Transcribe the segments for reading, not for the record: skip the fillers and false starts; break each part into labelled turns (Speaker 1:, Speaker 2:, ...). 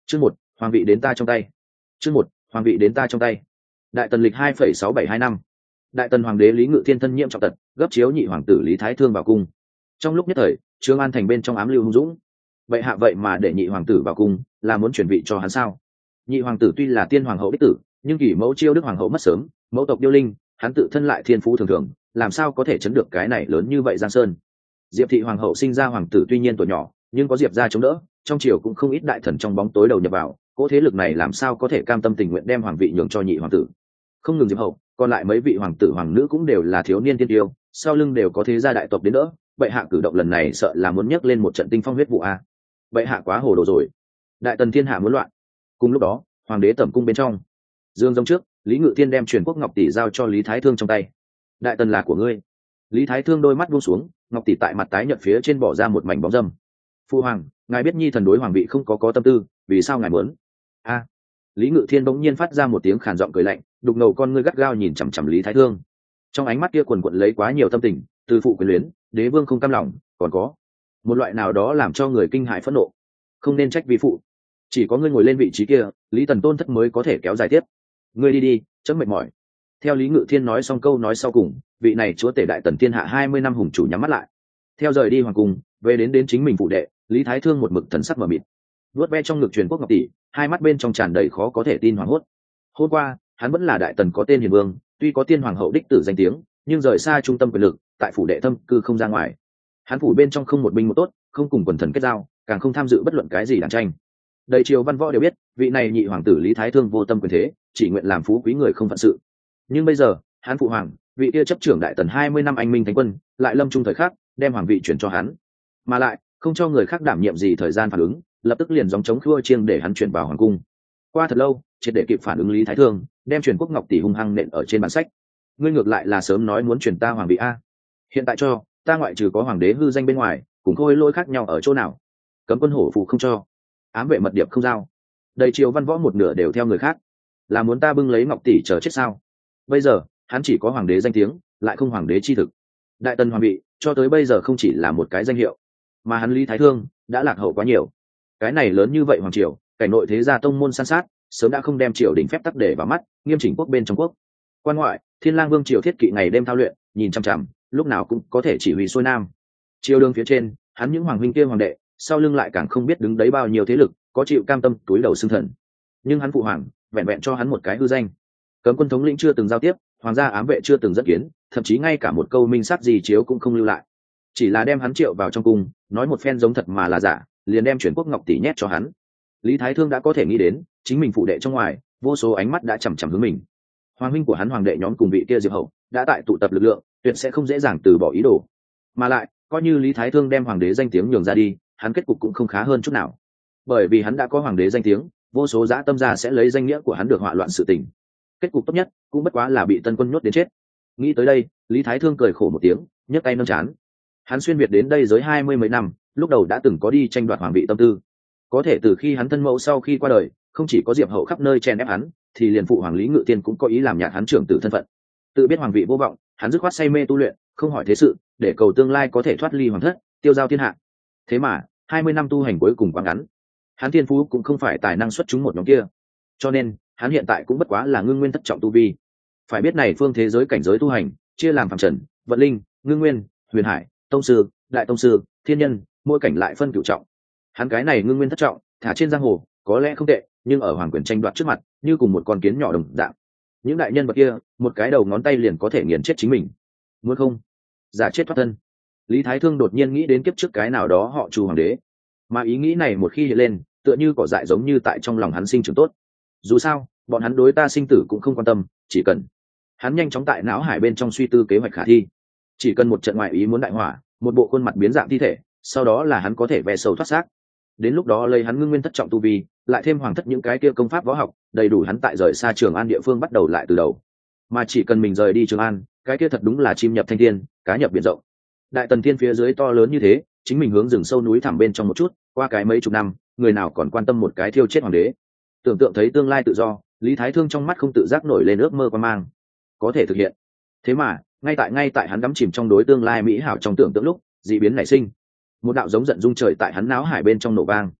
Speaker 1: Chương 1, hoàng vị đến ta trong tay. Chương 1, hoàng vị đến ta trong tay. Đại tần lịch 2,6725 năm. Đại tần hoàng đế Lý Ngự Thiên thân nhiễm trọng tật, gấp chiếu nhị hoàng tử Lý Thái Thương vào cung. Trong lúc nhất thời, Trương An thành bên trong ám lưu hung dũng. Vậy hạ vậy mà để nhị hoàng tử vào cung, là muốn chuyển vị cho hắn sao? Nhị hoàng tử tuy là tiên hoàng hậu đích tử, nhưng kỷ mẫu Chiêu Đức hoàng hậu mất sớm, mẫu tộc điêu linh, hắn tự thân lại thiên phú thường thường, làm sao có thể chấn được cái này lớn như vậy giang sơn? Diệp thị hoàng hậu sinh ra hoàng tử tuy nhiên tuổi nhỏ, nhưng có Diệp gia chống đỡ, trong triều cũng không ít đại thần trong bóng tối đầu nhập vào, cỗ thế lực này làm sao có thể cam tâm tình nguyện đem hoàng vị nhường cho nhị hoàng tử? Không ngừng Diệp hậu, còn lại mấy vị hoàng tử hoàng nữ cũng đều là thiếu niên tiên tiêu, sau lưng đều có thế gia đại tộc đến đỡ. Bệ hạ cử động lần này sợ là muốn nhấc lên một trận tinh phong huyết vụ a. Bệ hạ quá hồ đồ rồi. Đại tần thiên hạ muốn loạn. Cùng lúc đó, hoàng đế tẩm cung bên trong, dương giống trước, Lý Ngự Thiên đem truyền quốc ngọc tỷ giao cho Lý Thái Thương trong tay. Đại tần là của ngươi. Lý Thái Thương đôi mắt buông xuống, ngọc tỷ tại mặt tái nhợt phía trên bỏ ra một mảnh bóng dâm. Phu hoàng, ngài biết nhi thần đối hoàng vị không có tâm tư, vì sao ngài muốn? A. Lý Ngự Thiên bỗng nhiên phát ra một tiếng khàn giọng cười lạnh, đục ngầu con ngươi gắt gao nhìn chằm chằm Lý Thái Thương. Trong ánh mắt kia quần quật lấy quá nhiều tâm tình, từ phụ quyền luyến, đế vương không cam lòng, còn có một loại nào đó làm cho người kinh hãi phẫn nộ. Không nên trách vi phụ, chỉ có ngươi ngồi lên vị trí kia, Lý Tần tôn thất mới có thể kéo dài tiếp. Ngươi đi đi, chấm mệt mỏi. Theo Lý Ngự Thiên nói xong câu nói sau cùng, vị này chúa tể đại tần thiên hạ 20 năm hùng chủ nhắm mắt lại. Theo rời đi hoàng cung, về đến chính mình phụ đệ, Lý Thái Thương một mực thần sắc mờ mịt, vuốt ve trong ngực truyền quốc ngọc tỷ, hai mắt bên trong tràn đầy khó có thể tin hoảng hốt. Hôm qua, hắn vẫn là đại tần có tên hiền vương, tuy có tiên hoàng hậu đích tử danh tiếng, nhưng rời xa trung tâm quyền lực, tại phủ đệ thâm cư không ra ngoài. Hắn phủ bên trong không một binh một tốt, không cùng quần thần kết giao, càng không tham dự bất luận cái gì đảng tranh. Đầy triều văn võ đều biết, vị này nhị hoàng tử Lý Thái Thương vô tâm quyền thế, chỉ nguyện làm phú quý người không phận sự. Nhưng bây giờ, hắn phụ hoàng, vị kia chấp trưởng đại tần 20 năm anh minh thánh quân, lại lâm trung thời khắc, đem hoàng vị chuyển cho hắn, mà lại không cho người khác đảm nhiệm gì thời gian phản ứng, lập tức liền gióng chống khua chiêng để hắn chuyển vào hoàng cung. Qua thật lâu, triệt để kịp phản ứng Lý Thái Thương, đem truyền quốc ngọc tỷ hung hăng nện ở trên bản sách. Ngươi ngược lại là sớm nói muốn chuyển ta hoàng vị a. Hiện tại cho ta, ngoại trừ có hoàng đế hư danh bên ngoài, cùng khôi lỗi khác nhau ở chỗ nào? Cấm quân hổ phù không cho, ám vệ mật điệp không giao, đầy triều văn võ một nửa đều theo người khác, là muốn ta bưng lấy ngọc tỷ chờ chết sao? Bây giờ hắn chỉ có hoàng đế danh tiếng, lại không hoàng đế chi thực. Đại tần hoàng vị cho tới bây giờ không chỉ là một cái danh hiệu, mà hắn Lý Thái Thương đã lạc hậu quá nhiều. Cái này lớn như vậy hoàng triều, cảnh nội thế gia tông môn san sát, sớm đã không đem triều đình phép tắc để vào mắt, nghiêm chỉnh quốc bên trong quốc. Quan ngoại, Thiên Lang Vương triều thiết kỵ ngày đêm thao luyện, nhìn chằm chằm, lúc nào cũng có thể chỉ huy xuôi nam. Triều đường phía trên, hắn những hoàng huynh kia hoàng đệ, sau lưng lại càng không biết đứng đấy bao nhiêu thế lực, có chịu cam tâm túi đầu xưng thần. Nhưng hắn phụ hoàng, vẹn vẹn cho hắn một cái hư danh. Cấm quân thống lĩnh chưa từng giao tiếp, hoàng gia ám vệ chưa từng dẫn kiến, thậm chí ngay cả một câu minh sát gì chiếu cũng không lưu lại. Chỉ là đem hắn triệu vào trong cung, nói một phen giống thật mà là giả, liền đem chuyển quốc ngọc tỷ nhét cho hắn. Lý Thái Thương đã có thể nghĩ đến, chính mình phụ đệ trong ngoài, vô số ánh mắt đã chằm chằm hướng mình. Hoàng huynh của hắn hoàng đệ nhóm cùng vị kia Diệp hậu đã tại tụ tập lực lượng, tuyệt sẽ không dễ dàng từ bỏ ý đồ. Mà lại, coi như Lý Thái Thương đem hoàng đế danh tiếng nhường ra đi, hắn kết cục cũng không khá hơn chút nào. Bởi vì hắn đã có hoàng đế danh tiếng, vô số dã tâm gia sẽ lấy danh nghĩa của hắn được họa loạn sự tình. Kết cục tốt nhất cũng bất quá là bị tân quân nhốt đến chết. Nghĩ tới đây, Lý Thái Thương cười khổ một tiếng, nhấc tay nâng chán. Hắn xuyên việt đến đây giới 20 mấy năm, lúc đầu đã từng có đi tranh đoạt hoàng vị tâm tư. Có thể từ khi hắn thân mẫu sau khi qua đời, không chỉ có Diệp hậu khắp nơi chen ép hắn, thì liền phụ hoàng Lý Ngự Tiên cũng có ý làm nhạt hắn trưởng tử thân phận. Tự biết hoàng vị vô vọng, hắn dứt khoát say mê tu luyện, không hỏi thế sự, để cầu tương lai có thể thoát ly hoàng thất, tiêu giao thiên hạ. Thế mà 20 năm tu hành cuối cùng quá ngắn, hắn thiên phú cũng không phải tài năng xuất chúng một nhóm kia, cho nên hắn hiện tại cũng bất quá là ngưng nguyên thất trọng tu vi. Phải biết này phương thế giới cảnh giới tu hành chia làm phàm trần, vận linh, ngưng nguyên, huyền hải, tông sư, đại tông sư, thiên nhân, mỗi cảnh lại phân cửu trọng. Hắn cái này ngưng nguyên thất trọng, thả trên giang hồ có lẽ không tệ, nhưng ở hoàng quyền tranh đoạt trước mặt, như cùng một con kiến nhỏ đồng dạng. Những đại nhân vật kia, một cái đầu ngón tay liền có thể nghiền chết chính mình. Muốn không? Giả chết thoát thân. Lý Thái Thương đột nhiên nghĩ đến kiếp trước cái nào đó họ Chu hoàng đế. Mà ý nghĩ này một khi hiện lên, tựa như cỏ dại giống như tại trong lòng hắn sinh trưởng tốt. Dù sao, bọn hắn đối ta sinh tử cũng không quan tâm, chỉ cần hắn nhanh chóng tại não hải bên trong suy tư kế hoạch khả thi. Chỉ cần một trận ngoại ý muốn đại hỏa, một bộ khuôn mặt biến dạng thi thể, sau đó là hắn có thể ve sầu thoát xác. Đến lúc đó lấy hắn ngưng nguyên thất trọng tu vi, lại thêm hoàng thất những cái kia công pháp võ học, đầy đủ hắn tại rời xa Trường An địa phương bắt đầu lại từ đầu. Mà chỉ cần mình rời đi Trường An, cái kia thật đúng là chim nhập thanh thiên, cá nhập biển rộng. Đại tần thiên phía dưới to lớn như thế, chính mình hướng rừng sâu núi thẳm bên trong một chút, qua cái mấy chục năm, người nào còn quan tâm một cái thiêu chết hoàng đế. Tưởng tượng thấy tương lai tự do, Lý Thái Thương trong mắt không tự giác nổi lên ước mơ quan mang, có thể thực hiện. Thế mà ngay tại hắn đắm chìm trong đối tương lai mỹ hảo trong tưởng tượng lúc, dị biến nảy sinh. Một đạo giống giận dung trời tại hắn não hải bên trong nổ vang.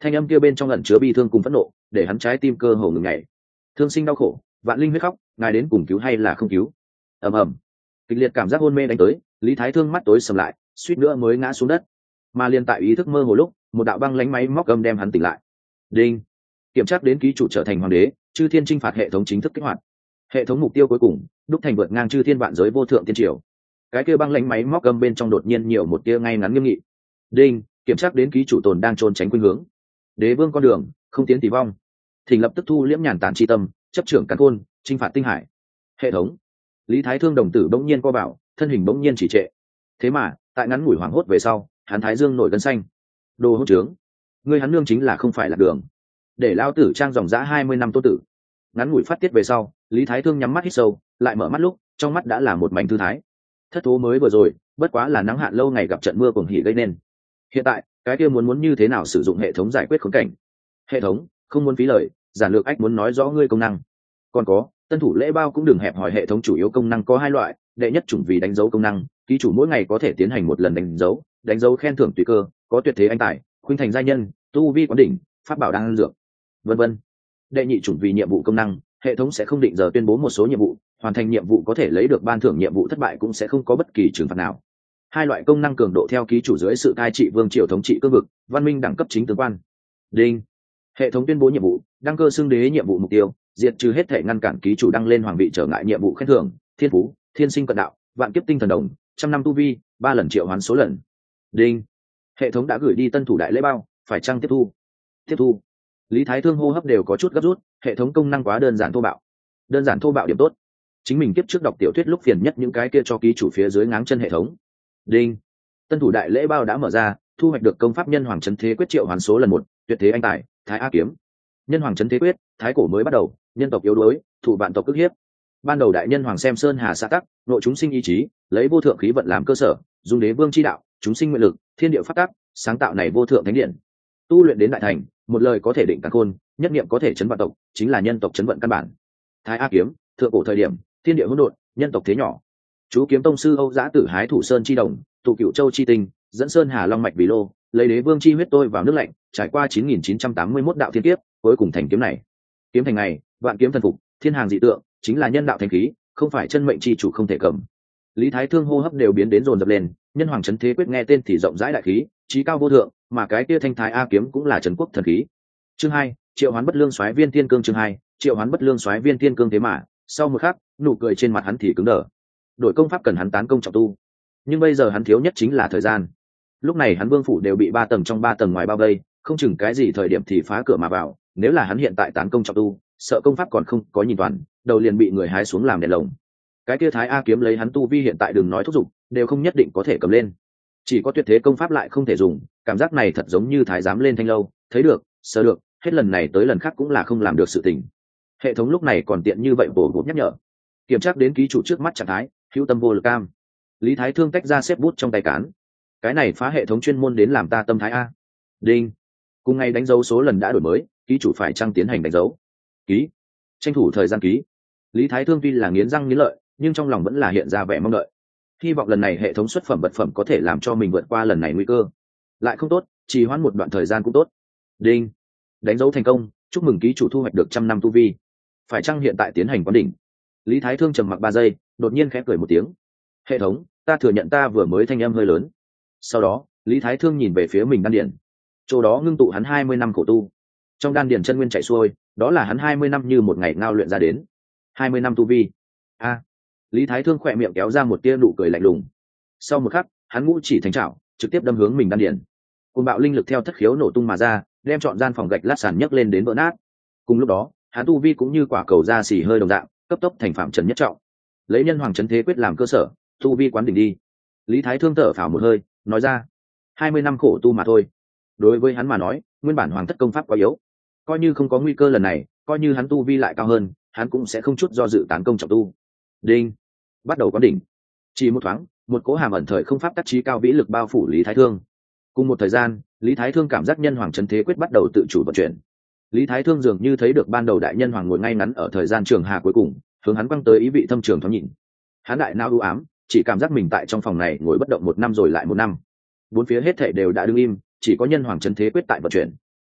Speaker 1: thanh âm kia bên trong ẩn chứa bi thương cùng phẫn nộ, để hắn trái tim cơ hồ ngừng nhảy. Thương sinh đau khổ, vạn linh huyết khóc, ngài đến cùng cứu hay là không cứu? Ầm ầm, kịch liệt cảm giác hôn mê đánh tới, Lý Thái Thương mắt tối sầm lại, suýt nữa mới ngã xuống đất. Mà liên tại ý thức mơ hồ lúc, một đạo băng lánh máy móc âm đem hắn tỉnh lại. Đinh, kiểm tra đến ký chủ trở thành hoàng đế, chư thiên chinh phạt hệ thống chính thức kích hoạt. Hệ thống mục tiêu cuối cùng, đúc thành vượt ngang chư thiên vạn giới vô thượng tiên triều. Cái kia băng lánh máy móc âm bên trong đột nhiên nhiều một tia ngay ngắn nghiêm nghị. Đinh, kiểm tra đến ký chủ tồn đang trốn tránh khuynh hướng. Đế vương con đường, không tiến thì vong. Thỉnh lập tức thu liễm nhàn tản chi tâm, chấp trưởng càn khôn, chinh phạt tinh hải. Hệ thống. Lý Thái Thương đồng tử bỗng nhiên co bảo, thân hình bỗng nhiên chỉ trệ. Thế mà, tại ngắn ngủi hoảng hốt về sau, hắn thái dương nổi gân xanh. Đồ hỗn trướng, ngươi hắn nương chính là không phải là đường. Để lao tử trang dòng dã 20 năm tô tử. Ngắn ngủi phát tiết về sau, Lý Thái Thương nhắm mắt hít sâu, lại mở mắt lúc, trong mắt đã là một mảnh thư thái. Thất thố mới vừa rồi, bất quá là nắng hạn lâu ngày gặp trận mưa cuồng hỉ gây nên. Hiện tại, cái kia muốn như thế nào sử dụng hệ thống giải quyết khốn cảnh. Hệ thống, không muốn phí lời, giản lược ách muốn nói rõ ngươi công năng. Còn có, tân thủ lễ bao cũng đừng hẹp hỏi, hệ thống chủ yếu công năng có hai loại, đệ nhất chủng vì đánh dấu công năng, ký chủ mỗi ngày có thể tiến hành một lần đánh dấu khen thưởng tùy cơ, có tuyệt thế anh tài, khuynh thành gia nhân, tu vi quán đỉnh, pháp bảo đan dược, vân vân. Đệ nhị chủng vì nhiệm vụ công năng, hệ thống sẽ không định giờ tuyên bố một số nhiệm vụ, hoàn thành nhiệm vụ có thể lấy được ban thưởng, nhiệm vụ thất bại cũng sẽ không có bất kỳ trừng phạt nào. Hai loại công năng cường độ theo ký chủ dưới sự cai trị vương triều thống trị cương vực, văn minh đẳng cấp chính tương quan. Đinh, hệ thống tuyên bố nhiệm vụ, đăng cơ xưng đế, nhiệm vụ mục tiêu, diệt trừ hết thể ngăn cản ký chủ đăng lên hoàng vị trở ngại nhiệm vụ khen thưởng, thiên phú, thiên sinh cận đạo, vạn kiếp tinh thần đồng, 100 năm tu vi, 3 lần triệu hoán số lần. Đinh, hệ thống đã gửi đi tân thủ đại lễ bao, phải chăng tiếp thu? Tiếp thu. Lý Thái Thương hô hấp đều có chút gấp rút, hệ thống công năng quá đơn giản thô bạo. Đơn giản thô bạo điểm tốt. Chính mình kiếp trước đọc tiểu thuyết lúc phiền nhất những cái kia cho ký chủ phía dưới ngáng chân hệ thống. Đinh, tân thủ đại lễ bao đã mở ra, thu hoạch được công pháp nhân hoàng chấn thế quyết triệu hoán số lần 1, tuyệt thế anh tài, thái a kiếm. Nhân hoàng chấn thế quyết, thái cổ mới bắt đầu, nhân tộc yếu đuối, thụ vạn tộc ức hiếp. Ban đầu đại nhân hoàng xem sơn hà xã tắc, nội chúng sinh ý chí, lấy vô thượng khí vận làm cơ sở, dùng đế vương chi đạo, chúng sinh nguyện lực, thiên địa phát tác, sáng tạo này vô thượng thánh điện. Tu luyện đến đại thành, một lời có thể định càn khôn, nhất niệm có thể chấn vạn tộc, chính là nhân tộc chấn vận căn bản. Thái a kiếm, thượng cổ thời điểm, thiên địa hỗn độn, nhân tộc thế nhỏ. Chú kiếm tông sư Âu Giã Tử hái thủ sơn chi đồng, tụ cửu châu chi tinh, dẫn sơn hà long mạch vì lô, lấy đế vương chi huyết tôi vào nước lạnh, trải qua 9981 đạo thiên kiếp, cuối cùng thành kiếm này. Kiếm thành này, vạn kiếm thần phục, thiên hàng dị tượng, chính là nhân đạo thành khí, không phải chân mệnh chi chủ không thể cầm. Lý Thái Thương hô hấp đều biến đến dồn dập lên, nhân hoàng chấn thế quyết nghe tên thì rộng rãi đại khí, trí cao vô thượng, mà cái kia thanh thái a kiếm cũng là trấn quốc thần khí. Chương 2, triệu hoán bất lương soái viên thiên cương. Chương 2, triệu hoán bất lương soái viên thiên cương. Thế mà, sau một khắc, nụ cười trên mặt hắn thì cứng đờ. Đội công pháp cần hắn tán công trọng tu, nhưng bây giờ hắn thiếu nhất chính là thời gian. Lúc này hắn vương phủ đều bị 3 tầng trong 3 tầng ngoài bao vây, không chừng cái gì thời điểm thì phá cửa mà vào. Nếu là hắn hiện tại tán công trọng tu, sợ công pháp còn không có nhìn toàn, đầu liền bị người hái xuống làm đèn lồng. Cái kia thái a kiếm lấy hắn tu vi hiện tại đừng nói thúc giục, đều không nhất định có thể cầm lên. Chỉ có tuyệt thế công pháp lại không thể dùng, cảm giác này thật giống như thái giám lên thanh lâu, thấy được, sờ được, hết lần này tới lần khác cũng là không làm được sự tình. Hệ thống lúc này còn tiện như vậy bổ bổ nhắc nhở, kiểm tra đến ký chủ trước mắt trạng thái, hữu tâm vô lực cam. Lý Thái Thương tách ra xếp bút trong tay cán, cái này phá hệ thống chuyên môn đến làm ta tâm thái a. Đinh, cùng ngày đánh dấu số lần đã đổi mới, ký chủ phải chăng tiến hành đánh dấu? Ký, tranh thủ thời gian ký. Lý Thái Thương tuy là nghiến răng nghiến lợi, nhưng trong lòng vẫn là hiện ra vẻ mong đợi, hy vọng lần này hệ thống xuất phẩm vật phẩm có thể làm cho mình vượt qua lần này nguy cơ. Lại không tốt, trì hoãn một đoạn thời gian cũng tốt. Đinh, đánh dấu thành công, chúc mừng ký chủ thu hoạch được 100 năm tu vi, phải chăng hiện tại tiến hành quán đỉnh? Lý Thái Thương trầm mặc 3 giây, đột nhiên khẽ cười một tiếng. Hệ thống, ta thừa nhận ta vừa mới thanh âm hơi lớn. Sau đó, Lý Thái Thương nhìn về phía mình đan điền, chỗ đó ngưng tụ hắn 20 năm khổ tu. Trong đan điền chân nguyên chảy xuôi, đó là hắn 20 năm như một ngày ngao luyện ra đến. 20 năm tu vi. A. Lý Thái Thương khỏe miệng kéo ra một tia nụ cười lạnh lùng. Sau một khắc, hắn ngũ chỉ thành trảo, trực tiếp đâm hướng mình đan điền. Cuồng bạo linh lực theo thất khiếu nổ tung mà ra, đem trọn gian phòng gạch lát sàn nhấc lên đến vỡ nát. Cùng lúc đó, hắn tu vi cũng như quả cầu da xì hơi đồng dạng, cấp tốc thành phạm trần nhất trọng. Lấy nhân hoàng chấn thế quyết làm cơ sở, tu vi quán đỉnh đi. Lý Thái Thương thở phào một hơi, nói ra, 20 năm khổ tu mà thôi. Đối với hắn mà nói, nguyên bản hoàng thất công pháp quá yếu, coi như không có nguy cơ lần này, coi như hắn tu vi lại cao hơn, hắn cũng sẽ không chút do dự tán công trọng tu. Đinh, bắt đầu quán đỉnh. Chỉ một thoáng, một cỗ hàm ẩn thời không pháp tác trí cao vĩ lực bao phủ Lý Thái Thương. Cùng một thời gian, Lý Thái Thương cảm giác nhân hoàng chấn thế quyết bắt đầu tự chủ vận chuyển. Lý Thái Thương dường như thấy được ban đầu đại nhân hoàng ngồi ngay ngắn ở thời gian trường hà cuối cùng, hướng hắn quăng tới ý vị thâm trường thoáng nhìn. Hắn đại não u ám, chỉ cảm giác mình tại trong phòng này ngồi bất động 1 năm rồi lại 1 năm. Bốn phía hết thảy đều đã đứng im, chỉ có nhân hoàng chấn thế quyết tại vận chuyển.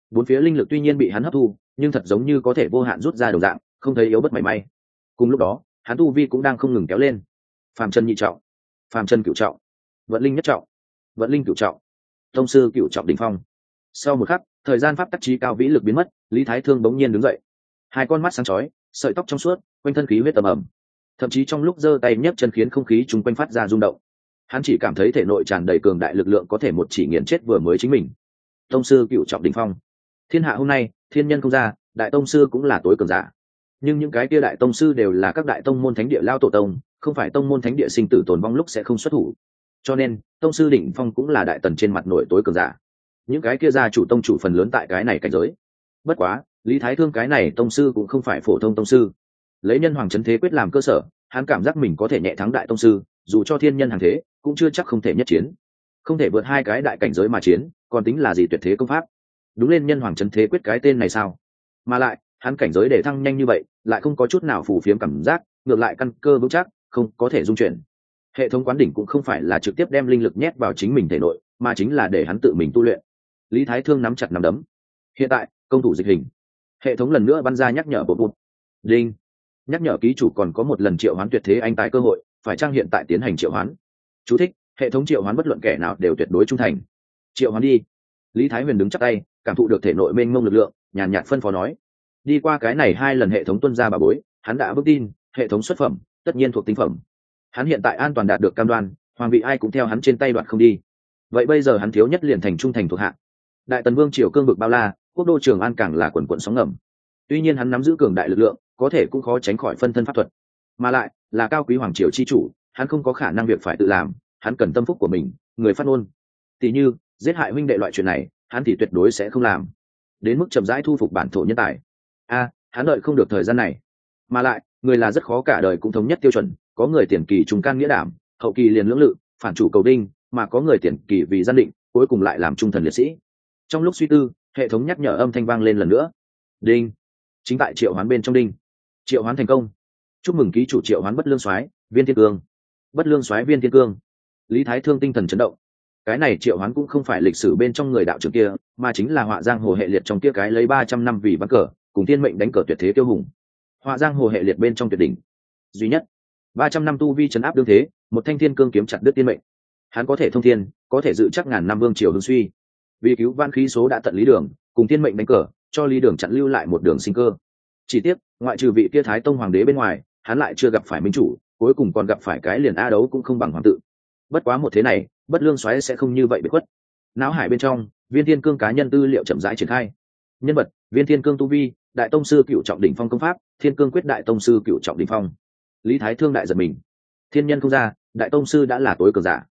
Speaker 1: bốn phía linh lực tuy nhiên bị hắn hấp thu, nhưng thật giống như có thể vô hạn rút ra đồng dạng, không thấy yếu bất mảy may. Cùng lúc đó hắn tu vi cũng đang không ngừng kéo lên. Phàm chân nhị trọng, phàm chân cửu trọng, vận linh nhất trọng, vận linh cửu trọng, tông sư cửu trọng đỉnh phong. Sau một khắc, thời gian pháp tắc trí cao vĩ lực biến mất, Lý Thái Thương bỗng nhiên đứng dậy, hai con mắt sáng chói, sợi tóc trong suốt, quanh thân khí huyết tầm ẩm, thậm chí trong lúc giơ tay nhấc chân khiến không khí chung quanh phát ra rung động. Hắn chỉ cảm thấy thể nội tràn đầy cường đại lực lượng có thể một chỉ nghiền chết vừa mới chính mình. Tông sư cửu trọng đỉnh phong. Thiên hạ hôm nay, thiên nhân không ra, đại tông sư cũng là tối cường giả. Nhưng những cái kia đại tông sư đều là các đại tông môn thánh địa lao tổ tông, không phải tông môn thánh địa sinh tử tồn vong lúc sẽ không xuất thủ. Cho nên, tông sư đỉnh phong cũng là đại tần trên mặt nổi tối cường giả. Những cái kia gia chủ tông chủ phần lớn tại cái này cảnh giới. Bất quá, Lý Thái Thương cái này tông sư cũng không phải phổ thông tông sư. Lấy nhân hoàng chấn thế quyết làm cơ sở, hắn cảm giác mình có thể nhẹ thắng đại tông sư, dù cho thiên nhân hàng thế, cũng chưa chắc không thể nhất chiến. Không thể vượt hai cái đại cảnh giới mà chiến, còn tính là gì tuyệt thế công pháp. Đúng lên nhân hoàng chấn thế quyết cái tên này sao? Mà lại, hắn cảnh giới để thăng nhanh như vậy, lại không có chút nào phù phiếm cảm giác, ngược lại căn cơ vững chắc, không có thể dung chuyển. Hệ thống quán đỉnh cũng không phải là trực tiếp đem linh lực nhét vào chính mình thể nội, mà chính là để hắn tự mình tu luyện. Lý Thái Thương nắm chặt nắm đấm. Hiện tại, công thủ dịch hình. Hệ thống lần nữa bắn ra nhắc nhở bột bột. Đinh. Nhắc nhở ký chủ còn có một lần triệu hoán tuyệt thế anh tài cơ hội, phải chăng hiện tại tiến hành triệu hoán. Chú thích: hệ thống triệu hoán bất luận kẻ nào đều tuyệt đối trung thành. Triệu hoán đi. Lý Thái Huyền đứng chắp tay, cảm thụ được thể nội mênh mông lực lượng, nhàn nhạt phân phó nói. Đi qua cái này hai lần hệ thống tuân ra bà bối, hắn đã vững tin hệ thống xuất phẩm tất nhiên thuộc tinh phẩm. Hắn hiện tại an toàn đạt được cam đoan, hoàng vị ai cũng theo hắn trên tay đoạt không đi. Vậy bây giờ hắn thiếu nhất liền thành trung thành thuộc hạ. Đại tần vương triều cương vực bao la, quốc đô Trường An càng là quần quận sóng ngầm. Tuy nhiên hắn nắm giữ cường đại lực lượng, có thể cũng khó tránh khỏi phân thân pháp thuật. Mà lại là cao quý hoàng triều chi chủ, hắn không có khả năng việc phải tự làm, hắn cần tâm phúc của mình, người phát ngôn. Tỷ như giết hại huynh đệ loại chuyện này, hắn thì tuyệt đối sẽ không làm. Đến mức chậm rãi thu phục bản thổ nhân tài, hắn đợi không được thời gian này. Mà lại người là rất khó cả đời cũng thống nhất tiêu chuẩn, có người tiền kỳ trùng can nghĩa đảm, hậu kỳ liền lưỡng lự, phản chủ cầu đinh, mà có người tiền kỳ vì gian định, cuối cùng lại làm trung thần liệt sĩ. Trong lúc suy tư, hệ thống nhắc nhở âm thanh vang lên lần nữa. Đinh. Chính tại triệu hoán bên trong đinh. Triệu hoán thành công. Chúc mừng ký chủ triệu hoán bất lương soái Viên Thiên Cương. Bất lương soái Viên Thiên Cương. Lý Thái Thương tinh thần chấn động. Cái này triệu hoán cũng không phải lịch sử bên trong người đạo trưởng kia, mà chính là Họa Giang Hồ hệ liệt trong kia cái lấy 300 năm vì ván cờ, cùng thiên mệnh đánh cờ tuyệt thế tiêu hùng. Họa Giang Hồ hệ liệt bên trong tuyệt đỉnh duy nhất, 300 năm tu vi trấn áp đương thế, một thanh thiên cương kiếm chặt đứt tiên mệnh. Hắn có thể thông thiên, có thể dự chắc ngàn năm vương triều hưng suy. Vì cứu vãn khí số đã tận lý đường, cùng thiên mệnh đánh cờ, cho lý đường chặn lưu lại một đường sinh cơ. Chỉ tiếc, ngoại trừ vị kia Thái Tông hoàng đế bên ngoài, hắn lại chưa gặp phải minh chủ, cuối cùng còn gặp phải cái liền a đấu cũng không bằng hoàng tự. Bất quá một thế này, bất lương xoáy sẽ không như vậy bị khuất. Não hải bên trong, Viên Thiên Cương cá nhân tư liệu chậm rãi triển khai. Nhân vật: Viên Thiên Cương tu vi, đại tông sư cựu trọng đỉnh phong công pháp, Thiên Cương quyết đại tông sư cựu trọng đỉnh phong. Lý Thái Thương đại giật mình. Thiên nhân không ra, đại tông sư đã là tối cường giả.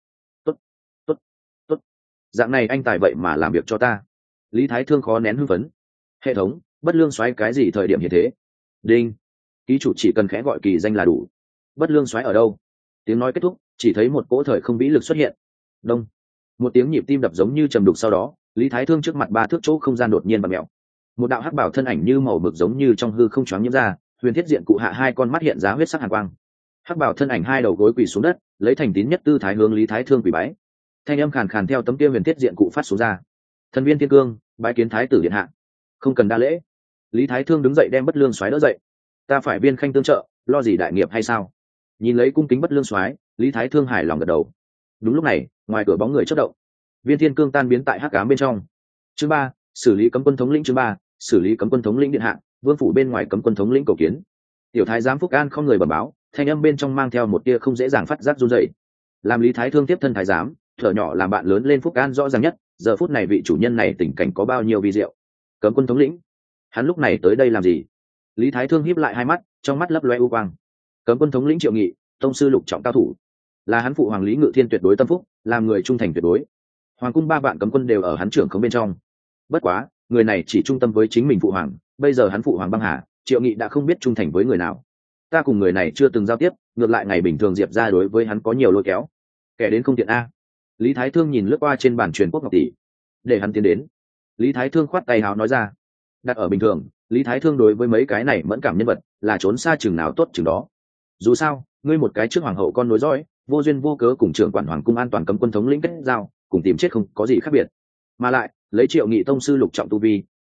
Speaker 1: Tốt. Dạng này anh tài vậy mà làm việc cho ta. Lý Thái Thương khó nén hưng phấn. Hệ thống, bất lương xoáy cái gì thời điểm hiện thế? Đinh. Ký chủ chỉ cần khẽ gọi kỳ danh là đủ. Bất lương xoáy ở đâu? Tiếng nói kết thúc, chỉ thấy một cỗ thời không vĩ lực xuất hiện. Đông. Một tiếng nhịp tim đập giống như trầm đục, sau đó Lý Thái Thương trước mặt 3 thước chỗ không gian đột nhiên bật mèo. Một đạo hắc bảo thân ảnh như màu mực giống như trong hư không choáng nhiễm ra, huyền thiết diện cụ hạ hai con mắt hiện ra huyết sắc hàn quang. Hắc bảo thân ảnh hai đầu gối quỳ xuống đất, lấy thành tín nhất tư thái hướng Lý Thái Thương quỳ bái. Thanh âm khàn khàn theo tấm kia huyền thiết diện cụ phát xuống ra. Thần Viên Thiên Cương, bái kiến thái tử điện hạ. Không cần đa lễ. Lý Thái Thương đứng dậy đem bất lương soái đỡ dậy. Ta phải viên khanh tương trợ, lo gì đại nghiệp hay sao? Nhìn lấy cung kính bất lương soái, Lý Thái Thương hài lòng gật đầu. Đúng lúc này, ngoài cửa bóng người chớp động. Viên Thiên Cương tan biến tại hắc ám bên trong. Chương 3, xử lý cấm quân thống lĩnh. Chương 3, xử lý cấm quân thống lĩnh điện hạ. Vương phủ bên ngoài cấm quân thống lĩnh cầu kiến. Tiểu thái giám Phúc An không người bẩm báo, thanh âm bên trong mang theo một tia không dễ dàng phát giác run rẩy. Làm Lý Thái Thương tiếp thân thái giám, thở nhỏ làm bạn lớn lên Phúc An rõ ràng nhất, giờ phút này vị chủ nhân này tình cảnh có bao nhiêu vi diệu. Cấm quân thống lĩnh, hắn lúc này tới đây làm gì? Lý Thái Thương híp lại hai mắt, trong mắt lấp loe u quang. Cấm quân thống lĩnh Triệu Nghị, tông sư lục trọng cao thủ, là hắn phụ hoàng Lý Ngự Thiên tuyệt đối tâm phúc, làm người trung thành tuyệt đối. Hoàng cung 3 vạn cấm quân đều ở hắn trưởng khống bên trong. Bất quá, người này chỉ trung tâm với chính mình phụ hoàng, bây giờ hắn phụ hoàng băng hà, Triệu Nghị đã không biết trung thành với người nào. Ta cùng người này chưa từng giao tiếp, ngược lại ngày bình thường Diệp ra đối với hắn có nhiều lôi kéo. Kẻ đến không tiện a. Lý Thái Thương nhìn lướt qua trên bàn truyền quốc ngọc tỷ, để hắn tiến đến. Lý Thái Thương khoát tay háo nói ra. Đặt ở bình thường, Lý Thái Thương đối với mấy cái này mẫn cảm nhân vật là trốn xa chừng nào tốt chừng đó. Dù sao, ngươi một cái trước hoàng hậu con nối dõi, vô duyên vô cớ cùng trưởng quản hoàng cung an toàn cấm quân thống lĩnh kết giao, cùng tìm chết không có gì khác biệt. Mà lại, lấy Triệu Nghị tông sư lục trọng tu vi,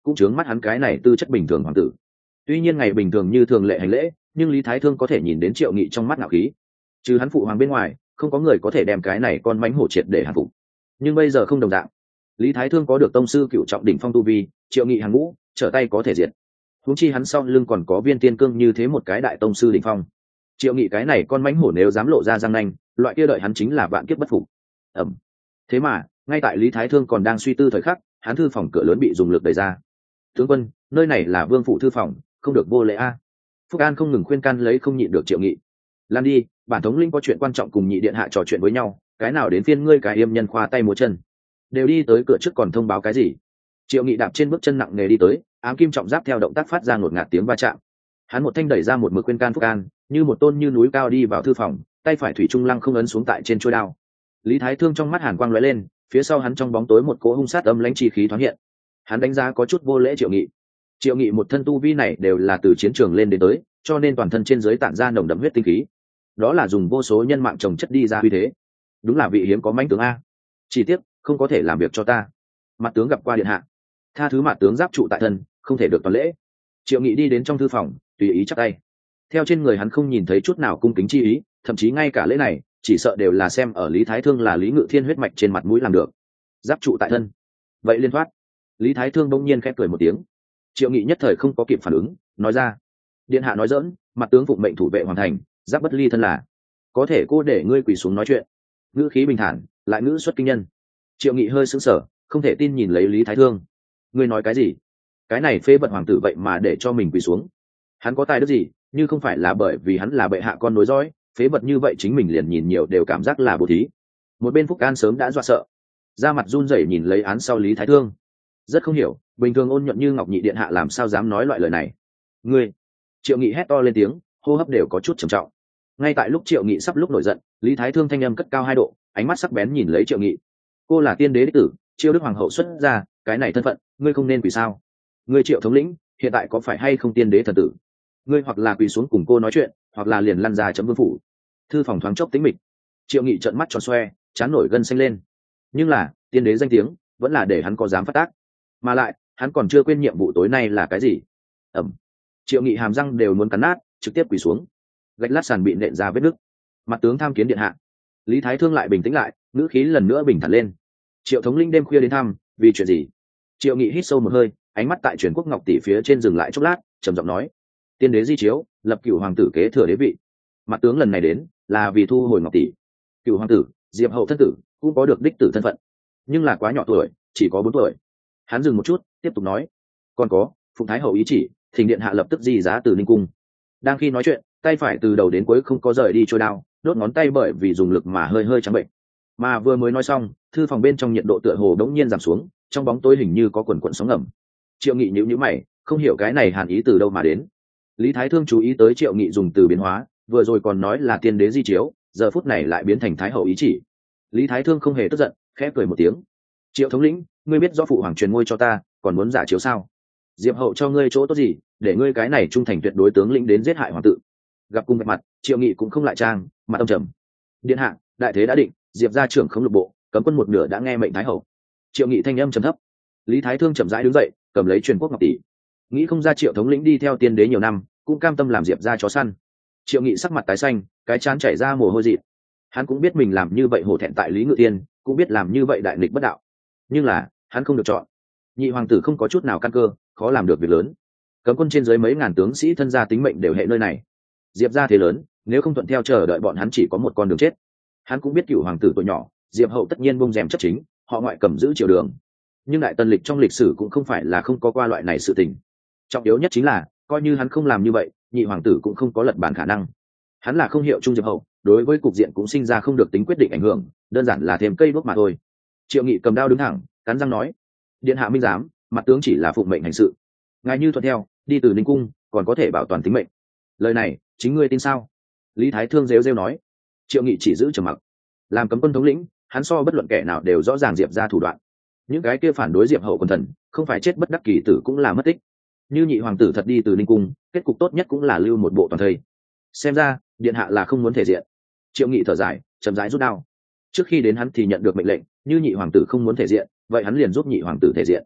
Speaker 1: cũng chướng mắt hắn cái này tư chất bình thường hoàng tử. Tuy nhiên ngày bình thường như thường lệ hành lễ, nhưng Lý Thái Thương có thể nhìn đến Triệu Nghị trong mắt ngạo khí. Trừ hắn phụ hoàng bên ngoài, không có người có thể đem cái này con mánh hổ triệt để hàng phục. Nhưng bây giờ không đồng dạng. Lý Thái Thương có được tông sư cựu trọng đỉnh phong tu vi, Triệu Nghị hàng ngũ, trở tay có thể diệt. Huống chi hắn sau lưng còn có Viên Tiên Cương như thế một cái đại tông sư đỉnh phong. Triệu Nghị cái này con mánh hổ nếu dám lộ ra răng nanh, loại kia đợi hắn chính là vạn kiếp bất phục. Ẩm. Thế mà, ngay tại Lý Thái Thương còn đang suy tư thời khắc, hắn thư phòng cửa lớn bị dùng lực đẩy ra. Tướng quân, nơi này là vương phủ thư phòng, không được vô lễ a. Phúc An không ngừng khuyên can lấy không nhịn được Triệu Nghị. Lan đi, bản thống linh có chuyện quan trọng cùng nhị điện hạ trò chuyện với nhau, cái nào đến phiên ngươi cái yêm nhân khoa tay múa chân. Đều đi tới cửa trước còn thông báo cái gì? Triệu Nghị đạp trên bước chân nặng nề đi tới, ám kim trọng giáp theo động tác phát ra ngột ngạt tiếng va chạm. Hắn một thanh đẩy ra một mực khuyên can Phúc An, như một tôn như núi cao đi vào thư phòng, tay phải thủy trung lăng không ấn xuống tại trên chuôi đao. Lý Thái Thương trong mắt hàn quang lóe lên, phía sau hắn trong bóng tối một cỗ hung sát âm lãnh chi khí thoáng hiện. Hắn đánh giá có chút vô lễ Triệu Nghị. Triệu Nghị một thân tu vi này đều là từ chiến trường lên đến tới, cho nên toàn thân trên dưới tản ra nồng đậm huyết tinh khí. Đó là dùng vô số nhân mạng trồng chất đi ra uy thế. Đúng là vị hiếm có mãnh tướng a. Chỉ tiếc không có thể làm việc cho ta. Mặt tướng gặp qua điện hạ. Tha thứ mặt tướng giáp trụ tại thân, không thể được toàn lễ. Triệu Nghị đi đến trong thư phòng, tùy ý chắp tay. Theo trên người hắn không nhìn thấy chút nào cung kính chi ý, thậm chí ngay cả lễ này, chỉ sợ đều là xem ở Lý Thái Thương là Lý Ngự Thiên huyết mạch trên mặt mũi làm được. Giáp trụ tại thân. Vậy liên thoát. Lý Thái Thương bỗng nhiên khép cười một tiếng. Triệu Nghị nhất thời không có kịp phản ứng, nói ra: điện hạ nói dỡn, mặt tướng phụng mệnh thủ vệ hoàn thành, giáp bất ly thân là. Có thể cô để ngươi quỳ xuống nói chuyện. Ngữ khí bình thản, lại ngữ xuất kinh nhân. Triệu Nghị hơi sững sờ, không thể tin nhìn lấy Lý Thái Thương. Ngươi nói cái gì? Cái này phê bật hoàng tử vậy mà để cho mình quỳ xuống. Hắn có tài đức gì, như không phải là bởi vì hắn là bệ hạ con nối dõi, phế bật như vậy chính mình liền nhìn nhiều đều cảm giác là bố thí. Một bên Phúc An sớm đã dọa sợ, da mặt run rẩy nhìn lấy án sau Lý Thái Thương. Rất không hiểu, bình thường ôn nhuận như ngọc nhị điện hạ làm sao dám nói loại lời này. Ngươi! Triệu Nghị hét to lên tiếng, hô hấp đều có chút trầm trọng. Ngay tại lúc Triệu Nghị sắp lúc nổi giận, Lý Thái Thương thanh âm cất cao 2 độ, ánh mắt sắc bén nhìn lấy Triệu Nghị. Cô là tiên đế đích tử, Chiêu Đức hoàng hậu xuất ra, cái này thân phận, ngươi không nên quỳ sao? Ngươi Triệu thống lĩnh, hiện tại có phải hay không tiên đế thần tử? Ngươi hoặc là quỳ xuống cùng cô nói chuyện, hoặc là liền lăn ra chấm vương phủ. Thư phòng thoáng chốc tĩnh mịch. Triệu Nghị trợn mắt tròn xoe, chán nổi gân xanh lên. Nhưng là, tiên đế danh tiếng, vẫn là để hắn có dám phát tác. Mà lại, hắn còn chưa quên nhiệm vụ tối nay là cái gì. Ẩm. Triệu Nghị hàm răng đều muốn cắn nát, trực tiếp quỳ xuống. Gạch lát sàn bị nện ra vết nứt. Mặt tướng tham kiến điện hạ. Lý Thái Thương lại bình tĩnh lại, ngữ khí lần nữa bình thản lên. Triệu thống linh đêm khuya đến thăm, vì chuyện gì? Triệu Nghị hít sâu một hơi, ánh mắt tại truyền quốc ngọc tỷ phía trên dừng lại chốc lát, trầm giọng nói: tiên đế di chiếu, lập cửu hoàng tử kế thừa đế vị. Mặt tướng lần này đến là vì thu hồi ngọc tỷ. Cửu hoàng tử Diệp hậu thân tử cũng có được đích tử thân phận, nhưng là quá nhỏ tuổi, chỉ có 4 tuổi. Hắn dừng một chút, tiếp tục nói: còn có phụng thái hậu ý chỉ, thỉnh điện hạ lập tức di giá từ Ninh cung. Đang khi nói chuyện, tay phải từ đầu đến cuối không có rời đi trôi đao, đốt ngón tay bởi vì dùng lực mà hơi trắng bệnh. Mà vừa mới nói xong, thư phòng bên trong nhiệt độ tựa hồ đống nhiên giảm xuống, trong bóng tối hình như có quần quần sóng ngầm. Triệu Nghị nhíu nhíu mày, không hiểu cái này hàn ý từ đâu mà đến. Lý Thái Thương chú ý tới Triệu Nghị dùng từ biến hóa, vừa rồi còn nói là tiên đế di chiếu, giờ phút này lại biến thành thái hậu ý chỉ. Lý Thái Thương không hề tức giận, khẽ cười một tiếng: Triệu thống lĩnh, ngươi biết rõ phụ hoàng truyền ngôi cho ta, còn muốn giả chiếu sao? Diệp hậu cho ngươi chỗ tốt gì, để ngươi cái này trung thành tuyệt đối tướng lĩnh đến giết hại hoàng tử? Gặp cùng vạch mặt, Triệu Nghị cũng không lại trang, mặt âm trầm. Điện hạ, đại thế đã định, Diệp gia trưởng không lục bộ, cấm quân một nửa đã nghe mệnh thái hậu. Triệu Nghị thanh âm trầm thấp. Lý Thái Thương chậm rãi đứng dậy, cầm lấy truyền quốc ngọc tỷ. Nghĩ không ra Triệu thống lĩnh đi theo tiên đế nhiều năm, cũng cam tâm làm Diệp gia chó săn. Triệu Nghị sắc mặt tái xanh, cái trán chảy ra mồ hôi dị. Hắn cũng biết mình làm như vậy hổ thẹn tại Lý Ngự Tiên, cũng biết làm như vậy đại nghịch bất đạo. Nhưng là, hắn không được chọn. Nhị hoàng tử không có chút nào căn cơ, khó làm được việc lớn. Cấm quân trên dưới mấy ngàn tướng sĩ thân gia tính mệnh đều hệ nơi này. Diệp gia thế lớn, nếu không thuận theo chờ đợi bọn hắn chỉ có một con đường chết. Hắn cũng biết cửu hoàng tử tuổi nhỏ, Diệp hậu tất nhiên bung rèm chấp chính, họ ngoại cầm giữ triều đường. Nhưng đại tần lịch trong lịch sử cũng không phải là không có qua loại này sự tình. Trọng yếu nhất chính là, coi như hắn không làm như vậy, nhị hoàng tử cũng không có lật bàn khả năng. Hắn là không hiệu trung Diệp hậu, đối với cục diện cũng sinh ra không được tính quyết định ảnh hưởng, đơn giản là thêm cây đuốc mà thôi. Triệu Nghị cầm đao đứng thẳng, cắn răng nói: điện hạ minh giám, mặt tướng chỉ là phụng mệnh hành sự. Ngài như thuận theo, đi từ Ninh cung, còn có thể bảo toàn tính mệnh. Lời này, chính ngươi tin sao? Lý Thái Thương rêu rêu nói. Triệu Nghị chỉ giữ trầm mặc. Làm cấm quân thống lĩnh, hắn so bất luận kẻ nào đều rõ ràng Diệp ra thủ đoạn. Những cái kia phản đối Diệp hậu quần thần, không phải chết bất đắc kỳ tử cũng là mất tích. Như nhị hoàng tử thật đi từ Ninh cung, kết cục tốt nhất cũng là lưu một bộ toàn thây. Xem ra, điện hạ là không muốn thể diện. Triệu Nghị thở dài, chậm rãi rút đao. Trước khi đến hắn thì nhận được mệnh lệnh, như nhị hoàng tử không muốn thể diện, vậy hắn liền giúp nhị hoàng tử thể diện.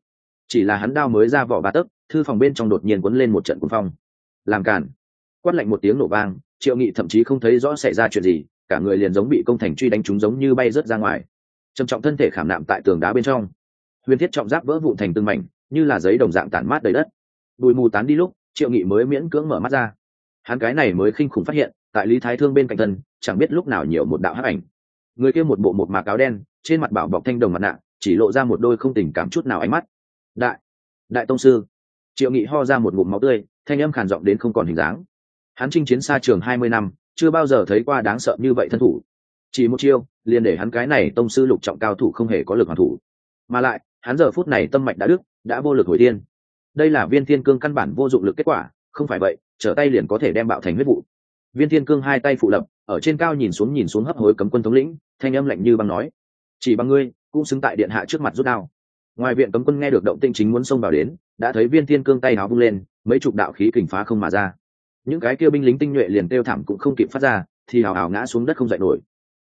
Speaker 1: chỉ là hắn đao mới ra vỏ ba tấc, thư phòng bên trong đột nhiên cuốn lên một trận cuồng phong. Làm cản! Quát lạnh một tiếng nổ vang, Triệu Nghị thậm chí không thấy rõ xảy ra chuyện gì, cả người liền giống bị công thành truy đánh trúng, giống như bay rớt ra ngoài, trầm trọng thân thể khảm nạm tại tường đá bên trong. Huyền thiết trọng giáp vỡ vụn thành từng mảnh, như là giấy đồng dạng tản mát đầy đất. Bụi mù tán đi lúc, Triệu Nghị mới miễn cưỡng mở mắt ra. Hắn cái này mới khinh khủng phát hiện, tại Lý Thái Thương bên cạnh thân, chẳng biết lúc nào nhiều một đạo hắc ảnh. Người kia một bộ một mạc áo đen, trên mặt bảo bọc thanh đồng mặt nạ, chỉ lộ ra một đôi không tình cảm chút nào ánh mắt. Đại tông sư. Triệu Nghị ho ra một ngụm máu tươi, thanh âm khàn giọng đến không còn hình dáng. Hắn chinh chiến xa trường 20 năm, chưa bao giờ thấy qua đáng sợ như vậy thân thủ. Chỉ một chiêu, liền để hắn cái này tông sư lục trọng cao thủ không hề có lực hoàn thủ. Mà lại, hắn giờ phút này tâm mạch đã đứt, đã vô lực hồi tiên. Đây là Viên Thiên Cương căn bản vô dụng lực kết quả, không phải vậy, trở tay liền có thể đem bạo thành huyết vụ. Viên Thiên Cương hai tay phụ lập, ở trên cao nhìn xuống hấp hối cấm quân thống lĩnh, thanh âm lạnh như băng nói: "Chỉ bằng ngươi, cũng xứng tại điện hạ trước mặt rút đao." Ngoài viện cấm quân nghe được động tĩnh chính muốn xông vào đến, đã thấy Viên Thiên Cương tay áo vung lên, mấy chục đạo khí kình phá không mà ra. Những cái kia binh lính tinh nhuệ liền kêu thảm cũng không kịp phát ra, thì hào hào ngã xuống đất không dậy nổi.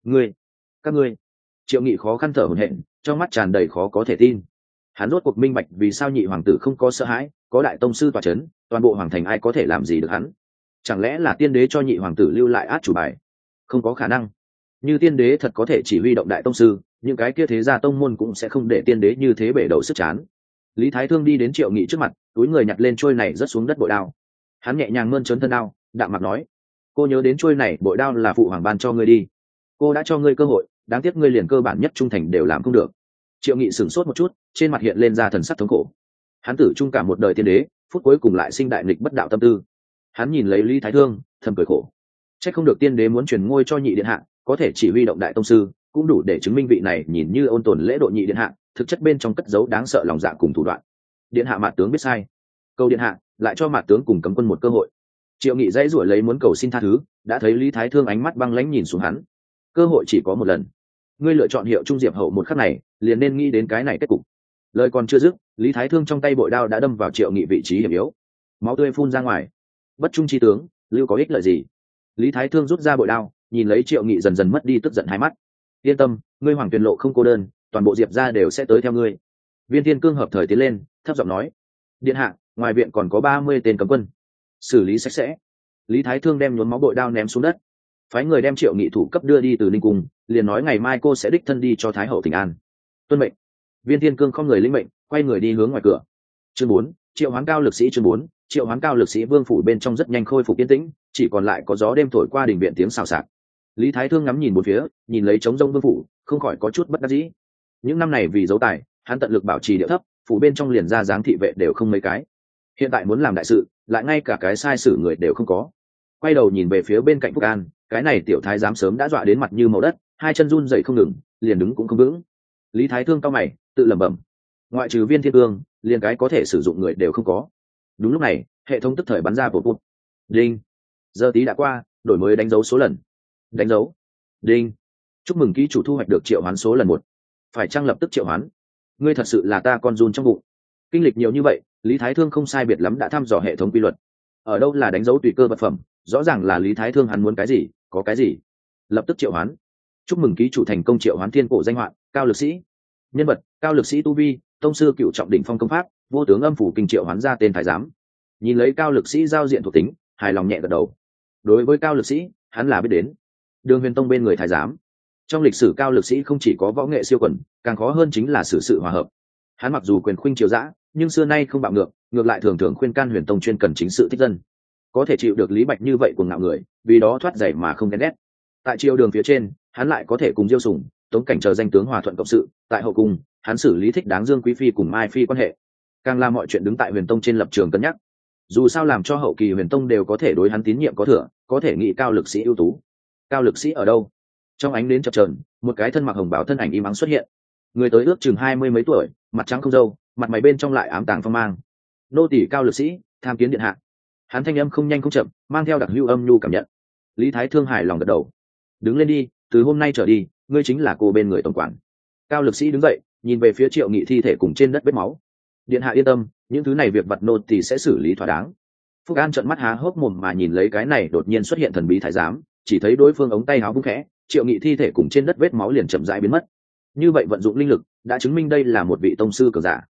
Speaker 1: Các ngươi! Triệu Nghị khó khăn thở hổn hển, trong mắt tràn đầy khó có thể tin. Hắn rốt cuộc minh bạch vì sao nhị hoàng tử không có sợ hãi, có đại tông sư tọa chấn, toàn bộ hoàng thành ai có thể làm gì được hắn? Chẳng lẽ là tiên đế cho nhị hoàng tử lưu lại át chủ bài? Không có khả năng. Như tiên đế thật có thể chỉ huy động đại tông sư, những cái kia thế gia tông môn cũng sẽ không để tiên đế như thế bể đầu sức chán. Lý Thái Thương đi đến Triệu Nghị trước mặt, túi người nhặt lên trôi này rớt xuống đất bội đao. Hắn nhẹ nhàng mơn trớn thân đao, đạm mặt nói: "Cô nhớ đến trôi này bội đao là phụ hoàng ban cho ngươi đi. Cô đã cho ngươi cơ hội, đáng tiếc ngươi liền cơ bản nhất trung thành đều làm không được." Triệu Nghị sửng sốt một chút, trên mặt hiện lên ra thần sắc thống khổ. Hắn tử trung cả một đời tiên đế, phút cuối cùng lại sinh đại nghịch bất đạo tâm tư. Hắn nhìn lấy Lý Thái Thương, thầm cười khổ. Chắc không được tiên đế muốn truyền ngôi cho nhị điện hạ, có thể chỉ huy động đại tông sư, cũng đủ để chứng minh vị này nhìn như ôn tồn lễ độ nhị điện hạ, thực chất bên trong cất giấu đáng sợ lòng dạ cùng thủ đoạn. Điện hạ mạt tướng biết sai, cầu điện hạ lại cho mạt tướng cùng cấm quân một cơ hội. Triệu Nghị dãy rủa lấy muốn cầu xin tha thứ, đã thấy Lý Thái Thương ánh mắt băng lãnh nhìn xuống hắn. Cơ hội chỉ có một lần, ngươi lựa chọn hiệu trung diệp hậu một khắc này, liền nên nghĩ đến cái này kết cục. Lời còn chưa dứt, Lý Thái Thương trong tay bội đao đã đâm vào Triệu Nghị vị trí hiểm yếu, máu tươi phun ra ngoài. Bất trung chi tướng, lưu có ích lợi gì? Lý Thái Thương rút ra bội đao, nhìn lấy Triệu Nghị dần dần mất đi tức giận hai mắt. Yên tâm, ngươi Hoàng Tuyền Lộ không cô đơn, toàn bộ diệp gia đều sẽ tới theo ngươi. Viên Thiên Cương hợp thời tiến lên, thấp giọng nói: "Điện hạ, ngoài viện còn có 30 tên cấm quân, xử lý sạch sẽ." Lý Thái Thương đem nhuốm máu bội đao ném xuống đất, phái người đem Triệu Nghị thủ cấp đưa đi từ Ninh Cung, liền nói ngày mai cô sẽ đích thân đi cho Thái hậu thỉnh an. Tuân mệnh. Viên Thiên Cương không người lĩnh mệnh, quay người đi hướng ngoài cửa. Chương 4, Triệu Hoán Cao Lực Sĩ. Chương 4, Triệu Hoán Cao Lực Sĩ. Vương phủ bên trong rất nhanh khôi phục yên tĩnh, chỉ còn lại có gió đêm thổi qua đình viện tiếng xào xạc. Lý Thái Thương ngắm nhìn một phía, nhìn lấy trống rông vương phủ, không khỏi có chút bất đắc dĩ. Những năm này vì giấu tài, hắn tận lực bảo trì địa thấp, phủ bên trong liền ra dáng thị vệ đều không mấy cái. Hiện tại muốn làm đại sự, lại ngay cả cái sai sử người đều không có. Quay đầu nhìn về phía bên cạnh Phúc An, cái này tiểu thái giám sớm đã dọa đến mặt như màu đất, hai chân run rẩy không ngừng, liền đứng cũng không vững. Lý Thái Thương cau mày, tự lẩm bẩm, ngoại trừ Viên Thiên Cương, liền cái có thể sử dụng người đều không có. Đúng lúc này, hệ thống tức thời bắn ra bột bột. Đinh. Giờ tí đã qua, đổi mới đánh dấu số lần. Đánh dấu. Đinh. Chúc mừng ký chủ thu hoạch được triệu hoán số lần 1. Phải chăng lập tức triệu hoán? Ngươi thật sự là ta con run trong bụng. Kinh lịch nhiều như vậy, Lý Thái Thương không sai biệt lắm đã thăm dò hệ thống quy luật. Ở đâu là đánh dấu tùy cơ vật phẩm, rõ ràng là Lý Thái Thương hắn muốn cái gì, có cái gì. Lập tức triệu hoán. Chúc mừng ký chủ thành công triệu hoán thiên cổ danh hoạn, Cao Lực Sĩ. Nhân vật, Cao Lực Sĩ tu vi, tông sư cựu trọng đỉnh phong công pháp, vô tướng âm phủ kinh triệu hoán ra tên thái giám. Nhìn lấy Cao Lực Sĩ giao diện thuộc tính, hài lòng nhẹ gật đầu. Đối với Cao Lực Sĩ, hắn là biết đến. Đường Huyền Tông bên người thái giám. Trong lịch sử Cao Lực Sĩ không chỉ có võ nghệ siêu quần, càng khó hơn chính là sự hòa hợp. Hắn mặc dù quyền khuynh triều dã, nhưng xưa nay không bạo ngược, ngược lại thường thường khuyên can Huyền Tông chuyên cần chính sự thích dân. Có thể chịu được Lý Bạch như vậy của ngạo người, vì đó thoát giày mà không ghen ghét. Tại triều đường phía trên, hắn lại có thể cùng Diêu Sủng, Tống Cảnh chờ danh tướng hòa thuận cộng sự. Tại hậu cung, hắn xử lý thích đáng Dương Quý phi cùng Mai phi quan hệ, càng làm mọi chuyện đứng tại Huyền Tông trên lập trường cân nhắc. Dù sao làm cho hậu kỳ Huyền Tông đều có thể đối hắn tín nhiệm có thừa, có thể nghĩ Cao Lực Sĩ ưu tú. Cao Lực Sĩ ở đâu? Trong ánh đến chập chờn, một cái thân mặc hồng bào thân ảnh im ắng xuất hiện. Người tới ước chừng 20 mấy tuổi, mặt trắng không râu, mặt mày bên trong lại ám tàng phong mang. Nô tỳ Cao Lực Sĩ, tham kiến điện hạ. Hắn thanh âm không nhanh không chậm, mang theo đặc hữu âm nhu cảm nhận. Lý Thái Thương hài lòng gật đầu. Đứng lên đi, từ hôm nay trở đi, ngươi chính là cô bên người tổng quản. Cao Lực Sĩ đứng dậy, nhìn về phía Triệu Nghị thi thể cùng trên đất vết máu. Điện hạ yên tâm, những thứ này việc vặt nô tỳ sẽ xử lý thỏa đáng. Phúc An trợn mắt há hốc mồm mà nhìn lấy cái này đột nhiên xuất hiện thần bí thái giám, chỉ thấy đối phương ống tay áo vung khẽ, Triệu Nghị thi thể cùng trên đất vết máu liền chậm rãi biến mất. Như vậy vận dụng linh lực đã chứng minh đây là một vị tông sư cường giả.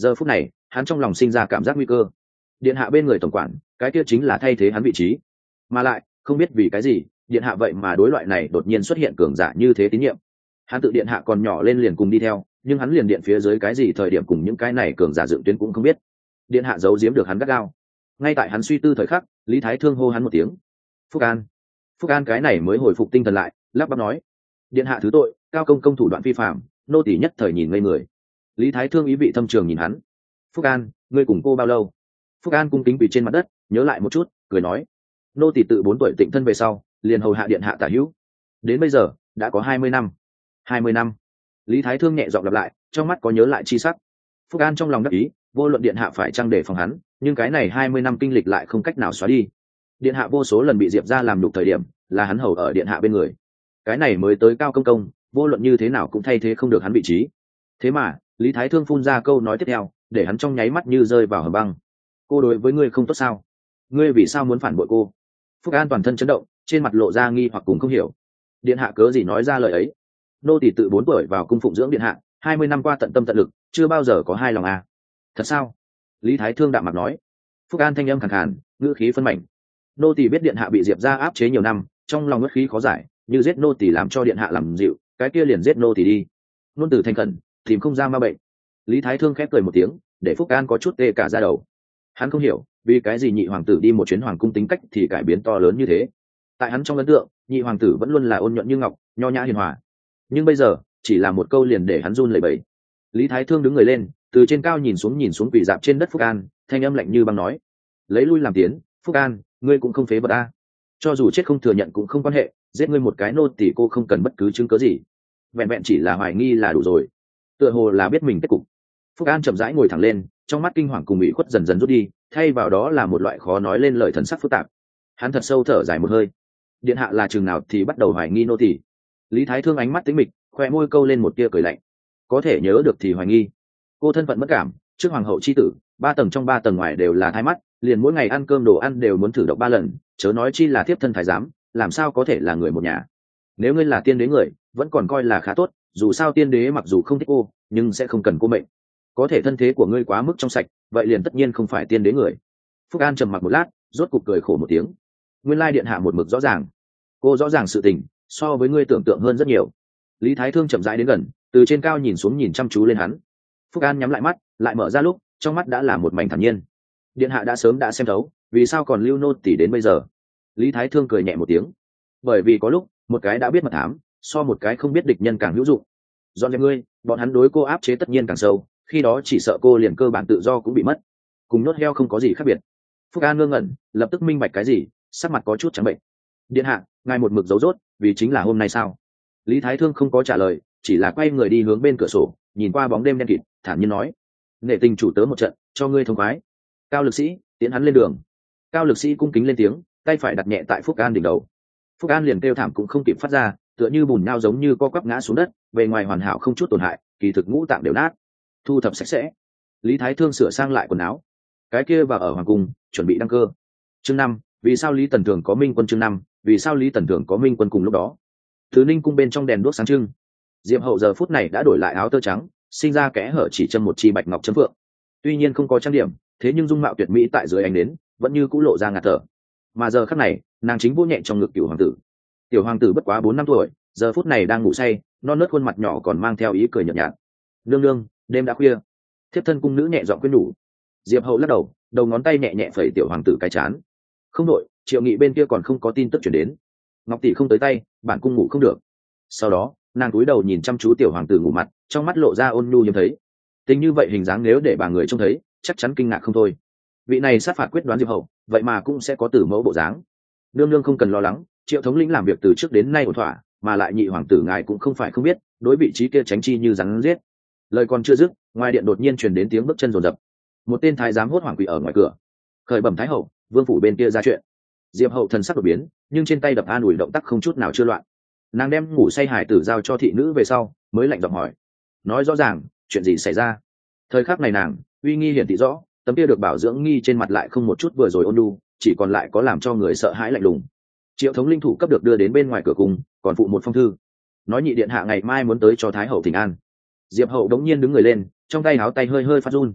Speaker 1: giờ phút này hắn trong lòng sinh ra cảm giác nguy cơ. Điện hạ bên người tổng quản, cái kia chính là thay thế hắn vị trí, mà lại không biết vì cái gì điện hạ vậy mà đối loại này đột nhiên xuất hiện cường giả như thế tín nhiệm. Hắn tự điện hạ còn nhỏ lên liền cùng đi theo, nhưng hắn liền điện phía dưới cái gì thời điểm cùng những cái này cường giả dựng tuyến cũng không biết. Điện hạ giấu giếm được hắn gắt gao. Ngay tại hắn suy tư thời khắc, Lý Thái Thương hô hắn một tiếng Phúc An. Phúc An cái này mới hồi phục tinh thần lại, lắp bắp nói: điện hạ thứ tội, cao công công thủ đoạn vi phạm, nô tỳ nhất thời nhìn ngây người. Lý Thái Thương ý vị thâm trường nhìn hắn: Phúc An, ngươi cùng cô bao lâu? Phúc An cung kính quỳ trên mặt đất, nhớ lại một chút, cười nói: nô tỳ tự 4 tuổi tịnh thân về sau, liền hầu hạ điện hạ tả hữu, đến bây giờ đã có 20 năm. 20 năm. Lý Thái Thương nhẹ giọng lặp lại, trong mắt có nhớ lại chi sắc. Phúc An trong lòng đắc ý, vô luận điện hạ phải trang để phòng hắn, nhưng cái này 20 năm kinh lịch lại không cách nào xóa đi. Điện hạ vô số lần bị diệp ra làm đục thời điểm, là hắn hầu ở điện hạ bên người. Cái này mới tới cao công công, vô luận như thế nào cũng thay thế không được hắn vị trí. Thế mà Lý Thái Thương phun ra câu nói tiếp theo, để hắn trong nháy mắt như rơi vào hầm băng. Cô đối với ngươi không tốt sao? Ngươi vì sao muốn phản bội cô? Phúc An toàn thân chấn động, trên mặt lộ ra nghi hoặc cùng không hiểu. Điện hạ cớ gì nói ra lời ấy? Nô tỳ tự 4 tuổi vào cung phụng dưỡng điện hạ, 20 năm qua tận tâm tận lực, chưa bao giờ có hai lòng à? Thật sao? Lý Thái Thương đạm mặt nói. Phúc An thanh âm khàn khàn, ngữ khí phân mảnh. Nô tỳ biết điện hạ bị diệp ra áp chế nhiều năm, trong lòng ngất khí khó giải, như giết nô tỳ làm cho điện hạ làm dịu, cái kia liền giết nô tỳ đi. Nôn từ thành khẩn, tìm không ra ma bệnh. Lý Thái Thương khép cười một tiếng, để Phúc An có chút tê cả da đầu. Hắn không hiểu vì cái gì nhị hoàng tử đi một chuyến hoàng cung tính cách thì cải biến to lớn như thế. Tại hắn trong ấn tượng, nhị hoàng tử vẫn luôn là ôn nhuận như ngọc, nho nhã hiền hòa, nhưng bây giờ chỉ là một câu liền để hắn run lẩy bẩy. Lý Thái Thương đứng người lên, từ trên cao nhìn xuống quỳ dạp trên đất Phúc An, thanh âm lạnh như băng nói: lấy lui làm tiến. Phúc An, ngươi cũng không phế vật a. Cho dù chết không thừa nhận cũng không quan hệ, giết ngươi một cái nô tỳ cô không cần bất cứ chứng cớ gì, vẹn vẹn chỉ là hoài nghi là đủ rồi. Tựa hồ là biết mình kết cục, Phúc An chậm rãi ngồi thẳng lên, trong mắt kinh hoàng cùng ủy khuất dần dần rút đi, thay vào đó là một loại khó nói lên lời thần sắc phức tạp. Hắn thật sâu thở dài một hơi. Điện hạ là chừng nào thì bắt đầu hoài nghi nô tỳ? Lý Thái Thương ánh mắt tĩnh mịch, khoe môi câu lên một tia cười lạnh. Có thể nhớ được thì hoài nghi. Cô thân phận mất cảm, trước hoàng hậu chi tử, 3 tầng trong 3 tầng ngoài đều là thái mắt, liền mỗi ngày ăn cơm đồ ăn đều muốn thử độc 3 lần, chớ nói chi là tiếp thân thái giám, làm sao có thể là người một nhà. Nếu ngươi là tiên đế người, vẫn còn coi là khá tốt, dù sao tiên đế mặc dù không thích cô, nhưng sẽ không cần cô mệnh. Có thể thân thế của ngươi quá mức trong sạch, vậy liền tất nhiên không phải tiên đế người. Phúc An trầm mặc một lát, rốt cục cười khổ một tiếng. Nguyên lai điện hạ một mực rõ ràng, cô rõ ràng sự tình so với ngươi tưởng tượng hơn rất nhiều. Lý Thái Thương chậm rãi đến gần, từ trên cao nhìn xuống nhìn chăm chú lên hắn. Phúc An nhắm lại mắt, lại mở ra lúc trong mắt đã là một mảnh thản nhiên. Điện hạ đã sớm đã xem thấu, vì sao còn lưu nô tỳ đến bây giờ? Lý Thái Thương cười nhẹ một tiếng. Bởi vì có lúc một cái đã biết mật thám, so một cái không biết địch nhân càng hữu dụng. Dọn dẹp ngươi, bọn hắn đối cô áp chế tất nhiên càng sâu, khi đó chỉ sợ cô liền cơ bản tự do cũng bị mất, cùng nhốt heo không có gì khác biệt. Phúc An ngơ ngẩn, lập tức minh bạch cái gì, sắc mặt có chút trắng bệnh. Điện hạ, ngài một mực giấu rốt, vì chính là hôm nay sao? Lý Thái Thương không có trả lời, chỉ là quay người đi hướng bên cửa sổ, nhìn qua bóng đêm đen kịt, thản nhiên nói: nể tình chủ tớ một trận, cho ngươi thông khoái. Cao lực sĩ, tiến hắn lên đường. Cao lực sĩ cung kính lên tiếng, tay phải đặt nhẹ tại Phúc An đỉnh đầu. Phúc An liền kêu thảm cũng không kịp phát ra, tựa như bùn nhão giống như co quắp ngã xuống đất, bề ngoài hoàn hảo không chút tổn hại, kỳ thực ngũ tạng đều nát. Thu thập sạch sẽ. Lý Thái Thương sửa sang lại quần áo. Cái kia vào ở hoàng cung, chuẩn bị đăng cơ. Chương 5, vì sao Lý Tần Thường có minh quân? Chương 5, vì sao Lý Tần Thường có minh quân? Cùng lúc đó, Thứ Ninh cung bên trong đèn đuốc sáng trưng. Diệp Hậu giờ phút này đã đổi lại áo tơ trắng, sinh ra kẽ hở chỉ châm một chi bạch ngọc châm phượng. Tuy nhiên không có trang điểm, thế nhưng dung mạo tuyệt mỹ tại dưới ánh nến vẫn như cũ lộ ra ngạt thở. Mà giờ khắc này, nàng chính vô nhẹ trong ngực Cửu hoàng tử. Tiểu hoàng tử bất quá 4 năm tuổi, giờ phút này đang ngủ say, non nớt khuôn mặt nhỏ còn mang theo ý cười nhợt nhạt. Nương nương, đêm đã khuya. Thiếp thân cung nữ nhẹ giọng khuyên nhủ. Diệp Hậu lắc đầu, đầu ngón tay nhẹ nhẹ phẩy tiểu hoàng tử cái chán. Không đội, Triệu Nghị bên kia còn không có tin tức chuyển đến. Ngọc tỷ không tới tay, bản cung ngủ không được. Sau đó nàng cúi đầu nhìn chăm chú tiểu hoàng tử ngủ mặt, trong mắt lộ ra ôn nhu hiếm thấy. Tình như vậy hình dáng nếu để bà người trông thấy, chắc chắn kinh ngạc không thôi. Vị này sát phạt quyết đoán Diệp Hậu, vậy mà cũng sẽ có tử mẫu bộ dáng. Nương nương không cần lo lắng, Triệu thống lĩnh làm việc từ trước đến nay ổn thỏa, mà lại nhị hoàng tử ngài cũng không phải không biết, đối vị trí kia tránh chi như rắn giết. Lời còn chưa dứt, ngoài điện đột nhiên truyền đến tiếng bước chân rồn rập. Một tên thái giám hốt hoảng quỳ ở ngoài cửa. Khởi bẩm thái hậu, vương phủ bên kia ra chuyện. Diệp Hậu thần sắc đột biến, nhưng trên tay đập an ủi động tác không chút nào chưa loạn. Nàng đem ngủ say hải tử giao cho thị nữ về sau, mới lạnh giọng hỏi: nói rõ ràng, chuyện gì xảy ra? Thời khắc này nàng uy nghi hiển thị rõ, tấm kia được bảo dưỡng nghi trên mặt lại không một chút vừa rồi ôn nhu, chỉ còn lại có làm cho người sợ hãi lạnh lùng. Triệu thống linh thủ cấp được đưa đến bên ngoài cửa cung, còn phụ một phong thư, nói nhị điện hạ ngày mai muốn tới cho thái hậu thỉnh an. Diệp Hậu đống nhiên đứng người lên, trong tay áo tay hơi hơi phát run.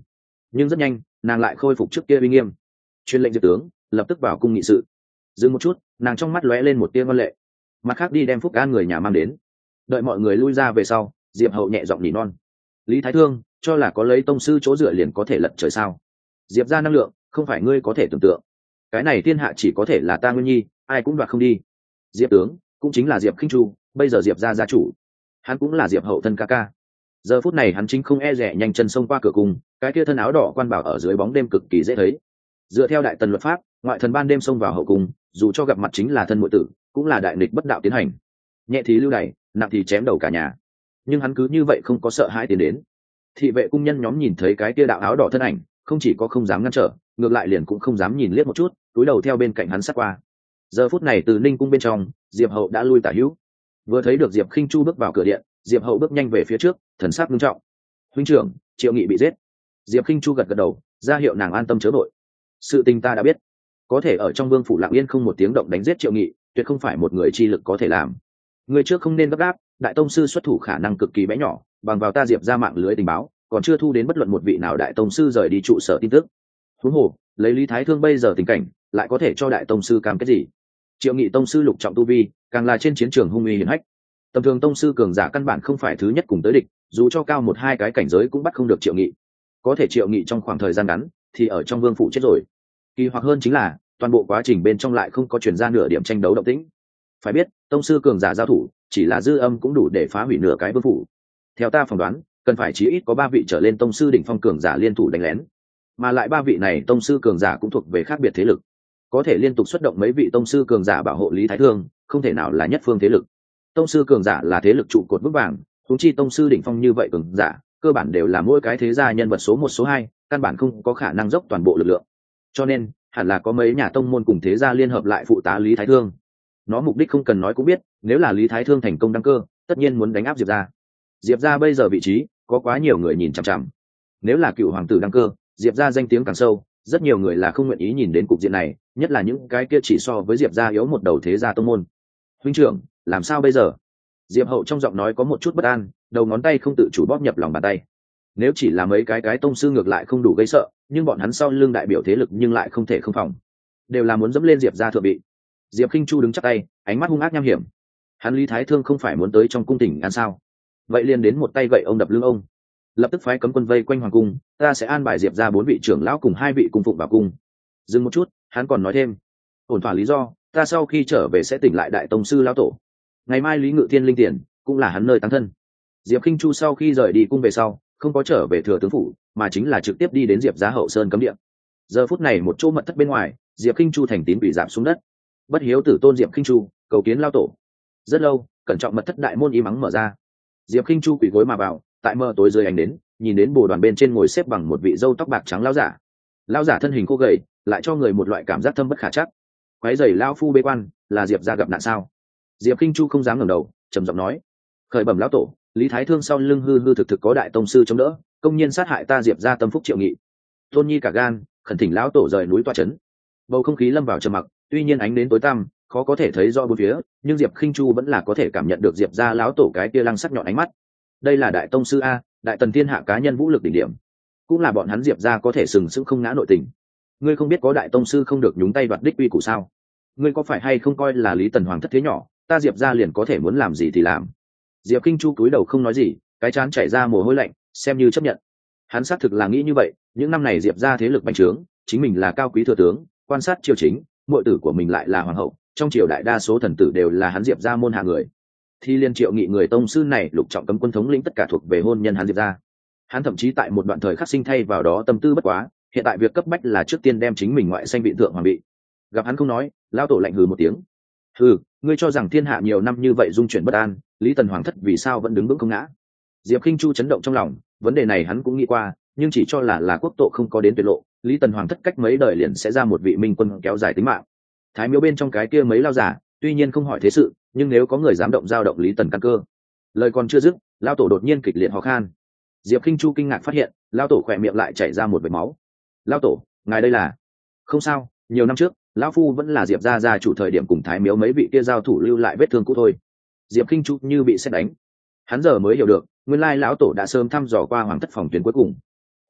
Speaker 1: nhưng rất nhanh nàng lại khôi phục trước kia uy nghiêm, truyền lệnh diệp tướng lập tức vào cung nghị sự. dừng một chút, nàng trong mắt lóe lên một tia ngoan lệ, mặt khác đi đem Phúc An người nhà mang đến. Đợi mọi người lui ra về sau, diệp hậu nhẹ giọng nỉ non: Lý Thái Thương cho là có lấy tông sư chỗ dựa liền có thể lật trời sao? Diệp ra năng lượng không phải ngươi có thể tưởng tượng, cái này thiên hạ chỉ có thể là ta Nguyên Nhi, ai cũng đoạt không đi. Diệp tướng cũng chính là Diệp Khinh Chu, bây giờ Diệp ra gia chủ, hắn cũng là Diệp hậu thân ca ca. Giờ phút này hắn chính không e rẻ nhanh chân xông qua cửa cung, cái kia thân áo đỏ quan bảo ở dưới bóng đêm cực kỳ dễ thấy. Dựa theo đại tần luật pháp, ngoại thần ban đêm xông vào hậu cung, dù cho gặp mặt chính là thân muội tử, cũng là đại nghịch bất đạo tiến hành, nhẹ thì lưu đày, nặng thì chém đầu cả nhà. Nhưng hắn cứ như vậy không có sợ hãi tiến đến. Thị vệ cung nhân nhóm nhìn thấy cái kia đạo áo đỏ thân ảnh, không chỉ có không dám ngăn trở, ngược lại liền cũng không dám nhìn liếc một chút, túi đầu theo bên cạnh hắn sát qua. Giờ phút này từ Ninh cung bên trong, Diệp hậu đã lui tả hữu. Vừa thấy được Diệp Khinh Chu bước vào cửa điện, Diệp hậu bước nhanh về phía trước, thần sắc nghiêm trọng: huynh trưởng, Triệu Nghị bị giết. Diệp Khinh Chu gật gật đầu, ra hiệu nàng an tâm chớ vội. Sự tình ta đã biết, có thể ở trong vương phủ lặng yên không một tiếng động đánh giết Triệu Nghị, tuyệt không phải một người chi lực có thể làm. Người trước không nên gấp gáp, đại tông sư xuất thủ khả năng cực kỳ bé nhỏ, bằng vào ta Diệp ra mạng lưới tình báo, còn chưa thu đến bất luận một vị nào đại tông sư rời đi trụ sở tin tức. Huống hồ, lấy Lý Thái Thương bây giờ tình cảnh, lại có thể cho đại tông sư cam kết gì? Triệu Nghị tông sư lục trọng tu vi, càng là trên chiến trường hung uy hiển hách. Tầm thường tông sư cường giả căn bản không phải thứ nhất cùng tới địch, dù cho cao một hai cái cảnh giới cũng bắt không được Triệu Nghị. Có thể Triệu Nghị trong khoảng thời gian ngắn thì ở trong vương phủ chết rồi. Kỳ hoặc hơn chính là toàn bộ quá trình bên trong lại không có truyền ra nửa điểm tranh đấu động tĩnh. Phải biết, tông sư cường giả giao thủ, chỉ là dư âm cũng đủ để phá hủy nửa cái vương phủ. Theo ta phỏng đoán, cần phải chí ít có 3 vị trở lên tông sư đỉnh phong cường giả liên thủ đánh lén, mà lại 3 vị này tông sư cường giả cũng thuộc về khác biệt thế lực, có thể liên tục xuất động mấy vị tông sư cường giả bảo hộ Lý Thái Thương, không thể nào là nhất phương thế lực. Tông sư cường giả là thế lực trụ cột vững vàng, huống chi tông sư đỉnh phong như vậy cường giả, cơ bản đều là mỗi cái thế gia nhân vật số 1 số 2, căn bản không có khả năng dốc toàn bộ lực lượng. Cho nên, hẳn là có mấy nhà tông môn cùng thế gia liên hợp lại phụ tá Lý Thái Thương. Nó mục đích không cần nói cũng biết, nếu là Lý Thái Thương thành công đăng cơ, tất nhiên muốn đánh áp Diệp gia. Diệp gia bây giờ vị trí, có quá nhiều người nhìn chằm chằm. Nếu là cựu hoàng tử đăng cơ, Diệp gia danh tiếng càng sâu, rất nhiều người là không nguyện ý nhìn đến cục diện này, nhất là những cái kia chỉ so với Diệp gia yếu một đầu thế gia tông môn. Huynh trưởng, làm sao bây giờ? Diệp hậu trong giọng nói có một chút bất an, đầu ngón tay không tự chủ bóp nhập lòng bàn tay. Nếu chỉ là mấy cái tông sư ngược lại không đủ gây sợ, nhưng bọn hắn sau lưng đại biểu thế lực nhưng lại không thể không phòng, đều là muốn dẫm lên Diệp gia thượng vị. Diệp Khinh Chu đứng chắp tay, ánh mắt hung ác nham hiểm. Hắn Lý Thái Thương không phải muốn tới trong cung tỉnh ăn sao? Vậy liền đến một tay gậy ông đập lưng ông, lập tức phái cấm quân vây quanh hoàng cung, ta sẽ an bài Diệp ra 4 vị trưởng lão cùng 2 vị cung phụng vào cung. Dừng một chút, hắn còn nói thêm: ổn thỏa lý do, ta sau khi trở về sẽ tỉnh lại đại tông sư lão tổ. Ngày mai Lý Ngự Thiên linh tiền cũng là hắn nơi táng thân. Diệp Khinh Chu sau khi rời đi cung về sau, không có trở về thừa tướng phủ, mà chính là trực tiếp đi đến Diệp gia hậu sơn cấm địa. Giờ phút này một chỗ mật thất bên ngoài, Diệp Khinh Chu thành tín quỳ rạp xuống đất. Bất hiếu tử tôn Diệp Khinh Chu, cầu kiến lão tổ. Rất lâu, cẩn trọng mật thất đại môn im ắng mở ra. Diệp Khinh Chu quỳ gối mà vào, tại mờ tối dưới ánh đến, nhìn đến bồ đoàn bên trên ngồi xếp bằng một vị râu tóc bạc trắng lão giả. Lão giả thân hình khô gầy, lại cho người một loại cảm giác thâm bất khả trắc. Quái rầy lão phu bế quan, là Diệp gia gặp nạn sao? Diệp Khinh Chu không dám ngẩng đầu, trầm giọng nói: khởi bẩm lão tổ, Lý Thái Thương sau lưng hư thực có đại tông sư chống đỡ, công nhiên sát hại ta Diệp gia tâm phúc Triệu Nghị. Tôn nhi cả gan, khẩn thỉnh lão tổ rời núi tọa trấn. Bầu không khí lâm vào trầm mặc, tuy nhiên ánh đến tối tăm, khó có thể thấy rõ bốn phía, nhưng Diệp Khinh Chu vẫn là có thể cảm nhận được Diệp gia lão tổ cái kia lăng sắc nhọn ánh mắt. Đây là đại tông sư a, đại tần thiên hạ cá nhân vũ lực đỉnh điểm, cũng là bọn hắn Diệp gia có thể sừng sững không ngã nội tình. Ngươi không biết có đại tông sư không được nhúng tay đoạt đích uy củ sao? Ngươi có phải hay không coi là Lý Tần hoàng thất thế nhỏ, ta Diệp gia liền có thể muốn làm gì thì làm? Diệp Khinh Chu cúi đầu không nói gì, cái trán chảy ra mồ hôi lạnh, xem như chấp nhận. Hắn xác thực là nghĩ như vậy, những năm này Diệp gia thế lực bành trướng, chính mình là cao quý thừa tướng, quan sát triều chính, muội tử của mình lại là hoàng hậu, trong triều đại đa số thần tử đều là hắn Diệp gia môn hạ người. Thì liên Triệu Nghị người tông sư này lục trọng cấm quân thống lĩnh tất cả thuộc về hôn nhân hắn Diệp gia. Hắn thậm chí tại một đoạn thời khắc sinh thay vào đó tâm tư bất quá, hiện tại việc cấp bách là trước tiên đem chính mình ngoại sanh vị thượng hoàng vị. Gặp hắn không nói, lão tổ lạnh hừ một tiếng. Hừ, ngươi cho rằng thiên hạ nhiều năm như vậy dung chuyển bất an, Lý Tần hoàng thất vì sao vẫn đứng vững không ngã? Diệp Khinh Chu chấn động trong lòng, vấn đề này hắn cũng nghĩ qua, nhưng chỉ cho là quốc tộ không có đến tuyệt lộ, Lý Tần hoàng thất cách mấy đời liền sẽ ra một vị minh quân kéo dài tính mạng. Thái miếu bên trong cái kia mấy lao giả, tuy nhiên không hỏi thế sự, nhưng nếu có người dám động dao động Lý Tần căn cơ. Lời còn chưa dứt, lão tổ đột nhiên kịch liệt ho khan. Diệp Khinh Chu kinh ngạc phát hiện, lão tổ khỏe miệng lại chảy ra một vệt máu. Lão tổ, ngài đây là? Không sao, nhiều năm trước, lão phu vẫn là Diệp gia gia chủ thời điểm cùng Thái miếu mấy vị kia giao thủ lưu lại vết thương cũ thôi. Diệp Khinh Chu như bị sét đánh, hắn giờ mới hiểu được, nguyên lai lão tổ đã sớm thăm dò qua hoàng thất phòng tuyến cuối cùng.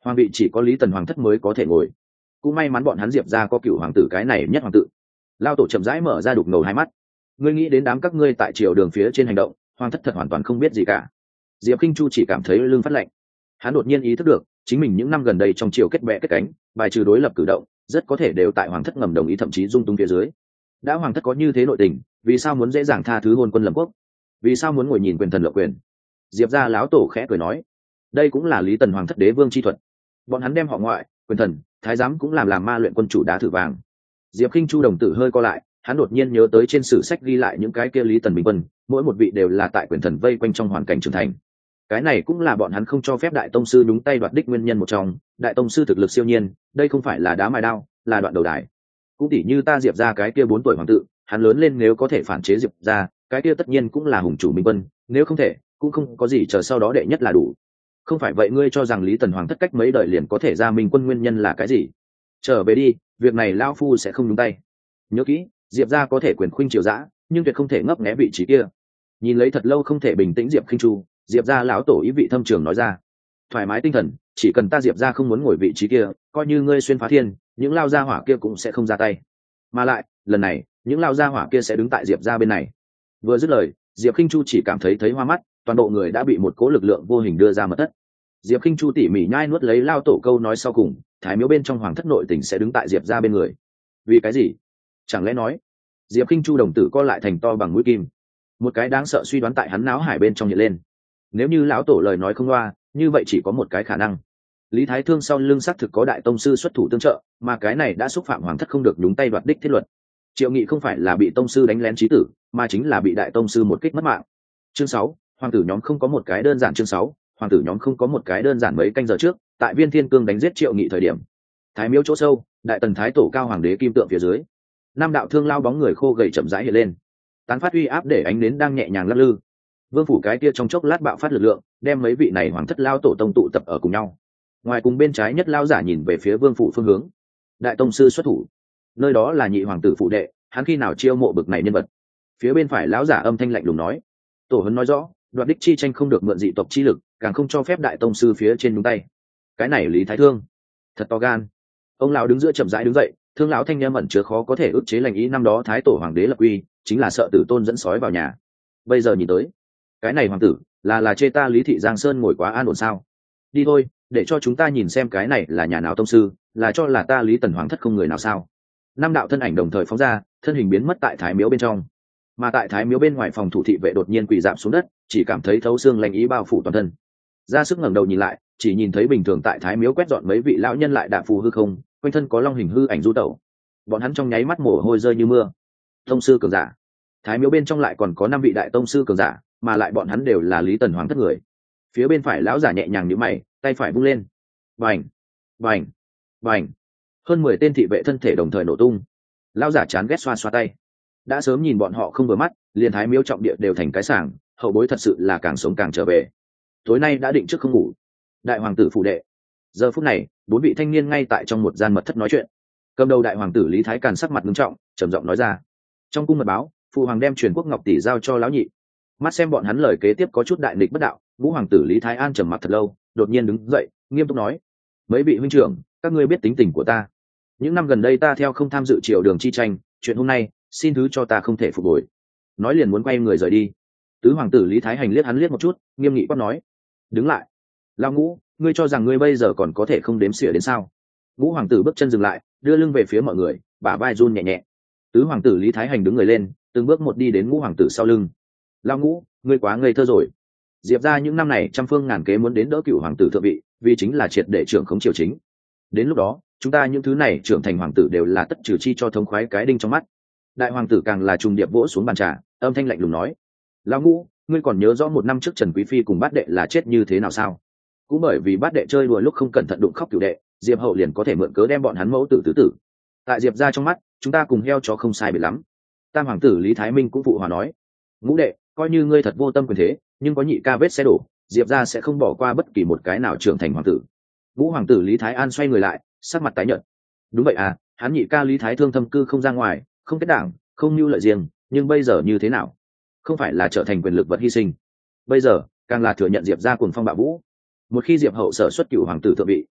Speaker 1: hoàng vị chỉ có Lý Tần hoàng thất mới có thể ngồi. Cũng may mắn bọn hắn Diệp ra có cựu hoàng tử cái này nhất hoàng tử. Lao tổ chậm rãi mở ra đục ngầu hai mắt. Ngươi nghĩ đến đám các ngươi tại triều đường phía trên hành động, hoàng thất thật hoàn toàn không biết gì cả. Diệp Kinh Chu chỉ cảm thấy lưng phát lạnh. Hắn đột nhiên ý thức được chính mình những năm gần đây trong triều kết bè kết cánh, bài trừ đối lập cử động rất có thể đều tại hoàng thất ngầm đồng ý, thậm chí dung tung phía dưới. Đã hoàng thất có như thế nội tình, vì sao muốn dễ dàng tha thứ hôn quân lập quốc, vì sao muốn ngồi nhìn quyền thần lộng quyền? Diệp gia lão tổ khẽ cười nói, đây cũng là Lý Tần hoàng thất đế vương chi thuật. Bọn hắn đem họ ngoại, quyền thần, thái giám cũng làm ma luyện quân chủ đá thử vàng. Diệp Kinh Chu đồng tử hơi co lại, hắn đột nhiên nhớ tới trên sử sách ghi lại những cái kia Lý Tần bình quân, mỗi một vị đều là tại quyền thần vây quanh trong hoàn cảnh trưởng thành. Cái này cũng là bọn hắn không cho phép đại tông sư đúng tay đoạt đích nguyên nhân một trong. Đại tông sư thực lực siêu nhiên, đây không phải là đá mài đao, là đoạn đầu đài. Cũng tỉ như ta Diệp ra cái kia 4 tuổi hoàng tử, hắn lớn lên nếu có thể phản chế Diệp ra, cái kia tất nhiên cũng là hùng chủ minh quân, nếu không thể cũng không có gì chờ sau đó đệ nhất là đủ. Không phải vậy ngươi cho rằng Lý Tần hoàng thất cách mấy đời liền có thể ra minh quân nguyên nhân là cái gì? Trở về đi, việc này lão phu sẽ không nhúng tay. Nhớ kỹ, Diệp ra có thể quyền khuynh triều dã, nhưng tuyệt không thể ngấp nghé vị trí kia. Nhìn lấy thật lâu không thể bình tĩnh Diệp Kinh Chu, Diệp ra lão tổ ý vị thâm trường nói ra, thoải mái tinh thần, chỉ cần ta Diệp ra không muốn ngồi vị trí kia, coi như ngươi xuyên phá thiên, những lao gia hỏa kia cũng sẽ không ra tay. Mà lại lần này những lao gia hỏa kia sẽ đứng tại Diệp ra bên này. Vừa dứt lời, Diệp Kinh Chu chỉ cảm thấy hoa mắt, toàn bộ người đã bị một cỗ lực lượng vô hình đưa ra mật thất. Diệp Kinh Chu tỉ mỉ nhai nuốt lấy lao tổ câu nói sau cùng, thái miếu bên trong hoàng thất nội tình sẽ đứng tại Diệp ra bên người. Vì cái gì? Chẳng lẽ nói? Diệp Kinh Chu đồng tử co lại thành to bằng mũi kim. Một cái đáng sợ suy đoán tại hắn náo hải bên trong hiện lên. Nếu như lão tổ lời nói không loa, như vậy chỉ có một cái khả năng. Lý Thái Thương sau lưng xác thực có đại tông sư xuất thủ tương trợ, mà cái này đã xúc phạm hoàng thất không được nhúng tay đoạt đích thiết luật. Triệu Nghị không phải là bị tông sư đánh lén chí tử, mà chính là bị đại tông sư một kích mất mạng. Chương 6, hoàng tử nhóm không có một cái đơn giản. Chương 6, hoàng tử nhóm không có một cái đơn giản. Mấy canh giờ trước, tại Viên Thiên Cương đánh giết Triệu Nghị thời điểm, Thái Miếu chỗ sâu, đại tần thái tổ cao hoàng đế kim tượng phía dưới, năm đạo thương lao bóng người khô gầy chậm rãi hiện lên, tán phát uy áp để ánh nến đang nhẹ nhàng lắc lư. Vương phủ cái kia trong chốc lát bạo phát lực lượng, đem mấy vị này hoàng thất lao tổ tông tụ tập ở cùng nhau. Ngoài cùng bên trái nhất lao giả nhìn về phía vương phủ phương hướng, đại tông sư xuất thủ, nơi đó là nhị hoàng tử phụ đệ, hắn khi nào chiêu mộ bực này nhân vật? Phía bên phải lão giả âm thanh lạnh lùng nói, tổ huấn nói rõ, đoạt đích chi tranh không được mượn dị tộc chi lực, càng không cho phép đại tông sư phía trên nhúng tay. Cái này Lý Thái Thương thật to gan. Ông lão đứng giữa chậm rãi đứng dậy, thương lão thanh nhâm ẩn chứa khó có thể ức chế lành ý, năm đó thái tổ hoàng đế lập uy, chính là sợ tử tôn dẫn sói vào nhà. Bây giờ nhìn tới, cái này hoàng tử là chê ta Lý thị Giang Sơn ngồi quá an ổn sao? Đi thôi, để cho chúng ta nhìn xem cái này là nhà nào tông sư, là cho là ta Lý Tần hoàng thất không người nào sao? Năm đạo thân ảnh đồng thời phóng ra, thân hình biến mất tại thái miếu bên trong. Mà tại thái miếu bên ngoài, phòng thủ thị vệ đột nhiên quỳ rạp xuống đất, chỉ cảm thấy thấu xương lạnh ý bao phủ toàn thân. Ra sức ngẩng đầu nhìn lại, chỉ nhìn thấy bình thường tại thái miếu quét dọn mấy vị lão nhân lại đạp phù hư không, quanh thân có long hình hư ảnh du tẩu. Bọn hắn trong nháy mắt mồ hôi rơi như mưa. Tông sư cường giả. Thái miếu bên trong lại còn có 5 vị đại tông sư cường giả, mà lại bọn hắn đều là Lý Tần hoàng thất người. Phía bên phải lão giả nhẹ nhàng nhíu mày, tay phải vung lên, bành bành bành, hơn 10 tên thị vệ thân thể đồng thời nổ tung. Lão giả chán ghét xoa xoa tay, đã sớm nhìn bọn họ không vừa mắt, liền thái miếu trọng địa đều thành cái sảng, hậu bối thật sự là càng sống càng trở về. Tối nay đã định trước không ngủ. Đại hoàng tử phủ đệ. Giờ phút này 4 vị thanh niên ngay tại trong một gian mật thất nói chuyện. Cầm đầu đại hoàng tử Lý Thái Càn sắc mặt nghiêm trọng, trầm giọng nói ra, trong cung mật báo, phụ hoàng đem truyền quốc ngọc tỷ giao cho lão nhị. Mắt xem bọn hắn lời kế tiếp có chút đại nghịch bất đạo, ngũ hoàng tử Lý Thái An trầm mặc thật lâu, đột nhiên đứng dậy, nghiêm túc nói, mấy vị huynh trưởng, các ngươi biết tính tình của ta. Những năm gần đây ta theo không tham dự triều đường chi tranh, chuyện hôm nay xin thứ cho ta không thể phục hồi. Nói liền muốn quay người rời đi. Tứ hoàng tử Lý Thái Hành liếc hắn liếc một chút, nghiêm nghị quát nói, đứng lại. Lão Ngũ, ngươi cho rằng ngươi bây giờ còn có thể không đếm xỉa đến sao? Ngũ hoàng tử bước chân dừng lại, đưa lưng về phía mọi người, bả vai run nhẹ nhẹ. Tứ hoàng tử Lý Thái Hành đứng người lên, từng bước một đi đến ngũ hoàng tử sau lưng. Lão Ngũ, ngươi quá ngây thơ rồi. Diệp ra những năm này trăm phương ngàn kế muốn đến đỡ cựu hoàng tử thượng vị, vì chính là triệt để trưởng khống triều chính. Đến lúc đó, chúng ta những thứ này trưởng thành hoàng tử đều là tất trừ chi cho thống khoái cái đinh trong mắt. Đại hoàng tử càng là trùng điệp vỗ xuống bàn trà, âm thanh lạnh lùng nói, Lão Ngũ, ngươi còn nhớ rõ 1 năm trước Trần Quý Phi cùng bát đệ là chết như thế nào sao? Cũng bởi vì bát đệ chơi đùa lúc không cẩn thận đụng khóc cửu đệ, Diệp hậu liền có thể mượn cớ đem bọn hắn mẫu tử tứ tử. Tại Diệp ra trong mắt, chúng ta cùng heo chó không sai biệt lắm. Tam hoàng tử Lý Thái Minh cũng phụ hòa nói, Ngũ đệ, coi như ngươi thật vô tâm quyền thế, nhưng có nhị ca vết xe đổ, Diệp ra sẽ không bỏ qua bất kỳ một cái nào trưởng thành hoàng tử. Ngũ hoàng tử Lý Thái An xoay người lại, sắc mặt tái nhợt. Đúng vậy à, hắn nhị ca Lý Thái Thương thâm cư không ra ngoài, không kết đảng, không mưu lợi riêng, nhưng bây giờ như thế nào? Không phải là trở thành quyền lực vật hy sinh, bây giờ càng là thừa nhận Diệp ra cuồng phong bạo vũ. Một khi Diệp hậu sở xuất cửu hoàng tử thượng vị,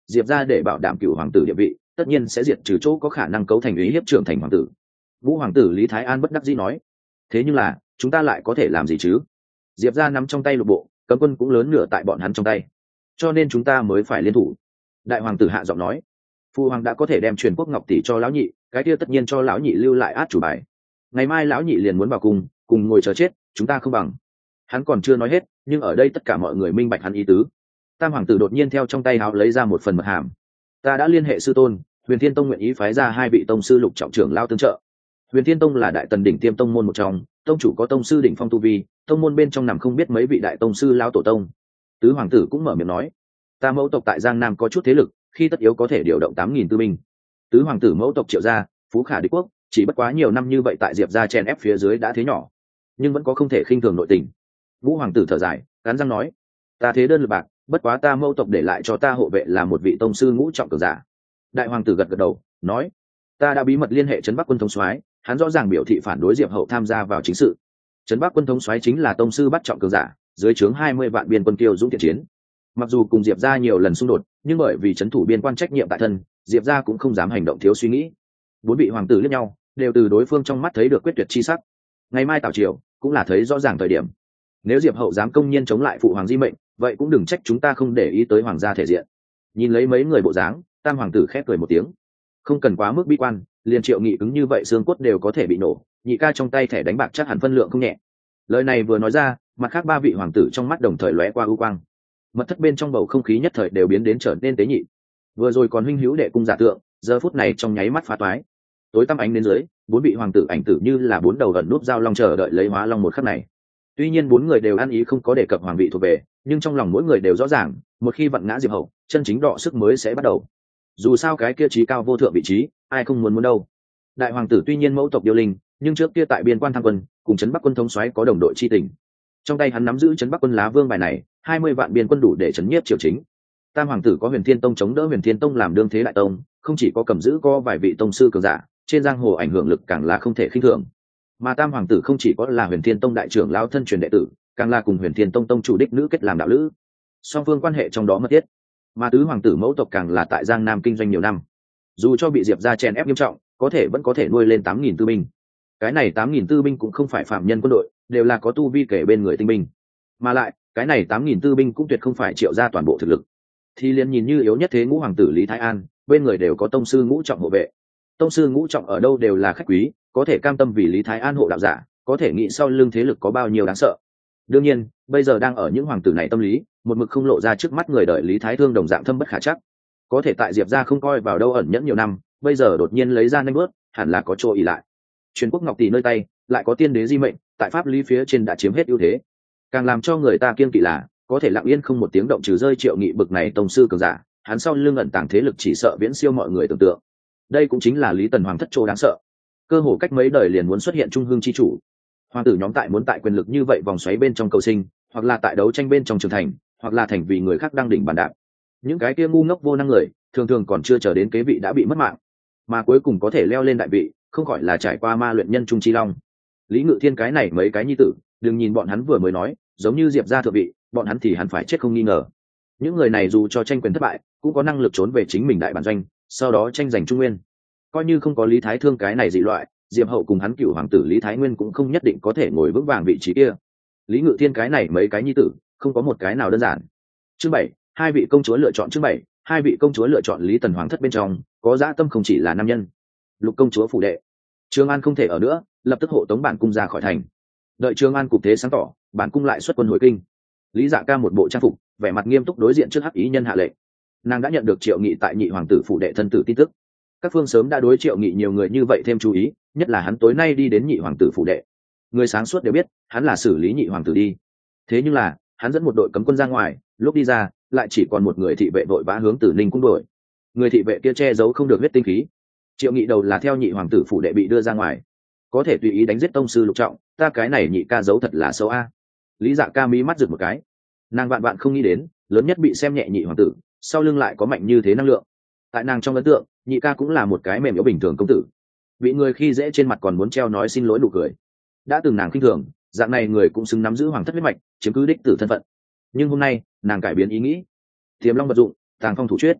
Speaker 1: diệp ra để bảo đảm cựu hoàng tử địa vị tất nhiên sẽ diệt trừ chỗ có khả năng cấu thành ý hiếp trưởng thành hoàng tử. Vũ hoàng tử Lý Thái An bất đắc dĩ nói, thế nhưng là chúng ta lại có thể làm gì chứ? Diệp ra nắm trong tay lục bộ, cấm quân cũng lớn nửa tại bọn hắn trong tay, cho nên chúng ta mới phải liên thủ. Đại hoàng tử hạ giọng nói, phụ hoàng đã có thể đem truyền quốc ngọc tỷ cho lão nhị, cái kia tất nhiên cho lão nhị lưu lại át chủ bài. Ngày mai lão nhị liền muốn vào cùng ngồi chờ chết, chúng ta không bằng. Hắn còn chưa nói hết, nhưng ở đây tất cả mọi người minh bạch hắn ý tứ. Tam hoàng tử đột nhiên theo trong tay áo lấy ra một phần mật hàm. Ta đã liên hệ sư tôn, Huyền Thiên Tông nguyện ý phái ra 2 vị tông sư lục trọng trưởng lao tương trợ. Huyền Thiên Tông là đại tần đỉnh tiêm tông môn một trong, tông chủ có tông sư đỉnh phong tu vi, tông môn bên trong nằm không biết mấy vị đại tông sư lao tổ tông. Tứ hoàng tử cũng mở miệng nói, ta mẫu tộc tại Giang Nam có chút thế lực, khi tất yếu có thể điều động 8.000 tư binh. Tứ hoàng tử mẫu tộc Triệu gia, phú khả địch quốc, chỉ bất quá nhiều năm như vậy tại Diệp gia chèn ép phía dưới đã thế nhỏ, nhưng vẫn có không thể khinh thường nội tình. Vũ hoàng tử thở dài, cắn răng nói, ta thế đơn lực bạc, bất quá ta mẫu tộc để lại cho ta hộ vệ là một vị tông sư ngũ trọng cường giả. Đại hoàng tử gật gật đầu, nói, ta đã bí mật liên hệ trấn Bắc quân thống soái, hắn rõ ràng biểu thị phản đối Diệp Hậu tham gia vào chính sự. Trấn Bắc quân thống soái chính là tông sư bắt trọng cường giả, dưới trướng 20 vạn biên quân kiêu dũng thiện chiến. Mặc dù cùng Diệp gia nhiều lần xung đột, nhưng bởi vì trấn thủ biên quan trách nhiệm tại thân, Diệp gia cũng không dám hành động thiếu suy nghĩ. 4 vị hoàng tử liếc nhau, đều từ đối phương trong mắt thấy được quyết tuyệt chi sắc. Ngày mai tảo triều cũng là thấy rõ ràng thời điểm. Nếu Diệp Hậu dám công nhiên chống lại phụ hoàng di mệnh, vậy cũng đừng trách chúng ta không để ý tới hoàng gia thể diện. Nhìn lấy mấy người bộ dáng, Tam hoàng tử khép cười một tiếng, không cần quá mức bi quan, liền Triệu Nghị cứng như vậy xương cốt đều có thể bị nổ, nhị ca trong tay thẻ đánh bạc chắc hẳn phân lượng không nhẹ. Lời này vừa nói ra, mặt khác 3 vị hoàng tử trong mắt đồng thời lóe qua ưu quang. Mật thất bên trong bầu không khí nhất thời đều biến đến trở nên tế nhị. Vừa rồi còn huynh hữu đệ cung giả tượng, giờ phút này trong nháy mắt phá toái. Tối tăm ánh đến dưới, 4 vị hoàng tử ảnh tử như là 4 đầu gần núp dao long chờ đợi lấy hóa long một khắc này. Tuy nhiên 4 người đều ăn ý không có đề cập hoàng vị thuộc về, nhưng trong lòng mỗi người đều rõ ràng, một khi vặn ngã Diệp Hậu, chân chính đọ sức mới sẽ bắt đầu. Dù sao cái kia trí cao vô thượng vị trí, ai không muốn đâu. Đại hoàng tử tuy nhiên mẫu tộc điêu linh, nhưng trước kia tại biên quan tham quân, cùng trấn Bắc quân thống soái có đồng đội chi tình. Trong tay hắn nắm giữ trấn Bắc quân lá vương bài này, 20 vạn biên quân đủ để trấn nhiếp triều chính. Tam hoàng tử có Huyền Thiên Tông chống đỡ Huyền Thiên Tông làm đương thế đại tông, không chỉ có cầm giữ có vài vị tông sư cường giả, trên giang hồ ảnh hưởng lực càng là không thể khinh thường. Mà Tam hoàng tử không chỉ có là Huyền Thiên Tông đại trưởng lão thân truyền đệ tử, càng là cùng Huyền Thiên Tông tông chủ đích nữ kết làm đạo lữ. Song phương quan hệ trong đó mật thiết. Mà tứ hoàng tử mẫu tộc càng là tại Giang Nam kinh doanh nhiều năm. Dù cho bị Diệp gia chèn ép nghiêm trọng, vẫn có thể nuôi lên 8.000 tư binh. Cái này 8.000 tư binh cũng không phải phạm nhân quân đội, đều là có tu vi kể bên người tinh binh. Mà lại, cái này 8.000 tư binh cũng tuyệt không phải Triệu gia toàn bộ thực lực. Thì liền nhìn như yếu nhất thế ngũ hoàng tử Lý Thái An, bên người đều có tông sư ngũ trọng hộ vệ. Tông sư ngũ trọng ở đâu đều là khách quý, có thể cam tâm vì Lý Thái An hộ đạo giả, có thể nghĩ sau lưng thế lực có bao nhiêu đáng sợ. Đương nhiên, bây giờ đang ở những hoàng tử này tâm lý, một mực không lộ ra trước mắt người đợi Lý Thái Thương đồng dạng thâm bất khả chắc. Có thể tại Diệp gia không coi vào đâu ẩn nhẫn nhiều năm, bây giờ đột nhiên lấy ra nanh bước, hẳn là có chỗ ỷ lại. Truyền quốc ngọc tỷ nơi tay, lại có tiên đế di mệnh, tại pháp lý phía trên đã chiếm hết ưu thế. Càng làm cho người ta kiêng kỵ là, có thể lặng yên không một tiếng động trừ rơi Triệu Nghị bực này tông sư cường giả, hắn sau lưng ẩn tàng thế lực chỉ sợ viễn siêu mọi người tưởng tượng. Đây cũng chính là Lý Tần hoàng thất chỗ đáng sợ. Cơ hồ cách mấy đời liền muốn xuất hiện trung hương chi chủ. Hoàng tử nhóm muốn tại quyền lực như vậy vòng xoáy bên trong cầu sinh, hoặc là tại đấu tranh bên trong trưởng thành, hoặc là thành vì người khác đang đỉnh bàn đạp. Những cái kia ngu ngốc vô năng người, thường thường còn chưa chờ đến kế vị đã bị mất mạng, mà cuối cùng có thể leo lên đại vị, không gọi là trải qua ma luyện nhân trung chi long. Lý Ngự Thiên cái này mấy cái nhi tử, đừng nhìn bọn hắn vừa mới nói, giống như Diệp gia thượng vị, bọn hắn thì hẳn phải chết không nghi ngờ. Những người này dù cho tranh quyền thất bại, cũng có năng lực trốn về chính mình đại bản doanh, sau đó tranh giành trung nguyên. Coi như không có Lý Thái Thương cái này dị loại, Diệp Hậu cùng hắn cựu hoàng tử Lý Thái Nguyên cũng không nhất định có thể ngồi vững vàng vị trí kia. Lý Ngự Thiên cái này mấy cái nhi tử, không có một cái nào đơn giản. Chương 7, 2 vị công chúa lựa chọn. Chương 7, 2 vị công chúa lựa chọn. Lý Tần hoàng thất bên trong, có dã tâm không chỉ là nam nhân. Lục công chúa phủ đệ, Trường An không thể ở nữa, lập tức hộ tống bản cung ra khỏi thành. Đợi Trường An cục thế sáng tỏ, bản cung lại xuất quân hồi kinh. Lý Dạ Ca một bộ trang phục, vẻ mặt nghiêm túc đối diện trước hắc ý nhân hạ lệnh. Nàng đã nhận được Triệu Nghị tại nhị hoàng tử phủ đệ thân tử tin tức. Các phương sớm đã đối Triệu Nghị nhiều người như vậy thêm chú ý, nhất là hắn tối nay đi đến nhị hoàng tử phủ đệ. Người sáng suốt đều biết, hắn là xử lý nhị hoàng tử đi. Thế nhưng là, hắn dẫn một đội cấm quân ra ngoài, lúc đi ra, lại chỉ còn một người thị vệ vội vã hướng Tử Ninh cung đuổi. Người thị vệ kia che giấu không được huyết tinh khí. Triệu Nghị đầu là theo nhị hoàng tử phủ đệ bị đưa ra ngoài, có thể tùy ý đánh giết tông sư lục trọng, ta cái này nhị ca giấu thật là xấu a. Lý Dạ Ca mí mắt rực một cái, nàng vạn vạn không nghĩ đến, lớn nhất bị xem nhẹ nhị hoàng tử, sau lưng lại có mạnh như thế năng lượng. Tại nàng trong ấn tượng, nhị ca cũng là một cái mềm yếu bình thường công tử, bị người khi dễ trên mặt còn muốn treo nói xin lỗi nụ cười. Đã từng nàng khinh thường, dạng này người cũng xứng nắm giữ hoàng thất huyết mạch, chiếm cứ đích tử thân phận. Nhưng hôm nay, nàng cải biến ý nghĩ. Tiềm long vật dụng, tàng phong thủ chuyết.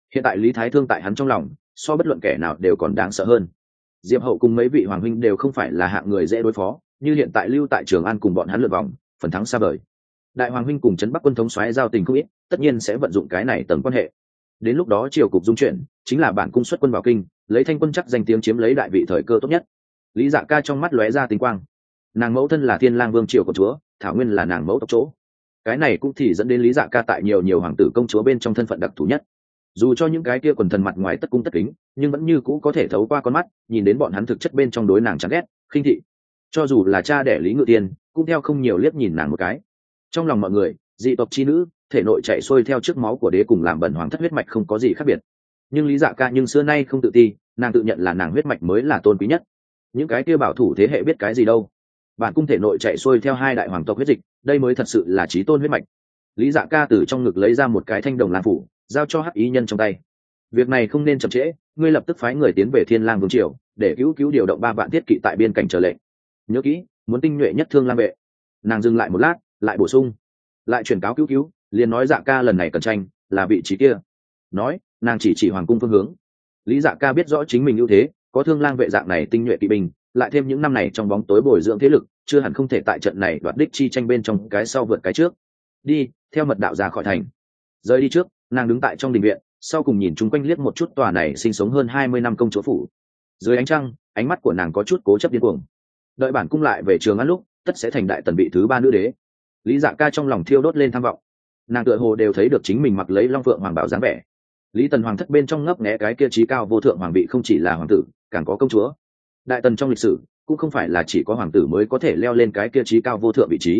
Speaker 1: Hiện tại Lý Thái Thương tại hắn trong lòng so bất luận kẻ nào đều còn đáng sợ hơn. Diệp Hậu cùng mấy vị hoàng huynh đều không phải là hạng người dễ đối phó, như hiện tại lưu tại Trường An cùng bọn hắn lượt vòng, phần thắng xa vời. Đại hoàng huynh cùng trấn Bắc quân thống soái giao tình không ít, tất nhiên sẽ vận dụng cái này tầng quan hệ. Đến lúc đó triều cục dung chuyển, chính là bản cung xuất quân vào kinh, lấy Thanh quân chắc danh tiếng chiếm lấy đại vị thời cơ tốt nhất. Lý Dạ Ca trong mắt lóe ra tinh quang. Nàng mẫu thân là Thiên Lang vương triều của chúa, Thảo Nguyên là nàng mẫu tộc chỗ. Cái này cũng thì dẫn đến Lý Dạ Ca tại nhiều hoàng tử công chúa bên trong thân phận đặc thù nhất. Dù cho những cái kia quần thần mặt ngoài tất cung tất kính, nhưng vẫn như cũ có thể thấu qua con mắt, nhìn đến bọn hắn thực chất bên trong đối nàng chán ghét, khinh thị. Cho dù là cha đẻ Lý Ngự Tiên, cũng theo không nhiều liếc nhìn nàng một cái. Trong lòng mọi người, dị tộc chi nữ, thể nội chạy xuôi theo trước máu của đế cùng làm bẩn hoàng thất huyết mạch không có gì khác biệt. Nhưng Lý Dạ Ca nhưng xưa nay không tự ti, nàng tự nhận là nàng huyết mạch mới là tôn quý nhất. Những cái kia bảo thủ thế hệ biết cái gì đâu? Bản cung thể nội chạy xuôi theo hai đại hoàng tộc huyết dịch, đây mới thật sự là chí tôn huyết mạch. Lý Dạ Ca từ trong ngực lấy ra một cái thanh đồng lan phủ, giao cho Hắc Ý Nhân trong tay. Việc này không nên chậm trễ, ngươi lập tức phái người tiến về Thiên Lang vương triều, để cứu điều động 3 vạn thiết kỵ tại biên cảnh chờ lệnh. Nhớ kỹ, muốn tinh nhuệ nhất Thương Lang vệ. Nàng dừng lại một lát, lại bổ sung, lại truyền cáo cứu, liền nói Dạ Ca lần này cần tranh là vị trí kia. Nói, nàng chỉ hoàng cung phương hướng. Lý Dạ Ca biết rõ chính mình ưu thế, có Thương Lang vệ dạng này tinh nhuệ kỵ binh, lại thêm những năm này trong bóng tối bồi dưỡng thế lực, chưa hẳn không thể tại trận này đoạt đích chi tranh bên trong cái sau vượt cái trước. Đi, theo mật đạo ra khỏi thành. Rời đi trước, nàng đứng tại trong đình viện, sau cùng nhìn chung quanh liếc một chút tòa này sinh sống hơn 20 năm công chúa phủ. Dưới ánh trăng, ánh mắt của nàng có chút cố chấp điên cuồng. Đợi bản cung lại về Trường An lúc, tất sẽ thành đại tần vị thứ 3 nữ đế. Lý Dạ Ca trong lòng thiêu đốt lên tham vọng. Nàng tựa hồ đều thấy được chính mình mặc lấy long phượng hoàng bảo dáng vẻ. Lý Tần hoàng thất bên trong ngấp nghé cái kia trí cao vô thượng hoàng vị không chỉ là hoàng tử, càng có công chúa. Đại tần trong lịch sử cũng không phải là chỉ có hoàng tử mới có thể leo lên cái kia trí cao vô thượng vị trí.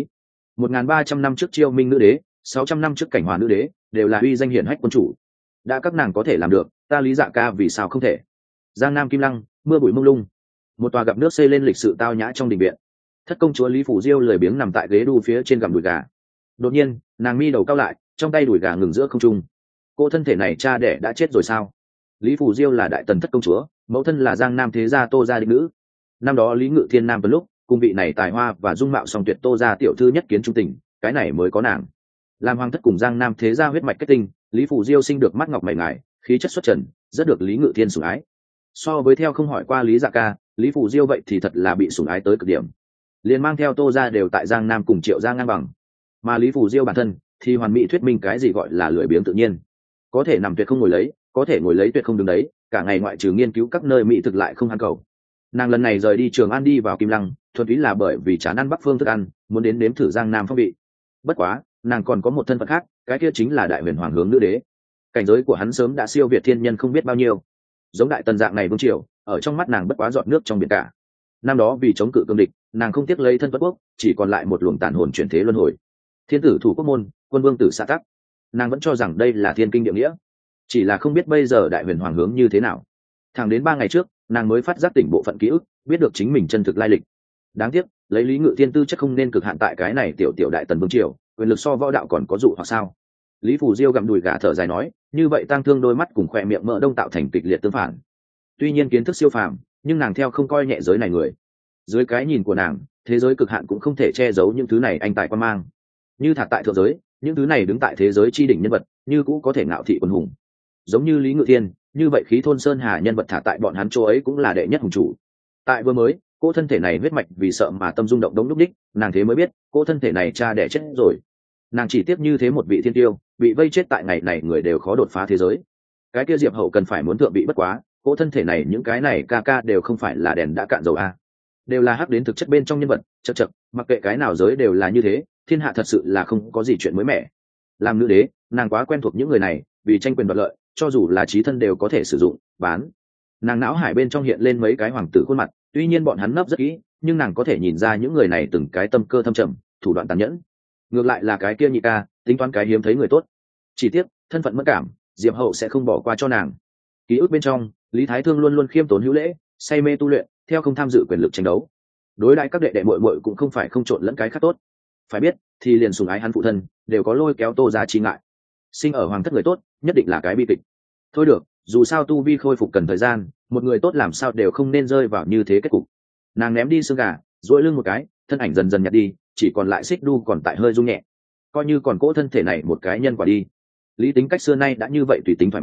Speaker 1: 1300 năm trước Chiêu Minh nữ đế, 600 năm trước Cảnh Hòa nữ đế, đều là uy danh hiển hách quân chủ. Đã các nàng có thể làm được, ta Lý Dạ Ca vì sao không thể? Giang Nam Kim Lăng, mưa bụi mông lung. Một tòa gặp nước xây lên lịch sự tao nhã trong đình viện. Thất công chúa Lý Phủ Diêu lười biếng nằm tại ghế đu phía trên gặm đùi gà. Đột nhiên, nàng mi đầu cao lại, trong tay đùi gà ngừng giữa không trung. Cô thân thể này cha đẻ đã chết rồi sao? Lý Phủ Diêu là đại tần thất công chúa, mẫu thân là Giang Nam thế gia Tô gia đích nữ. Năm đó Lý Ngự Thiên Nam Vân lúc, cùng vị này tài hoa và dung mạo song tuyệt Tô gia tiểu thư nhất kiến trung tình, cái này mới có nàng. Làm hoàng thất cùng Giang Nam thế gia huyết mạch kết tinh, Lý Phủ Diêu sinh được mắt ngọc mày ngài, khí chất xuất trần, rất được Lý Ngự Thiên sủng ái. So với theo không hỏi qua Lý Dạ Ca, Lý Phủ Diêu vậy thì thật là bị sủng ái tới cực điểm. Liền mang theo Tô gia đều tại Giang Nam cùng Triệu gia ngang bằng. Mà Lý Phủ Diêu bản thân thì hoàn mỹ thuyết minh cái gì gọi là lười biếng tự nhiên. Có thể nằm tuyệt không ngồi lấy, có thể ngồi lấy tuyệt không đứng đấy, cả ngày ngoại trừ nghiên cứu các nơi mỹ thực lại không ăn cầu. Nàng lần này rời đi Trường An đi vào Kim Lăng, thuần túy là bởi vì chán ăn Bắc phương thức ăn, muốn đến nếm thử Giang Nam phong vị. Bất quá, nàng còn có một thân phận khác, cái kia chính là Đại Huyền Hoàng hướng nữ đế. Cảnh giới của hắn sớm đã siêu việt thiên nhân không biết bao nhiêu. Giống đại tần dạng này vương triều, ở trong mắt nàng bất quá giọt nước trong biển cả. Năm đó vì chống cự cương địch, nàng không tiếc lấy thân tuất quốc, chỉ còn lại một luồng tàn hồn chuyển thế luân hồi. Thiên tử thủ quốc môn, quân vương tử xã tắc. Nàng vẫn cho rằng đây là thiên kinh địa nghĩa, chỉ là không biết bây giờ Đại Huyền Hoàng hướng như thế nào. Thẳng đến 3 ngày trước, nàng mới phát giác tỉnh bộ phận ký ức, biết được chính mình chân thực lai lịch. Đáng tiếc, lấy Lý Ngự Thiên tư chất không nên cực hạn tại cái này tiểu đại tần vương triều, quyền lực so võ đạo còn có dụ hoặc sao? Lý Phủ Diêu gặm đùi gà thở dài nói, như vậy tăng thương đôi mắt cùng khỏe miệng mỡ đông tạo thành kịch liệt tương phản. Tuy nhiên kiến thức siêu phàm, nhưng nàng theo không coi nhẹ giới này người. Dưới cái nhìn của nàng, thế giới cực hạn cũng không thể che giấu những thứ này anh tài quan mang. Như thả tại thượng giới, những thứ này đứng tại thế giới chi đỉnh nhân vật, như cũ có thể ngạo thị quân hùng. Giống như Lý Ngự Thiên, như vậy khí thôn sơn hà nhân vật thả tại bọn hắn chỗ ấy cũng là đệ nhất hùng chủ. Tại vừa mới, cô thân thể này huyết mạch vì sợ mà tâm rung động đống lúc đích, nàng thế mới biết, cô thân thể này cha đẻ chết rồi. Nàng chỉ tiếp như thế một vị thiên tiêu, bị vây chết tại ngày này người đều khó đột phá thế giới. Cái kia Diệp Hậu cần phải muốn thượng vị bất quá, cô thân thể này những cái này ca đều không phải là đèn đã cạn dầu a, đều là hắc đến thực chất bên trong nhân vật, chậc, mặc kệ cái nào giới đều là như thế, thiên hạ thật sự là không có gì chuyện mới mẻ. Làm nữ đế, nàng quá quen thuộc những người này, vì tranh quyền đoạt lợi, cho dù là chí thân đều có thể sử dụng, bán. Nàng não hải bên trong hiện lên mấy cái hoàng tử khuôn mặt, tuy nhiên bọn hắn nấp rất kỹ, nhưng nàng có thể nhìn ra những người này từng cái tâm cơ thâm trầm, thủ đoạn tàn nhẫn. Ngược lại là cái kia nhị ca, tính toán cái hiếm thấy người tốt. Chỉ tiếc, thân phận mất cảm, Diệp Hậu sẽ không bỏ qua cho nàng. Ký ức bên trong, Lý Thái Thương luôn luôn khiêm tốn hữu lễ, say mê tu luyện, theo không tham dự quyền lực tranh đấu. Đối đãi các đệ đệ muội muội cũng không phải không trộn lẫn cái khác tốt. Phải biết, thì liền sủng ái hắn phụ thân, đều có lôi kéo Tô gia chi ngại. Sinh ở hoàng thất người tốt, nhất định là cái bi kịch. Thôi được, dù sao tu vi khôi phục cần thời gian, một người tốt làm sao đều không nên rơi vào như thế kết cục. Nàng ném đi xương gà, duỗi lưng một cái, thân ảnh dần dần nhạt đi, chỉ còn lại xích đu còn tại hơi rung nhẹ. Coi như còn cỗ thân thể này một cái nhân quả đi. Lý tính cách xưa nay đã như vậy tùy tính thoải mái,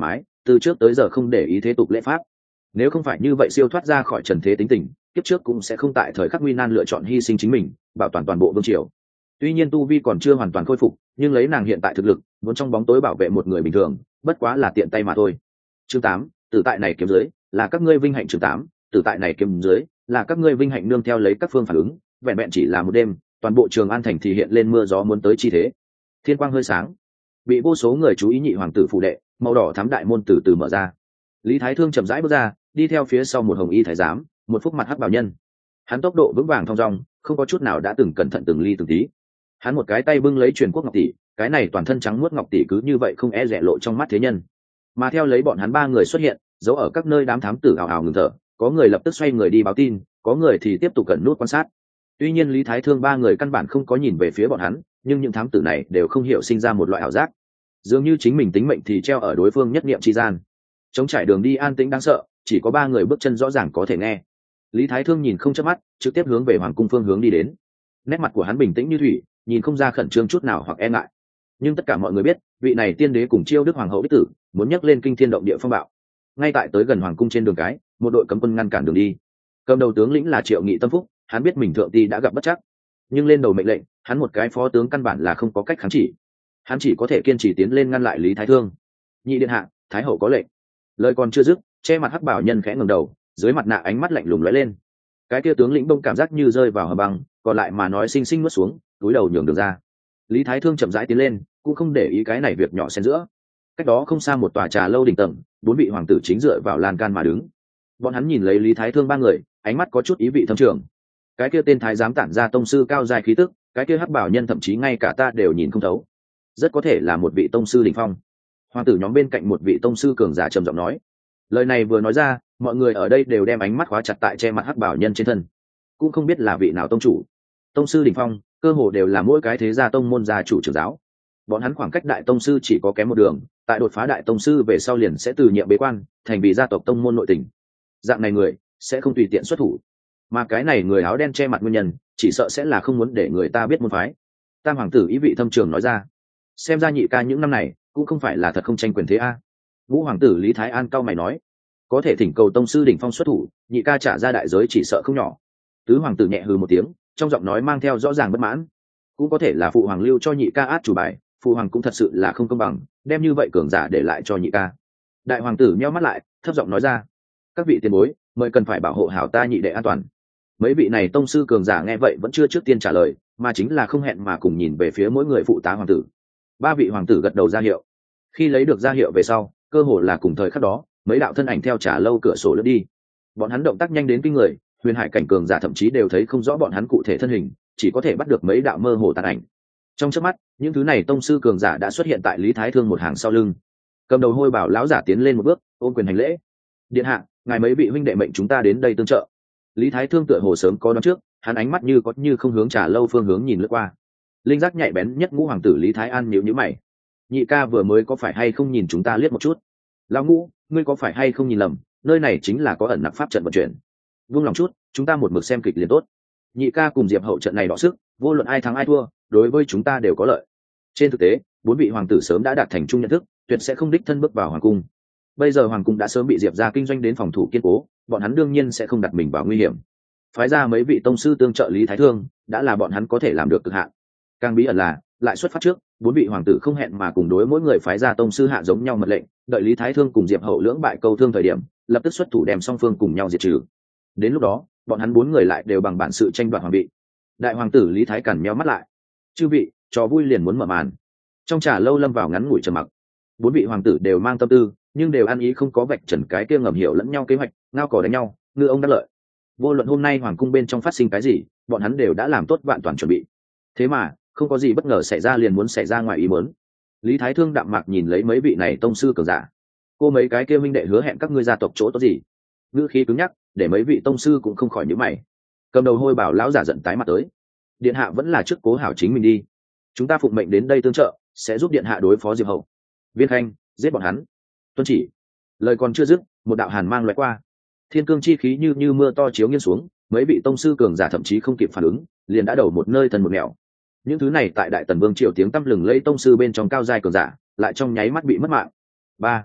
Speaker 1: từ trước tới giờ không để ý thế tục lễ pháp. Nếu không phải như vậy siêu thoát ra khỏi trần thế tính tình, kiếp trước cũng sẽ không tại thời khắc nguy nan lựa chọn hy sinh chính mình, bảo toàn toàn bộ vương triều. Tuy nhiên tu vi còn chưa hoàn toàn khôi phục, nhưng lấy nàng hiện tại thực lực, muốn trong bóng tối bảo vệ một người bình thường, bất quá là tiện tay mà thôi. Chương 8, từ tại này kiếm dưới, là các ngươi vinh hạnh. Chương 8, từ tại này kiếm dưới, là các ngươi vinh hạnh. Nương theo lấy các phương phản ứng, vẹn vẹn chỉ là một đêm, toàn bộ Trường An thành thì hiện lên mưa gió muốn tới chi thế. Thiên quang hơi sáng, bị vô số người chú ý nhị hoàng tử phủ đệ, màu đỏ thắm đại môn từ từ mở ra. Lý Thái Thương chậm rãi bước ra, đi theo phía sau một hồng y thái giám, một phúc mặt hắc bảo nhân. Hắn tốc độ vững vàng thong dong, không có chút nào đã từng cẩn thận từng ly từng tí. Hắn một cái tay bưng lấy truyền quốc ngọc tỷ, cái này toàn thân trắng muốt ngọc tỷ cứ như vậy không e dè lộ trong mắt thế nhân. Mà theo lấy bọn hắn ba người xuất hiện, giấu ở các nơi đám thám tử ảo ảo ngừng thở, có người lập tức xoay người đi báo tin, có người thì tiếp tục cẩn nút quan sát. Tuy nhiên Lý Thái Thương ba người căn bản không có nhìn về phía bọn hắn, nhưng những thám tử này đều không hiểu sinh ra một loại ảo giác, dường như chính mình tính mệnh thì treo ở đối phương nhất niệm chi gian. Trống trải đường đi an tĩnh đáng sợ, chỉ có ba người bước chân rõ ràng có thể nghe. Lý Thái Thương nhìn không chớp mắt, trực tiếp hướng về hoàng cung phương hướng đi đến. Nét mặt của hắn bình tĩnh như thủy, nhìn không ra khẩn trương chút nào hoặc e ngại. Nhưng tất cả mọi người biết, vị này tiên đế cùng Chiêu Đức hoàng hậu đích tử, muốn nhấc lên kinh thiên động địa phong bạo. Ngay tại tới gần hoàng cung trên đường cái, một đội cấm quân ngăn cản đường đi. Cầm đầu tướng lĩnh là Triệu Nghị Tâm Phúc, hắn biết mình thượng ti đã gặp bất trắc, nhưng lên đầu mệnh lệnh, hắn một cái phó tướng căn bản là không có cách kháng chỉ. Hắn chỉ có thể kiên trì tiến lên ngăn lại Lý Thái Thương. Nhị điện hạ, thái hậu có lệnh. Lời còn chưa dứt, che mặt hắc bảo nhân khẽ ngẩng đầu, dưới mặt nạ ánh mắt lạnh lùng lóe lên. Cái kia tướng lĩnh bông cảm giác như rơi vào hầm băng, còn lại mà nói xinh xinh nuốt xuống, cúi đầu nhường đường ra. Lý Thái Thương chậm rãi tiến lên, cũng không để ý cái này việc nhỏ xen giữa. Cách đó không xa một tòa trà lâu đỉnh tầng, bốn vị hoàng tử chính dựa vào lan can mà đứng. Bọn hắn nhìn lấy Lý Thái Thương ba người, ánh mắt có chút ý vị thâm trường. Cái kia tên thái giám tản ra tông sư cao dài khí tức, cái kia hắc bảo nhân thậm chí ngay cả ta đều nhìn không thấu, rất có thể là một vị tông sư đỉnh phong. Hoàng tử nhóm bên cạnh một vị tông sư cường giả trầm giọng nói. Lời này vừa nói ra, mọi người ở đây đều đem ánh mắt khóa chặt tại che mặt hắc bảo nhân trên thân, cũng không biết là vị nào tông chủ. Tông sư đỉnh phong cơ hồ đều là mỗi cái thế gia tông môn gia chủ trưởng giáo, bọn hắn khoảng cách đại tông sư chỉ có kém một đường, tại đột phá đại tông sư về sau liền sẽ từ nhiệm bế quan thành vị gia tộc tông môn nội tình. Dạng này người sẽ không tùy tiện xuất thủ, mà cái này người áo đen che mặt nguyên nhân chỉ sợ sẽ là không muốn để người ta biết môn phái. Tam hoàng tử ý vị thâm trường nói ra. Xem ra nhị ca những năm này cũng không phải là thật không tranh quyền thế a. Ngũ hoàng tử Lý Thái An cau mày nói. Có thể thỉnh cầu tông sư đỉnh phong xuất thủ, nhị ca trả ra đại giới chỉ sợ không nhỏ. Tứ hoàng tử nhẹ hừ một tiếng, trong giọng nói mang theo rõ ràng bất mãn. Cũng có thể là phụ hoàng lưu cho nhị ca át chủ bài, phụ hoàng cũng thật sự là không công bằng, đem như vậy cường giả để lại cho nhị ca. Đại hoàng tử nheo mắt lại, thấp giọng nói ra. Các vị tiền bối, mời cần phải bảo hộ hảo ta nhị đệ an toàn. Mấy vị này tông sư cường giả nghe vậy vẫn chưa trước tiên trả lời, mà chính là không hẹn mà cùng nhìn về phía mỗi người phụ tá hoàng tử. Ba vị hoàng tử gật đầu ra hiệu. Khi lấy được ra hiệu về sau, cơ hồ là cùng thời khắc đó, mấy đạo thân ảnh theo trà lâu cửa sổ lướt đi. Bọn hắn động tác nhanh đến kinh người, huyền hải cảnh cường giả thậm chí đều thấy không rõ bọn hắn cụ thể thân hình, chỉ có thể bắt được mấy đạo mơ hồ tàn ảnh. Trong chớp mắt, những thứ này tông sư cường giả đã xuất hiện tại Lý Thái Thương một hàng sau lưng. Cầm đầu hôi bảo lão giả tiến lên một bước, ôm quyền hành lễ. Điện hạ, ngài mấy vị huynh đệ mệnh chúng ta đến đây tương trợ. Lý Thái Thương tựa hồ sớm có đoán trước, hắn ánh mắt như có như không hướng trà lâu phương hướng nhìn lướt qua. Linh giác nhạy bén nhất Ngũ hoàng tử Lý Thái An nhíu nhíu mày. Nhị ca vừa mới có phải hay không nhìn chúng ta liếc một chút? Lão Ngũ, ngươi có phải hay không nhìn lầm, nơi này chính là có ẩn nặc pháp trận vận chuyển. Vung lòng chút, chúng ta một mực xem kịch liền tốt. Nhị ca cùng Diệp Hậu trận này đọ sức, vô luận ai thắng ai thua, đối với chúng ta đều có lợi. Trên thực tế, bốn vị hoàng tử sớm đã đạt thành chung nhận thức, tuyệt sẽ không đích thân bước vào hoàng cung. Bây giờ hoàng cung đã sớm bị Diệp gia kinh doanh đến phòng thủ kiên cố, bọn hắn đương nhiên sẽ không đặt mình vào nguy hiểm. Phái ra mấy vị tông sư tương trợ Lý Thái Thương, đã là bọn hắn có thể làm được cực hạn. Càng bí ẩn là, lại xuất phát trước, bốn vị hoàng tử không hẹn mà cùng đối mỗi người phái ra tông sư hạ giống nhau mật lệnh, đợi Lý Thái Thương cùng Diệp Hậu lưỡng bại câu thương thời điểm, lập tức xuất thủ đem song phương cùng nhau diệt trừ. Đến lúc đó, bọn hắn bốn người lại đều bằng bản sự tranh đoạt hoàng vị. Đại hoàng tử Lý Thái Cẩn nheo mắt lại. Chư vị, trò vui liền muốn mở màn. Trong trà lâu lâm vào ngắn ngủi trầm mặc. Bốn vị hoàng tử đều mang tâm tư, nhưng đều ăn ý không có vạch trần cái kia ngầm hiểu lẫn nhau kế hoạch, ngao cò đánh nhau, ngư ông đắc lợi. Vô luận hôm nay hoàng cung bên trong phát sinh cái gì, bọn hắn đều đã làm tốt vạn toàn chuẩn bị. Thế mà, không có gì bất ngờ xảy ra liền muốn xảy ra ngoài ý muốn. Lý Thái Thương đạm mạc nhìn lấy mấy vị này tông sư cường giả. Cô mấy cái kia minh đệ hứa hẹn các ngươi gia tộc chỗ tốt gì? Ngữ khí cứng nhắc, để mấy vị tông sư cũng không khỏi nhíu mày. Cầm đầu hôi bảo lão giả giận tái mặt tới. Điện hạ vẫn là trước cố hảo chính mình đi. Chúng ta phụng mệnh đến đây tương trợ, sẽ giúp điện hạ đối phó Diệp Hậu. Viên Khanh, giết bọn hắn. Tuân chỉ. Lời còn chưa dứt, một đạo hàn mang lóe qua. Thiên cương chi khí như mưa to chiếu nghiêng xuống, mấy vị tông sư cường giả thậm chí không kịp phản ứng, liền đã đầu một nơi thần một nẻo. Những thứ này tại Đại Tần Vương triều tiếng tăm lừng lẫy tông sư bên trong cao giai cường giả, lại trong nháy mắt bị mất mạng. Ba.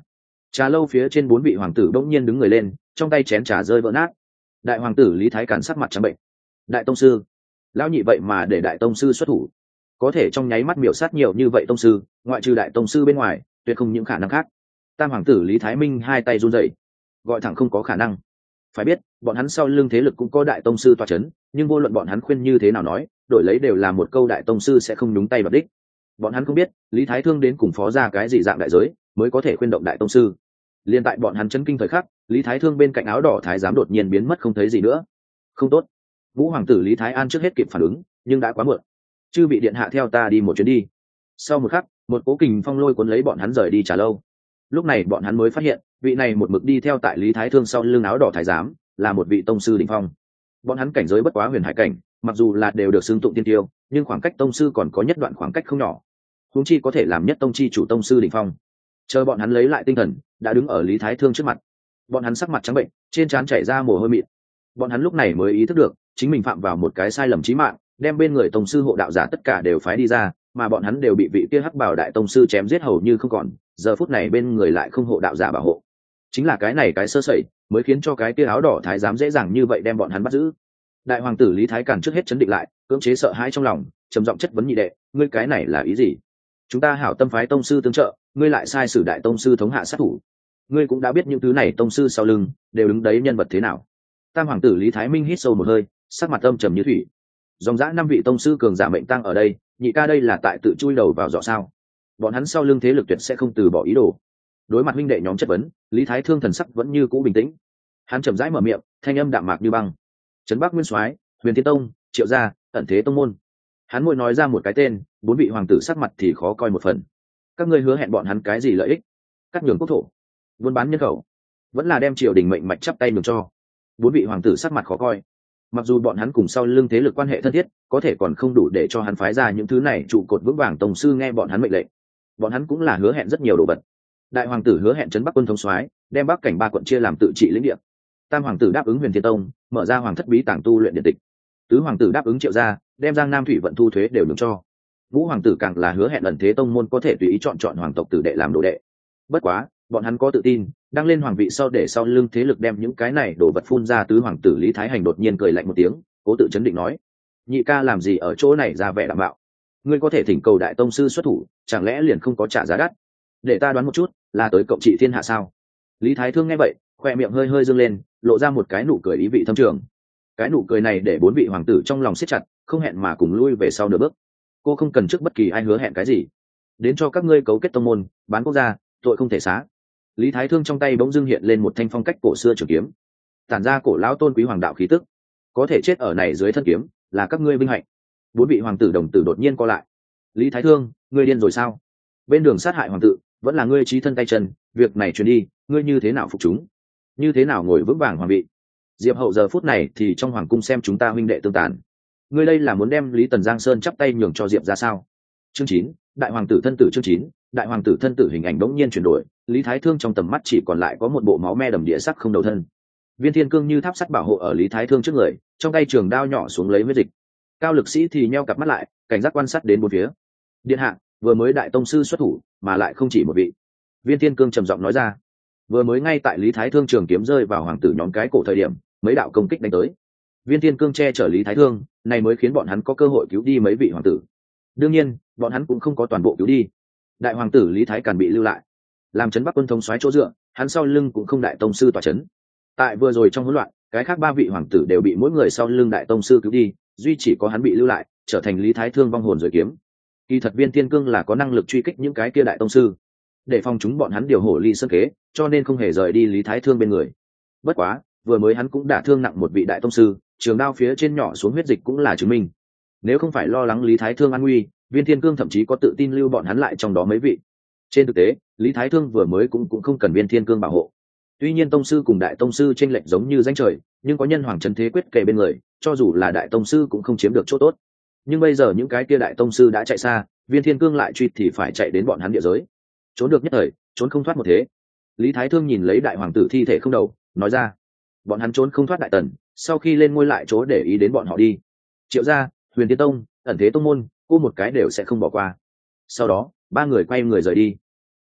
Speaker 1: Trà lâu phía trên 4 vị hoàng tử bỗng nhiên đứng người lên, trong tay chén trà rơi vỡ nát. Đại hoàng tử Lý Thái Càn sắc mặt trắng bệnh. Đại tông sư, lão nhị vậy mà để đại tông sư xuất thủ, có thể trong nháy mắt miểu sát nhiều như vậy tông sư, ngoại trừ đại tông sư bên ngoài tuyệt không những khả năng khác. Tam hoàng tử Lý Thái Minh hai tay run rẩy, gọi thẳng không có khả năng. Phải biết bọn hắn sau lưng thế lực cũng có đại tông sư toa chấn, nhưng vô luận bọn hắn khuyên như thế nào nói, đổi lấy đều là một câu đại tông sư sẽ không nhúng tay vào đích. Bọn hắn không biết Lý Thái Thương đến cùng phó ra cái gì dạng đại giới mới có thể khuyên động đại tông sư. Liên tại bọn hắn chấn kinh thời khắc, Lý Thái Thương bên cạnh áo đỏ thái giám đột nhiên biến mất không thấy gì nữa. Không tốt. Ngũ hoàng tử Lý Thái An trước hết kịp phản ứng, nhưng đã quá muộn. Chư bị điện hạ theo ta đi một chuyến đi. Sau một khắc, một cố kình phong lôi cuốn lấy bọn hắn rời đi Trà lâu. Lúc này bọn hắn mới phát hiện, vị này một mực đi theo tại Lý Thái Thương sau lưng áo đỏ thái giám, là một vị tông sư đỉnh phong. Bọn hắn cảnh giới bất quá huyền hải cảnh, mặc dù là đều được xưng tụng tiên tiêu, nhưng khoảng cách tông sư còn có nhất đoạn khoảng cách không nhỏ. Huống chi có thể làm nhất tông chi chủ tông sư đỉnh phong. Chờ bọn hắn lấy lại tinh thần, đã đứng ở Lý Thái Thương trước mặt. Bọn hắn sắc mặt trắng bệnh, trên trán chảy ra mồ hôi mịn. Bọn hắn lúc này mới ý thức được, chính mình phạm vào một cái sai lầm chí mạng, đem bên người tông sư hộ đạo giả tất cả đều phái đi ra, mà bọn hắn đều bị vị kia hắc bảo đại tông sư chém giết hầu như không còn, giờ phút này bên người lại không hộ đạo giả bảo hộ. Chính là cái này cái sơ sẩy, mới khiến cho cái kia áo đỏ thái giám dễ dàng như vậy đem bọn hắn bắt giữ. Đại hoàng tử Lý Thái Càn trước hết chấn định lại, cưỡng chế sợ hãi trong lòng, trầm giọng chất vấn nhị đệ, ngươi cái này là ý gì? Chúng ta hảo tâm phái tông sư tương trợ, ngươi lại sai sử đại tông sư thống hạ sát thủ. Ngươi cũng đã biết những thứ này tông sư sau lưng đều đứng đấy nhân vật thế nào. Tam hoàng tử Lý Thái Minh hít sâu một hơi, sắc mặt âm trầm như thủy. Dòng dã 5 vị tông sư cường giả mệnh tang ở đây, nhị ca đây là tại tự chui đầu vào giỏ sao? Bọn hắn sau lưng thế lực tuyệt sẽ không từ bỏ ý đồ. Đối mặt huynh đệ nhóm chất vấn, Lý Thái Thương thần sắc vẫn như cũ bình tĩnh. Hắn chậm rãi mở miệng, thanh âm đạm mạc như băng. Trấn Bắc Nguyên Soái, Huyền Thiên Tông, Triệu gia, Ẩn Thế Tông môn. Hắn mỗi nói ra một cái tên, 4 vị hoàng tử sắc mặt thì khó coi một phần. Các ngươi hứa hẹn bọn hắn cái gì lợi ích? Cắt nhường quốc thổ, buôn bán nhân khẩu, vẫn là đem triều đình mệnh mạch chắp tay nhường cho? 4 vị hoàng tử sắc mặt khó coi. Mặc dù bọn hắn cùng sau lưng thế lực quan hệ thân thiết, có thể còn không đủ để cho hắn phái ra những thứ này trụ cột vững vàng tông sư nghe bọn hắn mệnh lệnh. Bọn hắn cũng là hứa hẹn rất nhiều đồ vật. Đại hoàng tử hứa hẹn trấn Bắc quân thống soái, đem Bắc cảnh 3 quận chia làm tự trị lĩnh địa. Tam hoàng tử đáp ứng Huyền Thiên Tông, mở ra hoàng thất bí tàng tu luyện điện tịch. Tứ hoàng tử đáp ứng Triệu gia, đem Giang Nam thủy vận thu thuế đều nhường cho. Ngũ hoàng tử càng là hứa hẹn Ẩn Thế Tông môn có thể tùy ý chọn hoàng tộc tử đệ làm đồ đệ. Bất quá, bọn hắn có tự tin, đang lên hoàng vị sau để sau lưng thế lực đem những cái này đồ vật phun ra. Tứ hoàng tử Lý Thái Hành đột nhiên cười lạnh một tiếng, cố tự chấn định nói: nhị ca làm gì ở chỗ này ra vẻ đảm bảo? Ngươi có thể thỉnh cầu đại tông sư xuất thủ, chẳng lẽ liền không có trả giá đắt? Để ta đoán một chút, là tới cộng trị thiên hạ sao? Lý Thái Thương nghe vậy, khoe miệng hơi hơi dương lên, lộ ra một cái nụ cười ý vị thâm trường. Cái nụ cười này để 4 vị hoàng tử trong lòng siết chặt, không hẹn mà cùng lui về sau nửa bước. Cô không cần trước bất kỳ ai hứa hẹn cái gì, đến cho các ngươi cấu kết tông môn, bán quốc gia, tội không thể xá. Lý Thái Thương trong tay bỗng dưng hiện lên một thanh phong cách cổ xưa trường kiếm, tản ra cổ lão tôn quý hoàng đạo khí tức. Có thể chết ở này dưới thân kiếm, là các ngươi vinh hạnh. 4 vị hoàng tử đồng tử đột nhiên co lại. Lý Thái Thương, ngươi điên rồi sao? Bên đường sát hại hoàng tử, vẫn là ngươi chí thân tay chân, việc này truyền đi, ngươi như thế nào phục chúng? Như thế nào ngồi vững vàng hoàng vị? Diệp Hậu giờ phút này thì trong hoàng cung xem chúng ta huynh đệ tương tàn. Ngươi đây là muốn đem Lý Tần Giang Sơn chắp tay nhường cho Diệp ra sao? Chương 9, đại hoàng tử thân tử. Chương 9, đại hoàng tử thân tử. Hình ảnh bỗng nhiên chuyển đổi, Lý Thái Thương trong tầm mắt chỉ còn lại có một bộ máu me đầm địa sắc không đầu thân. Viên Thiên Cương như tháp sắt bảo hộ ở Lý Thái Thương trước người, trong tay trường đao nhỏ xuống lấy huyết dịch. Cao Lực Sĩ thì nheo cặp mắt lại, cảnh giác quan sát đến bốn phía. Điện hạ, vừa mới đại tông sư xuất thủ, mà lại không chỉ một vị. Viên Thiên Cương trầm giọng nói ra. Vừa mới ngay tại Lý Thái Thương trường kiếm rơi vào hoàng tử nhóm cái cổ thời điểm, mấy đạo công kích đánh tới. Viên Thiên Cương che chở Lý Thái Thương, này mới khiến bọn hắn có cơ hội cứu đi mấy vị hoàng tử. Đương nhiên, bọn hắn cũng không có toàn bộ cứu đi. Đại hoàng tử Lý Thái Càn bị lưu lại, làm trấn Bắc quân thống soái chỗ dựa, hắn sau lưng cũng không đại tông sư tọa trấn. Tại vừa rồi trong hỗn loạn, cái khác 3 vị hoàng tử đều bị mỗi người sau lưng đại tông sư cứu đi, duy chỉ có hắn bị lưu lại, trở thành Lý Thái Thương vong hồn rồi kiếm. Kỳ thật Viên Thiên Cương là có năng lực truy kích những cái kia đại tông sư, để phòng chúng bọn hắn điều hổ ly sơn kế, cho nên không hề rời đi Lý Thái Thương bên người. Bất quá, vừa mới hắn cũng đã thương nặng một vị đại tông sư, trường đao phía trên nhỏ xuống huyết dịch cũng là chứng minh. Nếu không phải lo lắng Lý Thái Thương an nguy, Viên Thiên Cương thậm chí có tự tin lưu bọn hắn lại trong đó mấy vị. Trên thực tế, Lý Thái Thương vừa mới cũng không cần Viên Thiên Cương bảo hộ. Tuy nhiên tông sư cùng đại tông sư chênh lệch giống như danh trời, nhưng có nhân hoàng trấn thế quyết kề bên người, cho dù là đại tông sư cũng không chiếm được chỗ tốt. Nhưng bây giờ những cái kia đại tông sư đã chạy xa, Viên Thiên Cương lại truy thì phải chạy đến bọn hắn địa giới. Trốn được nhất thời, trốn không thoát một thế. Lý Thái Thương nhìn lấy đại hoàng tử thi thể không đầu, nói ra: bọn hắn trốn không thoát đại tần, sau khi lên ngôi lại chỗ để ý đến bọn họ đi. Triệu gia, Huyền Thiên Tông, Ẩn Thế Tông môn, cô một cái đều sẽ không bỏ qua. Sau đó, 3 người quay người rời đi.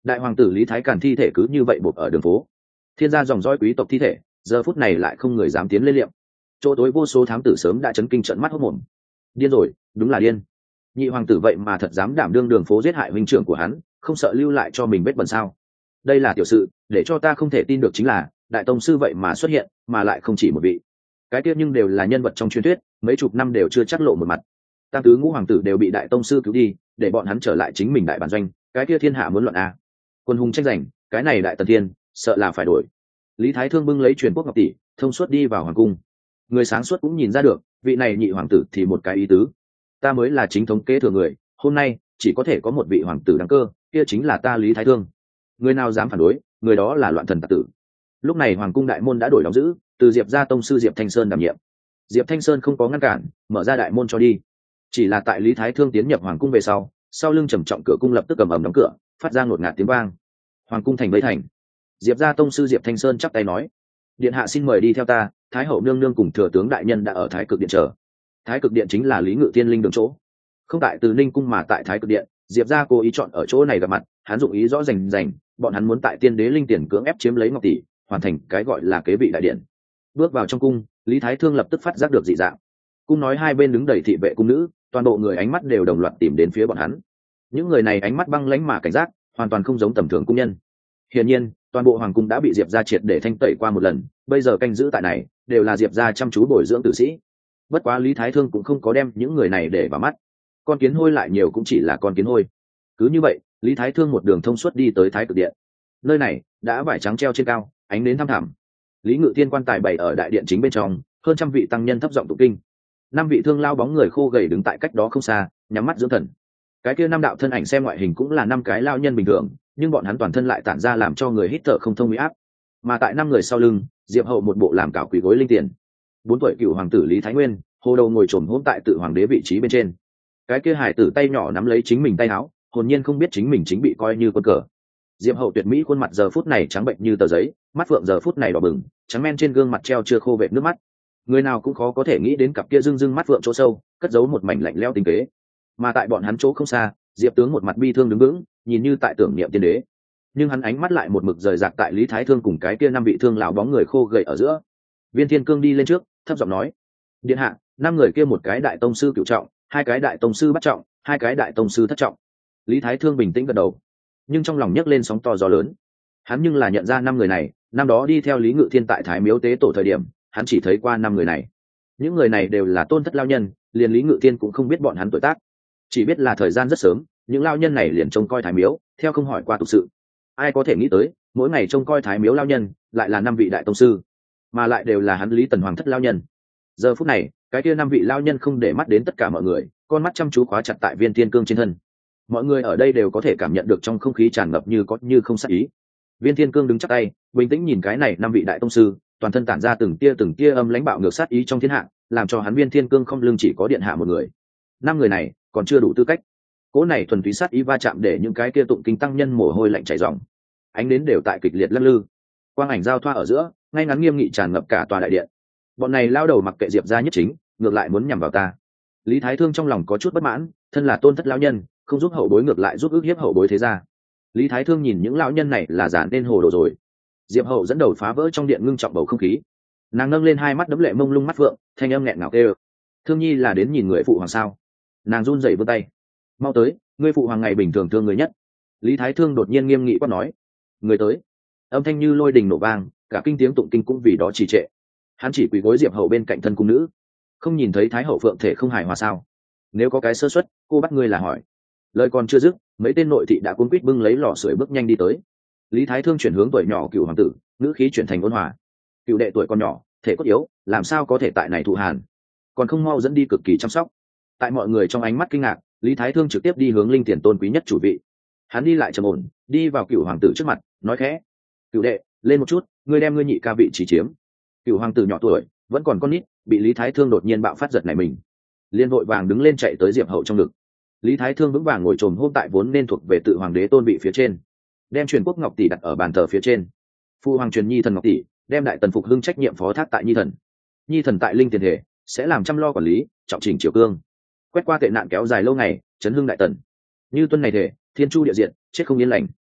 Speaker 1: đại hoàng tử lý thái càn thi thể cứ như vậy buộc ở đường phố, thiên gia dòng dõi quý tộc thi thể giờ phút này lại không người dám tiến lên liệm. Chỗ tối vô số thám tử sớm đã chấn kinh trợn mắt hốt mồm. Điên rồi, đúng là điên. Nhị hoàng tử vậy mà thật dám đảm đương đường phố giết hại huynh trưởng của hắn, không sợ lưu lại cho mình vết bẩn sao? Đây là tiểu sự, để cho ta không thể tin được chính là đại tông sư vậy mà xuất hiện, mà lại không chỉ một vị. Cái kia nhưng đều là nhân vật trong truyền thuyết, mấy chục năm đều chưa chắc lộ một mặt. Tam tứ ngũ hoàng tử đều bị đại tông sư cứu đi, để bọn hắn trở lại chính mình đại bản doanh, cái kia thiên hạ muốn loạn a. Quân hùng tranh giành, cái này đại tần thiên, sợ là phải đổi. Lý Thái Thương bưng lấy truyền quốc ngọc tỷ, thông suốt đi vào hoàng cung. Người sáng suốt cũng nhìn ra được, vị này nhị hoàng tử thì một cái ý tứ. Ta mới là chính thống kế thừa người, hôm nay chỉ có thể có một vị hoàng tử đăng cơ, kia chính là ta Lý Thái Thương. Người nào dám phản đối, người đó là loạn thần tặc tử. Lúc này hoàng cung đại môn đã đổi đóng giữ, từ Diệp gia tông sư Diệp Thanh Sơn đảm nhiệm. Diệp Thanh Sơn không có ngăn cản, mở ra đại môn cho đi. Chỉ là tại Lý Thái Thương tiến nhập hoàng cung về sau lưng trầm trọng cửa cung lập tức cầm ầm đóng cửa, phát ra ngột ngạt tiếng vang. Hoàng cung thành vây thành. Diệp gia tông sư Diệp Thanh Sơn chắp tay nói: điện hạ xin mời đi theo ta, thái hậu nương nương cùng thừa tướng đại nhân đã ở thái cực điện chờ. Thái cực điện chính là Lý Ngự Tiên linh đường chỗ, không tại từ Ninh cung mà tại thái cực điện. Diệp gia cố ý chọn ở chỗ này gặp mặt, hắn dụng ý rõ rành, bọn hắn muốn tại tiên đế linh tiền cưỡng ép chiếm lấy ngọc tỷ, hoàn thành cái gọi là kế vị đại điện. Bước vào trong cung, Lý Thái Thương lập tức phát giác được dị dạng. Cung nói hai bên đứng đầy thị vệ cung nữ, toàn bộ người ánh mắt đều đồng loạt tìm đến phía bọn hắn. Những người này ánh mắt băng lãnh mà cảnh giác, hoàn toàn không giống tầm thường cung nhân. Hiển nhiên, toàn bộ hoàng cung đã bị Diệp gia triệt để thanh tẩy qua một lần, bây giờ canh giữ tại này đều là Diệp gia chăm chú bồi dưỡng tử sĩ. Bất quá Lý Thái Thương cũng không có đem những người này để vào mắt, con kiến hôi lại nhiều cũng chỉ là con kiến hôi. Cứ như vậy, Lý Thái Thương một đường thông suốt đi tới thái cực điện. Nơi này đã vải trắng treo trên cao, ánh đến thăm thẳm. Lý Ngự Tiên quan tài bày ở đại điện chính bên trong, hơn trăm vị tăng nhân thấp giọng tụng kinh. Năm vị thương lao bóng người khô gầy đứng tại cách đó không xa, nhắm mắt dưỡng thần. Cái kia năm đạo thân ảnh xem ngoại hình cũng là năm cái lao nhân bình thường, nhưng bọn hắn toàn thân lại tản ra làm cho người hít thở không thông uy áp. Mà tại năm người sau lưng, Diệp Hậu một bộ làm cảo quỳ gối linh tiền. 4 tuổi cựu hoàng tử Lý Thái Nguyên, hồ đầu ngồi trồm hôm tại tự hoàng đế vị trí bên trên. Cái kia hải tử tay nhỏ nắm lấy chính mình tay áo, hồn nhiên không biết chính mình chính bị coi như con cờ. Diệp Hậu tuyệt mỹ khuôn mặt giờ phút này trắng bệnh như tờ giấy, mắt phượng giờ phút này đỏ bừng, trắng men trên gương mặt treo chưa khô vệt nước mắt. Người nào cũng khó có thể nghĩ đến cặp kia rưng rưng mắt phượng chỗ sâu, cất giấu một mảnh lạnh lẽo tinh kế. Mà tại bọn hắn chỗ không xa, Diệp tướng một mặt bi thương đứng vững, nhìn như tại tưởng niệm tiên đế, nhưng hắn ánh mắt lại một mực rời rạc tại Lý Thái Thương cùng cái kia năm vị thương lão bóng người khô gầy ở giữa. Viên Thiên Cương đi lên trước, thấp giọng nói: điện hạ, năm người kia một cái đại tông sư cửu trọng, hai cái đại tông sư bát trọng, hai cái đại tông sư thất trọng. Lý Thái Thương bình tĩnh gật đầu, nhưng trong lòng nhấc lên sóng to gió lớn. Hắn nhưng là nhận ra năm người này, năm đó đi theo Lý Ngự Thiên tại Thái Miếu tế tổ thời điểm, hắn chỉ thấy qua năm người này. Những người này đều là tôn thất lao nhân, liền Lý Ngự Thiên cũng không biết bọn hắn tuổi tác, chỉ biết là thời gian rất sớm, những lao nhân này liền trông coi Thái Miếu, theo không hỏi qua tục sự. Ai có thể nghĩ tới, mỗi ngày trông coi Thái Miếu lao nhân lại là năm vị đại tông sư, mà lại đều là hắn Lý Tần Hoàng thất lao nhân. Giờ phút này, cái kia năm vị lao nhân không để mắt đến tất cả mọi người, con mắt chăm chú khóa chặt tại Viên Thiên Cương trên thân. Mọi người ở đây đều có thể cảm nhận được trong không khí tràn ngập như có như không sát ý. Viên Thiên Cương đứng chắp tay, bình tĩnh nhìn cái này năm vị đại tông sư, toàn thân tản ra từng tia âm lãnh bạo ngược sát ý trong thiên hạ, làm cho hắn Viên Thiên Cương không lưng chỉ có điện hạ một người. Năm người này còn chưa đủ tư cách. Cỗ này thuần túy sát ý va chạm để những cái kia tụng kinh tăng nhân mồ hôi lạnh chảy ròng. Ánh đến đều tại kịch liệt lắc lư. Quang ảnh giao thoa ở giữa, ngay ngắn nghiêm nghị tràn ngập cả tòa đại điện. Bọn này lao đầu mặc kệ Diệp gia nhất chính, ngược lại muốn nhằm vào ta. Lý Thái Thương trong lòng có chút bất mãn, thân là tôn thất lão nhân, không giúp hậu bối ngược lại giúp ức hiếp hậu bối thế gia. Lý Thái Thương nhìn những lão nhân này là giả nên hồ đồ rồi. Diệp Hậu dẫn đầu phá vỡ trong điện ngưng trọng bầu không khí. Nàng nâng lên hai mắt đẫm lệ mông lung mắt phượng, thanh âm nghẹn ngào kêu: Thương Nhi là đến nhìn người phụ hoàng sao? Nàng run rẩy vươn tay: mau tới, ngươi phụ hoàng ngày bình thường thương người nhất. Lý Thái Thương đột nhiên nghiêm nghị quát nói: người tới. Âm thanh như lôi đình nổ vang, cả kinh tiếng tụng kinh cũng vì đó trì trệ. Hắn chỉ quỳ gối Diệp Hậu bên cạnh thân cung nữ, không nhìn thấy Thái Hậu phượng thể không hài hòa sao? Nếu có cái sơ suất, cô bắt ngươi là hỏi. Lời còn chưa dứt, mấy tên nội thị đã cuống quýt bưng lấy lò sưởi bước nhanh đi tới. Lý Thái Thương chuyển hướng tuổi nhỏ cựu hoàng tử, ngữ khí chuyển thành ôn hòa: cựu đệ tuổi còn nhỏ, thể cốt yếu, làm sao có thể tại này thụ hàn, còn không mau dẫn đi cực kỳ chăm sóc. Tại mọi người trong ánh mắt kinh ngạc, Lý Thái Thương trực tiếp đi hướng linh tiền tôn quý nhất chủ vị. Hắn đi lại trầm ổn, đi vào cựu hoàng tử trước mặt, nói khẽ: cựu đệ, lên một chút, ngươi đem ngươi nhị ca vị trí chiếm. Cựu hoàng tử nhỏ tuổi, vẫn còn con nít, bị Lý Thái Thương đột nhiên bạo phát giật này mình, liên vội vàng đứng lên chạy tới Diệp Hậu trong ngực. Lý Thái Thương vững vàng ngồi trồm hôm tại vốn nên thuộc về tự hoàng đế tôn vị phía trên, đem truyền quốc ngọc tỷ đặt ở bàn thờ phía trên. Phu hoàng truyền nhi thần ngọc tỷ, đem đại tần phục hưng trách nhiệm phó thác tại nhi thần. Nhi thần tại linh tiền thể sẽ làm chăm lo quản lý, trọng chỉnh triều cương, quét qua tệ nạn kéo dài lâu ngày, chấn hưng đại tần. Như tuân này thể, thiên chu địa diện, chết không yên lành.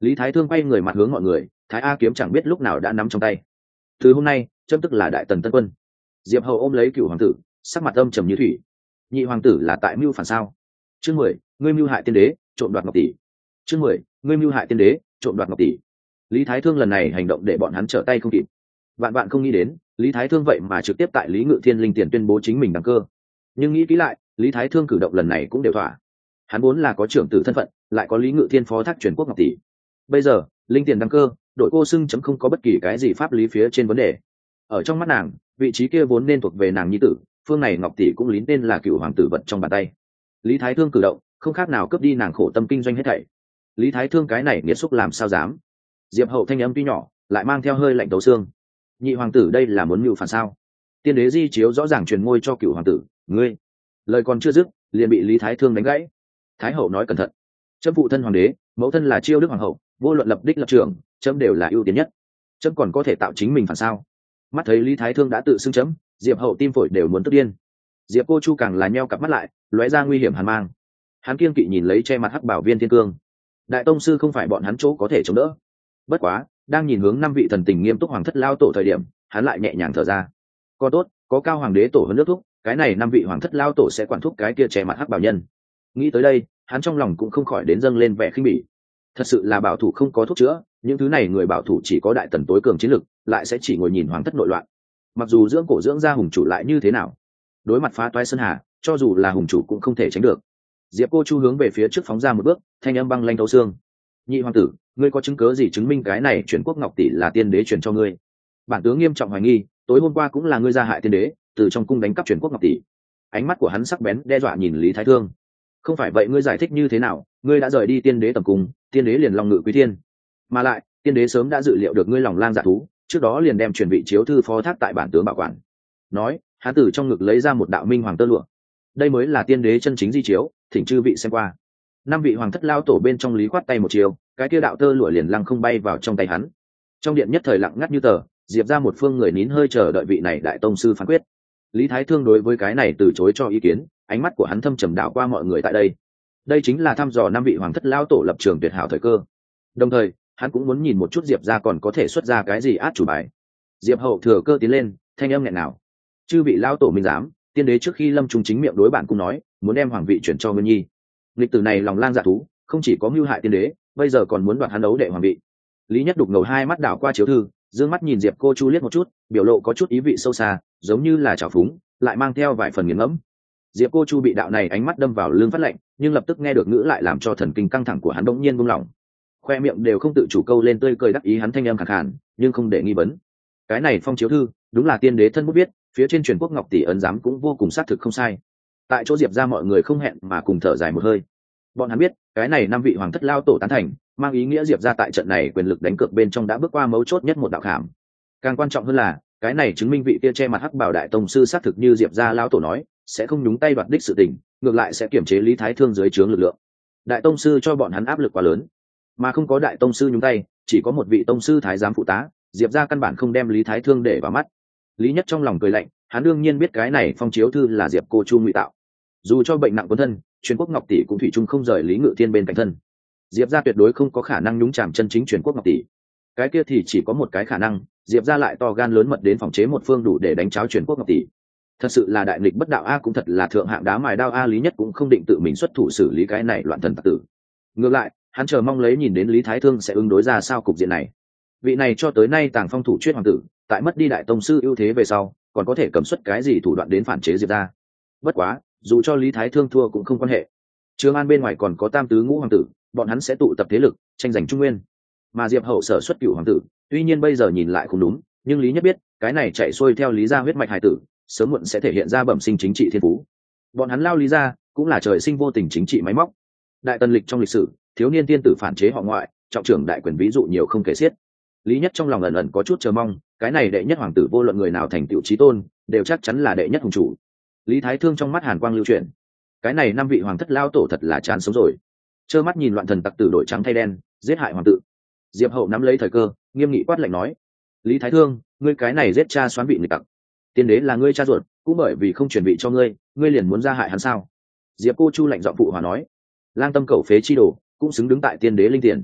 Speaker 1: Lý Thái Thương quay người mặt hướng mọi người, Thái A kiếm chẳng biết lúc nào đã nắm trong tay. Từ hôm nay, chấm tức là đại tần tân quân. Diệp Hậu ôm lấy Cửu hoàng tử, sắc mặt âm trầm như thủy. Nhị hoàng tử là tại mưu phản sao? Chương 10, ngươi mưu hại tiên đế, trộm đoạt ngọc tỷ. Chương 10, ngươi mưu hại tiên đế, trộm đoạt ngọc tỷ. Lý Thái Thương lần này hành động để bọn hắn trở tay không kịp. Vạn bạn không nghĩ đến, Lý Thái Thương vậy mà trực tiếp tại Lý Ngự Thiên linh tiền tuyên bố chính mình đăng cơ. Nhưng nghĩ kỹ lại, Lý Thái Thương cử động lần này cũng đều thỏa. Hắn vốn là có trưởng tử thân phận, lại có Lý Ngự Thiên phó thác truyền quốc ngọc tỷ. Bây giờ, linh tiền đăng cơ, đội cô xưng chấm không có bất kỳ cái gì pháp lý phía trên vấn đề. Ở trong mắt nàng, vị trí kia vốn nên thuộc về nàng nhi tử, phương này ngọc tỷ cũng lín tên là Cửu hoàng tử vật trong bàn tay. Lý Thái Thương cử động, không khác nào cướp đi nàng khổ tâm kinh doanh hết thảy. Lý Thái Thương cái này nghiệt xúc làm sao dám? Diệp Hậu thanh âm tuy nhỏ, lại mang theo hơi lạnh tấu xương. Nhị hoàng tử đây là muốn mưu phản sao? Tiên đế di chiếu rõ ràng truyền ngôi cho Cửu hoàng tử, ngươi. Lời còn chưa dứt, liền bị Lý Thái Thương đánh gãy. Thái hậu nói cẩn thận, chấm phụ thân hoàng đế, mẫu thân là Chiêu Đức hoàng hậu, vô luận lập đích lập trường, chấm đều là ưu tiên nhất. Chấm còn có thể tạo chính mình phản sao? Mắt thấy Lý Thái Thương đã tự xưng chấm, Diệp Hậu tim phổi đều muốn tức điên. Diệp Cô Chu càng là nheo cặp mắt lại, lóe ra nguy hiểm hàn mang. Hắn kiêng kỵ nhìn lấy che mặt hắc bảo Viên Thiên Cương. Đại tông sư không phải bọn hắn chỗ có thể chống đỡ. Bất quá, đang nhìn hướng năm vị thần tình nghiêm túc hoàng thất lao tổ thời điểm, hắn lại nhẹ nhàng thở ra. Có tốt, có cao hoàng đế tổ hơn nước thúc, cái này năm vị hoàng thất lao tổ sẽ quản thúc cái kia che mặt hắc bảo nhân. Nghĩ tới đây, hắn trong lòng cũng không khỏi đến dâng lên vẻ khinh bỉ. Thật sự là bảo thủ không có thuốc chữa, những thứ này người bảo thủ chỉ có đại tần tối cường chiến lực, lại sẽ chỉ ngồi nhìn hoàng thất nội loạn. Mặc dù dưỡng cổ dưỡng ra hùng chủ lại như thế nào, đối mặt phá toái sơn hà, cho dù là hùng chủ cũng không thể tránh được. Diệp Cô Chu hướng về phía trước phóng ra một bước, thanh âm băng lanh thấu xương. Nhị hoàng tử, ngươi có chứng cớ gì chứng minh cái này chuyển quốc ngọc tỷ là tiên đế truyền cho ngươi? Bản tướng nghiêm trọng hoài nghi, tối hôm qua cũng là ngươi ra hại tiên đế, từ trong cung đánh cắp chuyển quốc ngọc tỷ. Ánh mắt của hắn sắc bén đe dọa nhìn Lý Thái Thương. Không phải vậy ngươi giải thích như thế nào? Ngươi đã rời đi tiên đế tầm cung, tiên đế liền long ngự quý thiên, mà lại tiên đế sớm đã dự liệu được ngươi lòng lang dạ thú, trước đó liền đem chuyển vị chiếu thư phó thác tại bản tướng bảo quản. Nói, hắn từ trong ngực lấy ra một đạo minh hoàng tơ lụa. Đây mới là tiên đế chân chính di chiếu, thỉnh chư vị xem qua. Năm vị hoàng thất lao tổ bên trong Lý khoát tay một chiều, cái kia đạo tơ lụa liền lăng không bay vào trong tay hắn. Trong điện nhất thời lặng ngắt như tờ, Diệp ra một phương người nín hơi chờ đợi vị này đại tông sư phán quyết. Lý Thái Thương đối với cái này từ chối cho ý kiến, ánh mắt của hắn thâm trầm đạo qua mọi người tại đây. Đây chính là thăm dò năm vị hoàng thất lao tổ lập trường tuyệt hảo thời cơ. Đồng thời, hắn cũng muốn nhìn một chút Diệp ra còn có thể xuất ra cái gì át chủ bài. Diệp Hậu thừa cơ tiến lên, thanh âm nghẹn nào: chư vị lao tổ minh giám, tiên đế trước khi lâm trung chính miệng đối bản cung nói muốn đem hoàng vị chuyển cho Nguyên Nhi. Lịch tử này lòng lang dạ thú, không chỉ có mưu hại tiên đế, bây giờ còn muốn đoạt hắn đấu đệ hoàng vị. Lý Nhất đục ngầu hai mắt đảo qua chiếu thư, dương mắt nhìn Diệp Cô Chu liếc một chút, biểu lộ có chút ý vị sâu xa, giống như là trào phúng, lại mang theo vài phần nghiền ngẫm. Diệp Cô Chu bị đạo này ánh mắt đâm vào lưng phát lạnh, nhưng lập tức nghe được ngữ lại làm cho thần kinh căng thẳng của hắn bỗng nhiên buông lỏng. Khoe miệng đều không tự chủ câu lên tươi cười đắc ý, hắn thanh âm khàn khàn, nhưng không để nghi vấn. Cái này phong chiếu thư, đúng là tiên đế thân bút viết, phía trên truyền quốc ngọc tỷ ấn giám cũng vô cùng xác thực không sai. Tại chỗ Diệp ra mọi người không hẹn mà cùng thở dài một hơi. Bọn hắn biết, cái này năm vị hoàng thất lao tổ tán thành, mang ý nghĩa Diệp ra tại trận này quyền lực đánh cược bên trong đã bước qua mấu chốt nhất một đạo khảm. Càng quan trọng hơn là, cái này chứng minh vị kia che mặt hắc bảo đại tông sư xác thực như Diệp ra lao tổ nói, sẽ không nhúng tay đoạt đích sự tình, ngược lại sẽ kiểm chế Lý Thái Thương dưới trướng lực lượng. Đại tông sư cho bọn hắn áp lực quá lớn, mà không có đại tông sư nhúng tay, chỉ có một vị tông sư thái giám phụ tá, Diệp ra căn bản không đem Lý Thái Thương để vào mắt. Lý Nhất trong lòng cười lạnh, hắn đương nhiên biết cái này phong chiếu thư là Diệp Cô Chu ngụy tạo. Dù cho bệnh nặng quân thân, truyền quốc ngọc tỷ cũng thủy chung không rời Lý Ngự Thiên bên cạnh thân. Diệp ra tuyệt đối không có khả năng nhúng chàm chân chính truyền quốc ngọc tỷ. Cái kia thì chỉ có một cái khả năng, Diệp ra lại to gan lớn mật đến phòng chế một phương đủ để đánh cháo truyền quốc ngọc tỷ. Thật sự là đại nghịch bất đạo a, cũng thật là thượng hạng đá mài đao a. Lý Nhất cũng không định tự mình xuất thủ xử lý cái này loạn thần tặc tử. Ngược lại, hắn chờ mong lấy nhìn đến Lý Thái Thương sẽ ứng đối ra sao cục diện này. Vị này cho tới nay tàng phong thủ chuyết hoàng tử, tại mất đi đại tông sư ưu thế về sau, còn có thể cầm xuất cái gì thủ đoạn đến phản chế Diệp ra. Bất quá, dù cho Lý Thái Thương thua cũng không quan hệ. Trường An bên ngoài còn có tam tứ ngũ hoàng tử, bọn hắn sẽ tụ tập thế lực, tranh giành trung nguyên. Mà Diệp Hậu sở xuất cửu hoàng tử, tuy nhiên bây giờ nhìn lại không đúng, nhưng Lý Nhất biết, cái này chạy xuôi theo Lý gia huyết mạch hài tử, sớm muộn sẽ thể hiện ra bẩm sinh chính trị thiên phú. Bọn hắn lao Lý gia, cũng là trời sinh vô tình chính trị máy móc. Đại tần lịch trong lịch sử, thiếu niên tiên tử phản chế họ ngoại, trọng trưởng đại quyền ví dụ nhiều không kể xiết. Lý Nhất trong lòng ẩn ẩn có chút chờ mong, cái này đệ nhất hoàng tử vô luận người nào thành tựu chí tôn, đều chắc chắn là đệ nhất hùng chủ. Lý Thái Thương trong mắt hàn quang lưu chuyển, cái này năm vị hoàng thất lao tổ thật là chán sống rồi. Trơ mắt nhìn loạn thần tặc tử đổi trắng thay đen, giết hại hoàng tử. Diệp Hậu nắm lấy thời cơ, nghiêm nghị quát lạnh nói: Lý Thái Thương, ngươi cái này giết cha xoán vị nghịch tặc, tiên đế là ngươi cha ruột, cũng bởi vì không chuyển vị cho ngươi, ngươi liền muốn ra hại hắn sao? Diệp Cô Chu lạnh giọng phụ hòa nói: lang tâm cẩu phế chi đồ, cũng xứng đứng tại tiên đế linh tiền.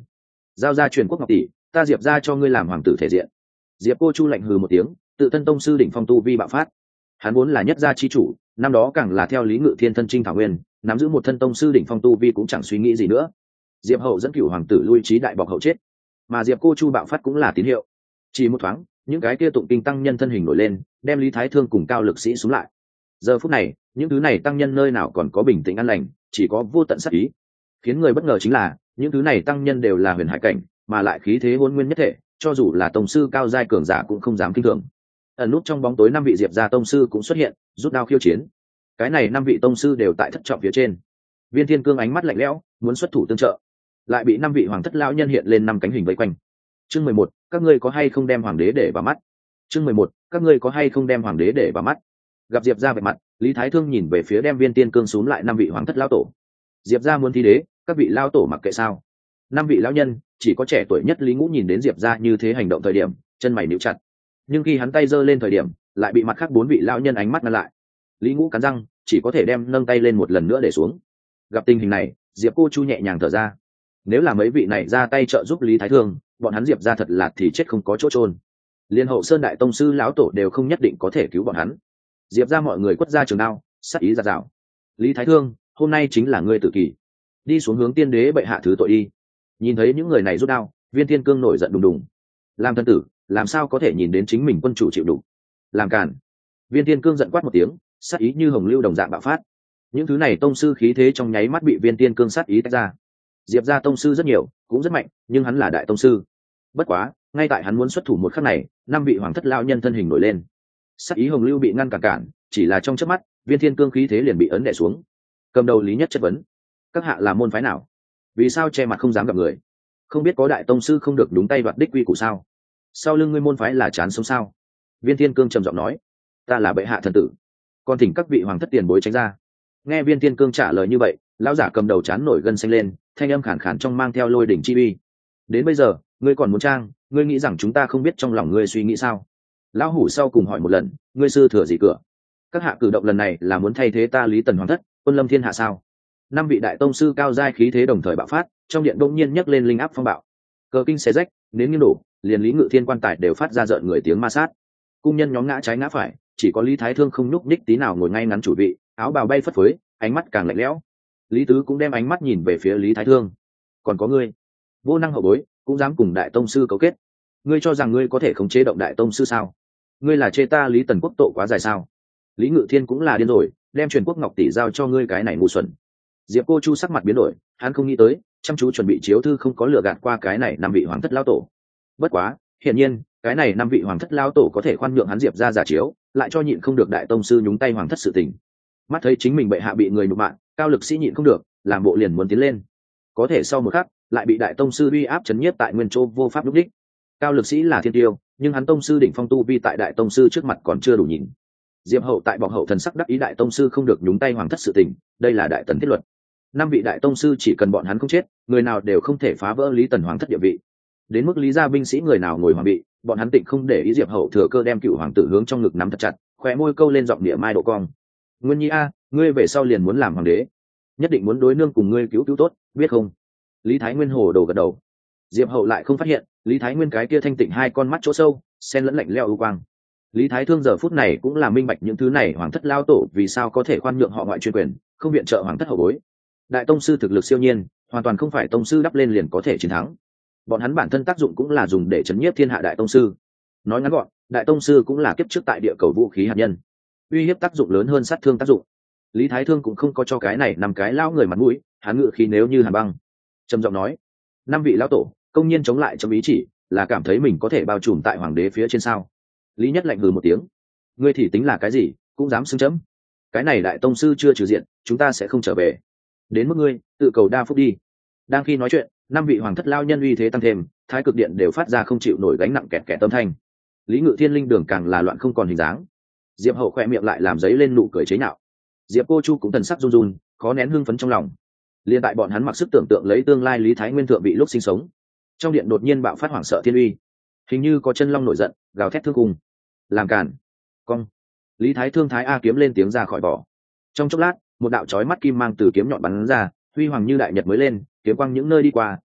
Speaker 1: giao ra truyền quốc ngọc tỷ, ta diệp ra cho ngươi làm hoàng tử thể diện. Diệp Cô Chu lạnh hừ một tiếng, tự thân tông sư đỉnh phong tu vi bạo phát. Hắn vốn là nhất gia chi chủ, năm đó càng là theo Lý Ngự Thiên thân chinh thảo nguyên, nắm giữ một thân tông sư đỉnh phong tu vi cũng chẳng suy nghĩ gì nữa. Diệp Hậu dẫn cửu hoàng tử lui trí đại bọc hậu chết, mà Diệp Cô Chu bạo phát cũng là tín hiệu. Chỉ một thoáng, những cái kia tụng kinh tăng nhân thân hình nổi lên, đem Lý Thái Thương cùng cao lực sĩ xuống lại. Giờ phút này, những thứ này tăng nhân nơi nào còn có bình tĩnh an lành, chỉ có vô tận sát ý. Khiến người bất ngờ chính là, những thứ này tăng nhân đều là huyền hải cảnh, mà lại khí thế hỗn nguyên nhất thể, cho dù là tông sư cao giai cường giả cũng không dám kinh thường. Ẩn nút trong bóng tối năm vị diệp gia tông sư cũng xuất hiện, rút đao khiêu chiến. Cái này năm vị tông sư đều tại thất trọng phía trên. Viên Thiên Cương ánh mắt lạnh lẽo, muốn xuất thủ tương trợ, lại bị năm vị hoàng thất lão nhân hiện lên năm cánh hình vây quanh. Chương 11, các ngươi có hay không đem hoàng đế để vào mắt? Chương 11, các ngươi có hay không đem hoàng đế để vào mắt? Gặp Diệp gia vạch mặt, Lý Thái Thương nhìn về phía đem Viên Tiên Cương xuống lại năm vị hoàng thất lão tổ. Diệp gia muốn thi đế, các vị lão tổ mặc kệ sao? Năm vị lão nhân, chỉ có trẻ tuổi nhất Lý Ngũ nhìn đến Diệp gia như thế hành động thời điểm, chân mày nhíu chặt. Nhưng khi hắn tay giơ lên thời điểm, lại bị mặt khác bốn vị lão nhân ánh mắt ngăn lại. Lý Ngũ cắn răng, chỉ có thể đem nâng tay lên một lần nữa để xuống. Gặp tình hình này, Diệp Cô Chu nhẹ nhàng thở ra. Nếu là mấy vị này ra tay trợ giúp Lý Thái Thương, bọn hắn Diệp gia thật là thì chết không có chỗ chôn. Liên Hậu Sơn đại tông sư lão tổ đều không nhất định có thể cứu bọn hắn. Diệp gia mọi người quất ra trường đao, sát ý giạt rào. Lý Thái Thương, hôm nay chính là ngươi tự kỷ, đi xuống hướng tiên đế bệ hạ thứ tội đi. Nhìn thấy những người này rút đao, Viên Thiên Cương nổi giận đùng đùng. Làm thân tử, làm sao có thể nhìn đến chính mình quân chủ chịu đủ? Làm càn! Viên Thiên Cương giận quát một tiếng, sát ý như hồng lưu đồng dạng bạo phát. Những thứ này tông sư khí thế trong nháy mắt bị Viên Thiên Cương sát ý tách ra. Diệp gia tông sư rất nhiều, cũng rất mạnh, nhưng hắn là đại tông sư. Bất quá, ngay tại hắn muốn xuất thủ một khắc này, năm vị hoàng thất lão nhân thân hình nổi lên. Sát ý hồng lưu bị ngăn cản, chỉ là trong chớp mắt, Viên Thiên Cương khí thế liền bị ấn đè xuống. Cầm đầu Lý Nhất chất vấn: các hạ là môn phái nào? Vì sao che mặt không dám gặp người? Không biết có đại tông sư không được đúng tay đoạt đích quy củ sao? Sau lưng ngươi môn phái là chán sống sao? Viên Thiên Cương trầm giọng nói: ta là bệ hạ thần tử, còn thỉnh các vị hoàng thất tiền bối tránh ra. Nghe Viên Thiên Cương trả lời như vậy, lão giả cầm đầu chán nổi gân xanh lên, thanh âm khản khản trong mang theo lôi đỉnh chi uy. Đến bây giờ, ngươi còn muốn trang, ngươi nghĩ rằng chúng ta không biết trong lòng ngươi suy nghĩ sao? Lão hủ sau cùng hỏi một lần, ngươi sư thừa gì cửa? Các hạ cử động lần này là muốn thay thế ta Lý Tần hoàng thất, quân lâm thiên hạ sao? Năm vị đại tông sư cao giai khí thế đồng thời bạo phát, trong điện đông nhiên nhấc lên linh áp phong bạo. Cờ kinh xé rách, nến nghiêng đổ, liền Lý Ngự Thiên quan tài đều phát ra rợn người tiếng ma sát. Cung nhân nhóm ngã trái ngã phải, chỉ có Lý Thái Thương không nhúc nhích tí nào ngồi ngay ngắn chủ vị, áo bào bay phất phới, ánh mắt càng lạnh lẽo. Lý Tứ cũng đem ánh mắt nhìn về phía Lý Thái Thương. Còn có ngươi, vô năng hậu bối, cũng dám cùng đại tông sư cấu kết. Ngươi cho rằng ngươi có thể khống chế động đại tông sư sao? Ngươi là chê ta Lý Tần quốc tội quá dài sao? Lý Ngự Thiên cũng là điên rồi, đem truyền quốc ngọc tỷ giao cho ngươi cái này ngu xuẩn. Diệp Cô Chu sắc mặt biến đổi, hắn không nghĩ tới, chăm chú chuẩn bị chiếu thư không có lừa gạt qua cái này năm vị hoàng thất lão tổ. Bất quá, hiển nhiên, cái này năm vị hoàng thất lão tổ có thể khoan nhượng hắn Diệp ra giả chiếu, lại cho nhịn không được đại tông sư nhúng tay hoàng thất sự tình. Mắt thấy chính mình bệ hạ bị người nhục mạ, cao lực sĩ nhịn không được, làm bộ liền muốn tiến lên. Có thể sau một khắc, lại bị đại tông sư uy áp chấn nhiếp tại nguyên châu vô pháp lúc đích. Cao lực sĩ là thiên tiêu, nhưng hắn tông sư đỉnh phong tu vi tại đại tông sư trước mặt còn chưa đủ nhìn. Diệp Hậu tại bọc hậu thần sắc đắc ý đại tông sư không được nhúng tay hoàng thất sự tình, đây là đại tần thiết luật. Năm vị đại tông sư chỉ cần bọn hắn không chết, người nào đều không thể phá vỡ Lý Tần hoàng thất địa vị. Đến mức Lý gia binh sĩ người nào ngồi hoàng vị, bọn hắn tịnh không để ý. Diệp Hậu thừa cơ đem cựu hoàng tử hướng trong ngực nắm thật chặt, khóe môi câu lên giọng địa mai độ cong. Nguyên Nhi a, ngươi về sau liền muốn làm hoàng đế, nhất định muốn đối nương cùng ngươi cứu tốt, biết không? Lý Thái Nguyên hồ đồ gật đầu. Diệp Hậu lại không phát hiện, Lý Thái Nguyên cái kia thanh tịnh hai con mắt chỗ sâu, xen lẫn lạnh lẽo ưu quang. Lý Thái Thương giờ phút này cũng là minh bạch những thứ này hoàng thất lao tổ vì sao có thể khoan nhượng họ ngoại chuyên quyền, không viện trợ hoàng thất hậu bối. Đại tông sư thực lực siêu nhiên, hoàn toàn không phải tông sư đắp lên liền có thể chiến thắng. Bọn hắn bản thân tác dụng cũng là dùng để chấn nhiếp thiên hạ đại tông sư. Nói ngắn gọn, đại tông sư cũng là kiếp trước tại địa cầu vũ khí hạt nhân, uy hiếp tác dụng lớn hơn sát thương tác dụng. Lý Thái Thương cũng không có cho cái này năm cái lao người mặt mũi, hắn ngự khí nếu như hàn băng, trầm giọng nói: năm vị lão tổ công nhiên chống lại trong ý chỉ, là cảm thấy mình có thể bao trùm tại hoàng đế phía trên sao? Lý Nhất lạnh hừ một tiếng: ngươi thì tính là cái gì, cũng dám xưng chấm? Cái này đại tông sư chưa trừ diện, chúng ta sẽ không trở về. Đến mức ngươi, tự cầu đa phúc đi. Đang khi nói chuyện, năm vị hoàng thất lao nhân uy thế tăng thêm, thái cực điện đều phát ra không chịu nổi gánh nặng kẹt kẹt âm thanh. Lý Ngự Thiên linh đường càng là loạn không còn hình dáng. Diệp Hậu khoe miệng lại làm giấy lên nụ cười chế nhạo. Diệp Cô Chu cũng thần sắc run run, khó nén hưng phấn trong lòng. Liên tại bọn hắn mặc sức tưởng tượng lấy tương lai Lý Thái Nguyên thượng vị lúc sinh sống, trong điện đột nhiên bạo phát hoảng sợ thiên uy, hình như có chân long nổi giận, gào thét thương cùng. Làm cản! Cong! Lý Thái Thương Thái A kiếm lên tiếng ra khỏi vỏ. Trong chốc lát, một đạo chói mắt kim mang từ kiếm nhọn bắn ra, huy hoàng như đại nhật mới lên, kiếm quang những nơi đi qua,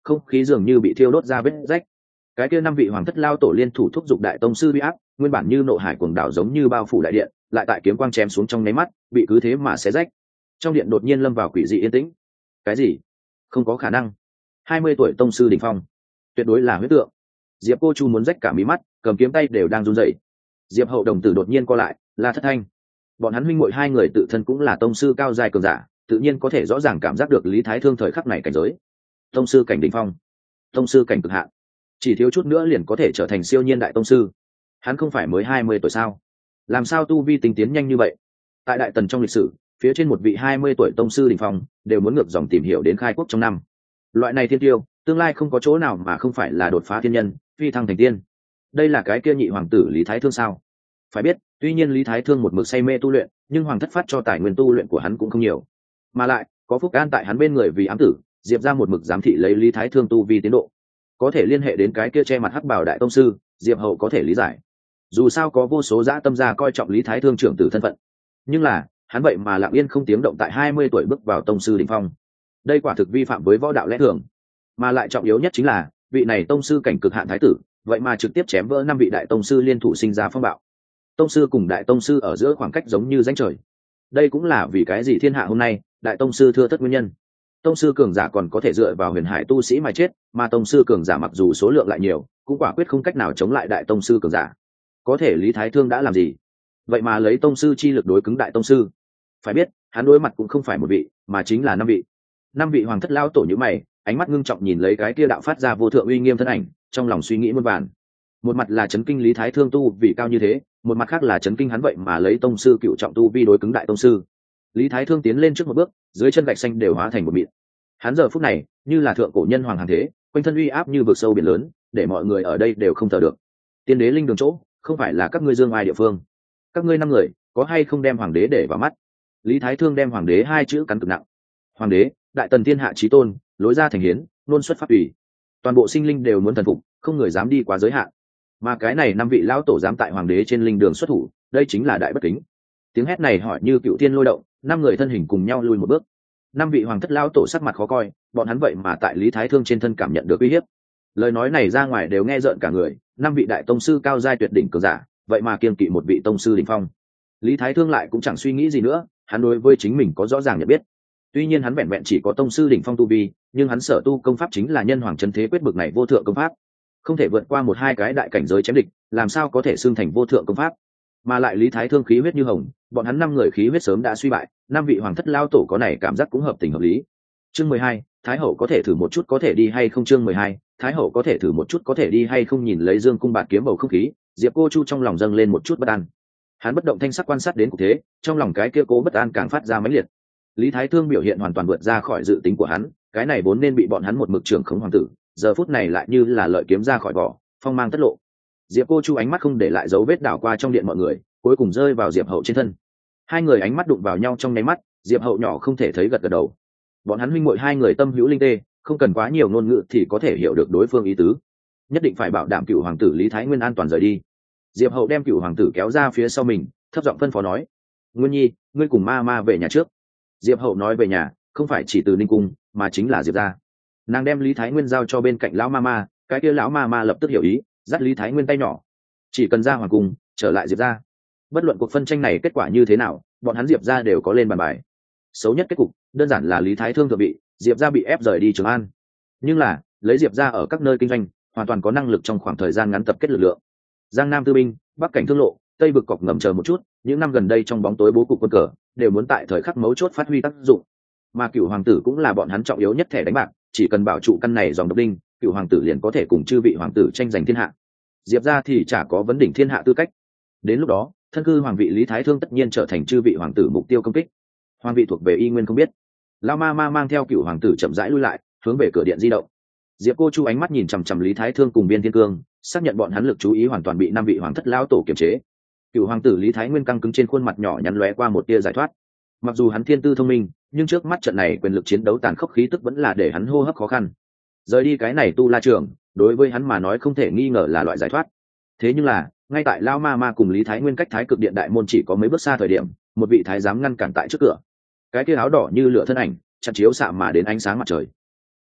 Speaker 1: không khí dường như bị thiêu đốt ra vết rách. Cái kia 5 vị hoàng thất lao tổ liên thủ thúc giục đại tông sư uy áp, nguyên bản như nộ hải cuồng đảo giống như bao phủ đại điện, lại tại kiếm quang chém xuống trong nháy mắt, bị cứ thế mà xé rách. Trong điện đột nhiên lâm vào quỷ dị yên tĩnh. Cái gì? Không có khả năng. 20 tuổi tông sư đỉnh phong, tuyệt đối là huyết tượng. Diệp Cô Chu muốn rách cả mí mắt, cầm kiếm tay đều đang run rẩy. Diệp Hậu đồng tử đột nhiên co lại, là Thất Thanh. Bọn hắn huynh muội hai người tự thân cũng là tông sư cao giai cường giả, tự nhiên có thể rõ ràng cảm giác được Lý Thái Thương thời khắc này cảnh giới. Tông sư cảnh đỉnh phong, tông sư cảnh cực hạn, chỉ thiếu chút nữa liền có thể trở thành siêu nhiên đại tông sư. Hắn không phải mới 20 tuổi sao? Làm sao tu vi tinh tiến nhanh như vậy? Tại Đại Tần trong lịch sử, phía trên một vị 20 tuổi tông sư đỉnh phong đều muốn ngược dòng tìm hiểu đến khai quốc trong năm. Loại này thiên tiêu, tương lai không có chỗ nào mà không phải là đột phá thiên nhân, phi thăng thành tiên. Đây là cái kia nhị hoàng tử Lý Thái Thương sao? Phải biết, tuy nhiên Lý Thái Thương một mực say mê tu luyện, nhưng hoàng thất phát cho tài nguyên tu luyện của hắn cũng không nhiều. Mà lại, có Phúc An tại hắn bên người vì ám tử, Diệp ra một mực giám thị lấy Lý Thái Thương tu vi tiến độ. Có thể liên hệ đến cái kia che mặt hắc bảo đại tông sư, Diệp Hậu có thể lý giải. Dù sao có vô số dã tâm gia coi trọng Lý Thái Thương trưởng tử thân phận. Nhưng là, hắn vậy mà lặng yên không tiếng động tại 20 tuổi bước vào tông sư đỉnh phong. Đây quả thực vi phạm với võ đạo lẽ thường. Mà lại trọng yếu nhất chính là, vị này tông sư cảnh cực hạn thái tử, vậy mà trực tiếp chém vỡ 5 vị đại tông sư liên thủ sinh ra phong bạo. Tông sư cùng đại tông sư ở giữa khoảng cách giống như rãnh trời. Đây cũng là vì cái gì thiên hạ hôm nay, đại tông sư thưa thất nguyên nhân. Tông sư cường giả còn có thể dựa vào huyền hải tu sĩ mà chết, mà tông sư cường giả mặc dù số lượng lại nhiều, cũng quả quyết không cách nào chống lại đại tông sư cường giả. Có thể Lý Thái Thương đã làm gì? Vậy mà lấy tông sư chi lực đối cứng đại tông sư. Phải biết, hắn đối mặt cũng không phải một vị, mà chính là 5 vị. 5 vị hoàng thất lao tổ như mày, ánh mắt ngưng trọng nhìn lấy cái kia đạo phát ra vô thượng uy nghiêm thân ảnh, trong lòng suy nghĩ muôn vàn. Một mặt là chấn kinh Lý Thái Thương tu vì cao như thế, một mặt khác là chấn kinh hắn vậy mà lấy tông sư cựu trọng tu vi đối cứng đại tông sư. Lý Thái Thương tiến lên trước một bước, dưới chân gạch xanh đều hóa thành một mịn. Hắn giờ phút này như là thượng cổ nhân hoàng hàng thế, quanh thân uy áp như vực sâu biển lớn, để mọi người ở đây đều không thở được. Tiên đế linh đường chỗ, không phải là các ngươi dương ai địa phương. Các ngươi 5 người, có hay không đem hoàng đế để vào mắt? Lý Thái Thương đem hoàng đế 2 chữ cắn cực nặng. Hoàng đế, đại tần thiên hạ chí tôn, lối ra thành hiến, luôn xuất pháp ủy. Toàn bộ sinh linh đều muốn thần phục, không người dám đi quá giới hạn. Mà cái này 5 vị lão tổ dám tại hoàng đế trên linh đường xuất thủ, đây chính là đại bất kính. Tiếng hét này hỏi như cựu thiên lôi động, 5 người thân hình cùng nhau lùi một bước. 5 vị hoàng thất lão tổ sắc mặt khó coi, bọn hắn vậy mà tại Lý Thái Thương trên thân cảm nhận được uy hiếp. Lời nói này ra ngoài đều nghe rợn cả người, 5 vị đại tông sư cao giai tuyệt đỉnh cường giả, vậy mà kiêng kỵ một vị tông sư đỉnh phong. Lý Thái Thương lại cũng chẳng suy nghĩ gì nữa, hắn đối với chính mình có rõ ràng nhận biết. Tuy nhiên hắn vẹn vẹn chỉ có tông sư đỉnh phong tu vi, nhưng hắn sở tu công pháp chính là nhân hoàng chấn thế quyết bực này vô thượng công pháp, không thể vượt qua 1-2 cái đại cảnh giới chém địch, làm sao có thể xưng thành vô thượng công pháp. Mà lại Lý Thái Thương khí huyết như hồng, bọn hắn 5 người khí huyết sớm đã suy bại, 5 vị hoàng thất lao tổ có này cảm giác cũng hợp tình hợp lý. Chương 12, Thái hậu có thể thử một chút có thể đi hay không? Chương 12, Thái hậu có thể thử một chút có thể đi hay không? Nhìn lấy Dương cung bạt kiếm bầu không khí, Diệp Cô Chu trong lòng dâng lên một chút bất an. Hắn bất động thanh sắc quan sát đến cục thế, trong lòng cái kia cố bất an càng phát ra mãnh liệt. Lý Thái Thương biểu hiện hoàn toàn vượt ra khỏi dự tính của hắn, cái này vốn nên bị bọn hắn một mực trưởng khống hoàng tử, giờ phút này lại như là lợi kiếm ra khỏi vỏ, phong mang tất lộ. Diệp Cô Chu ánh mắt không để lại dấu vết đảo qua trong điện mọi người, cuối cùng rơi vào Diệp Hậu trên thân. Hai người ánh mắt đụng vào nhau trong nháy mắt, Diệp Hậu nhỏ không thể thấy gật gật đầu. Bọn hắn huynh muội 2 người tâm hữu linh tê, không cần quá nhiều ngôn ngữ thì có thể hiểu được đối phương ý tứ. Nhất định phải bảo đảm cựu hoàng tử Lý Thái Nguyên an toàn rời đi. Diệp Hậu đem cựu hoàng tử kéo ra phía sau mình, thấp giọng phân phó nói: "Nguyên Nhi, ngươi cùng ma ma về nhà trước." Diệp Hậu nói về nhà, không phải chỉ từ Ninh cung, mà chính là Diệp gia. Nàng đem Lý Thái Nguyên giao cho bên cạnh lão ma ma, cái kia lão ma ma lập tức hiểu ý, dắt Lý Thái Nguyên tay nhỏ, chỉ cần ra hoàng cung, trở lại Diệp gia. Bất luận cuộc phân tranh này kết quả như thế nào, bọn hắn Diệp gia đều có lên bàn bài. Xấu nhất kết cục, đơn giản là Lý Thái Thương thượng vị, Diệp gia bị ép rời đi Trường An. Nhưng là, lấy Diệp gia ở các nơi kinh doanh, hoàn toàn có năng lực trong khoảng thời gian ngắn tập kết lực lượng. Giang Nam Tư binh, Bắc cảnh Thương lộ, Tây vực cọc ngầm chờ một chút, những năm gần đây trong bóng tối bố cục quân cờ, đều muốn tại thời khắc mấu chốt phát huy tác dụng. Mà cựu hoàng tử cũng là bọn hắn trọng yếu nhất thẻ đánh bạc, chỉ cần bảo trụ căn này dòng độc đinh, cựu hoàng tử liền có thể cùng chư vị hoàng tử tranh giành thiên hạ. Diệp gia thì chả có vấn đỉnh thiên hạ tư cách. Đến lúc đó, thân cư hoàng vị Lý Thái Thương tất nhiên trở thành chư vị hoàng tử mục tiêu công kích. Hoàng vị thuộc về y nguyên không biết. Lão ma ma mang theo cựu hoàng tử chậm rãi lui lại, hướng về cửa điện di động. Diệp Cô Chu ánh mắt nhìn chằm chằm Lý Thái Thương cùng Biên Thiên Cương, xác nhận bọn hắn lực chú ý hoàn toàn bị 5 vị hoàng thất lão tổ kiềm chế. Cựu hoàng tử Lý Thái Nguyên căng cứng trên khuôn mặt nhỏ nhắn lóe qua một tia giải thoát. Mặc dù hắn thiên tư thông minh, nhưng trước mắt trận này quyền lực chiến đấu tàn khốc khí tức vẫn là để hắn hô hấp khó khăn. Rời đi cái này tu la trường, đối với hắn mà nói không thể nghi ngờ là loại giải thoát. Thế nhưng là, ngay tại Lão ma ma cùng Lý Thái Nguyên cách Thái Cực Điện đại môn chỉ có mấy bước xa thời điểm, một vị thái giám ngăn cản tại trước cửa. Cái kia áo đỏ như lửa thân ảnh, chặn chiếu xạ mà đến ánh sáng mặt trời.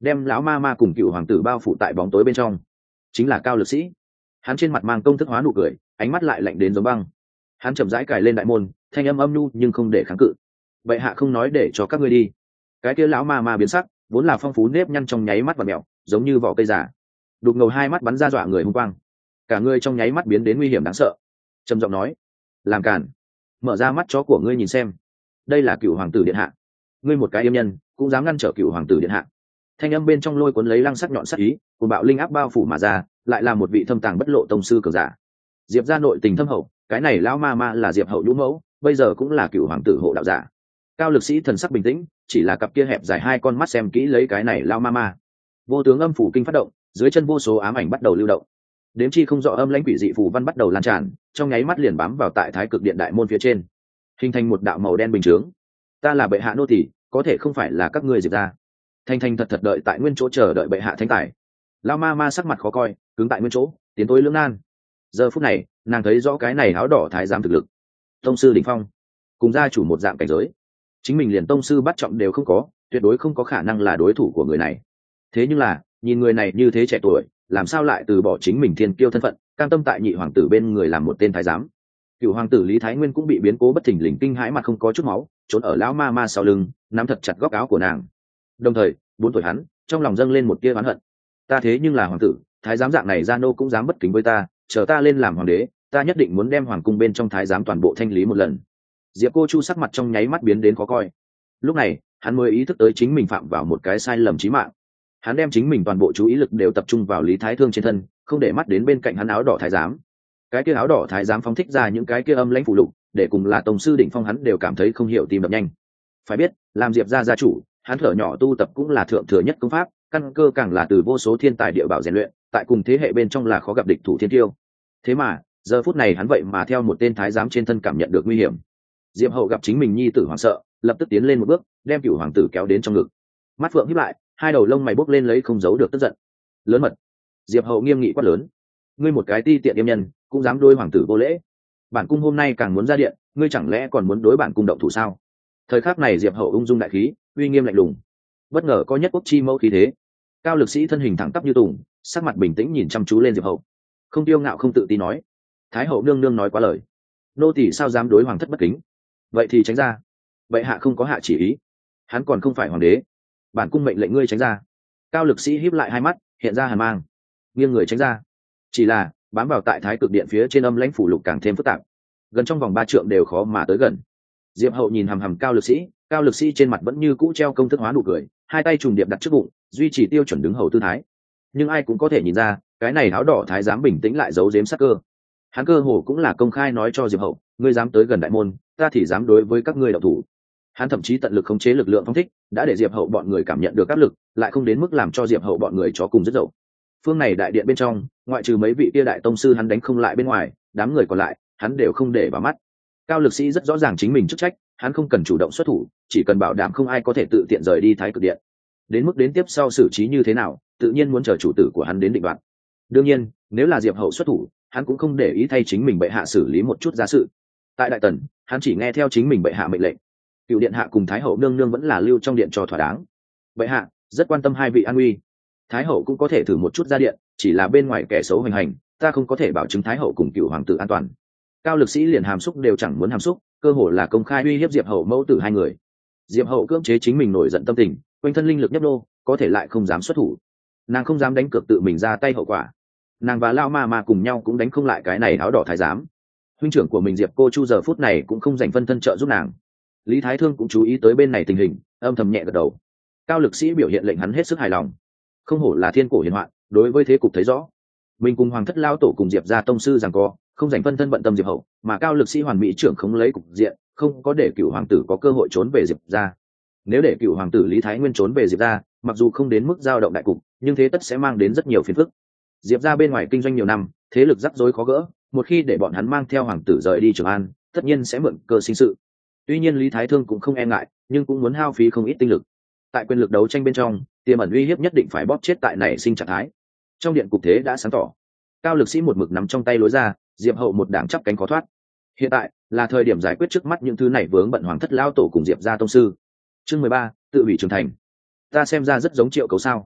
Speaker 1: đem lão ma ma cùng cựu hoàng tử bao phủ tại bóng tối bên trong. Chính là Cao Lực Sĩ. Hắn trên mặt mang công thức hóa nụ cười, ánh mắt lại lạnh đến giống băng. Hắn chậm rãi cài lên đại môn, thanh âm âm nhu nhưng không để kháng cự. Bệ hạ không nói để cho các ngươi đi. Cái kia lão ma ma biến sắc, vốn là phong phú nếp nhăn trong nháy mắt và mèo, giống như vỏ cây già. Đục ngầu hai mắt bắn ra dọa người hung quang. Cả người trong nháy mắt biến đến nguy hiểm đáng sợ. Trầm giọng nói: "Làm cản, mở ra mắt chó của ngươi nhìn xem. Đây là cựu hoàng tử điện hạ. Ngươi một cái yêm nhân, cũng dám ngăn trở cựu hoàng tử điện hạ." Thanh âm bên trong lôi cuốn lấy lăng sắc nhọn sắc ý, cuồng bạo linh áp bao phủ mà ra, lại là một vị thâm tàng bất lộ tông sư cường giả. Diệp gia nội tình thâm hậu, cái này lão ma ma là Diệp hậu nhũ mẫu, bây giờ cũng là cựu hoàng tử hộ đạo giả. Cao Lực Sĩ thần sắc bình tĩnh, chỉ là cặp kia hẹp dài hai con mắt xem kỹ lấy cái này lão ma ma. Vô tướng âm phủ kinh phát động, dưới chân vô số ám ảnh bắt đầu lưu động. Đếm chi không rõ âm lãnh quỷ dị phù văn bắt đầu lan tràn, trong nháy mắt liền bám vào tại Thái Cực Điện đại môn phía trên, hình thành một đạo màu đen bình chướng. Ta là bệ hạ nô tỳ, có thể không phải là các ngươi Diệp gia. Thanh thanh thật thật đợi tại nguyên chỗ chờ đợi bệ hạ thánh tài. Lão ma ma sắc mặt khó coi, cứng tại nguyên chỗ, tiến tối lưỡng nan. Giờ phút này, nàng thấy rõ cái này áo đỏ thái giám thực lực, tông sư đỉnh phong, cùng gia chủ một dạng cảnh giới. Chính mình liền tông sư bắt trọng đều không có, tuyệt đối không có khả năng là đối thủ của người này. Thế nhưng là, nhìn người này như thế trẻ tuổi, làm sao lại từ bỏ chính mình thiên kiêu thân phận, cam tâm tại nhị hoàng tử bên người làm một tên thái giám. Cựu hoàng tử Lý Thái Nguyên cũng bị biến cố bất thình lình kinh hãi, mặt không có chút máu, trốn ở lão ma ma sau lưng, nắm thật chặt góc áo của nàng. Đồng thời, 4 tuổi hắn, trong lòng dâng lên một tia oán hận. Ta thế nhưng là hoàng tử, thái giám dạng này gia nô cũng dám bất kính với ta, chờ ta lên làm hoàng đế, ta nhất định muốn đem hoàng cung bên trong thái giám toàn bộ thanh lý một lần. Diệp Cô Chu sắc mặt trong nháy mắt biến đến khó coi. Lúc này, hắn mới ý thức tới chính mình phạm vào một cái sai lầm chí mạng. Hắn đem chính mình toàn bộ chú ý lực đều tập trung vào Lý Thái Thương trên thân, không để mắt đến bên cạnh hắn áo đỏ thái giám. Cái kia áo đỏ thái giám phóng thích ra những cái kia âm lãnh phụ lục, để cùng là tông sư đỉnh phong hắn đều cảm thấy không hiểu tim đập nhanh. Phải biết, làm Diệp gia gia chủ, hắn thở nhỏ tu tập cũng là thượng thừa nhất công pháp, căn cơ càng là từ vô số thiên tài địa bảo rèn luyện, tại cùng thế hệ bên trong là khó gặp địch thủ thiên tiêu. Thế mà, giờ phút này hắn vậy mà theo một tên thái giám trên thân cảm nhận được nguy hiểm. Diệp Hậu gặp chính mình nhi tử hoảng sợ, lập tức tiến lên một bước, đem cửu hoàng tử kéo đến trong ngực. Mắt phượng híp lại, hai đầu lông mày bốc lên lấy không giấu được tức giận. Lớn mật. Diệp Hậu nghiêm nghị quát lớn: ngươi một cái ti tiện yêm nhân, cũng dám đối hoàng tử vô lễ. Bản cung hôm nay càng muốn ra điện, ngươi chẳng lẽ còn muốn đối bản cung động thủ sao? Thời khắc này Diệp Hậu ung dung đại khí, uy nghiêm lạnh lùng, bất ngờ có nhất quốc chi mẫu khí thế. Cao Lực Sĩ thân hình thẳng tắp như tùng, sắc mặt bình tĩnh nhìn chăm chú lên Diệp Hậu, không tiêu ngạo không tự tin nói: thái hậu nương nương nói quá lời, nô tỳ sao dám đối hoàng thất bất kính? Vậy thì tránh ra. Bệ hạ không có hạ chỉ ý, hắn còn không phải hoàng đế, bản cung mệnh lệnh ngươi tránh ra. Cao Lực Sĩ híp lại hai mắt, hiện ra hàn mang, nghiêng người tránh ra. Chỉ là bám vào tại Thái Cực Điện phía trên âm lãnh phủ lục càng thêm phức tạp, gần trong vòng 3 trượng đều khó mà tới gần. Diệp Hậu nhìn hằm hằm Cao Lực Sĩ, Cao Lực Sĩ trên mặt vẫn như cũ treo công thức hóa nụ cười, hai tay trùng điệp đặt trước bụng, duy trì tiêu chuẩn đứng hầu tư thái. Nhưng ai cũng có thể nhìn ra, cái này áo đỏ thái giám bình tĩnh lại giấu giếm sắc cơ. Hắn cơ hồ cũng là công khai nói cho Diệp Hậu, ngươi dám tới gần đại môn, ta thì dám đối với các ngươi động thủ. Hắn thậm chí tận lực khống chế lực lượng phóng thích, đã để Diệp Hậu bọn người cảm nhận được áp lực, lại không đến mức làm cho Diệp Hậu bọn người chó cùng rất dậu. Phương này đại điện bên trong, ngoại trừ mấy vị kia đại tông sư hắn đánh không lại bên ngoài, đám người còn lại, hắn đều không để vào mắt. Cao Lực Sĩ rất rõ ràng chính mình chức trách, hắn không cần chủ động xuất thủ, chỉ cần bảo đảm không ai có thể tự tiện rời đi Thái Cực Điện. Đến mức đến tiếp sau xử trí như thế nào, tự nhiên muốn chờ chủ tử của hắn đến định đoạt. Đương nhiên, nếu là Diệp Hậu xuất thủ, hắn cũng không để ý thay chính mình bệ hạ xử lý một chút gia sự. Tại Đại Tần, hắn chỉ nghe theo chính mình bệ hạ mệnh lệnh. Cựu điện hạ cùng Thái hậu nương nương vẫn là lưu trong điện cho thỏa đáng. Bệ hạ rất quan tâm hai vị an nguy. Thái hậu cũng có thể thử một chút ra điện, chỉ là bên ngoài kẻ xấu hoành hành, ta không có thể bảo chứng Thái hậu cùng cựu hoàng tử an toàn. Cao Lực Sĩ liền hàm xúc đều chẳng muốn hàm xúc, cơ hồ là công khai uy hiếp Diệp Hậu mẫu tử hai người. Diệp Hậu cưỡng chế chính mình nổi giận tâm tình, quanh thân linh lực nhấp nô, có thể lại không dám xuất thủ. Nàng không dám đánh cược tự mình ra tay hậu quả. Nàng và Lão Ma Ma cùng nhau cũng đánh không lại cái này áo đỏ thái giám. Huynh trưởng của mình Diệp Cô Chu giờ phút này cũng không dành phân thân trợ giúp nàng. Lý Thái Thương cũng chú ý tới bên này tình hình, âm thầm nhẹ gật đầu. Cao Lực Sĩ biểu hiện lệnh hắn hết sức hài lòng. Không hổ là thiên cổ hiền họa, đối với thế cục thấy rõ. Mình cùng Hoàng thất Lão tổ cùng Diệp gia tông sư giằng co, không dành phân thân bận tâm Diệp Hậu, mà Cao Lực Sĩ hoàn mỹ trưởng không lấy cục diện, không có để cựu hoàng tử có cơ hội trốn về Diệp gia. Nếu để cựu hoàng tử Lý Thái Nguyên trốn về Diệp gia, mặc dù không đến mức giao động đại cục, nhưng thế tất sẽ mang đến rất nhiều phiền phức. Diệp gia bên ngoài kinh doanh nhiều năm, thế lực rắc rối khó gỡ, một khi để bọn hắn mang theo hoàng tử rời đi Trường An, tất nhiên sẽ mượn cơ sinh sự. Tuy nhiên Lý Thái Thương cũng không e ngại, nhưng cũng muốn hao phí không ít tinh lực. Tại quyền lực đấu tranh bên trong, tiềm ẩn uy hiếp nhất định phải bóp chết tại nảy sinh trạng thái. Trong điện cục thế đã sáng tỏ. Cao Lực Sĩ một mực nắm trong tay lối ra, Diệp Hậu một đảng chắp cánh khó thoát. Hiện tại là thời điểm giải quyết trước mắt những thứ này vướng bận Hoàng thất Lão tổ cùng Diệp gia tông sư. Chương 13, tự hủy trưởng thành. Ta xem ra rất giống Triệu Cấu sao?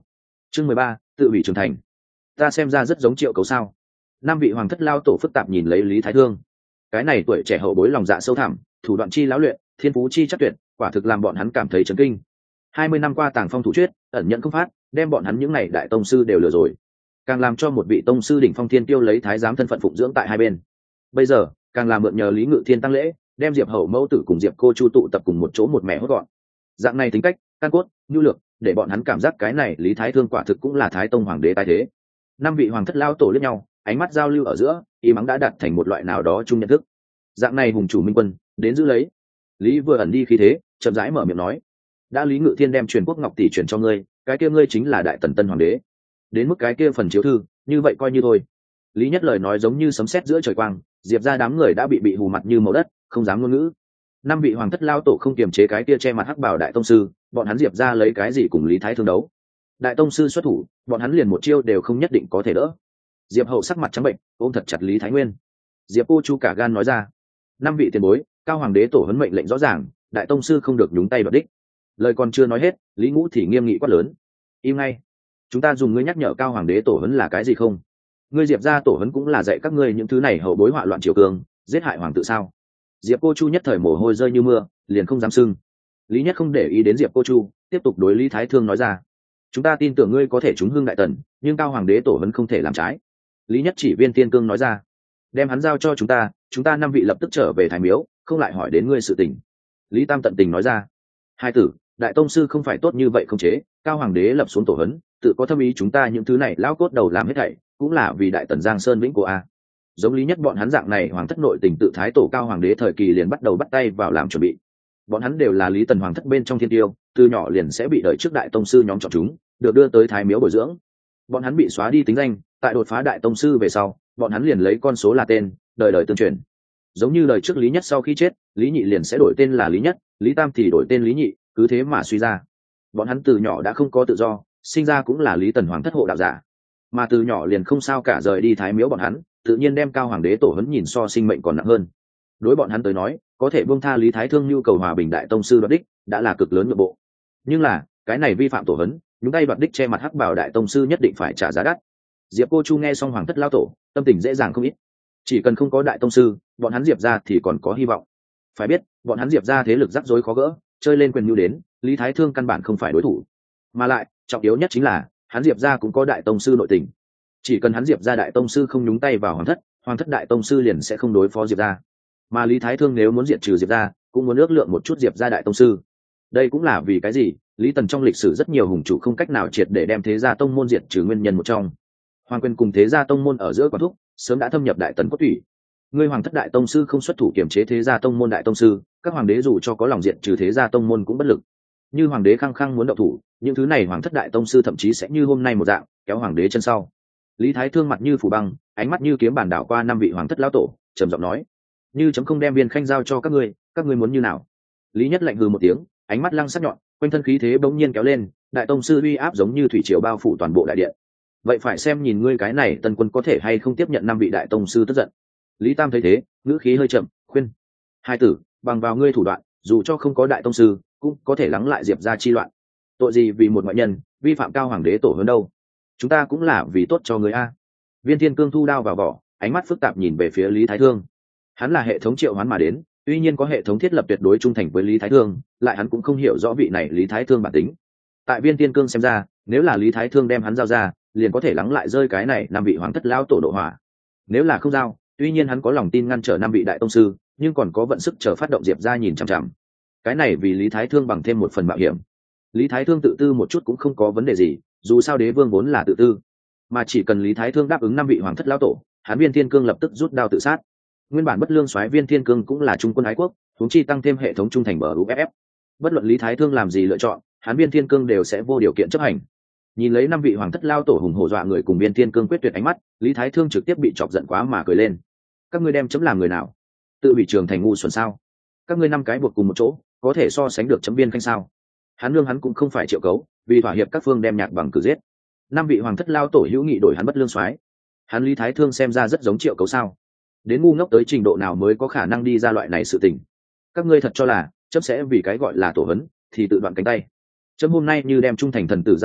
Speaker 1: Chương 13, tự hủy trưởng thành. Ta xem ra rất giống Triệu Cấu sao? Năm vị hoàng thất lao tổ phức tạp nhìn lấy Lý Thái Thương. Cái này tuổi trẻ hậu bối lòng dạ sâu thẳm, thủ đoạn chi lão luyện, thiên phú chi chắc tuyệt, quả thực làm bọn hắn cảm thấy chấn kinh. 20 năm qua tàng phong thủ chuyết, ẩn nhận không phát, đem bọn hắn những này đại tông sư đều lừa rồi. Càng làm cho một vị tông sư đỉnh phong thiên tiêu lấy thái giám thân phận phụng dưỡng tại hai bên. Bây giờ, càng làm mượn nhờ Lý Ngự Thiên tăng lễ, đem Diệp Hậu mẫu tử cùng Diệp Cô Chu tụ tập cùng một chỗ một mẹ hốt gọn. Dạng này tính cách, căn cốt, nhu lược, để bọn hắn cảm giác cái này Lý Thái Thương quả thực cũng là Thái Tông hoàng đế tái thế. Năm vị hoàng thất lao tổ liếc nhau, ánh mắt giao lưu ở giữa, ý mắng đã đạt thành một loại nào đó chung nhận thức. Dạng này hùng chủ minh quân, đến giữ lấy. Lý vừa ẩn đi khí thế, chậm rãi mở miệng nói: đã Lý Ngự Thiên đem truyền quốc ngọc tỷ truyền cho ngươi, cái kia ngươi chính là đại tần tân hoàng đế. Đến mức cái kia phần chiếu thư, như vậy coi như thôi. Lý Nhất lời nói giống như sấm sét giữa trời quang, Diệp ra đám người đã bị hù mặt như màu đất, không dám ngôn ngữ. Năm vị hoàng thất lao tổ không kiềm chế cái kia che mặt hắc bảo đại tông sư, bọn hắn Diệp ra lấy cái gì cùng Lý Thái Thương đấu? Đại tông sư xuất thủ, bọn hắn liền một chiêu đều không nhất định có thể đỡ. Diệp Hậu sắc mặt trắng bệnh, ôm thật chặt Lý Thái Nguyên. Diệp Cô Chu cả gan nói ra: năm vị tiền bối, cao hoàng đế tổ huấn mệnh lệnh rõ ràng, đại tông sư không được nhúng tay vào đích. Lời còn chưa nói hết, Lý Ngũ thì nghiêm nghị quát lớn: im ngay! Chúng ta dùng ngươi nhắc nhở cao hoàng đế tổ huấn là cái gì không? Ngươi Diệp ra tổ huấn cũng là dạy các ngươi những thứ này hậu bối họa loạn triều cường, giết hại hoàng tự sao? Diệp Cô Chu nhất thời mồ hôi rơi như mưa, liền không dám sưng. Lý Nhất không để ý đến Diệp Cô Chu, tiếp tục đối Lý Thái Thương nói ra: chúng ta tin tưởng ngươi có thể trúng hương đại tần, nhưng cao hoàng đế tổ huấn không thể làm trái. Lý Nhất chỉ Viên Tiên Cương nói ra: đem hắn giao cho chúng ta năm vị lập tức trở về Thái Miếu, không lại hỏi đến ngươi sự tình. Lý Tam tận tình nói ra: hai tử, đại tông sư không phải tốt như vậy không chế, cao hoàng đế lập xuống tổ huấn, tự có thâm ý chúng ta những thứ này lão cốt đầu làm hết thảy, cũng là vì đại tần Giang Sơn vĩnh của a. Giống Lý Nhất bọn hắn dạng này hoàng thất nội tình tự thái tổ cao hoàng đế thời kỳ liền bắt đầu bắt tay vào làm chuẩn bị. Bọn hắn đều là Lý Tần hoàng thất bên trong thiên tiêu, từ nhỏ liền sẽ bị đợi trước đại tông sư nhóm chọn chúng, được đưa tới Thái Miếu bồi dưỡng. Bọn hắn bị xóa đi tính danh, tại đột phá đại tông sư về sau, bọn hắn liền lấy con số là tên, đời đời tương truyền. Giống như đời trước Lý Nhất sau khi chết, Lý Nhị liền sẽ đổi tên là Lý Nhất, Lý Tam thì đổi tên Lý Nhị, cứ thế mà suy ra. Bọn hắn từ nhỏ đã không có tự do, sinh ra cũng là Lý Tần hoàng thất hộ đạo giả, mà từ nhỏ liền không sao cả rời đi Thái Miếu bọn hắn, tự nhiên đem cao hoàng đế tổ huấn nhìn so sinh mệnh còn nặng hơn. Đối bọn hắn tới nói, có thể buông tha Lý Thái Thương nhu cầu hòa bình đại tông sư đoạt đích, đã là cực lớn nội bộ. Nhưng là, cái này vi phạm tổ huấn, nhúng tay đoạt đích che mặt hắc bảo đại tông sư nhất định phải trả giá đắt. Diệp Cô Chu nghe xong hoàng thất lao tổ, tâm tình dễ dàng không ít. Chỉ cần không có đại tông sư, bọn hắn Diệp ra thì còn có hy vọng. Phải biết, bọn hắn Diệp ra thế lực rắc rối khó gỡ, chơi lên quyền nhu đến, Lý Thái Thương căn bản không phải đối thủ. Mà lại, trọng yếu nhất chính là, hắn Diệp ra cũng có đại tông sư nội tình. Chỉ cần hắn Diệp ra đại tông sư không nhúng tay vào hoàng thất đại tông sư liền sẽ không đối phó Diệp ra. Mà Lý Thái Thương nếu muốn diệt trừ Diệp ra, cũng muốn ước lượng một chút Diệp ra đại tông sư. Đây cũng là vì cái gì Lý Tần trong lịch sử rất nhiều hùng chủ không cách nào triệt để đem thế gia tông môn diệt trừ nguyên nhân một trong. Hoàng quyền cùng thế gia tông môn ở giữa quan thúc sớm đã thâm nhập đại tần cốt thủy. Ngươi hoàng thất đại tông sư không xuất thủ kiểm chế thế gia tông môn đại tông sư, các hoàng đế dù cho có lòng diệt trừ thế gia tông môn cũng bất lực. Như hoàng đế khăng khăng muốn động thủ, những thứ này hoàng thất đại tông sư thậm chí sẽ như hôm nay một dạng kéo hoàng đế chân sau. Lý Thái Thương mặt như phủ băng, ánh mắt như kiếm bản đảo qua năm vị hoàng thất lão tổ, trầm giọng nói: như chấm không đem Viên Khanh giao cho các ngươi muốn như nào? Lý Nhất lạnh hừ một tiếng, ánh mắt lăng sắc nhọn, quanh thân khí thế bỗng nhiên kéo lên, đại tông sư uy áp giống như thủy triều bao phủ toàn bộ đại điện. Vậy phải xem nhìn ngươi cái này tân quân có thể hay không tiếp nhận năm vị đại tông sư tức giận. Lý Tam thấy thế, ngữ khí hơi chậm, khuyên: hai tử, bằng vào ngươi thủ đoạn, dù cho không có đại tông sư, cũng có thể lắng lại Diệp gia chi loạn. Tội gì vì một ngoại nhân vi phạm cao hoàng đế tổ hơn đâu? Chúng ta cũng là vì tốt cho người a. Viên Thiên Cương thu đao vào vỏ, ánh mắt phức tạp nhìn về phía Lý Thái Thương. Hắn là hệ thống triệu hoán mà đến, tuy nhiên có hệ thống thiết lập tuyệt đối trung thành với Lý Thái Thương, lại hắn cũng không hiểu rõ vị này Lý Thái Thương bản tính. Tại Viên Thiên Cương xem ra, nếu là Lý Thái Thương đem hắn giao ra, liền có thể lắng lại rơi cái này năm vị hoàng thất lão tổ độ hỏa. Nếu là không giao, tuy nhiên hắn có lòng tin ngăn trở năm vị đại tông sư, nhưng còn có vận sức chờ phát động Diệp ra nhìn chằm chằm. Cái này vì Lý Thái Thương bằng thêm một phần mạo hiểm. Lý Thái Thương tự tư một chút cũng không có vấn đề gì, dù sao đế vương vốn là tự tư, mà chỉ cần Lý Thái Thương đáp ứng năm vị hoàng thất lão tổ, hắn Viên Thiên Cương lập tức rút đao tự sát. Nguyên bản bất lương soái Viên Thiên Cương cũng là trung quân ái quốc, huống chi tăng thêm hệ thống trung thành bờ UFF. Bất luận Lý Thái Thương làm gì lựa chọn, hắn Viên Thiên Cương đều sẽ vô điều kiện chấp hành. Nhìn lấy năm vị hoàng thất lao tổ hùng hổ dọa người cùng Viên Thiên Cương quyết tuyệt ánh mắt, Lý Thái Thương trực tiếp bị chọc giận quá mà cười lên. Các ngươi đem chấm làm người nào? Tự bị trường thành ngu xuẩn sao? Các ngươi năm cái buộc cùng một chỗ, có thể so sánh được chấm Viên Khanh sao? Hắn nương hắn cũng không phải Triệu Cấu, vì thỏa hiệp các phương đem Nhạc Bằng cử giết. Năm vị hoàng thất lao tổ hữu nghị đổi hắn bất lương soái. Hắn Lý Thái Thương xem ra rất giống Triệu Cấu sao? Đến ngu ngốc tới trình độ nào mới có khả năng đi ra loại này sự tình? Các ngươi thật cho là chấm sẽ vì cái gọi là tổ hấn thì tự đoạn cánh tay? Chấm hôm nay như đem trung thành thần tử giao ra,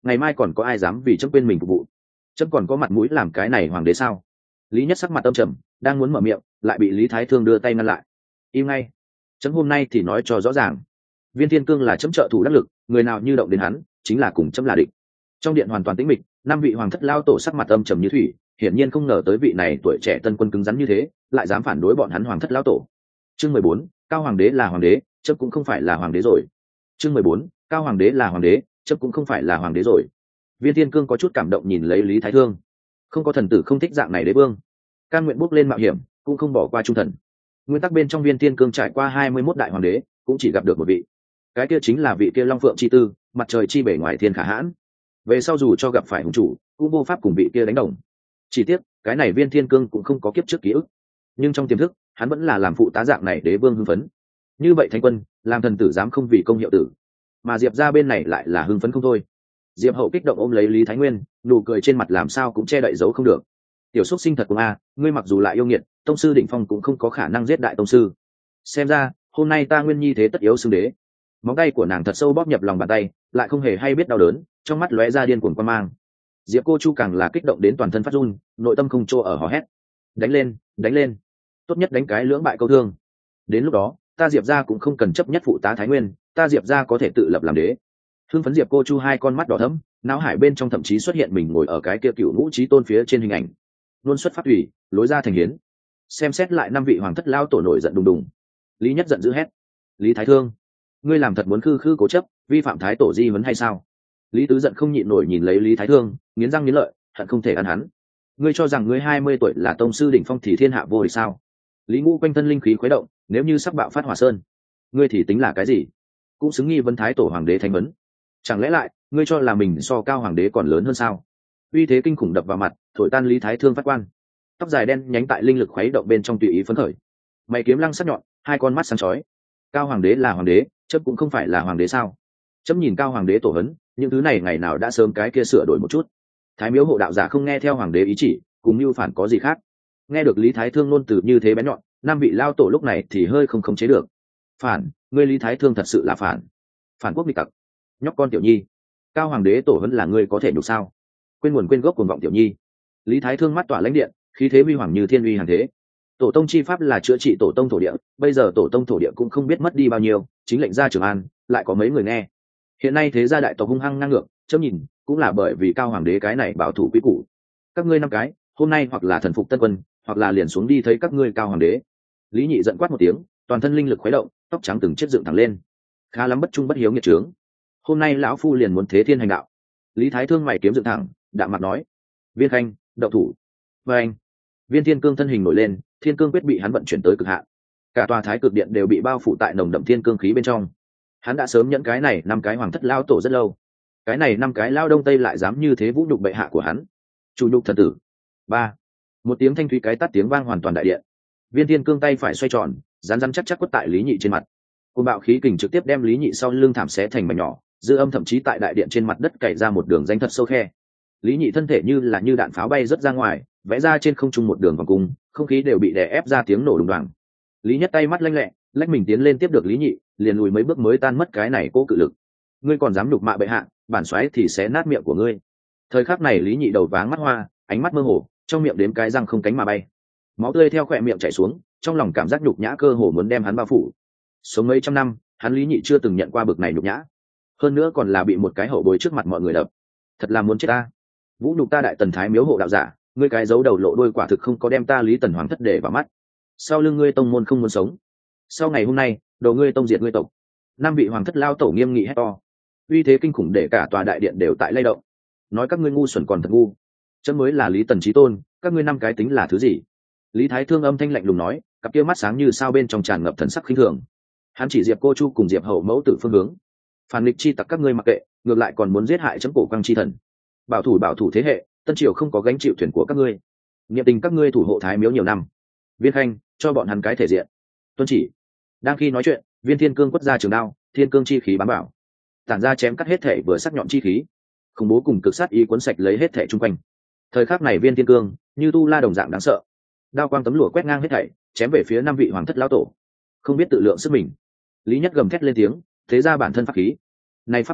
Speaker 1: ngày mai còn có ai dám vì chấm quên mình phục vụ? Chấm còn có mặt mũi làm cái này hoàng đế sao? Lý Nhất sắc mặt âm trầm, đang muốn mở miệng, lại bị Lý Thái Thương đưa tay ngăn lại. Im ngay. Chấm hôm nay thì nói cho rõ ràng. Viên Thiên Cương là chấm trợ thủ đắc lực, người nào như động đến hắn, chính là cùng chấm là địch. Trong điện hoàn toàn tĩnh mịch, năm vị hoàng thất lao tổ sắc mặt âm trầm như thủy, hiển nhiên không ngờ tới vị này tuổi trẻ tân quân cứng rắn như thế, lại dám phản đối bọn hắn hoàng thất lao tổ. Chương 14, cao hoàng đế là hoàng đế, chấm cũng không phải là hoàng đế rồi. Chương 14, cao hoàng đế là hoàng đế, chấm cũng không phải là hoàng đế rồi. Viên Thiên Cương có chút cảm động nhìn lấy Lý Thái Thương. Không có thần tử không thích dạng này đế vương, cam nguyện bước lên mạo hiểm, cũng không bỏ qua trung thần. Nguyên tắc bên trong Viên Thiên Cương trải qua 21 đại hoàng đế, cũng chỉ gặp được một vị. Cái kia chính là vị kia Long Phượng chi tư, mặt trời chi bể ngoài thiên khả hãn. Về sau dù cho gặp phải hùng chủ, cũng vô pháp cùng vị kia đánh đồng. Chỉ tiếc, cái này Viên Thiên Cương cũng không có kiếp trước ký ức, nhưng trong tiềm thức, hắn vẫn là làm phụ tá dạng này đế vương hưng phấn. Như vậy Thánh Quân, làm thần tử dám không vì công hiệu tử, mà Diệp gia bên này lại là hưng phấn không thôi. Diệp Hậu kích động ôm lấy Lý Thái Nguyên, nụ cười trên mặt làm sao cũng che đậy giấu không được. Tiểu xuất sinh thật của a, ngươi mặc dù lại yêu nghiệt, tông sư Định Phong cũng không có khả năng giết đại tông sư. Xem ra, hôm nay ta Nguyên Nhi thế tất yếu xưng đế. Móng tay của nàng thật sâu bóp nhập lòng bàn tay, lại không hề hay biết đau đớn, trong mắt lóe ra điên cuồng quan mang. Diệp Cô Chu càng là kích động đến toàn thân phát run, nội tâm không chỗ ở hò hét. Đánh lên, đánh lên, tốt nhất đánh cái lưỡng bại câu thương. Đến lúc đó, ta Diệp gia cũng không cần chấp nhất phụ tá Thái Nguyên, ta Diệp gia có thể tự lập làm đế. Hưng phấn Diệp Cô Chu hai con mắt đỏ thẫm, não hải bên trong thậm chí xuất hiện mình ngồi ở cái kia cựu ngũ chí tôn phía trên hình ảnh. Luôn xuất phát thủy, lối ra thành hiến. Xem xét lại năm vị hoàng thất lao tổ nổi giận đùng đùng. Lý Nhất giận dữ hét: Lý Thái Thương, ngươi làm thật muốn khư khư cố chấp, vi phạm thái tổ di huấn hay sao? Lý Tứ giận không nhịn nổi nhìn lấy Lý Thái Thương, nghiến răng nghiến lợi, hận không thể ăn hắn. Ngươi cho rằng ngươi 20 tuổi là tông sư đỉnh phong thì thiên hạ vô địch sao? Lý Ngũ quanh thân linh khí khuấy động, nếu như sắp bạo phát hỏa sơn, ngươi thì tính là cái gì? Cũng xứng nghi vấn thái tổ hoàng đế thánh vấn. Chẳng lẽ lại, ngươi cho là mình so cao hoàng đế còn lớn hơn sao? Uy thế kinh khủng đập vào mặt, thổi tan Lý Thái Thương phát quan. Tóc dài đen nhánh tại linh lực khuấy động bên trong tùy ý phấn khởi. Mày kiếm lăng sắc nhọn, hai con mắt sáng chói. Cao hoàng đế là hoàng đế, chấm cũng không phải là hoàng đế sao? Chấm nhìn cao hoàng đế tổ hấn, những thứ này ngày nào đã sớm cái kia sửa đổi một chút. Thái miếu hộ đạo giả không nghe theo hoàng đế ý chỉ, cùng mưu phản có gì khác? Nghe được Lý Thái Thương ngôn từ như thế bén nhọn, năm vị lao tổ lúc này thì hơi không khống chế được. Phản, ngươi Lý Thái Thương thật sự là phản quốc nghịch tặc, nhóc con tiểu nhi. Cao hoàng đế tổ hấn là ngươi có thể nhục sao? Quên nguồn quên gốc cuồng vọng tiểu nhi. Lý Thái Thương mắt tỏa lãnh điện, khí thế uy hoàng như thiên uy hàng thế. Tổ tông chi pháp là chữa trị tổ tông thổ địa, bây giờ tổ tông thổ địa cũng không biết mất đi bao nhiêu, chính lệnh ra Trường An lại có mấy người nghe. Hiện nay thế gia đại tộc hung hăng ngang ngược, chấm nhìn cũng là bởi vì cao hoàng đế cái này bảo thủ quý củ. Các ngươi năm cái hôm nay hoặc là thần phục Tân Quân, hoặc là liền xuống đi thấy các ngươi cao hoàng đế. Lý Nhị giận quát một tiếng, toàn thân linh lực khuấy động, tóc trắng từng chiếc dựng thẳng lên. Khá lắm bất trung bất hiếu nghiệt trướng, hôm nay lão phu liền muốn thế thiên hành đạo. Lý Thái Thương mày kiếm dựng thẳng, đạm mặt nói: Viên Khanh, động thủ. Và anh, Viên Thiên Cương thân hình nổi lên, thiên cương quyết bị hắn vận chuyển tới cực hạn. Cả tòa thái cực điện đều bị bao phủ tại nồng đậm thiên cương khí bên trong. Hắn đã sớm nhẫn cái này năm cái hoàng thất lao tổ rất lâu, cái này năm cái lao đông tây lại dám như thế vũ nhục bệ hạ của hắn. Chủ nhục thần tử. Ba, một tiếng thanh thúy cái tắt tiếng vang hoàn toàn đại điện. Viên Thiên Cương tay phải xoay tròn, rán rán chắc chắc quất tại Lý Nhị trên mặt. Cơn bạo khí kình trực tiếp đem Lý Nhị sau lưng thảm xé thành mảnh nhỏ, dư âm thậm chí tại đại điện trên mặt đất cày ra một đường danh thật sâu khe. Lý Nhị thân thể như đạn pháo bay rất ra ngoài, vẽ ra trên không trung một đường vòng cung, không khí đều bị đè ép ra tiếng nổ đùng đoàng. Lý Nhất tay mắt lanh lẹ, lách mình tiến lên tiếp được Lý Nhị, liền lùi mấy bước mới tan mất cái này cố cự lực. Ngươi còn dám nhục mạ bệ hạ, bản soái thì xé nát miệng của ngươi. Thời khắc này Lý Nhị đầu váng mắt hoa, ánh mắt mơ hồ, trong miệng đếm cái răng không cánh mà bay. Máu tươi theo khóe miệng chảy xuống, trong lòng cảm giác nhục nhã cơ hồ muốn đem hắn bao phủ. Sống mấy trăm năm, hắn Lý Nhị chưa từng nhận qua bực này nhục nhã, hơn nữa còn là bị một cái hậu bối trước mặt mọi người đập. Thật là muốn chết ta. Vũ nhục ta Đại Tần Thái miếu hộ đạo giả, ngươi cái giấu đầu lộ đuôi quả thực không có đem ta Lý Tần hoàng thất để vào mắt. Sau lưng ngươi tông môn không muốn sống, sau ngày hôm nay đầu ngươi tông diệt ngươi tộc. Năm vị hoàng thất lao tổ nghiêm nghị hét to, uy thế kinh khủng để cả tòa đại điện đều tại lay động. Nói các ngươi ngu xuẩn còn thật ngu, chấm mới là Lý Tần chí tôn, các ngươi năm cái tính là thứ gì? Lý Thái Thương âm thanh lạnh lùng nói, cặp kia mắt sáng như sao bên trong tràn ngập thần sắc khinh thường. Hắn chỉ Diệp Cô Chu cùng Diệp Hậu mẫu tử phương hướng. Phản nghịch chi tặc các ngươi mặc kệ, ngược lại còn muốn giết hại chấm cổ quang chi thần. Bảo thủ thế hệ, Tân Triều không có gánh chịu thuyền của các ngươi. Niệm tình các ngươi thủ hộ Thái miếu nhiều năm. Viên Khanh, cho bọn hắn cái thể diện. Tuân chỉ. Đang khi nói chuyện, Viên Thiên Cương quất ra trường đao, thiên cương chi khí bám bảo, tản ra chém cắt hết thể vừa sắc nhọn chi khí, khủng bố cùng cực sát ý cuốn sạch lấy hết thể chung quanh. Thời khắc này Viên Thiên Cương như tu la đồng dạng đáng sợ, đao quang tấm lụa quét ngang hết thảy, chém về phía năm vị hoàng thất lão tổ. Không biết tự lượng sức mình, Lý Nhất gầm thét lên tiếng, thế ra bản thân pháp khí. Này pháp khí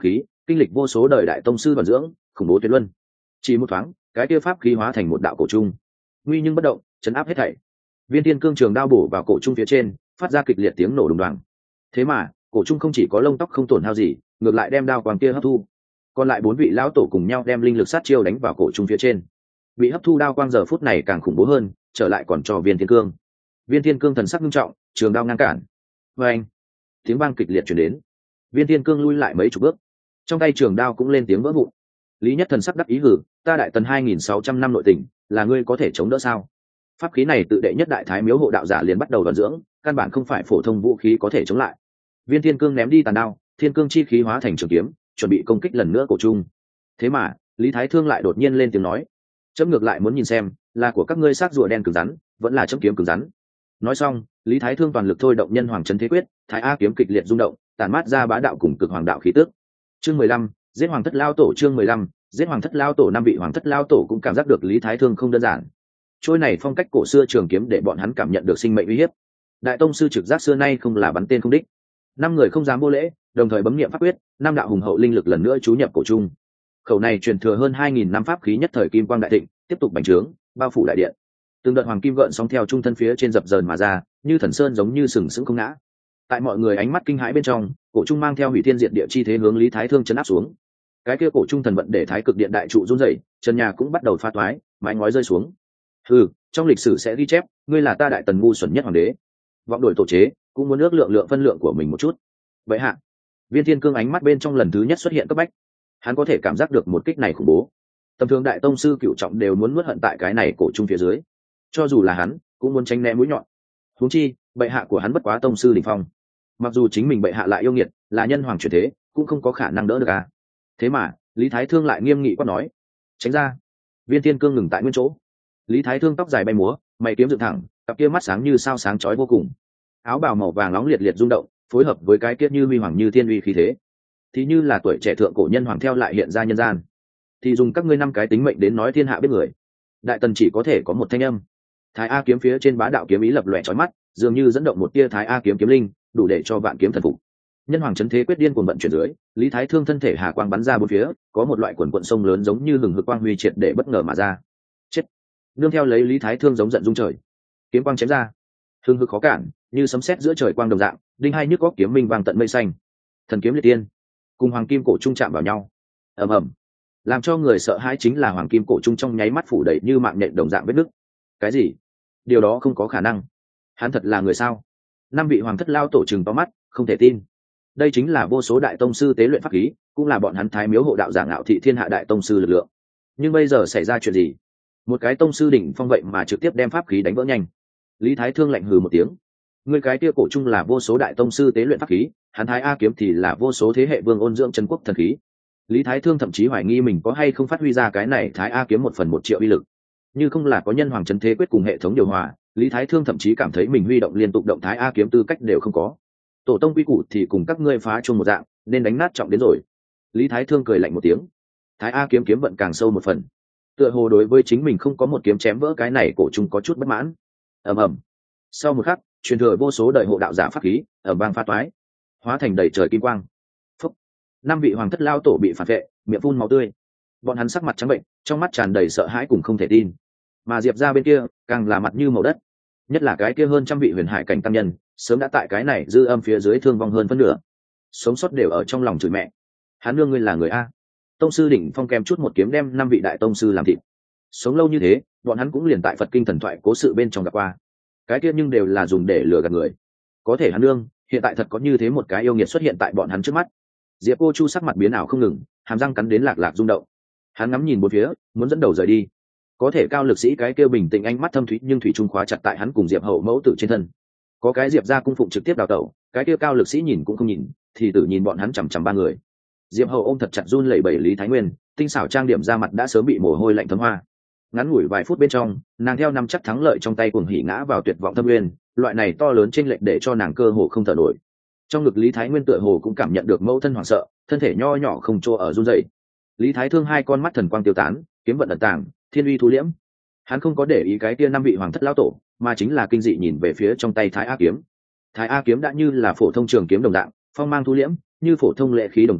Speaker 1: kinh lịch vô số đời đại tông sư vận dưỡng, khủng bố tuyệt luân. Chỉ một thoáng, cái kia pháp khí hóa thành một đạo cổ trung, nguy nhưng bất động, chấn áp hết thảy. Viên thiên cương trường đao bổ vào cổ trung phía trên, phát ra kịch liệt tiếng nổ đùng đoàng. Thế mà cổ trung không chỉ có lông tóc không tổn hao gì, ngược lại đem đao quang kia hấp thu. Còn lại 4 vị lão tổ cùng nhau đem linh lực sát chiêu đánh vào cổ trung phía trên. Bị hấp thu đao quang giờ phút này càng khủng bố hơn, trở lại còn cho viên thiên cương. Viên thiên cương thần sắc nghiêm trọng, trường đao ngăn cản. Và anh, tiếng vang kịch liệt truyền đến. Viên thiên cương lui lại mấy chục bước, trong tay trường đao cũng lên tiếng vỡ vụn. Lý Nhất thần sắc đắc ý hử, ta đại tần 2600 năm nội tình, là ngươi có thể chống đỡ sao? Pháp khí này tự đệ nhất đại thái miếu hộ đạo giả liền bắt đầu vận dưỡng, căn bản không phải phổ thông vũ khí có thể chống lại. Viên thiên cương ném đi tàn đao, thiên cương chi khí hóa thành trường kiếm, chuẩn bị công kích lần nữa cổ trung. Thế mà Lý Thái Thương lại đột nhiên lên tiếng nói, chấm ngược lại muốn nhìn xem là của các ngươi xác rùa đen cứng rắn, vẫn là chấm kiếm cứng rắn. Nói xong, Lý Thái Thương toàn lực thôi động nhân hoàng chấn thế quyết, thái a kiếm kịch liệt rung động, tản mát ra bá đạo cùng cực hoàng đạo khí tức. Chương 15, giết hoàng thất lao tổ. Chương 15, giết hoàng thất lao tổ. 5 vị hoàng thất lao tổ cũng cảm giác được Lý Thái Thương không đơn giản. Trôi này phong cách cổ xưa trường kiếm để bọn hắn cảm nhận được sinh mệnh uy hiếp. Đại tông sư trực giác xưa nay không là bắn tên không đích. 5 người không dám vô lễ, đồng thời bấm niệm pháp quyết, 5 đạo hùng hậu linh lực lần nữa chú nhập cổ trung. Khẩu này truyền thừa hơn 2000 năm pháp khí nhất thời kim quang đại thịnh, tiếp tục bành trướng, bao phủ đại điện. Từng đợt hoàng kim gợn sóng theo trung thân phía trên dập dờn mà ra, như thần sơn giống như sừng sững không ngã. Tại mọi người ánh mắt kinh hãi bên trong, cổ trung mang theo hủy thiên diệt địa chi thế hướng Lý Thái Thương chấn áp xuống. Cái kia cổ trung thần vận để thái cực điện đại trụ run rẩy, trần nhà cũng bắt đầu pha toái, mái ngói rơi xuống. Trong lịch sử sẽ ghi chép, ngươi là ta đại tần ngu xuẩn nhất hoàng đế. Vọng đổi tổ chế, cũng muốn ước lượng phân lượng của mình một chút. Vậy hạ, Viên Thiên Cương ánh mắt bên trong lần thứ nhất xuất hiện cấp bách. Hắn có thể cảm giác được một kích này khủng bố. Tầm thường đại tông sư cửu trọng đều muốn nuốt hận tại cái này cổ trung phía dưới. Cho dù là hắn, cũng muốn tránh né mũi nhọn. Huống chi, bệ hạ của hắn bất quá tông sư đỉnh phong. Mặc dù chính mình bệ hạ lại yêu nghiệt, là nhân hoàng chuyển thế, cũng không có khả năng đỡ được à. Thế mà, Lý Thái Thương lại nghiêm nghị quát nói, tránh ra. Viên Thiên Cương ngừng tại nguyên chỗ. Lý Thái Thương tóc dài bay múa, mày kiếm dựng thẳng, cặp kia mắt sáng như sao sáng chói vô cùng. Áo bào màu vàng nóng liệt liệt rung động, phối hợp với cái kia như huy hoàng như thiên uy khí thế, thì như là tuổi trẻ thượng cổ nhân hoàng theo lại hiện ra nhân gian. Thì dùng các ngươi 5 cái tính mệnh đến nói thiên hạ biết người. Đại tần chỉ có thể có một thanh âm. Thái A kiếm phía trên bá đạo kiếm ý lập lòe chói mắt, dường như dẫn động một tia Thái A kiếm kiếm linh, đủ để cho vạn kiếm thần phục. Nhân hoàng chấn thế quyết điên cuồng vận chuyển dưới, Lý Thái Thương thân thể hà quang bắn ra bốn phía, có một loại quần quận sông lớn giống như hừng hực quang huy triệt để bất ngờ mà ra. Chết! Nương theo lấy Lý Thái Thương giống giận rung trời, kiếm quang chém ra, hừng hực khó cản, như sấm sét giữa trời quang đồng dạng, đinh hai nhức góc kiếm minh vang tận mây xanh. Thần kiếm liệt tiên, cùng hoàng kim cổ trung chạm vào nhau. Ầm ầm. Làm cho người sợ hãi chính là hoàng kim cổ trung trong nháy mắt phủ đầy như mạng nhện đồng dạng vết nứt. Cái gì? Điều đó không có khả năng. Hắn thật là người sao? 5 vị hoàng thất lao tổ trừng to mắt, không thể tin. Đây chính là vô số đại tông sư tế luyện pháp khí, cũng là bọn hắn thái miếu hộ đạo giả ngạo thị thiên hạ đại tông sư lực lượng. Nhưng bây giờ xảy ra chuyện gì? Một cái tông sư đỉnh phong vậy mà trực tiếp đem pháp khí đánh vỡ nhanh. Lý Thái Thương lạnh hừ một tiếng. Người cái kia cổ trung là vô số đại tông sư tế luyện pháp khí, hắn Thái A kiếm thì là vô số thế hệ vương ôn dưỡng chân quốc thần khí. Lý Thái Thương thậm chí hoài nghi mình có hay không phát huy ra cái này Thái A kiếm 1/1 triệu uy lực. Như không là có nhân hoàng chấn thế quyết cùng hệ thống điều hòa, Lý Thái Thương thậm chí cảm thấy mình huy động liên tục động Thái A kiếm tư cách đều không có. Tổ tông quy củ thì cùng các ngươi phá chuông một dạng, nên đánh nát trọng đến rồi. Lý Thái Thương cười lạnh một tiếng. Thái A kiếm kiếm vận càng sâu một phần. Tựa hồ đối với chính mình không có một kiếm chém vỡ cái này cổ trung có chút bất mãn. Ầm ầm. Sau một khắc, truyền thừa vô số đời hộ đạo giả pháp khí ở bang pha toái, hóa thành đầy trời kim quang. Phúc. 5 vị hoàng thất lao tổ bị phản vệ, miệng phun máu tươi. Bọn hắn sắc mặt trắng bệnh, trong mắt tràn đầy sợ hãi cùng không thể tin. Mà Diệp ra bên kia, càng là mặt như màu đất. Nhất là cái kia hơn trăm vị huyền hải cảnh tăng nhân, sớm đã tại cái này dư âm phía dưới thương vong hơn phân nửa. Sống sót đều ở trong lòng chửi mẹ. Hắn nương ngươi là người a? Tông sư đỉnh phong kèm chút một kiếm đem 5 vị đại tông sư làm thịt. Sống lâu như thế, bọn hắn cũng liền tại Phật kinh thần thoại cố sự bên trong gặp qua. Cái kia nhưng đều là dùng để lừa gạt người. Có thể hắn nương, hiện tại thật có như thế một cái yêu nghiệt xuất hiện tại bọn hắn trước mắt. Diệp Cô Chu sắc mặt biến ảo không ngừng, hàm răng cắn đến lạc lạc rung động. Hắn ngắm nhìn bốn phía, muốn dẫn đầu rời đi. Có thể cao lực sĩ cái kêu bình tĩnh ánh mắt thâm thúy nhưng thủy trung khóa chặt tại hắn cùng Diệp Hậu mẫu tử trên thân. Có cái Diệp ra cung phụng trực tiếp đào tẩu, cái kêu cao lực sĩ nhìn cũng không nhìn, thì tử nhìn bọn hắn chằm chằm 3 người. Diệp Hậu ôm thật chặt run lẩy bẩy Lý Thái Nguyên, tinh xảo trang điểm ra mặt đã sớm bị mồ hôi lạnh thấm hoa. Ngắn ngủi vài phút bên trong, nàng theo năm chắc thắng lợi trong tay cuồng hỉ ngã vào tuyệt vọng thâm nguyên, loại này to lớn chênh lệch để cho nàng cơ hồ không thở nổi. Trong ngực Lý Thái Nguyên tựa hồ cũng cảm nhận được mẫu thân hoảng sợ, thân thể nho nhỏ không chỗ ở run rẩy. Lý Thái Thương 2 con mắt thần quang tiêu tán, kiếm vận ẩn tàng, thiên uy thu liễm. Hắn không có để ý cái kia 5 vị hoàng thất lão tổ, mà chính là kinh dị nhìn về phía trong tay Thái A kiếm. Thái A kiếm đã như là phổ thông trường kiếm đồng dạng, phong mang thu liễm, như phổ thông lệ khí đồng dạng,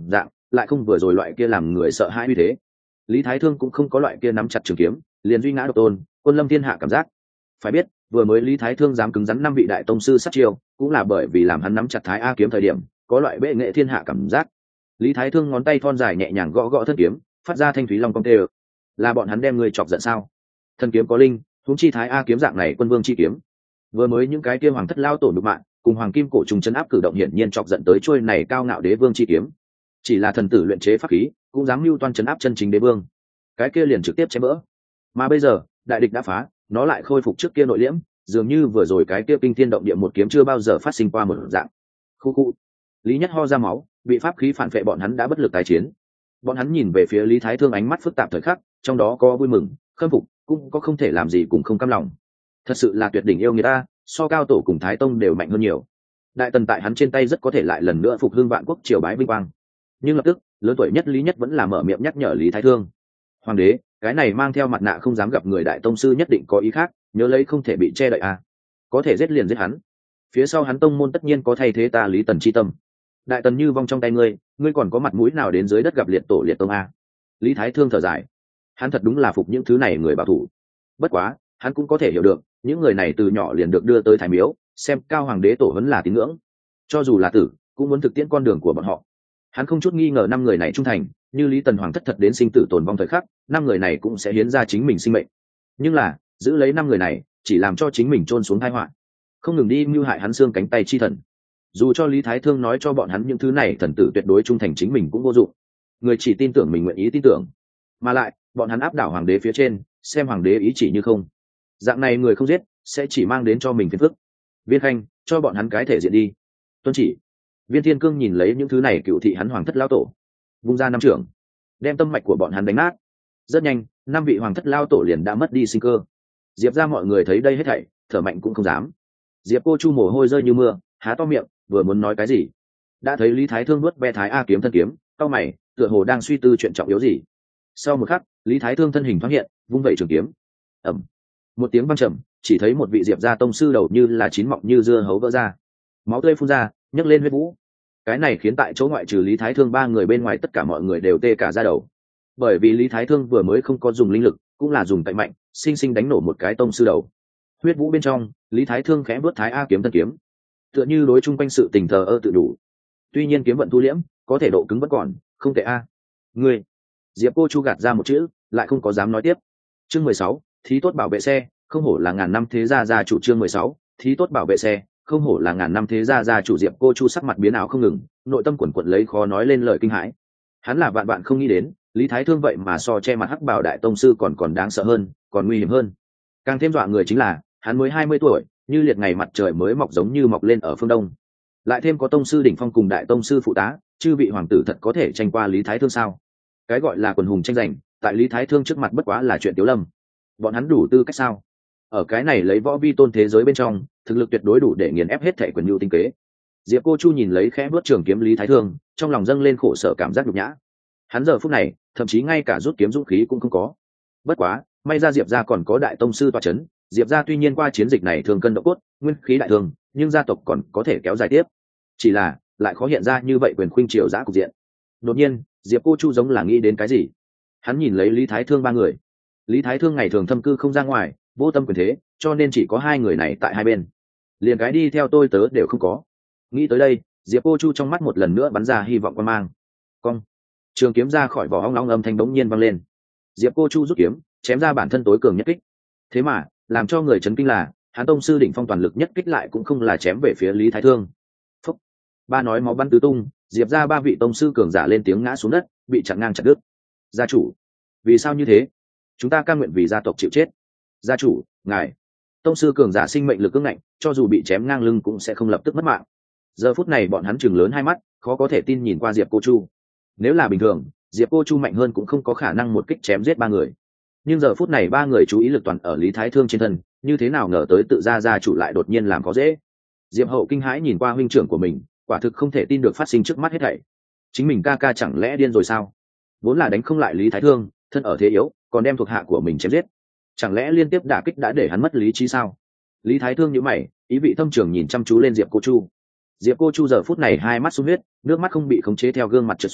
Speaker 1: lại không vừa rồi loại kia làm người sợ hãi như thế. Lý Thái Thương cũng không có loại kia nắm chặt trường kiếm liền duy ngã độc tôn, quân lâm thiên hạ cảm giác. Phải biết vừa mới Lý Thái Thương dám cứng rắn 5 vị đại tông sư sát chiêu cũng là bởi vì làm hắn nắm chặt Thái A kiếm thời điểm có loại bệ nghệ thiên hạ cảm giác. Lý Thái Thương ngón tay thon dài nhẹ nhàng gõ gõ thân kiếm, phát ra thanh thúy long cong tê. Là bọn hắn đem người chọc giận sao? Thân kiếm có linh, huống chi Thái A kiếm dạng này quân vương chi kiếm. Vừa mới những cái kia hoàng thất lao tổ nhục mạng cùng hoàng kim cổ trùng chấn áp cử động hiển nhiên chọc giận tới trôi này cao ngạo đế vương chi kiếm. Chỉ là thần tử luyện chế pháp khí cũng dám mưu toan chấn áp chân chính đế vương, cái kia liền trực tiếp chém vỡ. Mà bây giờ đại địch đã phá, nó lại khôi phục trước kia nội liễm, dường như vừa rồi cái kia kinh thiên động địa một kiếm chưa bao giờ phát sinh qua một dạng. Khu khu. Lý Nhất ho ra máu, bị pháp khí phản phệ bọn hắn đã bất lực tái chiến. Bọn hắn nhìn về phía Lý Thái Thương ánh mắt phức tạp thời khắc, trong đó có vui mừng, khâm phục, cũng có không thể làm gì cũng không cam lòng. Thật sự là tuyệt đỉnh yêu người ta, so cao tổ cùng Thái Tông đều mạnh hơn nhiều. Đại tần tại hắn trên tay rất có thể lại lần nữa phục hưng vạn quốc triều bái vinh quang. Nhưng lập tức, lớn tuổi nhất Lý Nhất vẫn là mở miệng nhắc nhở Lý Thái Thương. Hoàng đế, cái này mang theo mặt nạ không dám gặp người đại tông sư nhất định có ý khác, nhớ lấy không thể bị che đậy à. Có thể giết liền giết hắn. Phía sau hắn tông môn tất nhiên có thay thế ta Lý Tần chi tâm. Đại tần như vong trong tay ngươi, ngươi còn có mặt mũi nào đến dưới đất gặp liệt tổ liệt tông a? Lý Thái Thương thở dài. Hắn thật đúng là phục những thứ này người bảo thủ. Bất quá, hắn cũng có thể hiểu được, những người này từ nhỏ liền được đưa tới Thái Miếu, xem cao hoàng đế tổ huấn là tín ngưỡng. Cho dù là tử, cũng muốn thực tiễn con đường của bọn họ. Hắn không chút nghi ngờ 5 người này trung thành, như Lý Tần hoàng thất thật đến sinh tử tồn vong thời khắc, 5 người này cũng sẽ hiến ra chính mình sinh mệnh. Nhưng là, giữ lấy 5 người này, chỉ làm cho chính mình chôn xuống tai họa, không ngừng đi mưu hại hắn xương cánh tay chi thần. Dù cho Lý Thái Thương nói cho bọn hắn những thứ này thần tử tuyệt đối trung thành chính mình cũng vô dụng. Người chỉ tin tưởng mình nguyện ý tin tưởng. Mà lại, bọn hắn áp đảo hoàng đế phía trên, xem hoàng đế ý chỉ như không. Dạng này người không giết, sẽ chỉ mang đến cho mình phiền phức. Viên Khanh, cho bọn hắn cái thể diện đi. Tuân chỉ. Viên Thiên Cương nhìn lấy những thứ này cựu thị hắn hoàng thất lao tổ, vung ra 5 trưởng, đem tâm mạch của bọn hắn đánh nát. Rất nhanh, 5 vị hoàng thất lao tổ liền đã mất đi sinh cơ. Diệp ra mọi người thấy đây hết thảy, thở mạnh cũng không dám. Diệp Cô Chu mồ hôi rơi như mưa, há to miệng, vừa muốn nói cái gì, đã thấy Lý Thái Thương nuốt ve Thái A kiếm thân kiếm, cau mày, tựa hồ đang suy tư chuyện trọng yếu gì. Sau một khắc, Lý Thái Thương thân hình thoáng hiện, vung vẩy trường kiếm. Ầm. Một tiếng vang trầm, chỉ thấy một vị Diệp gia tông sư đầu như là chín mọng như dưa hấu vỡ ra, máu tươi phun ra, nhấc lên huyết vũ. Cái này khiến tại chỗ ngoại trừ Lý Thái Thương 3 người bên ngoài tất cả mọi người đều tê cả da đầu. Bởi vì Lý Thái Thương vừa mới không có dùng linh lực, cũng là dùng cạnh mạnh, sinh sinh đánh nổ một cái tông sư đầu. Huyết vũ bên trong, Lý Thái Thương khẽ vuốt Thái A kiếm thân kiếm, tựa như đối chung quanh sự tình thờ ơ tự đủ. Tuy nhiên kiếm vận thu liễm, có thể độ cứng vẫn còn, không tệ a. Ngươi. Diệp Cô Chu gạt ra một chữ, lại không có dám nói tiếp. Chương 16, thí tốt bảo vệ xe, không hổ là ngàn năm thế gia chủ. Chương 16, thí tốt bảo vệ xe, không hổ là ngàn năm thế gia chủ. Diệp Cô Chu sắc mặt biến ảo không ngừng, nội tâm quần quật lấy khó nói lên lời kinh hãi. Hắn là vạn không nghĩ đến, Lý Thái Thương vậy mà so che mặt hắc bảo đại tông sư còn đáng sợ hơn, còn nguy hiểm hơn. Càng thêm dọa người chính là, hắn mới 20 tuổi, như liệt ngày mặt trời mới mọc giống như mọc lên ở phương đông. Lại thêm có tông sư đỉnh phong cùng đại tông sư phụ tá, chư vị hoàng tử thật có thể tranh qua Lý Thái Thương sao? Cái gọi là quần hùng tranh giành, tại Lý Thái Thương trước mặt bất quá là chuyện tiểu lâm. Bọn hắn đủ tư cách sao? Ở cái này lấy võ vi tôn thế giới bên trong, thực lực tuyệt đối đủ để nghiền ép hết thể quyền nhu tinh kế. Diệp Cô Chu nhìn lấy khẽ bước trường kiếm Lý Thái Thương, trong lòng dâng lên khổ sở cảm giác nhục nhã. Hắn giờ phút này, thậm chí ngay cả rút kiếm dũng khí cũng không có. Bất quá, may ra Diệp gia còn có đại tông sư tọa chấn. Diệp gia tuy nhiên qua chiến dịch này thường cân độ cốt, nguyên khí đại thương, nhưng gia tộc còn có thể kéo dài tiếp. Chỉ là, lại khó hiện ra như vậy quyền khuynh triều dã cục diện. Đột nhiên, Diệp Cô Chu giống là nghĩ đến cái gì. Hắn nhìn lấy Lý Thái Thương 3 người. Lý Thái Thương ngày thường thâm cư không ra ngoài, vô tâm quyền thế, cho nên chỉ có 2 người này tại hai bên. Liền cái đi theo tôi tớ đều không có. Nghĩ tới đây, Diệp Cô Chu trong mắt một lần nữa bắn ra hy vọng quan mang. Cong. Trường kiếm ra khỏi vỏ ong long âm thanh bỗng nhiên vang lên. Diệp Cô Chu rút kiếm, chém ra bản thân tối cường nhất kích. Thế mà, làm cho người chấn kinh là, hắn tông sư đỉnh phong toàn lực nhất kích lại cũng không là chém về phía Lý Thái Thương. Phúc. Ba nói máu bắn tứ tung, Diệp ra 3 vị tông sư cường giả lên tiếng ngã xuống đất, bị chặn ngang chặt đứt. Gia chủ, vì sao như thế? Chúng ta cam nguyện vì gia tộc chịu chết. Gia chủ, ngài. Tông sư cường giả sinh mệnh lực cứng ngạnh, cho dù bị chém ngang lưng cũng sẽ không lập tức mất mạng. Giờ phút này bọn hắn chừng lớn hai mắt, khó có thể tin nhìn qua Diệp Cô Chu. Nếu là bình thường, Diệp Cô Chu mạnh hơn cũng không có khả năng một kích chém giết 3 người. Nhưng giờ phút này 3 người chú ý lực toàn ở Lý Thái Thương trên thân, như thế nào ngờ tới tự ra gia chủ lại đột nhiên làm khó dễ. Diệp Hậu kinh hãi nhìn qua huynh trưởng của mình, quả thực không thể tin được phát sinh trước mắt hết thảy. Chính mình ca chẳng lẽ điên rồi sao? Vốn là đánh không lại Lý Thái Thương, thân ở thế yếu, còn đem thuộc hạ của mình chém giết. Chẳng lẽ liên tiếp đả kích đã để hắn mất lý trí sao? Lý Thái Thương nhíu mày, ý vị thâm trường nhìn chăm chú lên Diệp Cô Chu. Diệp Cô Chu giờ phút này hai mắt sung huyết, nước mắt không bị khống chế theo gương mặt trượt xuống,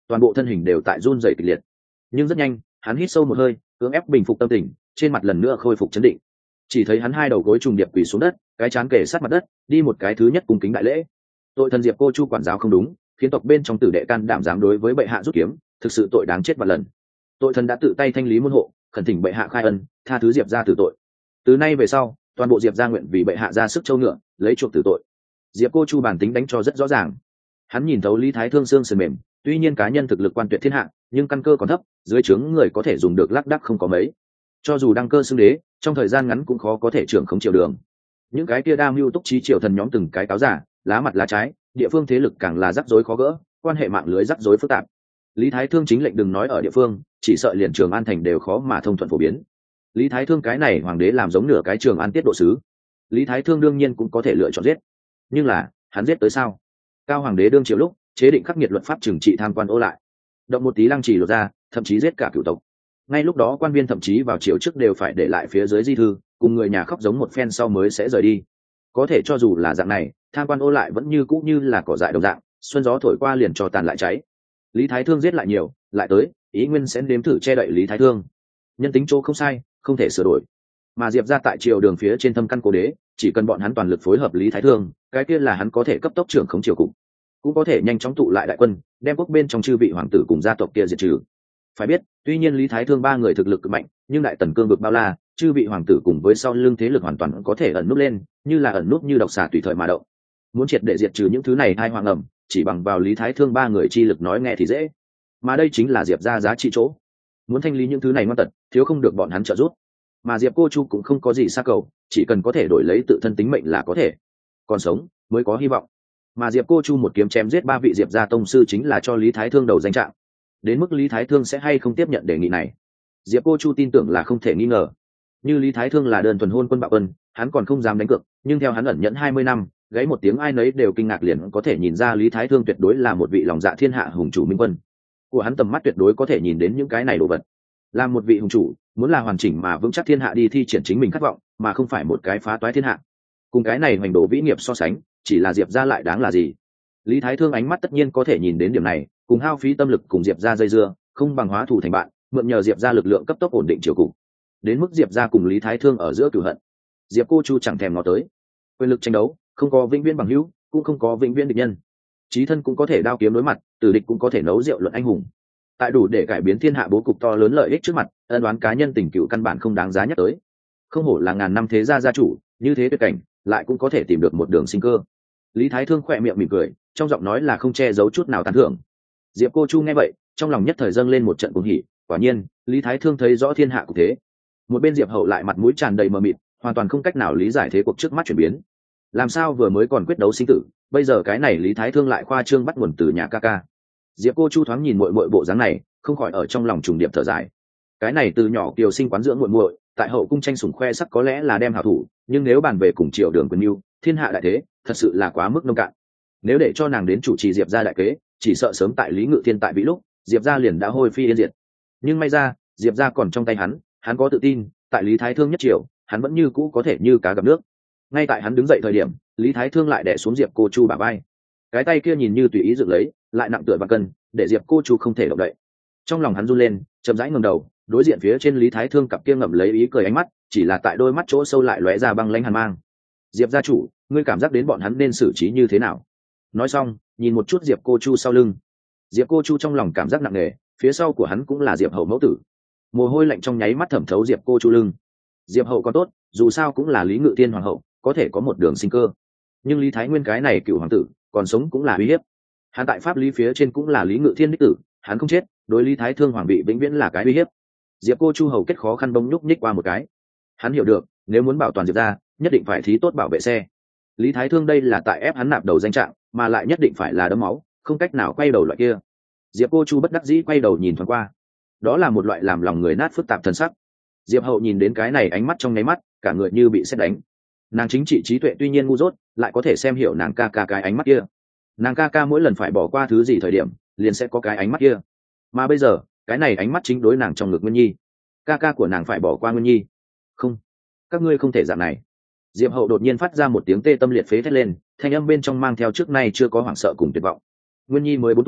Speaker 1: toàn bộ thân hình đều tại run rẩy kịch liệt. Nhưng rất nhanh hắn hít sâu một hơi, cưỡng ép bình phục tâm tình, trên mặt lần nữa khôi phục chấn định. Chỉ thấy hắn hai đầu gối trùng điệp quỳ xuống đất, cái trán kề sát mặt đất, đi một cái thứ nhất cung kính đại lễ. Tội thần Diệp Cô Chu quản giáo không đúng, khiến tộc bên trong tử đệ can đảm dám đối với bệ hạ rút kiếm, thực sự tội đáng chết vạn lần. Tội thần đã tự tay thanh lý môn hộ, khẩn thỉnh bệ hạ khai ân, tha thứ Diệp gia tử tội. Từ nay về sau, toàn bộ Diệp gia nguyện vì bệ hạ ra sức châu ngựa, lấy chuộc tử tội. Diệp Cô Chu bản tính đánh cho rất rõ ràng. Hắn nhìn thấu Lý Thái Thương xương sườn mềm, tuy nhiên cá nhân thực lực quan tuyệt thiên hạ, nhưng căn cơ còn thấp, dưới trướng người có thể dùng được lác đác không có mấy. Cho dù đăng cơ xưng đế, trong thời gian ngắn cũng khó có thể trưởng khống triều đường. Những cái kia đa mưu túc trí triều thần nhóm từng cái cáo giả, lá mặt lá trái, địa phương thế lực càng là rắc rối khó gỡ, quan hệ mạng lưới rắc rối phức tạp. Lý Thái Thương chính lệnh đừng nói ở địa phương, chỉ sợ liền Trường An thành đều khó mà thông thuận phổ biến. Lý Thái Thương cái này hoàng đế làm giống nửa cái Trường An tiết độ sứ. Lý Thái Thương đương nhiên cũng có thể lựa chọn giết, nhưng là hắn giết tới sao? Cao hoàng đế đương triều lúc chế định khắc nghiệt luật pháp trừng trị tham quan ô lại, động một tí lăng trì lột ra, thậm chí giết cả cửu tộc. Ngay lúc đó quan viên thậm chí vào triều trước đều phải để lại phía dưới di thư, cùng người nhà khóc giống một phen sau mới sẽ rời đi. Có thể cho dù là dạng này, tham quan ô lại vẫn như cũ như là cỏ dại đồng dạng, xuân gió thổi qua liền cho tàn lại cháy. Lý Thái Thương giết lại nhiều, lại tới, ý nguyên sẽ đếm thử che đậy Lý Thái Thương. Nhân tính chỗ không sai, không thể sửa đổi. Mà Diệp ra tại triều đường phía trên thâm căn cố đế, chỉ cần bọn hắn toàn lực phối hợp Lý Thái Thương, cái kia là hắn có thể cấp tốc trưởng khống triều cục, cũng có thể nhanh chóng tụ lại đại quân, đem quốc bên trong chư vị hoàng tử cùng gia tộc kia diệt trừ. Phải biết, tuy nhiên Lý Thái Thương ba người thực lực cực mạnh, nhưng đại tần cương vực bao la, chư vị hoàng tử cùng với sau lưng thế lực hoàn toàn có thể ẩn núp lên, như là ẩn núp như độc xà tùy thời mà động. Muốn triệt để diệt trừ những thứ này hai hoàng ẩm, chỉ bằng vào Lý Thái Thương ba người chi lực nói nghe thì dễ, mà đây chính là Diệp ra giá trị chỗ. Muốn thanh lý những thứ này ngoan tật, thiếu không được bọn hắn trợ giúp. Mà Diệp Cô Chu cũng không có gì xa cầu, chỉ cần có thể đổi lấy tự thân tính mệnh là có thể. Còn sống mới có hy vọng. Mà Diệp Cô Chu một kiếm chém giết ba vị Diệp gia tông sư chính là cho Lý Thái Thương đầu danh trạng. Đến mức Lý Thái Thương sẽ hay không tiếp nhận đề nghị này, Diệp Cô Chu tin tưởng là không thể nghi ngờ. Như Lý Thái Thương là đơn thuần hôn quân bạo quân, hắn còn không dám đánh cược, nhưng theo hắn ẩn nhẫn 20 năm, gáy một tiếng ai nấy đều kinh ngạc liền có thể nhìn ra Lý Thái Thương tuyệt đối là một vị lòng dạ thiên hạ hùng chủ minh quân. Của hắn tầm mắt tuyệt đối có thể nhìn đến những cái này đồ vật. Làm một vị hùng chủ, muốn là hoàn chỉnh mà vững chắc thiên hạ đi thi triển chính mình khát vọng, mà không phải một cái phá toái thiên hạ. Cùng cái này hoành đồ vĩ nghiệp so sánh, chỉ là Diệp gia lại đáng là gì? Lý Thái Thương ánh mắt tất nhiên có thể nhìn đến điểm này, cùng hao phí tâm lực cùng Diệp gia dây dưa, không bằng hóa thù thành bạn, mượn nhờ Diệp gia lực lượng cấp tốc ổn định triều cục. Đến mức Diệp gia cùng Lý Thái Thương ở giữa cửu hận, Diệp Cô Chu chẳng thèm ngó tới. Quyền lực tranh đấu, không có vĩnh viễn bằng hữu, cũng không có vĩnh viễn địch nhân. Chí thân cũng có thể đao kiếm đối mặt, tử địch cũng có thể nấu rượu luận anh hùng. Tại đủ để cải biến thiên hạ bố cục to lớn lợi ích trước mặt, ân đoán cá nhân tình cựu căn bản không đáng giá nhắc tới. Không hổ là ngàn năm thế gia gia chủ, như thế tuyệt cảnh, lại cũng có thể tìm được một đường sinh cơ. Lý Thái Thương khỏe miệng mỉm cười, trong giọng nói là không che giấu chút nào tán thưởng. Diệp Cô Chu nghe vậy, trong lòng nhất thời dâng lên một trận cuồng hỉ, quả nhiên, Lý Thái Thương thấy rõ thiên hạ cục thế. Một bên Diệp Hậu lại mặt mũi tràn đầy mờ mịt, hoàn toàn không cách nào lý giải thế cuộc trước mắt chuyển biến. Làm sao vừa mới còn quyết đấu sinh tử, bây giờ cái này Lý Thái Thương lại khoa trương bắt nguồn từ nhà ca ca. Diệp Cô Chu thoáng nhìn muội muội bộ dáng này, không khỏi ở trong lòng trùng điệp thở dài. Cái này từ nhỏ kiều sinh quán dưỡng muội muội, tại hậu cung tranh sủng khoe sắc có lẽ là đem hảo thủ, nhưng nếu bàn về cùng triều đường quyền mưu, thiên hạ đại thế, thật sự là quá mức nông cạn. Nếu để cho nàng đến chủ trì Diệp gia đại kế, chỉ sợ sớm tại Lý Ngự Thiên tại vị lúc, Diệp gia liền đã hôi phi yên diệt. Nhưng may ra, Diệp gia còn trong tay hắn có tự tin, tại Lý Thái Thương nhất triều, hắn vẫn như cũ có thể như cá gặp nước. Ngay tại hắn đứng dậy thời điểm, Lý Thái Thương lại đè xuống Diệp Cô Chu bả vai. Cái tay kia nhìn như tùy ý dựng lấy, lại nặng tựa vạn cân, để Diệp Cô Chu không thể động đậy. Trong lòng hắn run lên, chậm rãi ngẩng đầu, đối diện phía trên Lý Thái Thương cặp kia ngậm lấy ý cười ánh mắt, chỉ là tại đôi mắt chỗ sâu lại lóe ra băng lãnh hàn mang. Diệp gia chủ, ngươi cảm giác đến bọn hắn nên xử trí như thế nào? Nói xong, nhìn một chút Diệp Cô Chu sau lưng. Diệp Cô Chu trong lòng cảm giác nặng nề, phía sau của hắn cũng là Diệp Hậu mẫu tử. Mồ hôi lạnh trong nháy mắt thẩm thấu Diệp Cô Chu lưng. Diệp Hậu còn tốt, dù sao cũng là Lý Ngự Thiên hoàng hậu, có thể có một đường sinh cơ. Nhưng Lý Thái Nguyên cái này cựu hoàng tử, còn sống cũng là uy hiếp. Hắn tại pháp lý phía trên cũng là Lý Ngự Thiên đích tử, hắn không chết, đối Lý Thái Thương hoàng bị vĩnh viễn là cái uy hiếp. Diệp Cô Chu hầu kết khó khăn bông nhúc nhích qua một cái. Hắn hiểu được, nếu muốn bảo toàn Diệp gia, nhất định phải thí tốt bảo vệ xe. Lý Thái Thương đây là tại ép hắn nạp đầu danh trạng, mà lại nhất định phải là đấm máu, không cách nào quay đầu loại kia. Diệp Cô Chu bất đắc dĩ quay đầu nhìn thoáng qua, đó là một loại làm lòng người nát phức tạp thần sắc. Diệp Hậu nhìn đến cái này ánh mắt trong nháy mắt, cả người như bị sét đánh. Nàng chính trị trí tuệ tuy nhiên ngu dốt, lại có thể xem hiểu nàng ca ca cái ánh mắt kia. Nàng ca ca mỗi lần phải bỏ qua thứ gì thời điểm, liền sẽ có cái ánh mắt kia. Mà bây giờ, cái này ánh mắt chính đối nàng trong ngực Nguyên Nhi. Ca ca của nàng phải bỏ qua Nguyên Nhi. Không, các ngươi không thể dạng này. Diệp Hậu đột nhiên phát ra một tiếng tê tâm liệt phế thét lên, thanh âm bên trong mang theo trước nay chưa có hoảng sợ cùng tuyệt vọng. Nguyên Nhi mới 4 tuổi,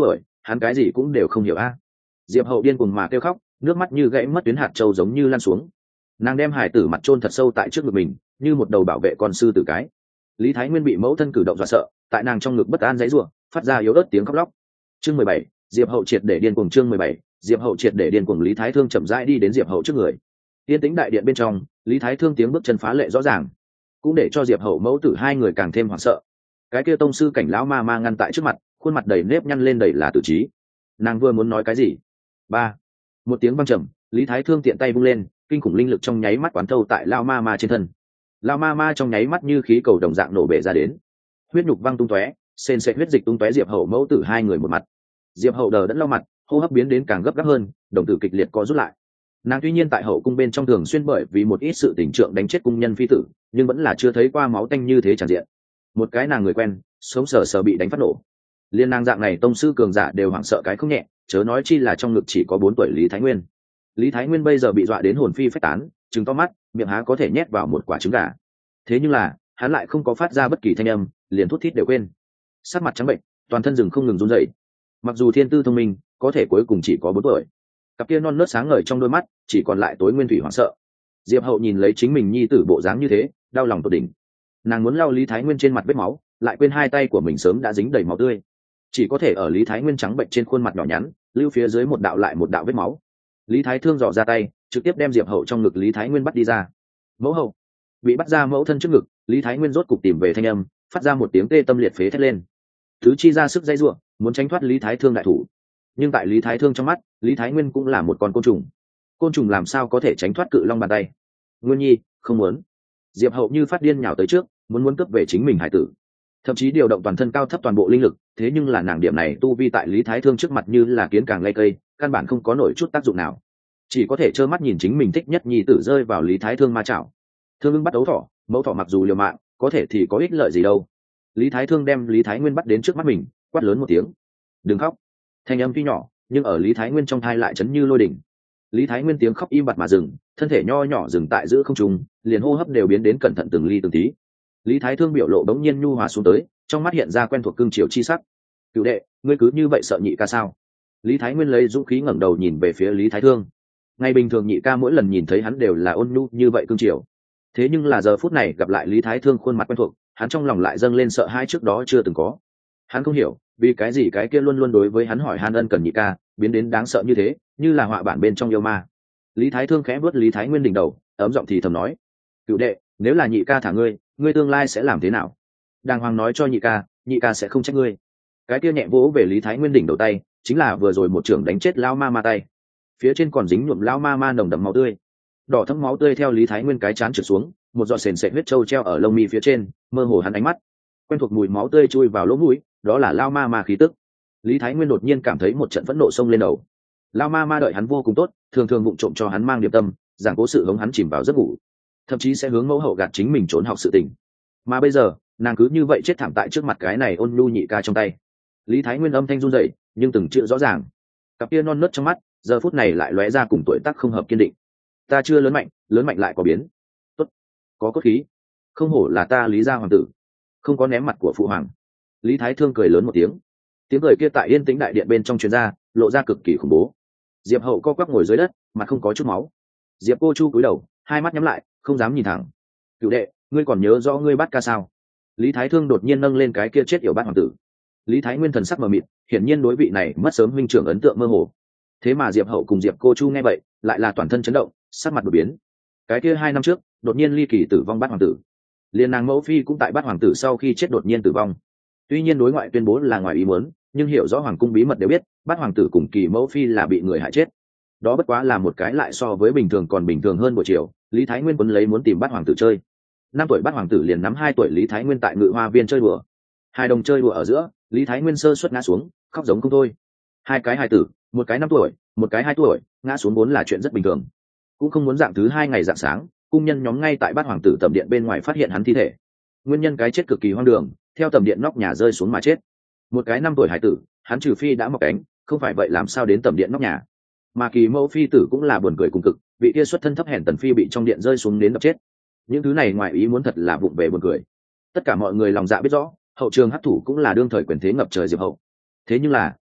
Speaker 1: hắn cái gì cũng đều không hiểu a. Diệp Hậu điên cuồng mà kêu khóc, nước mắt như gãy mất tuyến hạt châu giống như lan xuống. Nàng đem hải tử mặt chôn thật sâu tại trước ngực mình, như một đầu bảo vệ con sư tử cái. Lý Thái Nguyên bị mẫu thân cử động dọa sợ, tại nàng trong ngực bất an giãy giụa, phát ra yếu ớt tiếng khóc lóc. Chương 17, Diệp Hậu triệt để điên cuồng. Chương 17, Diệp Hậu triệt để điên cuồng. Lý Thái Thương chậm rãi đi đến Diệp Hậu trước người. Yên tĩnh đại điện bên trong, Lý Thái Thương tiếng bước chân phá lệ rõ ràng, cũng để cho Diệp Hậu mẫu tử hai người càng thêm hoảng sợ. Cái kia tông sư cảnh lão ma ma ngăn tại trước mặt, khuôn mặt đầy nếp nhăn lên đầy là tự trí. Nàng vừa muốn nói cái gì, ba một tiếng vang trầm, Lý Thái Thương tiện tay vung lên, kinh khủng linh lực trong nháy mắt quán thâu tại lão ma ma trên thân. Lão ma ma trong nháy mắt như khí cầu đồng dạng nổ bể ra đến, huyết nhục văng tung tóe, sền sệt huyết dịch tung tóe. Diệp Hậu mẫu tử hai người một mặt. Diệp Hậu đờ đẫn lau mặt, hô hấp biến đến càng gấp gáp hơn, đồng tử kịch liệt co rút lại. Nàng tuy nhiên tại hậu cung bên trong thường xuyên bởi vì một ít sự tình trượng đánh chết cung nhân phi tử, nhưng vẫn là chưa thấy qua máu tanh như thế tràn diện. Một cái nàng người quen sống sờ sờ bị đánh phát nổ, liên nàng dạng này tông sư cường giả đều hoảng sợ cái không nhẹ, chớ nói chi là trong ngực chỉ có 4 tuổi Lý Thái Nguyên. Lý Thái Nguyên bây giờ bị dọa đến hồn phi phách tán, trừng to mắt, miệng há có thể nhét vào một quả trứng gà. Thế nhưng là hắn lại không có phát ra bất kỳ thanh âm, liền thút thít đều quên. Sắc mặt trắng bệnh, toàn thân rừng không ngừng run rẩy. Mặc dù thiên tư thông minh, có thể cuối cùng chỉ có 4 tuổi. Cặp kia non nớt sáng ngời trong đôi mắt chỉ còn lại tối nguyên thủy hoảng sợ. Diệp Hậu nhìn lấy chính mình nhi tử bộ dáng như thế, đau lòng tột đỉnh. Nàng muốn lau Lý Thái Nguyên trên mặt vết máu, lại quên hai tay của mình sớm đã dính đầy máu tươi, chỉ có thể ở Lý Thái Nguyên trắng bệnh trên khuôn mặt nhỏ nhắn lưu phía dưới một đạo lại một đạo vết máu. Lý Thái Thương dò ra tay, trực tiếp đem Diệp Hậu trong ngực Lý Thái Nguyên bắt đi ra. Mẫu hậu bị bắt ra mẫu thân trước ngực, Lý Thái Nguyên rốt cục tìm về thanh âm, phát ra một tiếng tê tâm liệt phế thét lên. Thứ chi ra sức dây giụa, muốn tránh thoát Lý Thái Thương đại thủ, nhưng tại Lý Thái Thương trong mắt, Lý Thái Nguyên cũng là một con côn trùng. Côn trùng làm sao có thể tránh thoát cự long bàn tay? Nguyên Nhi, không muốn. Diệp Hậu như phát điên nhào tới trước, muốn cướp về chính mình hải tử, thậm chí điều động toàn thân cao thấp toàn bộ linh lực. Thế nhưng là nàng điểm này tu vi tại Lý Thái Thương trước mặt như là kiến càng lay cây, căn bản không có nổi chút tác dụng nào, chỉ có thể trơ mắt nhìn chính mình thích nhất nhi tử rơi vào Lý Thái Thương ma chảo. Thương ưng bắt đấu thỏ, mẫu thỏ mặc dù liều mạng, có thể thì có ích lợi gì đâu. Lý Thái Thương đem Lý Thái Nguyên bắt đến trước mắt mình, quát lớn một tiếng, đừng khóc. Thanh âm tuy nhỏ, nhưng ở Lý Thái Nguyên trong thai lại chấn như lôi đỉnh. Lý Thái Nguyên tiếng khóc im bặt mà dừng, thân thể nho nhỏ dừng tại giữa không trung, liền hô hấp đều biến đến cẩn thận từng ly từng tí. Lý Thái Thương biểu lộ bỗng nhiên nhu hòa xuống tới, trong mắt hiện ra quen thuộc cương triều chi sắc. Cửu đệ, ngươi cứ như vậy sợ nhị ca sao? Lý Thái Nguyên lấy dũng khí ngẩng đầu nhìn về phía Lý Thái Thương. Ngày bình thường nhị ca mỗi lần nhìn thấy hắn đều là ôn nhu như vậy cương triều, thế nhưng là giờ phút này gặp lại Lý Thái Thương khuôn mặt quen thuộc, hắn trong lòng lại dâng lên sợ hãi trước đó chưa từng có. Hắn không hiểu vì cái gì cái kia luôn luôn đối với hắn hỏi han ân cần nhị ca biến đến đáng sợ như thế, như là họa bản bên trong yêu ma. Lý Thái Thương khẽ vuốt Lý Thái Nguyên đỉnh đầu, ấm giọng thì thầm nói, cửu đệ, nếu là nhị ca thả ngươi, ngươi tương lai sẽ làm thế nào? Đàng hoàng nói cho nhị ca sẽ không trách ngươi. Cái kia nhẹ vỗ về Lý Thái Nguyên đỉnh đầu tay, chính là vừa rồi một trưởng đánh chết lão ma ma tay, phía trên còn dính nhuộm lão ma ma nồng đậm máu tươi. Đỏ thẫm máu tươi theo Lý Thái Nguyên cái chán trượt xuống, một giọt sền sệt huyết trâu treo ở lông mi phía trên, mơ hồ hắn ánh mắt. Quen thuộc mùi máu tươi chui vào lỗ mũi, đó là lão ma ma khí tức. Lý Thái Nguyên đột nhiên cảm thấy một trận phẫn nộ xông lên đầu. Lão ma ma đợi hắn vô cùng tốt, thường thường vụng trộm cho hắn mang điểm tâm, giảng cố sự hống hắn chìm vào giấc ngủ, thậm chí sẽ hướng mẫu hậu gạt chính mình trốn học sự tình. Mà bây giờ, nàng cứ như vậy chết thảm tại trước mặt cái này ôn nhu nhị ca trong tay. Lý Thái Nguyên âm thanh run rẩy, nhưng từng chữ rõ ràng. Cặp kia non nớt trong mắt, giờ phút này lại lóe ra cùng tuổi tác không hợp kiên định. Ta chưa lớn mạnh lại có biến. Tốt, có cốt khí. Không hổ là ta Lý gia hoàng tử, không có ném mặt của phụ hoàng. Lý Thái Thương cười lớn một tiếng. Tiếng cười kia tại yên tĩnh đại điện bên trong truyền ra, lộ ra cực kỳ khủng bố. Diệp Hậu co quắp ngồi dưới đất, mặt không có chút máu. Diệp Cô Chu cúi đầu, hai mắt nhắm lại, không dám nhìn thẳng. Cửu đệ, ngươi còn nhớ rõ ngươi bắt ca sao? Lý Thái Thương đột nhiên nâng lên cái kia chết yểu bát hoàng tử. Lý Thái Nguyên thần sắc mờ mịt, hiển nhiên đối vị này mất sớm huynh trưởng ấn tượng mơ hồ. Thế mà Diệp Hậu cùng Diệp Cô Chu nghe vậy, lại là toàn thân chấn động, sắc mặt đổi biến. Cái kia 2 năm trước, đột nhiên ly kỳ tử vong bát hoàng tử, liên nàng mẫu phi cũng tại bát hoàng tử sau khi chết đột nhiên tử vong. Tuy nhiên đối ngoại tuyên bố là ngoài ý muốn, nhưng hiểu rõ hoàng cung bí mật đều biết, bát hoàng tử cùng kỳ mẫu phi là bị người hại chết. Đó bất quá là một cái lại so với bình thường còn bình thường hơn buổi chiều, Lý Thái Nguyên quấn lấy muốn tìm bát hoàng tử chơi. 5 tuổi bát hoàng tử liền nắm 2 tuổi Lý Thái Nguyên tại Ngự Hoa Viên chơi đùa. Hai đồng chơi đùa ở giữa, Lý Thái Nguyên sơ suất ngã xuống, khóc giống không thôi. Hai cái hài tử, một cái 5 tuổi, một cái 2 tuổi, ngã xuống vốn là chuyện rất bình thường. Cũng không muốn dạng thứ 2 ngày rạng sáng, cung nhân nhóm ngay tại bát hoàng tử tầm điện bên ngoài phát hiện hắn thi thể. Nguyên nhân cái chết cực kỳ hoang đường, theo tầm điện nóc nhà rơi xuống mà chết. Một cái 5 tuổi hài tử, hắn trừ phi đã mọc cánh, không phải vậy làm sao đến tầm điện nóc nhà. Mà kỳ mẫu phi tử cũng là buồn cười cùng cực, vị kia xuất thân thấp hèn tần phi bị trong điện rơi xuống đến đập chết. Những thứ này ngoài ý muốn thật là vụng về buồn cười. Tất cả mọi người lòng dạ biết rõ, hậu trường hắc thủ cũng là đương thời quyền thế ngập trời Diệp Hậu. Thế nhưng là,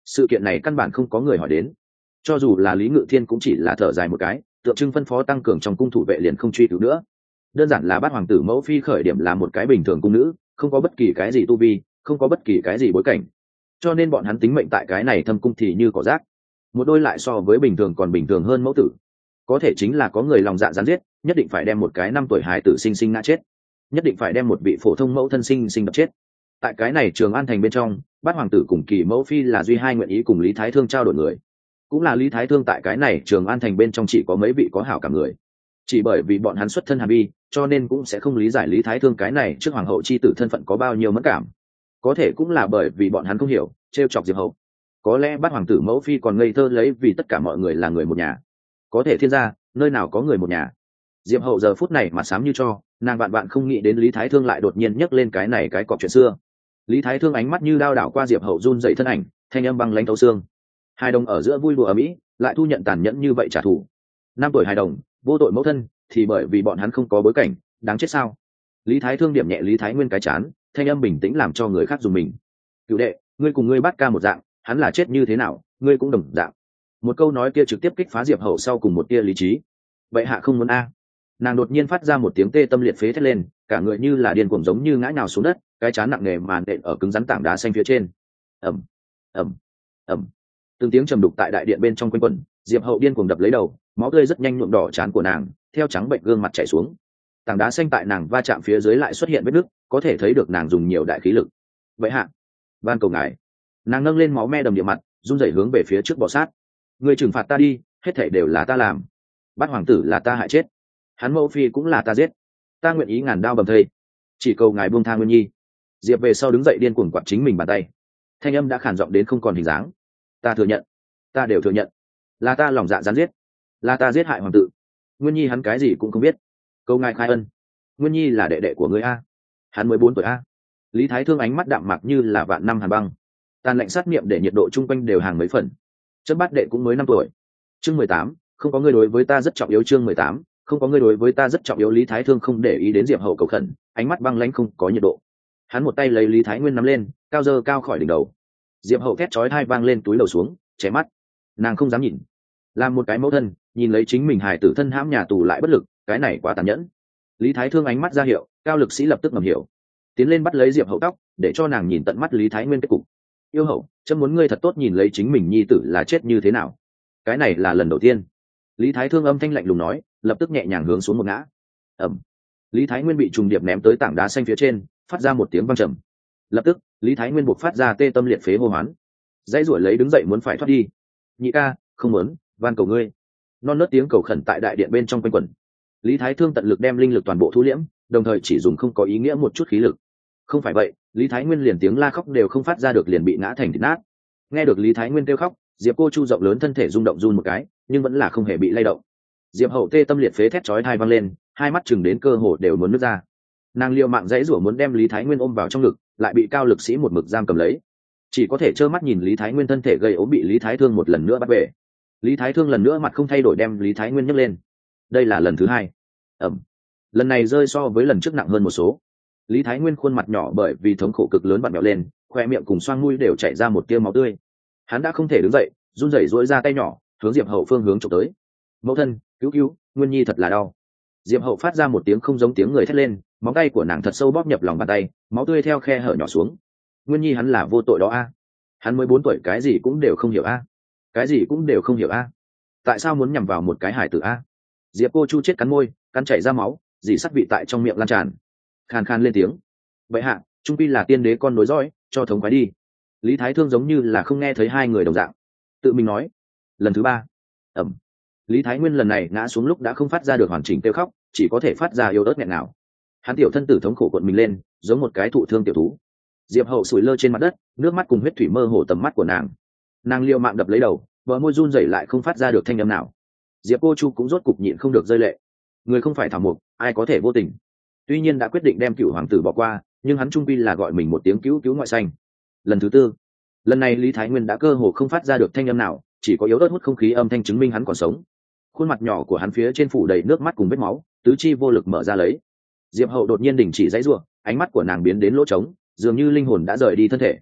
Speaker 1: sự kiện này căn bản không có người hỏi đến, cho dù là Lý Ngự Thiên cũng chỉ là thở dài một cái, tượng trưng phân phó tăng cường trong cung thủ vệ liền không truy cứu nữa. Đơn giản là Bát hoàng tử mẫu phi khởi điểm là một cái bình thường cung nữ, không có bất kỳ cái gì tu vi, không có bất kỳ cái gì bối cảnh, cho nên bọn hắn tính mệnh tại cái này thâm cung thì như cỏ rác. Một đôi lại so với bình thường còn bình thường hơn mẫu tử, có thể chính là có người lòng dạ gián giết, nhất định phải đem một cái 5 tuổi hài tử sinh sinh ngã chết, nhất định phải đem một vị phổ thông mẫu thân sinh sinh đập chết. Tại cái này Trường An thành bên trong, Bát hoàng tử cùng Kỳ mẫu phi là duy hai nguyện ý cùng Lý Thái Thương trao đổi người, cũng là Lý Thái Thương tại cái này Trường An thành bên trong chỉ có mấy vị có hảo cảm người. Chỉ bởi vì bọn hắn xuất thân hàm vi, cho nên cũng sẽ không lý giải Lý Thái Thương cái này trước hoàng hậu chi tử thân phận có bao nhiêu mẫn cảm. Có thể cũng là bởi vì bọn hắn không hiểu, trêu chọc Diệp hậu. Có lẽ Bát hoàng tử mẫu phi còn ngây thơ lấy vì tất cả mọi người là người một nhà. Có thể thiên gia, nơi nào có người một nhà. Diệp hậu giờ phút này mà sám như cho, nàng vạn vạn không nghĩ đến Lý Thái Thương lại đột nhiên nhấc lên cái này cái cọp chuyện xưa. Lý Thái Thương ánh mắt như đao đảo qua Diệp hậu run dậy thân ảnh, thanh âm băng lãnh thấu xương. Hai đồng ở giữa vui đùa ở mỹ, lại thu nhận tàn nhẫn như vậy trả thù. 5 tuổi hài đồng, vô tội mẫu thân, thì bởi vì bọn hắn không có bối cảnh, đáng chết sao? Lý Thái Thương điểm nhẹ Lý Thái Nguyên cái chán, thanh âm bình tĩnh làm cho người khác dùng mình. Cửu đệ, ngươi cùng ngươi Bát ca một dạng, hắn là chết như thế nào, ngươi cũng đồng dạng. Một câu nói kia trực tiếp kích phá Diệp hậu sau cùng một tia lý trí. Vậy hạ không muốn a? Nàng đột nhiên phát ra một tiếng tê tâm liệt phế thét lên, cả người như là điên cuồng giống như ngã nhào xuống đất, cái chán nặng nề màn đệm ở cứng rắn tảng đá xanh phía trên. Ầm, ầm, ầm. Từng tiếng trầm đục tại đại điện bên trong quanh quẩn, Diệp hậu điên cuồng đập lấy đầu, máu tươi rất nhanh nhuộm đỏ trán của nàng, theo trắng bệnh gương mặt chảy xuống. Tảng đá xanh tại nàng va chạm phía dưới lại xuất hiện vết nứt, có thể thấy được nàng dùng nhiều đại khí lực. Vậy hạ, van cầu ngài. Nàng nâng lên máu me đầm địa mặt, run rẩy hướng về phía trước bò sát. Người trừng phạt ta đi, hết thảy đều là ta làm. Bát hoàng tử là ta hại chết, hắn mẫu phi cũng là ta giết, ta nguyện ý ngàn đao bầm thây, chỉ cầu ngài buông tha Nguyên Nhi. Diệp về sau đứng dậy điên cuồng quạt chính mình bàn tay, thanh âm đã khản giọng đến không còn hình dáng. Ta thừa nhận, ta đều thừa nhận, là ta lòng dạ gián giết, là ta giết hại hoàng tử. Nguyên Nhi hắn cái gì cũng không biết, cầu ngài khai ân. Nguyên Nhi là đệ đệ của ngươi a, hắn 14 tuổi a. Lý Thái Thương ánh mắt đạm mạc như là vạn năm hàn băng, tàn lạnh sát niệm để nhiệt độ chung quanh đều hàng mấy phần. Chấm Bát đệ cũng mới 5 tuổi. Chương 18, không có ngươi đối với ta rất trọng yếu. Chương 18, không có ngươi đối với ta rất trọng yếu. Lý Thái Thương không để ý đến Diệp hậu cầu khẩn, ánh mắt băng lãnh không có nhiệt độ. Hắn một tay lấy Lý Thái Nguyên nắm lên, cao dơ cao khỏi đỉnh đầu. Diệp hậu thét chói tai vang lên, túi đầu xuống, che mắt. Nàng không dám nhìn. Làm một cái mẫu thân, nhìn lấy chính mình hài tử thân hãm nhà tù lại bất lực, cái này quá tàn nhẫn. Lý Thái Thương ánh mắt ra hiệu, cao lực sĩ lập tức ngầm hiểu, tiến lên bắt lấy Diệp hậu tóc, để cho nàng nhìn tận mắt Lý Thái Nguyên kết cục. Yêu hậu, chấm muốn ngươi thật tốt nhìn lấy chính mình nhi tử là chết như thế nào. Cái này là lần đầu tiên. Lý Thái Thương âm thanh lạnh lùng nói, lập tức nhẹ nhàng hướng xuống một ngã. Ẩm. Lý Thái Nguyên bị trùng điệp ném tới tảng đá xanh phía trên, phát ra một tiếng vang trầm. Lập tức, Lý Thái Nguyên buộc phát ra tê tâm liệt phế hô hoán, dãy ruổi lấy đứng dậy muốn phải thoát đi. Nhị ca, không muốn, van cầu ngươi. Non nớt tiếng cầu khẩn tại đại điện bên trong quanh quẩn. Lý Thái Thương tận lực đem linh lực toàn bộ thu liễm, đồng thời chỉ dùng không có ý nghĩa một chút khí lực. Không phải vậy, Lý Thái Nguyên liền tiếng la khóc đều không phát ra được liền bị ngã thành thịt nát. Nghe được Lý Thái Nguyên kêu khóc, Diệp Cô Chu rộng lớn thân thể rung động run một cái, nhưng vẫn là không hề bị lay động. Diệp hậu tê tâm liệt phế thét chói tai vang lên, hai mắt chừng đến cơ hồ đều muốn nứt ra. Nàng liều mạng dãy rủa muốn đem Lý Thái Nguyên ôm vào trong ngực, lại bị cao lực sĩ một mực giam cầm lấy, chỉ có thể trơ mắt nhìn Lý Thái Nguyên thân thể gây ốm bị Lý Thái Thương một lần nữa bắt về. Lý Thái Thương lần nữa mặt không thay đổi đem Lý Thái Nguyên nhấc lên. Đây là lần thứ hai. Ẩm. Lần này rơi so với lần trước nặng hơn một số. Lý Thái Nguyên khuôn mặt nhỏ bởi vì thống khổ cực lớn vặn vẹo lên, khoe miệng cùng xoang mũi đều chảy ra một tia máu tươi. Hắn đã không thể đứng dậy, run rẩy duỗi ra tay nhỏ, hướng Diệp hậu phương hướng chụp tới. Mẫu thân, cứu cứu, Nguyên Nhi thật là đau. Diệp hậu phát ra một tiếng không giống tiếng người thét lên, móng tay của nàng thật sâu bóp nhập lòng bàn tay, máu tươi theo khe hở nhỏ xuống. Nguyên Nhi hắn là vô tội đó a. Hắn mới 4 tuổi, cái gì cũng đều không hiểu a. Cái gì cũng đều không hiểu a. Tại sao muốn nhằm vào một cái hải tử a? Diệp Cô Chu chết cắn môi, cắn chảy ra máu, dì sắc vị tại trong miệng lan tràn. Khan khan lên tiếng. Vậy hạ, trung pi là tiên đế con nối dõi, cho thống khoái đi. Lý Thái Thương giống như là không nghe thấy hai người đồng dạng, tự mình nói. Lần thứ 3. Ẩm. Lý Thái Nguyên lần này ngã xuống lúc đã không phát ra được hoàn chỉnh kêu khóc, chỉ có thể phát ra yếu ớt nghẹn nào. Hắn tiểu thân tử thống khổ cuộn mình lên, giống một cái thụ thương tiểu thú. Diệp hậu sủi lơ trên mặt đất, nước mắt cùng huyết thủy mơ hồ tầm mắt của nàng. Nàng liều mạng đập lấy đầu, bờ môi run rẩy lại không phát ra được thanh âm nào. Diệp Cô Chu cũng rốt cục nhịn không được rơi lệ. Người không phải thảo mục, ai có thể vô tình. Tuy nhiên đã quyết định đem cửu hoàng tử bỏ qua, nhưng hắn trung pi là gọi mình một tiếng cứu cứu ngoại xanh. Lần thứ 4. Lần này Lý Thái Nguyên đã cơ hồ không phát ra được thanh âm nào, chỉ có yếu ớt hút không khí âm thanh chứng minh hắn còn sống. Khuôn mặt nhỏ của hắn phía trên phủ đầy nước mắt cùng vết máu, tứ chi vô lực mở ra lấy. Diệp hậu đột nhiên đình chỉ giãy giụa, ánh mắt của nàng biến đến lỗ trống, dường như linh hồn đã rời đi thân thể.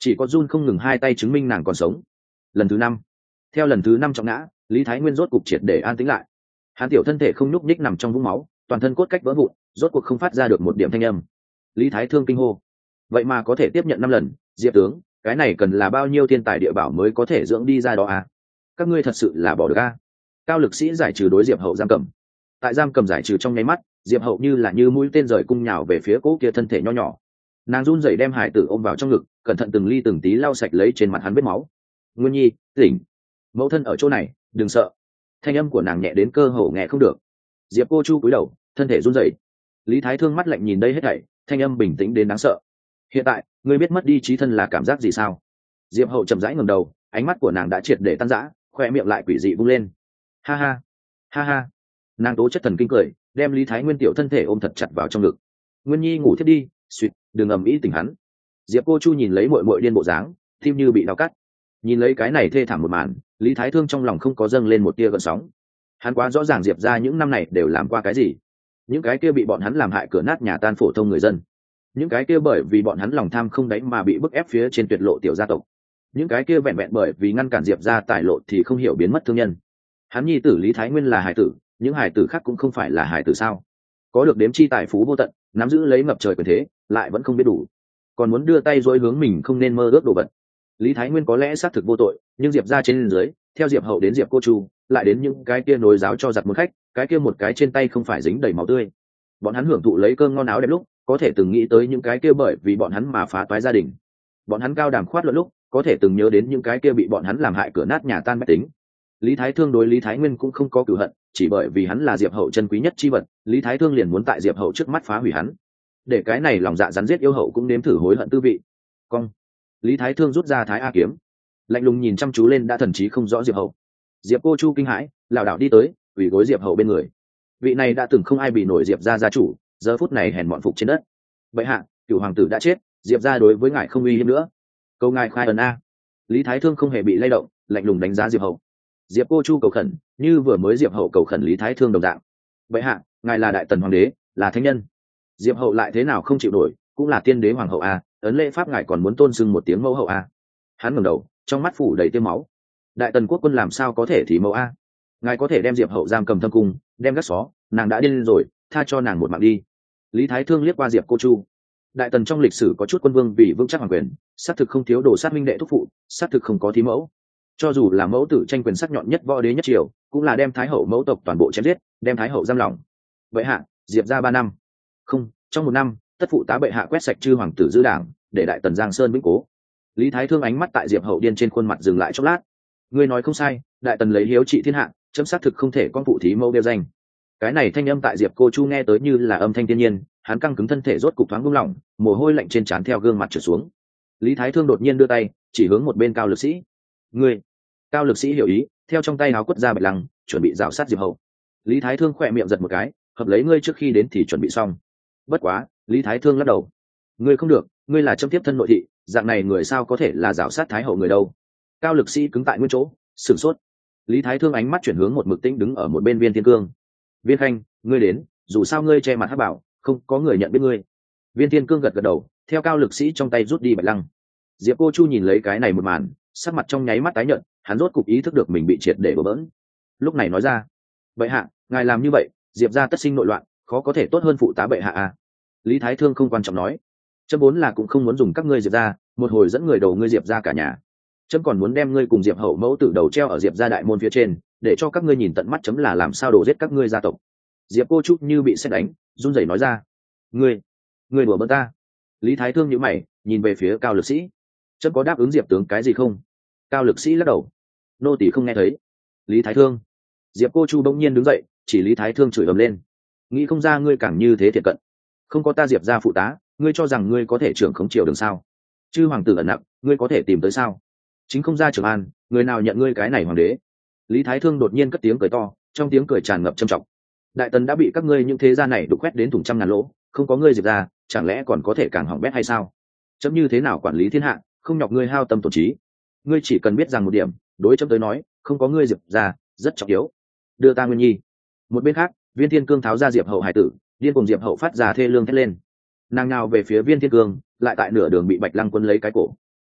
Speaker 1: chỉ có run không ngừng hai tay chứng minh nàng còn sống. Lần thứ 5, theo lần thứ 5 trọng ngã, Lý Thái Nguyên rốt cục triệt để an tĩnh lại. Hắn tiểu thân thể không nhúc nhích nằm trong vũng máu, toàn thân cốt cách vỡ vụn, rốt cuộc không phát ra được một điểm thanh âm. Lý Thái Thương kinh hô, vậy mà có thể tiếp nhận 5 lần, Diệp tướng, cái này cần là bao nhiêu thiên tài địa bảo mới có thể dưỡng đi ra đó à? Các ngươi thật sự là bỏ được à? Cao lực sĩ giải trừ đối Diệp Hậu giam cầm. Tại giam cầm giải trừ trong nháy mắt, Diệp Hậu như là như mũi tên rời cung nhào về phía cố kia thân thể nho nhỏ. Nàng run rẩy đem hải tử ôm vào trong ngực, cẩn thận từng ly từng tí lau sạch lấy trên mặt hắn vết máu. Nguyên Nhi, tỉnh, mẫu thân ở chỗ này, đừng sợ. Thanh âm của nàng nhẹ đến cơ hồ nghe không được. Diệp Cô Chu cúi đầu, thân thể run rẩy. Lý Thái Thương mắt lạnh nhìn đây hết thảy, thanh âm bình tĩnh đến đáng sợ. Hiện tại, ngươi biết mất đi trí thân là cảm giác gì sao? Diệp Hậu chậm rãi ngẩng đầu, ánh mắt của nàng đã triệt để tan rã, khoe miệng lại quỷ dị vung lên. Ha ha, ha ha. Nàng tố chất thần kinh cười, đem Lý Thái Nguyên tiểu thân thể ôm thật chặt vào trong ngực. Nguyên Nhi ngủ thiếp đi, suýt, đừng ầm ĩ tỉnh hắn. Diệp Cô Chu nhìn lấy muội muội điên bộ dáng, tim như bị đau cắt. Nhìn lấy cái này thê thảm một màn, Lý Thái Thương trong lòng không có dâng lên một tia gợn sóng. Hắn quá rõ ràng Diệp gia những năm này đều làm qua cái gì. Những cái kia bị bọn hắn làm hại cửa nát nhà tan phổ thông người dân, những cái kia bởi vì bọn hắn lòng tham không đáy mà bị bức ép phía trên tuyệt lộ tiểu gia tộc, những cái kia vẹn vẹn bởi vì ngăn cản Diệp gia tài lộ thì không hiểu biến mất thương nhân. Hắn nhi tử Lý Thái Nguyên là hải tử, những hải tử khác cũng không phải là hải tử sao? Có được đếm chi tài phú vô tận, nắm giữ lấy ngập trời quyền thế, lại vẫn không biết đủ, còn muốn đưa tay dối hướng mình không nên mơ ước đồ vật. Lý Thái Nguyên có lẽ xác thực vô tội, nhưng Diệp gia trên dưới, theo Diệp Hậu đến Diệp Cô Chu, lại đến những cái kia nối giáo cho giặt một khách, cái kia một cái trên tay không phải dính đầy máu tươi. Bọn hắn hưởng thụ lấy cơm ngon áo đẹp lúc, có thể từng nghĩ tới những cái kia bởi vì bọn hắn mà phá toái gia đình. Bọn hắn cao đàm khoát luận lúc, có thể từng nhớ đến những cái kia bị bọn hắn làm hại cửa nát nhà tan bách tính. Lý Thái Thương đối Lý Thái Nguyên cũng không có cửu hận, chỉ bởi vì hắn là Diệp Hậu chân quý nhất chi vật, Lý Thái Thương liền muốn tại Diệp Hậu trước mắt phá hủy hắn, để cái này lòng dạ rắn giết yêu hậu cũng nếm thử hối hận tư vị. Cong. Lý Thái Thương rút ra Thái A kiếm, lạnh lùng nhìn chăm chú lên đã thần trí không rõ Diệp Hậu. Diệp Cô Chu kinh hãi, lảo đảo đi tới, quỳ gối Diệp Hậu bên người. Vị này đã từng không ai bị nổi Diệp gia gia chủ, giờ phút này hèn mọn phục trên đất. Bệ hạ, cửu hoàng tử đã chết, Diệp gia đối với ngài không uy hiếp nữa, câu ngài khai ẩn a. Lý Thái Thương không hề bị lay động, lạnh lùng đánh giá Diệp Hậu. Diệp Cô Chu cầu khẩn, như vừa mới Diệp Hậu cầu khẩn Lý Thái Thương đồng dạng. Bệ hạ, ngài là đại tần hoàng đế, là thánh nhân, Diệp Hậu lại thế nào không chịu nổi, cũng là tiên đế hoàng hậu a, ấn lễ pháp ngài còn muốn tôn sưng một tiếng mẫu hậu a. Hắn ngẩng đầu, trong mắt phủ đầy tiêu máu. Đại tần quốc quân làm sao có thể thì mẫu a? Ngài có thể đem Diệp Hậu giam cầm thâm cung, đem gác xó, nàng đã điên rồi, tha cho nàng một mạng đi. Lý Thái Thương liếc qua Diệp Cô Chu. Đại tần trong lịch sử có chút quân vương vì vững chắc hoàng quyền, xác thực không thiếu đồ sát minh đệ thúc phụ, xác thực không có thí mẫu. Cho dù là mẫu tử tranh quyền sắc nhọn nhất võ đế nhất triều, cũng là đem thái hậu mẫu tộc toàn bộ chém giết, đem thái hậu giam lỏng. Vậy hạ, Diệp ra 3 năm, không, trong 1 năm, tất phụ tá bệ hạ quét sạch chư hoàng tử dư đảng, để đại tần giang sơn vĩnh cố. Lý Thái Thương ánh mắt tại Diệp Hậu điên trên khuôn mặt dừng lại chốc lát. Ngươi nói không sai, đại tần lấy hiếu trị thiên hạ, chấm xác thực không thể con phụ thí mẫu đeo danh. Cái này thanh âm tại Diệp Cô Chu nghe tới như là âm thanh thiên nhiên, hắn căng cứng thân thể rốt cục thoáng buông lỏng, mồ hôi lạnh trên trán theo gương mặt trượt xuống. Lý Thái Thương đột nhiên đưa tay chỉ hướng một bên Cao Lực Sĩ. Ngươi. Cao Lực Sĩ hiểu ý, theo trong tay áo quất ra bạch lăng, chuẩn bị rào sát Diệp Hậu. Lý Thái Thương khỏe miệng giật một cái, hợp lấy ngươi trước khi đến thì chuẩn bị xong. Bất quá, Lý Thái Thương lắc đầu. Ngươi không được, ngươi là châm tiếp thân nội thị, dạng này người sao có thể là rào sát thái hậu người đâu. Cao Lực Sĩ cứng tại nguyên chỗ, sửng sốt. Lý Thái Thương ánh mắt chuyển hướng một mực tĩnh đứng ở một bên Viên Thiên Cương. Viên Khanh, ngươi đến, dù sao ngươi che mặt hắc bảo, không có người nhận biết ngươi. Viên Thiên Cương gật gật đầu, theo Cao Lực Sĩ trong tay rút đi bạch lăng. Diệp Cô Chu nhìn lấy cái này một màn, sắc mặt trong nháy mắt tái nhợt, hắn rốt cục ý thức được mình bị triệt để bỡ bỡn. Lúc này nói ra, bệ hạ, ngài làm như vậy, Diệp gia tất sinh nội loạn, khó có thể tốt hơn phụ tá bệ hạ à? Lý Thái Thương không quan trọng nói, chấm vốn là cũng không muốn dùng các ngươi Diệp gia, một hồi dẫn người đầu ngươi Diệp gia cả nhà. Chấm còn muốn đem ngươi cùng Diệp hậu mẫu tử đầu treo ở Diệp gia đại môn phía trên, để cho các ngươi nhìn tận mắt chấm là làm sao đổ giết các ngươi gia tộc. Diệp Cô Trúc như bị sét đánh, run rẩy nói ra, ngươi đùa bỡn ta. Lý Thái Thương nhíu mày, nhìn về phía Cao Lực Sĩ, chấm có đáp ứng Diệp tướng cái gì không? Cao Lực Sĩ lắc đầu, nô tỳ không nghe thấy. Lý Thái Thương. Diệp Cô Chu bỗng nhiên đứng dậy, chỉ Lý Thái Thương chửi ầm lên, nghĩ không ra ngươi càng như thế thiệt cận, không có ta Diệp gia phụ tá, ngươi cho rằng ngươi có thể trưởng khống triều đường sao? Chư hoàng tử ẩn nặng, ngươi có thể tìm tới sao? Chính không ra Trường An, người nào nhận ngươi cái này hoàng đế? Lý Thái Thương đột nhiên cất tiếng cười to, trong tiếng cười tràn ngập trầm trọng. Đại tần đã bị các ngươi những thế gia này đục quét đến thủng trăm ngàn lỗ, không có ngươi Diệp gia, chẳng lẽ còn có thể càng hỏng bét hay sao? Chấm như thế nào quản lý thiên hạ, không nhọc ngươi hao tâm tổn trí. Ngươi chỉ cần biết rằng một điểm, đối chấm tới nói, không có ngươi Diệp gia, rất trọng yếu. Đưa ta Nguyên Nhi. Một bên khác, Viên Thiên Cương tháo ra Diệp Hậu hải tử, điên cùng Diệp Hậu phát ra thê lương thét lên. Nàng nào về phía Viên Thiên Cương, lại tại nửa đường bị Bạch Lăng Quân lấy cái cổ.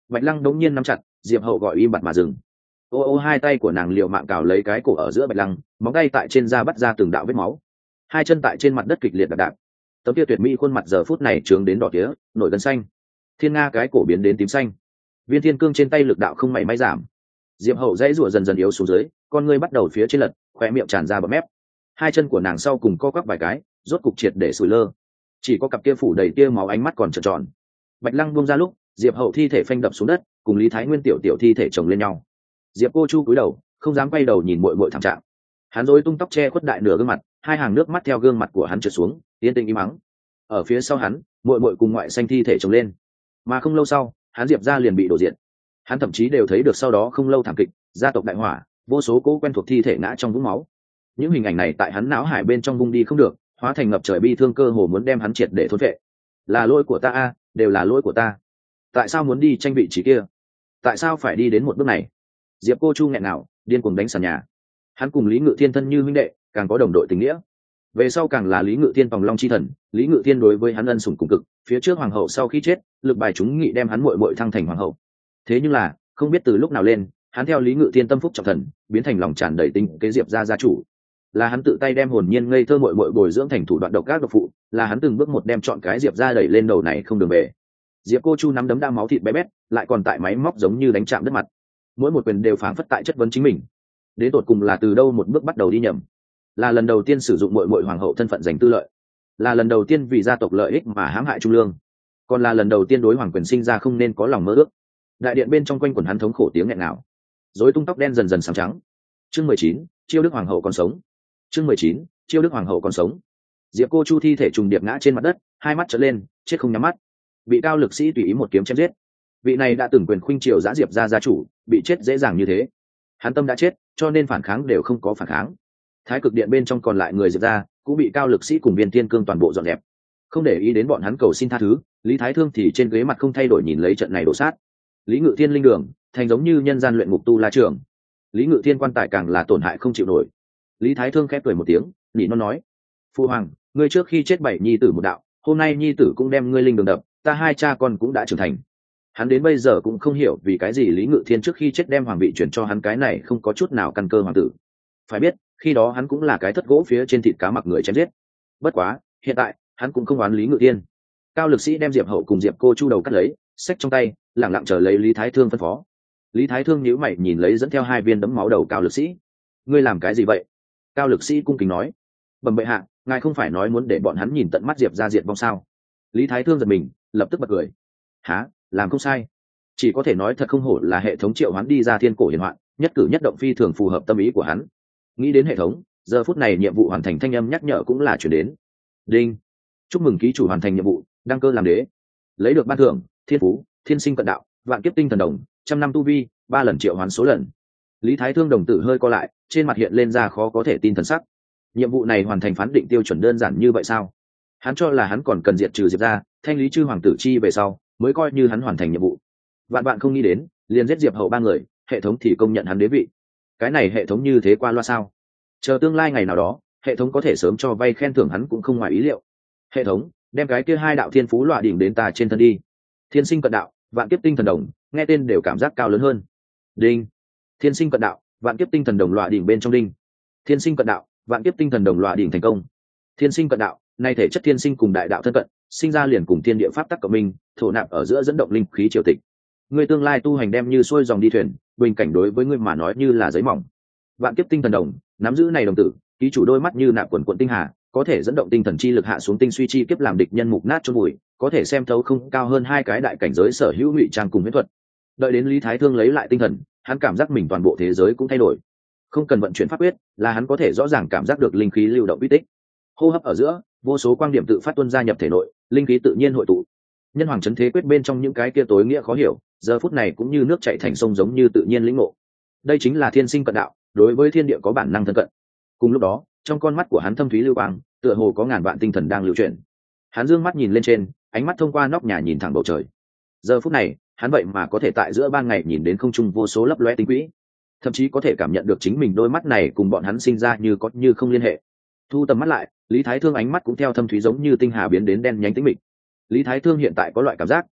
Speaker 1: Bạch Lăng đống nhiên nắm chặt, Diệp Hậu gọi im bặt mà dừng. Ô ô, hai tay của nàng liều mạng cào lấy cái cổ ở giữa Bạch Lăng, móng tay tại trên da bắt ra từng đạo vết máu, hai chân tại trên mặt đất kịch liệt đạp đạp. Tấm kia tuyệt mỹ khuôn mặt giờ phút này trướng đến đỏ tía, nổi gân xanh. Thiên Nga cái cổ biến đến tím xanh. Viên thiên cương trên tay lực đạo không mảy may giảm. Diệp Hậu dãy rủa dần dần yếu xuống dưới, con ngươi bắt đầu phía trên lật, khóe miệng tràn ra bọt mép. Hai chân của nàng sau cùng co quắp vài cái, rốt cục triệt để sủi lơ. Chỉ có cặp kia phủ đầy tia máu ánh mắt còn tròn tròn. Bạch Lăng buông ra lúc, Diệp Hậu thi thể phanh đập xuống đất, cùng Lý Thái Nguyên tiểu thi thể chồng lên nhau. Diệp Cô Chu cúi đầu, không dám quay đầu nhìn muội muội thảm trạng. Hắn rối tung tóc che khuất đại nửa gương mặt, hai hàng nước mắt theo gương mặt của hắn trượt xuống, yên tĩnh im mắng. Ở phía sau hắn, muội muội cùng ngoại xanh thi thể chồng lên. Mà không lâu sau, hắn Diệp gia liền bị đổ diện. Hắn thậm chí đều thấy được sau đó không lâu thảm kịch, gia tộc đại hỏa, vô số cố quen thuộc thi thể ngã trong vũng máu. Những hình ảnh này tại hắn não hải bên trong vung đi không được, hóa thành ngập trời bi thương, cơ hồ muốn đem hắn triệt để thôn phệ. Là lỗi của ta a, đều là lỗi của ta. Tại sao muốn đi tranh vị trí kia? Tại sao phải đi đến một bước này? Diệp Cô Chu nghẹn ngào, điên cuồng đánh sàn nhà. Hắn cùng Lý Ngự Thiên thân như huynh đệ, càng có đồng đội tình nghĩa. Về sau càng là Lý Ngự Thiên tòng long chi thần, Lý Ngự Thiên đối với hắn ân sủng cùng cực. Phía trước hoàng hậu sau khi chết, lực bài chúng nghị đem hắn muội muội thăng thành hoàng hậu. Thế nhưng là, không biết từ lúc nào lên, hắn theo Lý Ngự Thiên tâm phúc trọng thần, biến thành lòng tràn đầy tình kế Diệp gia gia chủ. Là hắn tự tay đem hồn nhiên ngây thơ muội muội bồi dưỡng thành thủ đoạn độc ác độc phụ, là hắn từng bước một đem chọn cái Diệp gia đẩy lên đầu này không đường về. Diệp Cô Chu nắm đấm đa máu thịt bé bét, lại còn tại máy móc giống như đánh chạm đất mặt. Mỗi một quyền đều phảng phất tại chất vấn chính mình. Đến tột cùng là từ đâu một bước bắt đầu đi nhầm? Là lần đầu tiên sử dụng muội muội hoàng hậu thân phận giành tư lợi, là lần đầu tiên vì gia tộc lợi ích mà hãm hại trung lương, còn là lần đầu tiên đối hoàng quyền sinh ra không nên có lòng mơ ước. Đại điện bên trong quanh quần hắn thống khổ tiếng nghẹn ngào, rối tung tóc đen dần dần sáng trắng. Chương 19, Chiêu Đức hoàng hậu còn sống. Chương 19, Chiêu Đức hoàng hậu còn sống. Diệp Cô Chu thi thể trùng điệp ngã trên mặt đất, hai mắt trợn lên, chết không nhắm mắt. Bị Cao Lực Sĩ tùy ý một kiếm chém giết. Vị này đã từng quyền khuynh triều giã Diệp gia gia chủ, bị chết dễ dàng như thế. Hắn tâm đã chết, cho nên phản kháng đều không có phản kháng. Thái Cực Điện bên trong còn lại người Diệp gia cũng bị Cao Lực Sĩ cùng Viên Thiên Cương toàn bộ dọn dẹp. Không để ý đến bọn hắn cầu xin tha thứ, Lý Thái Thương thì trên ghế mặt không thay đổi nhìn lấy trận này đổ sát. Lý Ngự Thiên linh đường thành giống như nhân gian luyện ngục tu la trường. Lý Ngự Thiên quan tài càng là tổn hại không chịu nổi. Lý Thái Thương khép cười một tiếng, nhị nó nói: "Phu hoàng, ngươi trước khi chết bảy nhi tử một đạo, hôm nay nhi tử cũng đem ngươi linh đường đập, ta hai cha con cũng đã trưởng thành." Hắn đến bây giờ cũng không hiểu vì cái gì Lý Ngự Thiên trước khi chết đem hoàng vị chuyển cho hắn, cái này không có chút nào căn cơ hoàng tử. Phải biết, khi đó hắn cũng là cái thất gỗ phía trên thịt cá mặc người chém giết. Bất quá, hiện tại, hắn cũng không oán Lý Ngự Thiên. Cao Lực Sĩ đem Diệp Hậu cùng Diệp Cô Chu đầu cắt lấy, xách trong tay, lẳng lặng chờ lấy Lý Thái Thương phân phó. Lý Thái Thương nhíu mày nhìn lấy dẫn theo hai viên đấm máu đầu Cao Lực Sĩ. "Ngươi làm cái gì vậy?" Cao Lực Sĩ cung kính nói. "Bẩm bệ hạ, ngài không phải nói muốn để bọn hắn nhìn tận mắt Diệp gia diệt vong sao?" Lý Thái Thương giật mình, lập tức bật cười. "Hả, làm không sai. Chỉ có thể nói thật không hổ là hệ thống triệu hoán đi ra thiên cổ hiển hoạn, nhất cử nhất động phi thường phù hợp tâm ý của hắn." Nghĩ đến hệ thống, giờ phút này nhiệm vụ hoàn thành thanh âm nhắc nhở cũng là chuyển đến. Đinh, chúc mừng ký chủ hoàn thành nhiệm vụ, đăng cơ làm đế, lấy được ban thưởng thiên phú, thiên sinh cận đạo, vạn kiếp tinh thần đồng, 100 năm tu vi, 3 lần triệu hoán số lần. Lý Thái Thương đồng tử hơi co lại, trên mặt hiện lên ra khó có thể tin thần sắc. Nhiệm vụ này hoàn thành phán định tiêu chuẩn đơn giản như vậy sao? Hắn cho là hắn còn cần diệt trừ Diệp gia, thanh lý chư hoàng tử chi về sau mới coi như hắn hoàn thành nhiệm vụ. Vạn bạn không nghĩ đến, liền giết Diệp Hậu ba người, hệ thống thì công nhận hắn đế vị. Cái này hệ thống như thế qua loa sao? Chờ tương lai ngày nào đó, hệ thống có thể sớm cho vay khen thưởng hắn cũng không ngoài ý liệu. Hệ thống, đem cái kia hai đạo thiên phú lọa đỉnh đến ta trên thân đi. Thiên sinh cận đạo, vạn kiếp tinh thần đồng, nghe tên đều cảm giác cao lớn hơn. Đinh, thiên sinh cận đạo, vạn kiếp tinh thần đồng lọa đỉnh bên trong đinh. Thiên sinh cận đạo, vạn kiếp tinh thần đồng lọa đỉnh thành công. Thiên sinh cận đạo, nay thể chất thiên sinh cùng đại đạo thân cận, sinh ra liền cùng thiên địa pháp tắc cộng minh, thổ nạp ở giữa dẫn động linh khí triều tịch. Ngươi tương lai tu hành đem như xuôi dòng đi thuyền, bình cảnh đối với ngươi mà nói như là giấy mỏng. Vạn kiếp tinh thần đồng, nắm giữ này đồng tử, ký chủ đôi mắt như nạp quần quận tinh hà, có thể dẫn động tinh thần chi lực hạ xuống tinh suy chi kiếp làm địch nhân mục nát chôn bụi, có thể xem thấu không cao hơn hai cái đại cảnh giới sở hữu ngụy trang cùng huyễn thuật. Đợi đến Lý Thái Thương lấy lại tinh thần, hắn cảm giác mình toàn bộ thế giới cũng thay đổi. Không cần vận chuyển pháp quyết, là hắn có thể rõ ràng cảm giác được linh khí lưu động uy tích. Hô hấp ở giữa, vô số quang điểm tự phát tuôn ra nhập thể nội, linh khí tự nhiên hội tụ. Nhân hoàng chấn thế quyết bên trong những cái kia tối nghĩa khó hiểu, giờ phút này cũng như nước chảy thành sông giống như tự nhiên lĩnh ngộ. Đây chính là thiên sinh cận đạo, đối với thiên địa có bản năng thân cận. Cùng lúc đó, trong con mắt của hắn thâm thúy lưu quang, tựa hồ có ngàn vạn tinh thần đang lưu chuyển. Hắn dương mắt nhìn lên trên, ánh mắt thông qua nóc nhà nhìn thẳng bầu trời. Giờ phút này, hắn vậy mà có thể tại giữa ban ngày nhìn đến không trung vô số lấp lóe tinh quỹ, thậm chí có thể cảm nhận được chính mình đôi mắt này cùng bọn hắn sinh ra như có như không liên hệ. Thu tầm mắt lại, Lý Thái Thương ánh mắt cũng theo thâm thúy giống như tinh hà biến đến đen nhánh tĩnh mịch. Lý Thái Thương hiện tại có loại cảm giác,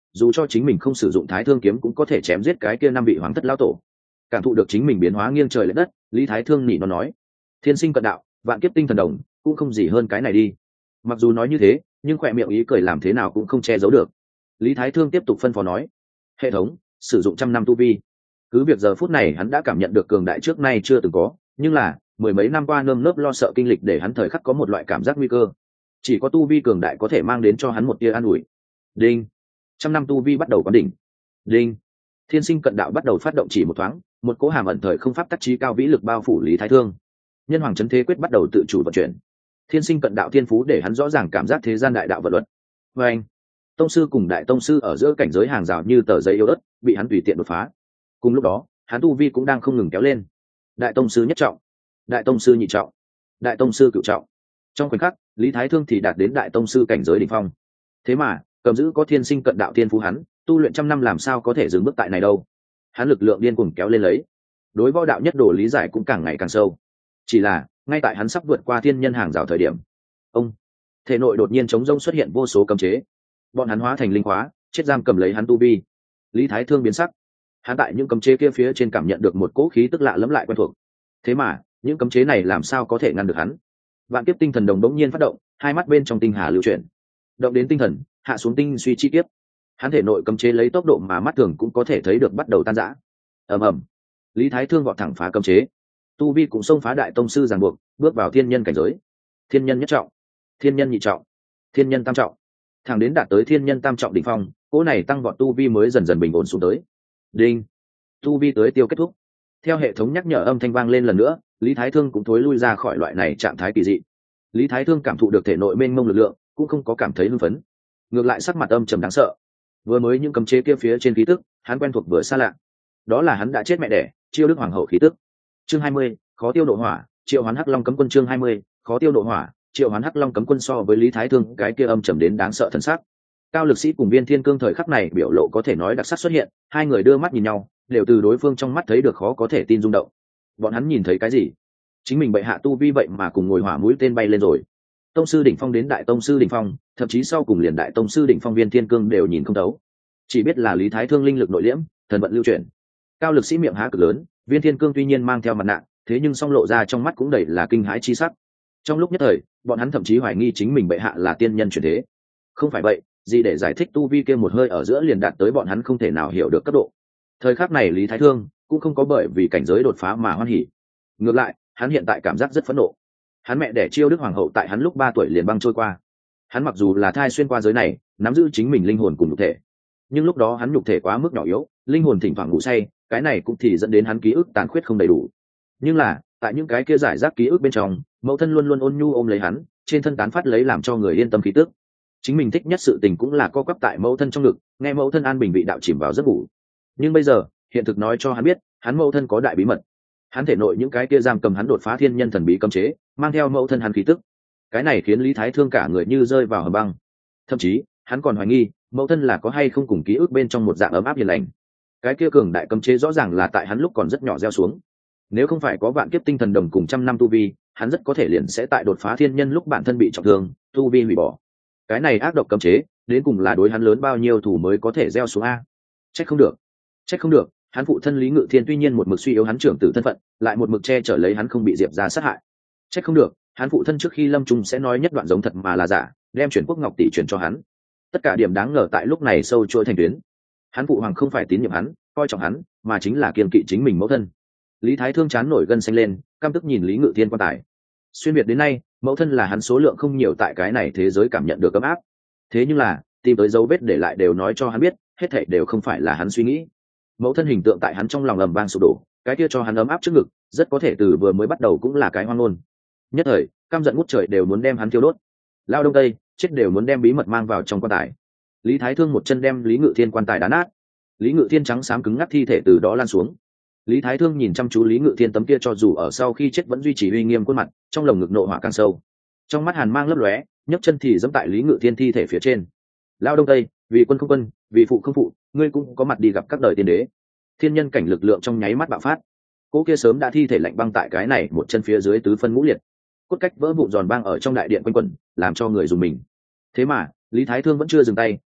Speaker 1: dù cho chính mình không sử dụng thái thương kiếm cũng có thể chém giết cái kia 5 vị hoàng thất lão tổ. Cảm thụ được chính mình biến hóa nghiêng trời lệch đất, Lý Thái Thương nỉ nó nói: thiên sinh cận đạo, vạn kiếp tinh thần đồng, cũng không gì hơn cái này đi. Mặc dù nói như thế, nhưng khỏe miệng ý cười làm thế nào cũng không che giấu được. Lý Thái Thương tiếp tục phân phó nói: hệ thống sử dụng 100 năm tu vi. Cứ việc giờ phút này hắn đã cảm nhận được cường đại trước nay chưa từng có, nhưng là mười mấy năm qua nơm nớp lo sợ kinh lịch để hắn thời khắc có một loại cảm giác nguy cơ. Chỉ có tu vi cường đại có thể mang đến cho hắn một tia an ủi. Đinh, 100 năm tu vi bắt đầu quán đỉnh. Đinh, thiên sinh cận đạo bắt đầu phát động chỉ một thoáng, một cỗ hàm ẩn thời không pháp tác trí cao vĩ lực bao phủ Lý Thái Thương. Nhân hoàng chấn thế quyết bắt đầu tự chủ vận chuyển. Thiên sinh cận đạo thiên phú để hắn rõ ràng cảm giác thế gian đại đạo vận luật. Và anh, tông sư cùng đại tông sư ở giữa cảnh giới hàng rào như tờ giấy yếu ớt, bị hắn tùy tiện đột phá. Cùng lúc đó, hắn tu vi cũng đang không ngừng kéo lên. Đại tông sư nhất trọng, đại tông sư nhị trọng, đại tông sư cửu trọng. Trong khoảnh khắc, Lý Thái Thương thì đạt đến đại tông sư cảnh giới đỉnh phong. Thế mà, cầm giữ có thiên sinh cận đạo thiên phú hắn, tu luyện 100 năm làm sao có thể dừng bước tại này đâu. Hắn lực lượng điên cuồng kéo lên lấy. Đối võ đạo nhất đồ lý giải cũng càng ngày càng sâu. Chỉ là, ngay tại hắn sắp vượt qua thiên nhân hàng rào thời điểm, ông thể nội đột nhiên trống rỗng xuất hiện vô số cấm chế. Bọn hắn hóa thành linh khóa, chết giam cầm lấy hắn tu vi. Lý Thái Thương biến sắc. Hắn tại những cấm chế kia phía trên cảm nhận được một cỗ khí tức lạ lẫm lại quen thuộc. Thế mà, những cấm chế này làm sao có thể ngăn được hắn? Vạn kiếp tinh thần đồng bỗng nhiên phát động, hai mắt bên trong tinh hà lưu chuyển. Động đến tinh thần, hạ xuống tinh suy chi kiếp. Hắn thể nội cấm chế lấy tốc độ mà mắt thường cũng có thể thấy được bắt đầu tan rã. Ầm ầm. Lý Thái Thương vọt thẳng phá cấm chế. Tu vi cũng xông phá đại tông sư ràng buộc, bước vào thiên nhân cảnh giới. Thiên nhân nhất trọng, thiên nhân nhị trọng, thiên nhân tam trọng. Thẳng đến đạt tới thiên nhân tam trọng đỉnh phong, cỗ này tăng vọt tu vi mới dần dần bình ổn xuống tới. Đinh, tu vi tới tiêu kết thúc. Theo hệ thống nhắc nhở âm thanh vang lên lần nữa, Lý Thái Thương cũng thối lui ra khỏi loại này trạng thái kỳ dị. Lý Thái Thương cảm thụ được thể nội mênh mông lực lượng, cũng không có cảm thấy hưng phấn, ngược lại sắc mặt âm trầm đáng sợ. Vừa mới những cấm chế kia phía trên khí tức, hắn quen thuộc vừa xa lạ. Đó là hắn đã chết mẹ đẻ, Chiêu Đức Hoàng hậu khí tức. Chương 20, khó tiêu độ hỏa, Triệu Hoán Hắc Long cấm quân. Chương 20, khó tiêu độ hỏa, Triệu Hoán Hắc Long cấm quân. So với Lý Thái Thương cái kia âm trầm đến đáng sợ thần sắc, Cao Lực Sĩ cùng Viên Thiên Cương thời khắc này biểu lộ có thể nói đặc sắc xuất hiện, hai người đưa mắt nhìn nhau, đều từ đối phương trong mắt thấy được khó có thể tin rung động. Bọn hắn nhìn thấy cái gì? Chính mình bệ hạ tu vi vậy mà cùng ngồi hỏa mũi tên bay lên rồi. Tông sư đỉnh phong đến đại tông sư đỉnh phong, thậm chí sau cùng liền đại tông sư đỉnh phong Viên Thiên Cương đều nhìn không thấu. Chỉ biết là Lý Thái Thương linh lực nội liễm, thần vận lưu chuyển. Cao Lực Sĩ miệng há cực lớn, Viên Thiên Cương tuy nhiên mang theo mặt nạ, thế nhưng song lộ ra trong mắt cũng đầy là kinh hãi chi sắc. Trong lúc nhất thời, bọn hắn thậm chí hoài nghi chính mình bệ hạ là tiên nhân chuyển thế. Không phải vậy, gì để giải thích tu vi kia một hơi ở giữa liền đạt tới bọn hắn không thể nào hiểu được cấp độ. Thời khắc này Lý Thái Thương cũng không có bởi vì cảnh giới đột phá mà hoan hỉ. Ngược lại, hắn hiện tại cảm giác rất phẫn nộ. Hắn mẹ đẻ Chiêu Đức Hoàng hậu tại hắn lúc 3 tuổi liền băng trôi qua. Hắn mặc dù là thai xuyên qua giới này, nắm giữ chính mình linh hồn cùng nhục thể, nhưng lúc đó hắn nhục thể quá mức nhỏ yếu, linh hồn thỉnh thoảng ngủ say, cái này cũng thì dẫn đến hắn ký ức tàn khuyết không đầy đủ. Nhưng là, tại những cái kia giải rác ký ức bên trong, mẫu thân luôn luôn ôn nhu ôm lấy hắn, trên thân tán phát lấy làm cho người yên tâm khí tức. Chính mình thích nhất sự tình cũng là co quắp tại mẫu thân trong ngực, nghe mẫu thân an bình vị đạo chìm vào giấc ngủ. Nhưng bây giờ, hiện thực nói cho hắn biết, hắn mẫu thân có đại bí mật. Hắn thể nội những cái kia giam cầm hắn đột phá thiên nhân thần bí cấm chế, mang theo mẫu thân hắn khí tức. Cái này khiến Lý Thái Thương cả người như rơi vào hầm băng. Thậm chí, hắn còn hoài nghi, mẫu thân là có hay không cùng ký ức bên trong một dạng ấm áp hiền lành. Cái kia cường đại cấm chế rõ ràng là tại hắn lúc còn rất nhỏ gieo xuống. Nếu không phải có vạn kiếp tinh thần đồng cùng 100 năm tu vi, hắn rất có thể liền sẽ tại đột phá thiên nhân lúc bản thân bị trọng thương, tu vi hủy bỏ. Cái này ác độc cấm chế, đến cùng là đối hắn lớn bao nhiêu thủ mới có thể gieo xuống a? Trách không được, hắn phụ thân Lý Ngự Thiên tuy nhiên một mực suy yếu hắn trưởng tử thân phận, lại một mực che chở lấy hắn không bị Diệp gia sát hại. Trách không được, hắn phụ thân trước khi lâm chung sẽ nói nhất đoạn giống thật mà là giả, đem chuyển quốc ngọc tỷ chuyển cho hắn. Tất cả điểm đáng ngờ tại lúc này sâu trôi thành tuyến. Hắn phụ hoàng không phải tín nhiệm hắn, coi trọng hắn, mà chính là kiêng kỵ chính mình mẫu thân. Lý Thái Thương chán nổi gân xanh lên, căm tức nhìn Lý Ngự Thiên quan tài. Xuyên việt đến nay, mẫu thân là hắn số lượng không nhiều tại cái này thế giới cảm nhận được ấm áp. Thế nhưng là, tìm tới dấu vết để lại đều nói cho hắn biết, hết thảy đều không phải là hắn suy nghĩ. Mẫu thân hình tượng tại hắn trong lòng ầm vang sụp đổ, cái kia cho hắn ấm áp trước ngực, rất có thể từ vừa mới bắt đầu cũng là cái hoang ngôn. Nhất thời, căm giận ngút trời đều muốn đem hắn thiêu đốt. Lao đông tây, chết đều muốn đem bí mật mang vào trong quan tài. Lý Thái Thương một chân đem Lý Ngự Thiên quan tài đá nát. Lý Ngự Thiên trắng xám cứng ngắc thi thể từ đó lan xuống. Lý Thái Thương nhìn chăm chú Lý Ngự Thiên tấm kia cho dù ở sau khi chết vẫn duy trì uy nghiêm khuôn mặt, trong lồng ngực nộ hỏa càng sâu. Trong mắt hàn mang lấp lóe, nhấc chân thì giẫm tại Lý Ngự Thiên thi thể phía trên. Lao đông tây, vì quân không quân, vì phụ không phụ, ngươi cũng có mặt đi gặp các đời tiên đế. Thiên nhân cảnh lực lượng trong nháy mắt bạo phát. Cỗ kia sớm đã thi thể lạnh băng tại cái này một chân phía dưới tứ phân ngũ liệt. Cốt cách vỡ vụn giòn bang ở trong đại điện quanh quẩn, làm cho người dùng mình. Thế mà, Lý Thái Thương vẫn chưa dừng tay,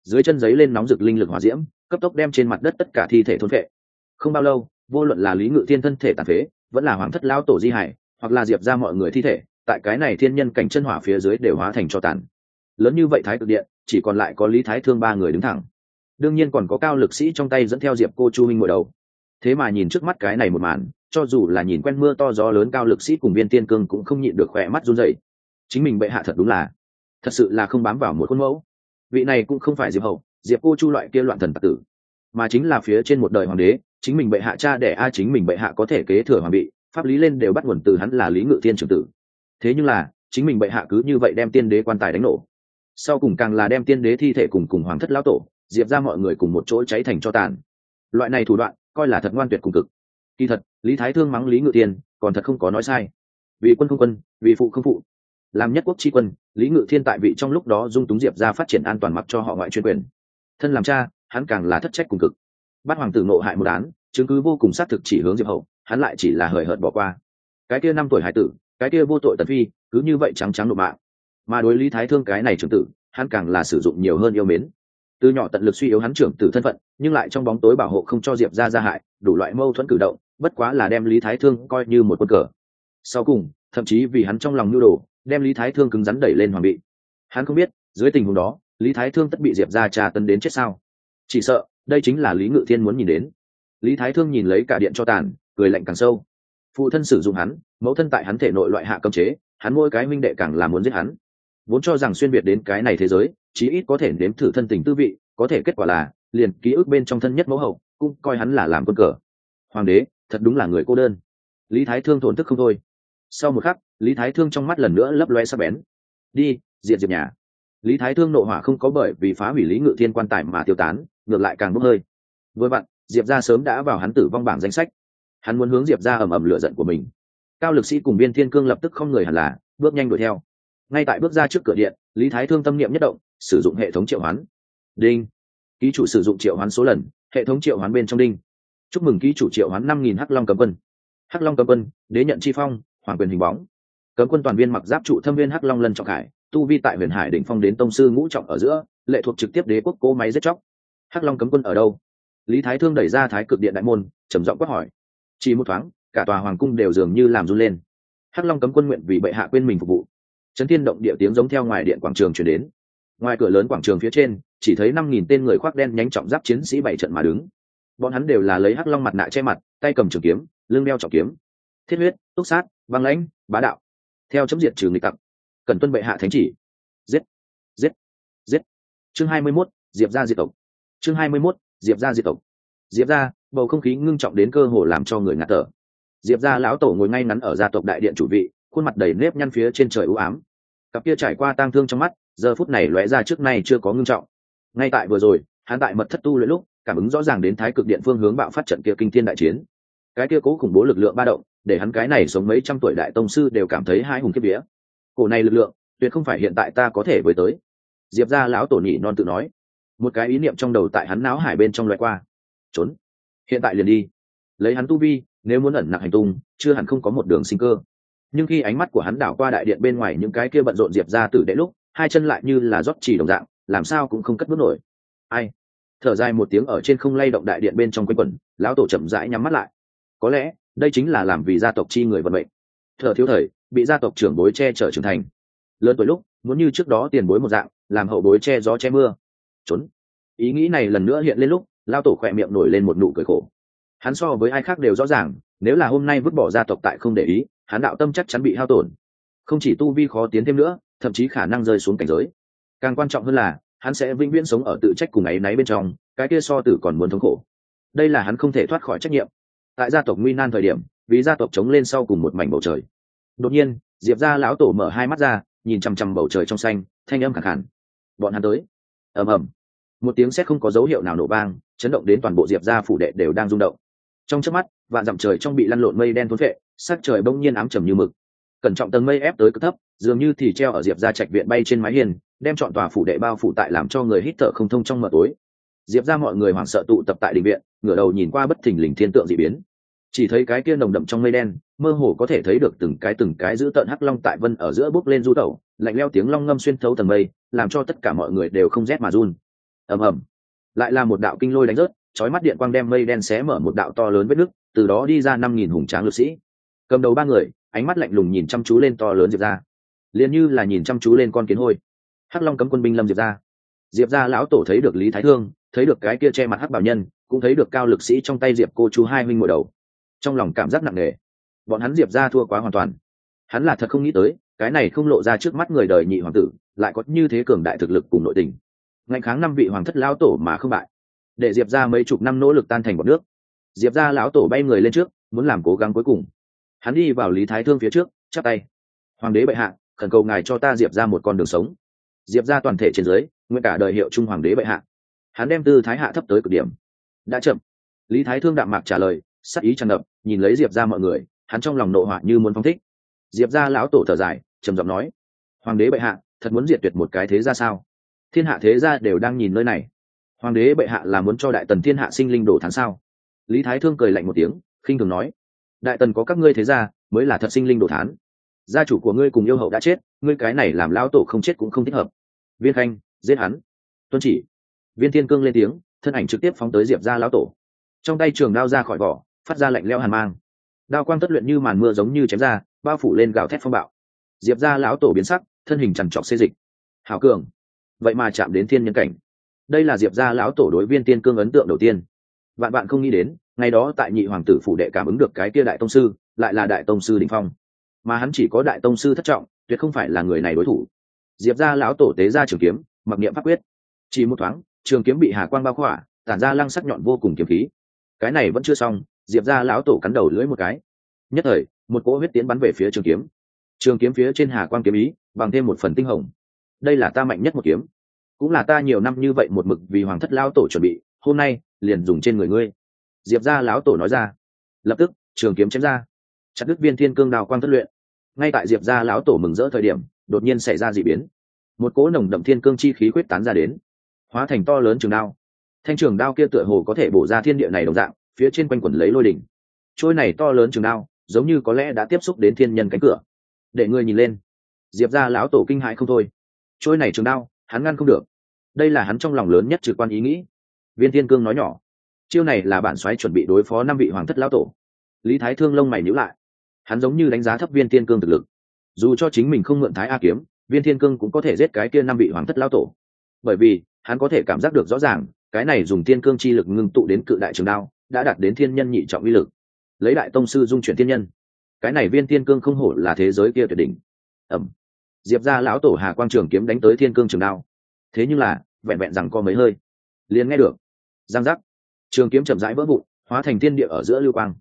Speaker 1: dưới chân giấy lên nóng rực linh lực hỏa diễm, cấp tốc đem trên mặt đất tất cả thi thể thôn phệ. Không bao lâu, vô luận là Lý Ngự Thiên thân thể tàn phế, vẫn là Hoàng thất lão tổ di hải, hoặc là Diệp ra mọi người thi thể, tại cái này thiên nhân cảnh chân hỏa phía dưới đều hóa thành tro tàn. Lớn như vậy Thái Cực Điện, chỉ còn lại có Lý Thái Thương ba người đứng thẳng. Đương nhiên còn có Cao Lực Sĩ trong tay dẫn theo Diệp Cô Chu Minh ngồi đầu. Thế mà nhìn trước mắt cái này một màn, cho dù là nhìn quen mưa to gió lớn Cao Lực Sĩ cùng Viên Tiên Cương cũng không nhịn được khỏe mắt run rẩy. Chính mình bệ hạ thật đúng là, thật sự là không bám vào một khuôn mẫu. Vị này cũng không phải Diệp Hậu, Diệp Cô Chu loại kia loạn thần tặc tử, mà chính là phía trên một đời hoàng đế. Chính mình bệ hạ cha đẻ a, chính mình bệ hạ có thể kế thừa hoàng vị, pháp lý lên đều bắt nguồn từ hắn là Lý Ngự Thiên trưởng tử. Thế nhưng là chính mình bệ hạ cứ như vậy đem tiên đế quan tài đánh nổ, sau cùng càng là đem tiên đế thi thể cùng hoàng thất lão tổ Diệp ra mọi người cùng một chỗ cháy thành tro tàn. Loại này thủ đoạn coi là thật ngoan tuyệt cùng cực. Kỳ thật Lý Thái Thương mắng Lý Ngự Thiên còn thật không có nói sai. Vì quân không quân, vì phụ không phụ. Làm nhất quốc chi quân, Lý Ngự Thiên tại vị trong lúc đó dung túng Diệp ra phát triển an toàn, mặc cho họ ngoại chuyên quyền. Thân làm cha, hắn càng là thất trách cùng cực. Bắt hoàng tử ngộ hại một án, chứng cứ vô cùng xác thực chỉ hướng Diệp Hậu, hắn lại chỉ là hời hợt bỏ qua. Cái kia 5 tuổi hải tử, cái kia vô tội tần phi, cứ như vậy trắng trắng nộp mạng. Mà đối Lý Thái Thương cái này trưởng tử, hắn càng là sử dụng nhiều hơn yêu mến. Từ nhỏ tận lực suy yếu hắn trưởng tử thân phận, nhưng lại trong bóng tối bảo hộ không cho Diệp ra hại, đủ loại mâu thuẫn cử động, bất quá là đem Lý Thái Thương coi như một quân cờ. Sau cùng, thậm chí vì hắn trong lòng nhu đồ, đem Lý Thái Thương cứng rắn đẩy lên hoàng vị. Hắn không biết, dưới tình huống đó, Lý Thái Thương tất bị Diệp ra trà tấn đến chết sao? Chỉ sợ, đây chính là Lý Ngự Thiên muốn nhìn đến. Lý Thái Thương nhìn lấy cả điện cho tàn, cười lạnh càng sâu. Phụ thân sử dụng hắn, mẫu thân tại hắn thể nội loại hạ cấm chế, hắn mỗi cái minh đệ càng là muốn giết hắn. Vốn cho rằng xuyên việt đến cái này thế giới, chí ít có thể nếm thử thân tình tư vị, có thể kết quả là liền ký ức bên trong thân nhất mẫu hậu cũng coi hắn là làm quân cờ. Hoàng đế thật đúng là người cô đơn. Lý Thái Thương thổn thức không thôi. Sau một khắc, Lý Thái Thương trong mắt lần nữa lấp loe sắc bén. Đi, diệt Diệp nhà. Lý Thái Thương nộ hỏa không có bởi vì phá hủy Lý Ngự Thiên quan tài mà tiêu tán, ngược lại càng bốc hơi. Vừa vặn, Diệp gia sớm đã vào hắn tử vong bảng danh sách. Hắn muốn hướng Diệp gia ầm ầm lửa giận của mình. Cao Lực Sĩ cùng Viên Thiên Cương lập tức không người hẳn là, bước nhanh đuổi theo. Ngay tại bước ra trước cửa điện, Lý Thái Thương tâm niệm nhất động, sử dụng hệ thống triệu hoán. Đinh. Ký chủ sử dụng triệu hoán số lần, hệ thống triệu hoán bên trong đinh. Chúc mừng ký chủ triệu hoán 5000 Hắc Long cấm quân. Hắc Long cấm quân, đế nhận chi phong, hoàng quyền hình bóng. Cấm quân toàn viên mặc giáp trụ thâm viên Hắc Long lân trọng hải, tu vi tại Huyền Hải đỉnh phong đến tông sư ngũ trọng ở giữa, lệ thuộc trực tiếp đế quốc cố máy giết chóc. Hắc Long cấm quân ở đâu? Lý Thái Thương đẩy ra Thái Cực Điện đại môn, trầm giọng quát hỏi. Chỉ một thoáng, cả tòa hoàng cung đều dường như làm run lên. Hắc Long cấm quân nguyện vì bệ hạ quên mình phục vụ. Chấn thiên động địa tiếng giống theo ngoài điện quảng trường truyền đến. Ngoài cửa lớn quảng trường phía trên, chỉ thấy 5000 tên người khoác đen nhánh trọng giáp chiến sĩ bảy trận mà đứng. Bọn hắn đều là lấy Hắc Long mặt nạ che mặt, tay cầm trường kiếm, lưng đeo trọng kiếm. Thiết huyết, túc sát, băng lãnh, bá đạo. Theo chấm diệt trừ nghịch tặc, cần tuân bệ hạ thánh chỉ. Giết, giết, giết. Chương 21, Diệp gia diệt tộc. Chương 21, Diệp gia diệt tộc. Diệp gia, bầu không khí ngưng trọng đến cơ hồ làm cho người ngạt thở. Diệp gia lão tổ ngồi ngay ngắn ở gia tộc đại điện chủ vị, khuôn mặt đầy nếp nhăn phía trên trời u ám. Cặp kia trải qua tang thương trong mắt, giờ phút này lóe ra trước nay chưa có ngưng trọng. Ngay tại vừa rồi, hắn tại mật thất tu luyện lúc, cảm ứng rõ ràng đến Thái Cực Điện phương hướng bạo phát trận kia kinh thiên đại chiến. Cái kia cố khủng bố lực lượng ba động, để hắn cái này sống mấy trăm tuổi đại tông sư đều cảm thấy hai hùng kiếp vía. Cổ này lực lượng, tuyệt không phải hiện tại ta có thể với tới. Diệp gia lão tổ nhị non tự nói. Một cái ý niệm trong đầu tại hắn não hải bên trong lóe qua. Trốn, hiện tại liền đi. Lấy hắn tu vi, nếu muốn ẩn nặc hành tung, chưa hẳn không có một đường sinh cơ. Nhưng khi ánh mắt của hắn đảo qua đại điện bên ngoài những cái kia bận rộn Diệp gia tử đệ lúc, hai chân lại như là rót chỉ đồng dạng, làm sao cũng không cất bước nổi. Ai? Thở dài một tiếng ở trên không lay động đại điện bên trong quanh quẩn, lão tổ chậm rãi nhắm mắt lại. Có lẽ đây chính là làm vì gia tộc chi người vận mệnh. Thở thiếu thời, bị gia tộc trưởng bối che chở trưởng thành. Lớn tuổi lúc, muốn như trước đó tiền bối một dạng, làm hậu bối che gió che mưa. Trốn. Ý nghĩ này lần nữa hiện lên lúc, lão tổ khỏe miệng nổi lên một nụ cười khổ. Hắn so với ai khác đều rõ ràng, nếu là hôm nay vứt bỏ gia tộc tại không để ý, hắn đạo tâm chắc chắn bị hao tổn. Không chỉ tu vi khó tiến thêm nữa, thậm chí khả năng rơi xuống cảnh giới. Càng quan trọng hơn là, hắn sẽ vĩnh viễn sống ở tự trách cùng áy náy bên trong, cái kia so tử còn muốn thống khổ. Đây là hắn không thể thoát khỏi trách nhiệm. Tại gia tộc nguy nan thời điểm, vì gia tộc chống lên sau cùng một mảnh bầu trời. Đột nhiên, Diệp gia lão tổ mở hai mắt ra, nhìn chằm chằm bầu trời trong xanh, thanh âm khàn khàn. Bọn hắn tới. Ầm ầm. Một tiếng sét không có dấu hiệu nào nổ vang, chấn động đến toàn bộ Diệp gia phủ đệ đều đang rung động. Trong chớp mắt, vạn dặm trời trong bị lăn lộn mây đen thốn phệ, sắc trời bỗng nhiên ám trầm như mực. Cẩn trọng tầng mây ép tới cực thấp, dường như thì treo ở Diệp gia trạch viện bay trên mái hiên, đem trọn tòa phủ đệ bao phủ tại làm cho người hít thở không thông trong mờ tối. Diệp gia mọi người hoảng sợ tụ tập tại đình viện, ngửa đầu nhìn qua bất thình lình thiên tượng dị biến. Chỉ thấy cái kia nồng đậm trong mây đen, mơ hồ có thể thấy được từng cái giữ tợn hắc long tại vân ở giữa bốc lên du tẩu, lạnh lẽo tiếng long ngâm xuyên thấu tầng mây, làm cho tất cả mọi người đều không rét mà run. ầm ầm, lại là một đạo kinh lôi đánh rớt, chói mắt điện quang đem mây đen xé mở một đạo to lớn vết nứt, từ đó đi ra 5.000 hùng tráng lực sĩ. Cầm đầu ba người, ánh mắt lạnh lùng nhìn chăm chú lên to lớn Diệp gia, liền như là nhìn chăm chú lên con kiến hôi. Hắc Long cấm quân binh lâm Diệp gia. Diệp gia lão tổ thấy được Lý Thái Thương, thấy được cái kia che mặt hắc bảo nhân, cũng thấy được cao lực sĩ trong tay Diệp cô chú hai huynh muội đầu. Trong lòng cảm giác nặng nề. Bọn hắn Diệp gia thua quá hoàn toàn. Hắn là thật không nghĩ tới, cái này không lộ ra trước mắt người đời nhị hoàng tử, lại có như thế cường đại thực lực cùng nội tình. Ngạnh kháng 5 vị hoàng thất lão tổ mà không bại. Để Diệp gia mấy chục năm nỗ lực tan thành bọt nước. Diệp gia lão tổ bay người lên trước, muốn làm cố gắng cuối cùng. Hắn đi vào Lý Thái Thương phía trước, chắp tay: "Hoàng đế bệ hạ, khẩn cầu ngài cho ta Diệp gia một con đường sống." Diệp gia toàn thể trên dưới, nguyện cả đời hiệu trung hoàng đế bệ hạ. Hắn đem tư thái hạ thấp tới cực điểm. Đã chậm. Lý Thái Thương đạm mạc trả lời, sắc ý tràn ngập, nhìn lấy Diệp gia mọi người, hắn trong lòng nộ hỏa như muốn phóng thích. Diệp gia lão tổ thở dài, trầm giọng nói: "Hoàng đế bệ hạ, thật muốn diệt tuyệt một cái thế gia sao? Thiên hạ thế gia đều đang nhìn nơi này. Hoàng đế bệ hạ là muốn cho đại tần thiên hạ sinh linh đổ thán sao?" Lý Thái Thương cười lạnh một tiếng, khinh thường nói: "Đại tần có các ngươi thế gia, mới là thật sinh linh đổ thán. Gia chủ của ngươi cùng yêu hậu đã chết, ngươi cái này làm lão tổ không chết cũng không thích hợp. Viên Khanh, giết hắn." Tuân chỉ. Viên Thiên Cương lên tiếng, thân ảnh trực tiếp phóng tới Diệp gia lão tổ. Trong tay trường đao ra khỏi vỏ, phát ra lạnh lẽo hàn mang. Đao quang tất luyện như màn mưa giống như chém ra, bao phủ lên gào thét phong bạo. Diệp gia lão tổ biến sắc, thân hình chằn trọc xê dịch. Hảo cường, vậy mà chạm đến thiên nhân cảnh. Đây là Diệp gia lão tổ đối Viên Thiên Cương ấn tượng đầu tiên. Vạn bạn không nghĩ đến, ngày đó tại nhị hoàng tử phủ đệ cảm ứng được cái kia đại tông sư, lại là đại tông sư đỉnh phong. Mà hắn chỉ có đại tông sư thất trọng, tuyệt không phải là người này đối thủ. Diệp gia lão tổ tế ra trường kiếm, mặc niệm pháp quyết. Chỉ một thoáng, trường kiếm bị hà quang bao khỏa, tản ra lăng sắc nhọn vô cùng kiếm khí. Cái này vẫn chưa xong, Diệp gia lão tổ cắn đầu lưỡi một cái. Nhất thời, một cỗ huyết tiến bắn về phía trường kiếm. Trường kiếm phía trên hà quang kiếm ý, bằng thêm một phần tinh hồng. Đây là ta mạnh nhất một kiếm, cũng là ta nhiều năm như vậy một mực vì hoàng thất lão tổ chuẩn bị, hôm nay liền dùng trên người ngươi. Diệp gia lão tổ nói ra. Lập tức, trường kiếm chém ra, chặt đứt Viên Thiên Cương đào quang thất luyện. Ngay tại Diệp gia lão tổ mừng rỡ thời điểm, đột nhiên xảy ra dị biến. Một cỗ nồng đậm thiên cương chi khí quyết tán ra đến, hóa thành to lớn trường đao. Thanh trường đao kia tựa hồ có thể bổ ra thiên địa này đồng dạng, phía trên quanh quẩn lấy lôi đỉnh. Trôi này to lớn trường đao, giống như có lẽ đã tiếp xúc đến thiên nhân cánh cửa. Để người nhìn lên. Diệp gia lão tổ kinh hãi không thôi. Trôi này trường đao, hắn ngăn không được. Đây là hắn trong lòng lớn nhất trực quan ý nghĩ. Viên Thiên Cương nói nhỏ, chiêu này là bản soái chuẩn bị đối phó 5 vị hoàng thất lão tổ. Lý Thái Thương lông mày nhíu lại. Hắn giống như đánh giá thấp Viên Thiên Cương thực lực. Dù cho chính mình không mượn Thái A kiếm, Viên Thiên Cương cũng có thể giết cái kia 5 vị hoàng thất lão tổ. Bởi vì, hắn có thể cảm giác được rõ ràng, cái này dùng thiên cương chi lực ngưng tụ đến cự đại trường đao, đã đạt đến thiên nhân nhị trọng uy lực. Lấy đại tông sư dung chuyển thiên nhân. Cái này Viên Thiên Cương không hổ là thế giới kia tuyệt đỉnh. Ầm. Diệp gia lão tổ Hà Quang trường kiếm đánh tới thiên cương trường đao. Thế nhưng là, vẹn vẹn rằng có mấy hơi, liền nghe được giang giác, trường kiếm chậm rãi vỡ vụn, hóa thành thiên địa ở giữa lưu quang.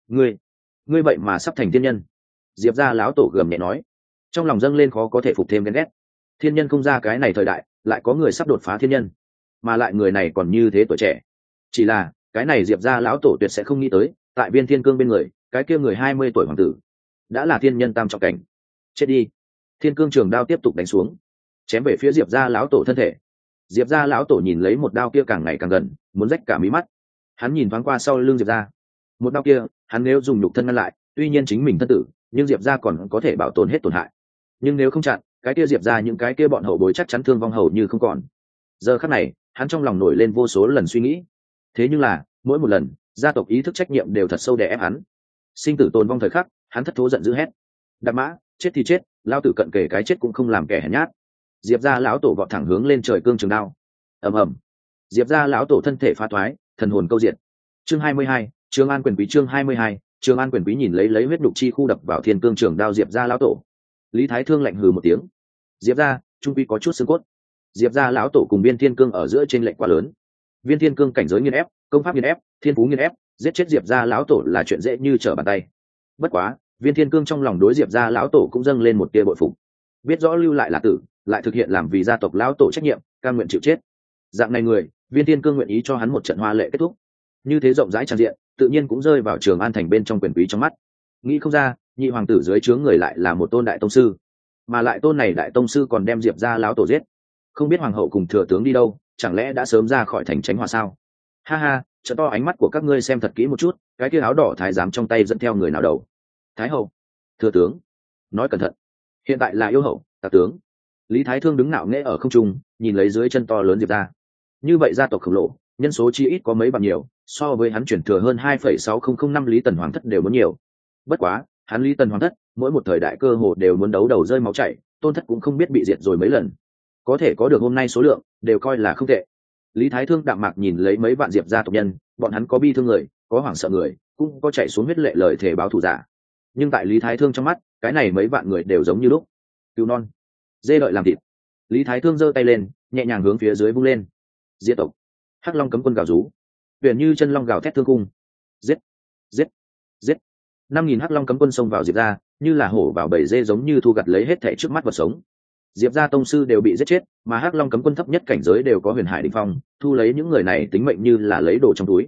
Speaker 1: Ngươi vậy mà sắp thành thiên nhân. Diệp gia lão tổ gầm nhẹ nói, trong lòng dâng lên khó có thể phục thêm ghen ghét. Thiên nhân không ra cái này thời đại, lại có người sắp đột phá thiên nhân, mà lại người này còn như thế tuổi trẻ. Chỉ là cái này Diệp gia lão tổ tuyệt sẽ không nghĩ tới, tại Viên Thiên Cương bên người, cái kia người 20 tuổi hoàng tử đã là thiên nhân tam trọng cảnh. Chết đi. Thiên cương trường đao tiếp tục đánh xuống, chém về phía Diệp gia lão tổ thân thể. Diệp gia lão tổ nhìn lấy một đao kia càng ngày càng gần, muốn rách cả mí mắt. Hắn nhìn thoáng qua sau lưng Diệp gia, một đao kia hắn nếu dùng nhục thân ngăn lại, tuy nhiên chính mình thân tử, nhưng Diệp gia còn có thể bảo tồn hết tổn hại. Nhưng nếu không chặn, cái kia Diệp gia những cái kia bọn hậu bối chắc chắn thương vong hầu như không còn. Giờ khắc này, hắn trong lòng nổi lên vô số lần suy nghĩ. Thế nhưng là, mỗi một lần, gia tộc ý thức trách nhiệm đều thật sâu đè ép hắn. Sinh tử tồn vong thời khắc, hắn thất thố giận dữ hét: "Đạp mã, chết thì chết, lao tử cận kề cái chết cũng không làm kẻ hèn nhát." Diệp gia lão tổ vọt thẳng hướng lên trời cương trường đao. Ầm ầm. Diệp gia lão tổ thân thể phá thoái, thần hồn câu diệt. Chương 22, Trường An quyền quý. Chương 22, Trường An quyền quý nhìn lấy huyết đục chi khu đập vào thiên cương trường đao Diệp gia lão tổ. Lý Thái Thương lạnh hừ một tiếng. Diệp gia, trung quy có chút xương cốt. Diệp gia lão tổ cùng Viên Thiên Cương ở giữa trên lệnh quá lớn. Viên Thiên Cương cảnh giới nghiền ép, công pháp nghiền ép, thiên phú nghiền ép, giết chết Diệp gia lão tổ là chuyện dễ như trở bàn tay. Bất quá, Viên Thiên Cương trong lòng đối Diệp gia lão tổ cũng dâng lên một tia bội phục. Biết rõ lưu lại là tử, lại thực hiện làm vì gia tộc lão tổ trách nhiệm, cam nguyện chịu chết. Dạng này người, Viên Thiên Cương nguyện ý cho hắn một trận hoa lệ kết thúc. Như thế rộng rãi tràn diện, tự nhiên cũng rơi vào Trường An thành bên trong quyền quý trong mắt. Nghĩ không ra, nhị hoàng tử dưới trướng người lại là một tôn đại tông sư, mà lại tôn này đại tông sư còn đem Diệp gia lão tổ giết. Không biết hoàng hậu cùng thừa tướng đi đâu, chẳng lẽ đã sớm ra khỏi thành tránh hòa sao? Ha ha, trợ to ánh mắt của các ngươi xem thật kỹ một chút, cái kia áo đỏ thái giám trong tay dẫn theo người nào đầu? Thái hậu, thừa tướng, nói cẩn thận, hiện tại là yêu hậu, tả tướng. Lý Thái Thương đứng ngạo nghễ ở không trung, nhìn lấy dưới chân to lớn Diệp gia. Như vậy gia tộc khổng lồ, nhân số chi ít có mấy bằng nhiều, so với hắn chuyển thừa hơn 2,6005 Lý Tần Hoàng thất đều muốn nhiều. Bất quá, hắn Lý Tần Hoàng thất, mỗi một thời đại cơ hồ đều muốn đấu đầu rơi máu chảy, tôn thất cũng không biết bị diệt rồi mấy lần. Có thể có được hôm nay số lượng, đều coi là không tệ. Lý Thái Thương đạm mạc nhìn lấy mấy vạn diệp gia tộc nhân, bọn hắn có bi thương người, có hoảng sợ người, cũng có chạy xuống huyết lệ lời thề báo thù giả. Nhưng tại Lý Thái Thương trong mắt, cái này mấy vạn người đều giống như lúc. Cứu non, dê đợi làm thịt. Lý Thái Thương giơ tay lên, nhẹ nhàng hướng phía dưới vung lên. Diệt tộc. Hắc Long cấm quân gào rú. Huyền Như chân long gào thét thương cung. Giết, giết, giết. 5000 Hắc Long cấm quân xông vào Diệp gia, như là hổ vào bầy dê giống như thu gặt lấy hết thảy trước mắt vật sống. Diệp gia tông sư đều bị giết chết, mà Hắc Long cấm quân thấp nhất cảnh giới đều có huyền hải đỉnh phong, thu lấy những người này tính mệnh như là lấy đồ trong túi.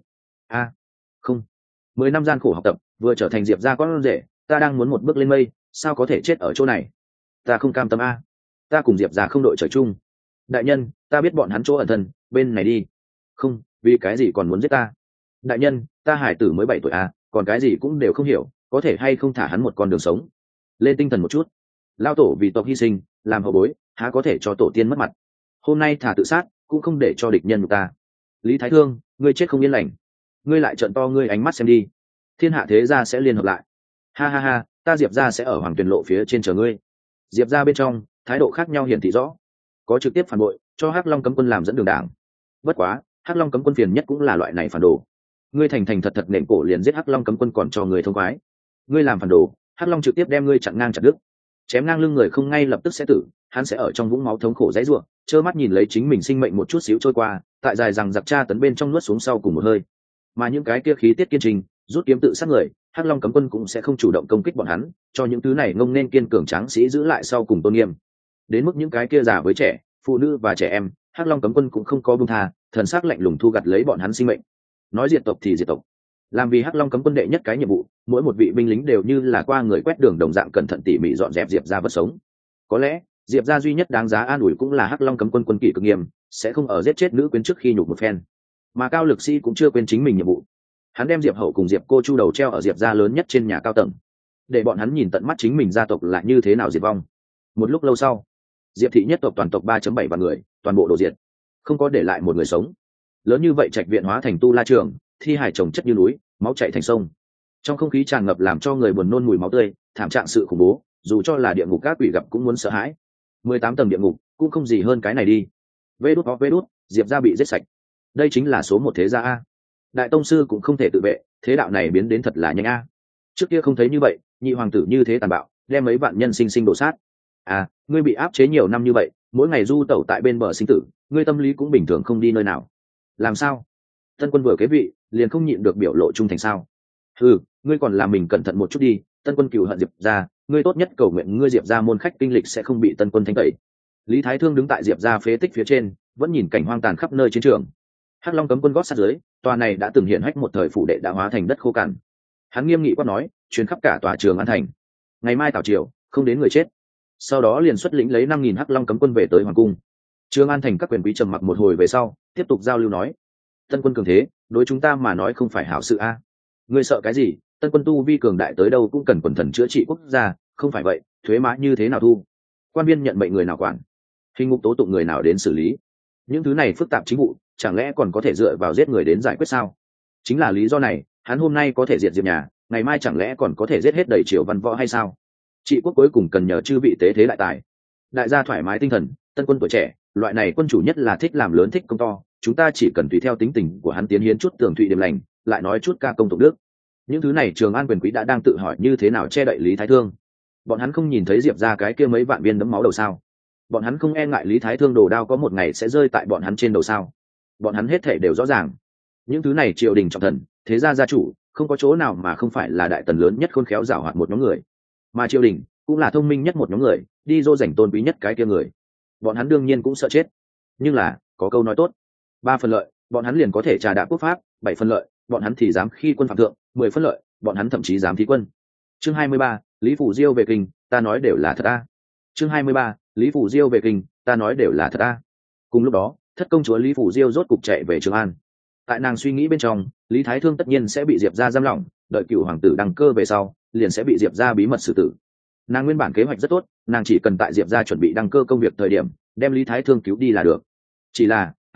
Speaker 1: Không. 10 năm gian khổ học tập, vừa trở thành Diệp gia con rể, ta đang muốn một bước lên mây, sao có thể chết ở chỗ này? Ta không cam tâm a. Ta cùng Diệp gia không đội trời chung. Đại nhân, ta biết bọn hắn chỗ ẩn thân, bên này đi. Không, vì cái gì còn muốn giết ta? Đại nhân, ta hải tử mới 7 tuổi a, còn cái gì cũng đều không hiểu, có thể hay không thả hắn một con đường sống? Lên tinh thần một chút. Lao tổ vì tộc hy sinh, làm hậu bối, há có thể cho tổ tiên mất mặt? Hôm nay thả tự sát, cũng không để cho địch nhân của ta. Lý Thái Thương, ngươi chết không yên lành. Ngươi lại trợn to ngươi ánh mắt xem đi. Thiên hạ thế gia sẽ liên hợp lại. Ha ha ha, ta Diệp gia sẽ ở Hoàng Tuyền lộ phía trên chờ ngươi. Diệp gia bên trong, thái độ khác nhau hiển thị rõ. Có trực tiếp phản bội, cho Hắc Long cấm quân làm dẫn đường đảng. Bất quá, Hắc Long cấm quân phiền nhất cũng là loại này phản đồ. Ngươi thành thành thật thật nện cổ liền giết Hắc Long cấm quân còn cho người thông khoái. Ngươi làm phản đồ, Hắc Long trực tiếp đem ngươi chặn ngang chặt đứt. Chém ngang lưng người không ngay lập tức sẽ tử, hắn sẽ ở trong vũng máu thống khổ dãy rủa, trơ mắt nhìn lấy chính mình sinh mệnh một chút xíu trôi qua, tại dài rằng giặc tra tấn bên trong nuốt xuống sau cùng một hơi. Mà những cái kia khí tiết kiên trì, rút kiếm tự sát người, Hắc Long cấm quân cũng sẽ không chủ động công kích bọn hắn, cho những thứ này ngông nên kiên cường tráng sĩ giữ lại sau cùng tôn nghiêm. Đến mức những cái kia già với trẻ, phụ nữ và trẻ em, Hắc Long cấm quân cũng không có buông tha, thần sắc lạnh lùng thu gặt lấy bọn hắn sinh mệnh. Nói diệt tộc thì diệt tộc. Làm vì Hắc Long cấm quân đệ nhất cái nhiệm vụ, mỗi một vị binh lính đều như là qua người quét đường đồng dạng cẩn thận tỉ mỉ dọn dẹp Diệp gia vật sống. Có lẽ, Diệp gia duy nhất đáng giá an ủi cũng là Hắc Long cấm quân quân kỷ cực nghiêm, sẽ không ở giết chết nữ quyến trước khi nhục một phen. Mà Cao Lực Sĩ cũng chưa quên chính mình nhiệm vụ. Hắn đem Diệp Hậu cùng Diệp Cô Chu đầu treo ở Diệp gia lớn nhất trên nhà cao tầng, để bọn hắn nhìn tận mắt chính mình gia tộc là như thế nào diệt vong. Một lúc lâu sau, Diệp thị nhất tộc toàn tộc 3.7 vạn người, toàn bộ đổ diệt, không có để lại một người sống. Lớn như vậy trạch viện hóa thành tu la trường, thi hải chồng chất như núi, máu chảy thành sông. Trong không khí tràn ngập làm cho người buồn nôn mùi máu tươi, thảm trạng sự khủng bố, dù cho là địa ngục các quỷ gặp cũng muốn sợ hãi. 18 tầng địa ngục cũng không gì hơn cái này đi. Vê đút, Diệp gia bị giết sạch. Đây chính là số một thế gia a. Đại tông sư cũng không thể tự vệ, thế đạo này biến đến thật là nhanh a. Trước kia không thấy như vậy, nhị hoàng tử như thế tàn bạo, đem mấy vạn nhân sinh đổ sát. À, ngươi bị áp chế nhiều năm như vậy, mỗi ngày du tẩu tại bên bờ sinh tử, ngươi tâm lý cũng bình thường không đi nơi nào. Làm sao? Tân quân vừa kế vị, liền không nhịn được biểu lộ trung thành sao? Ừ, ngươi còn làm mình cẩn thận một chút đi. Tân quân cừu hận Diệp gia, ngươi tốt nhất cầu nguyện ngươi Diệp gia môn khách kinh lịch sẽ không bị Tân quân thanh tẩy. Lý Thái Thương đứng tại Diệp gia phế tích phía trên, vẫn nhìn cảnh hoang tàn khắp nơi chiến trường. Hắc Long cấm quân gót sát dưới, tòa này đã từng hiện hách một thời phủ đệ đã hóa thành đất khô cằn. Hắn nghiêm nghị quát nói, truyền khắp cả tòa Trường An thành. Ngày mai tảo triều, không đến người chết. Sau đó liền xuất lĩnh lấy 5000 Hắc Long cấm quân về tới hoàng cung. Trường An thành các quyền quý trầm mặc một hồi về sau, tiếp tục giao lưu nói: Tân quân cường thế, đối chúng ta mà nói không phải hảo sự a. Ngươi sợ cái gì? Tân quân tu vi cường đại tới đâu cũng cần quần thần chữa trị quốc gia, không phải vậy, thuế má như thế nào thu? Quan viên nhận mệnh người nào quản? Hình ngục tố tụng người nào đến xử lý? Những thứ này phức tạp chính vụ, chẳng lẽ còn có thể dựa vào giết người đến giải quyết sao? Chính là lý do này, hắn hôm nay có thể diệt Diệp nhà, ngày mai chẳng lẽ còn có thể giết hết đầy triều văn võ hay sao? Trị quốc cuối cùng cần nhờ chư vị tế thế đại tài. Đại gia thoải mái tinh thần, tân quân tuổi trẻ, loại này quân chủ nhất là thích làm lớn thích công to, chúng ta chỉ cần tùy theo tính tình của hắn tiến hiến chút tường thụy điểm lành, lại nói chút ca công tụng đức. Những thứ này Trường An quyền quý đã đang tự hỏi như thế nào che đậy Lý Thái Thương. Bọn hắn không nhìn thấy Diệp ra cái kia mấy vạn viên đẫm máu đầu sao? Bọn hắn không e ngại Lý Thái Thương đồ đao có một ngày sẽ rơi tại bọn hắn trên đầu sao? Bọn hắn hết thể đều rõ ràng. Những thứ này triều đình trọng thần, thế gia gia chủ, không có chỗ nào mà không phải là đại tần lớn nhất khôn khéo giảo hoạt một nhóm người. Mà triều đình cũng là thông minh nhất một nhóm người, đi dô dành tôn quý nhất cái kia người. Bọn hắn đương nhiên cũng sợ chết. Nhưng là, có câu nói tốt, 3 phần lợi, bọn hắn liền có thể trà đạp quốc pháp, 7 phần lợi, bọn hắn thì dám khi quân phạm thượng, 10 phần lợi, bọn hắn thậm chí dám thí quân. Chương 23, Lý Phủ Diêu về kinh, ta nói đều là thật a. Chương 23, Lý Phủ Diêu về kinh, ta nói đều là thật a. Cùng lúc đó, thất công chúa Lý Phủ Diêu rốt cục chạy về Trường An. Tại nàng suy nghĩ bên trong, Lý Thái Thương tất nhiên sẽ bị Diệp gia giam lỏng, đợi cựu hoàng tử đăng cơ về sau, liền sẽ bị Diệp gia bí mật xử tử. Nàng nguyên bản kế hoạch rất tốt, nàng chỉ cần tại Diệp gia chuẩn bị đăng cơ công việc thời điểm, đem Lý Thái Thương cứu đi là được. Chỉ là,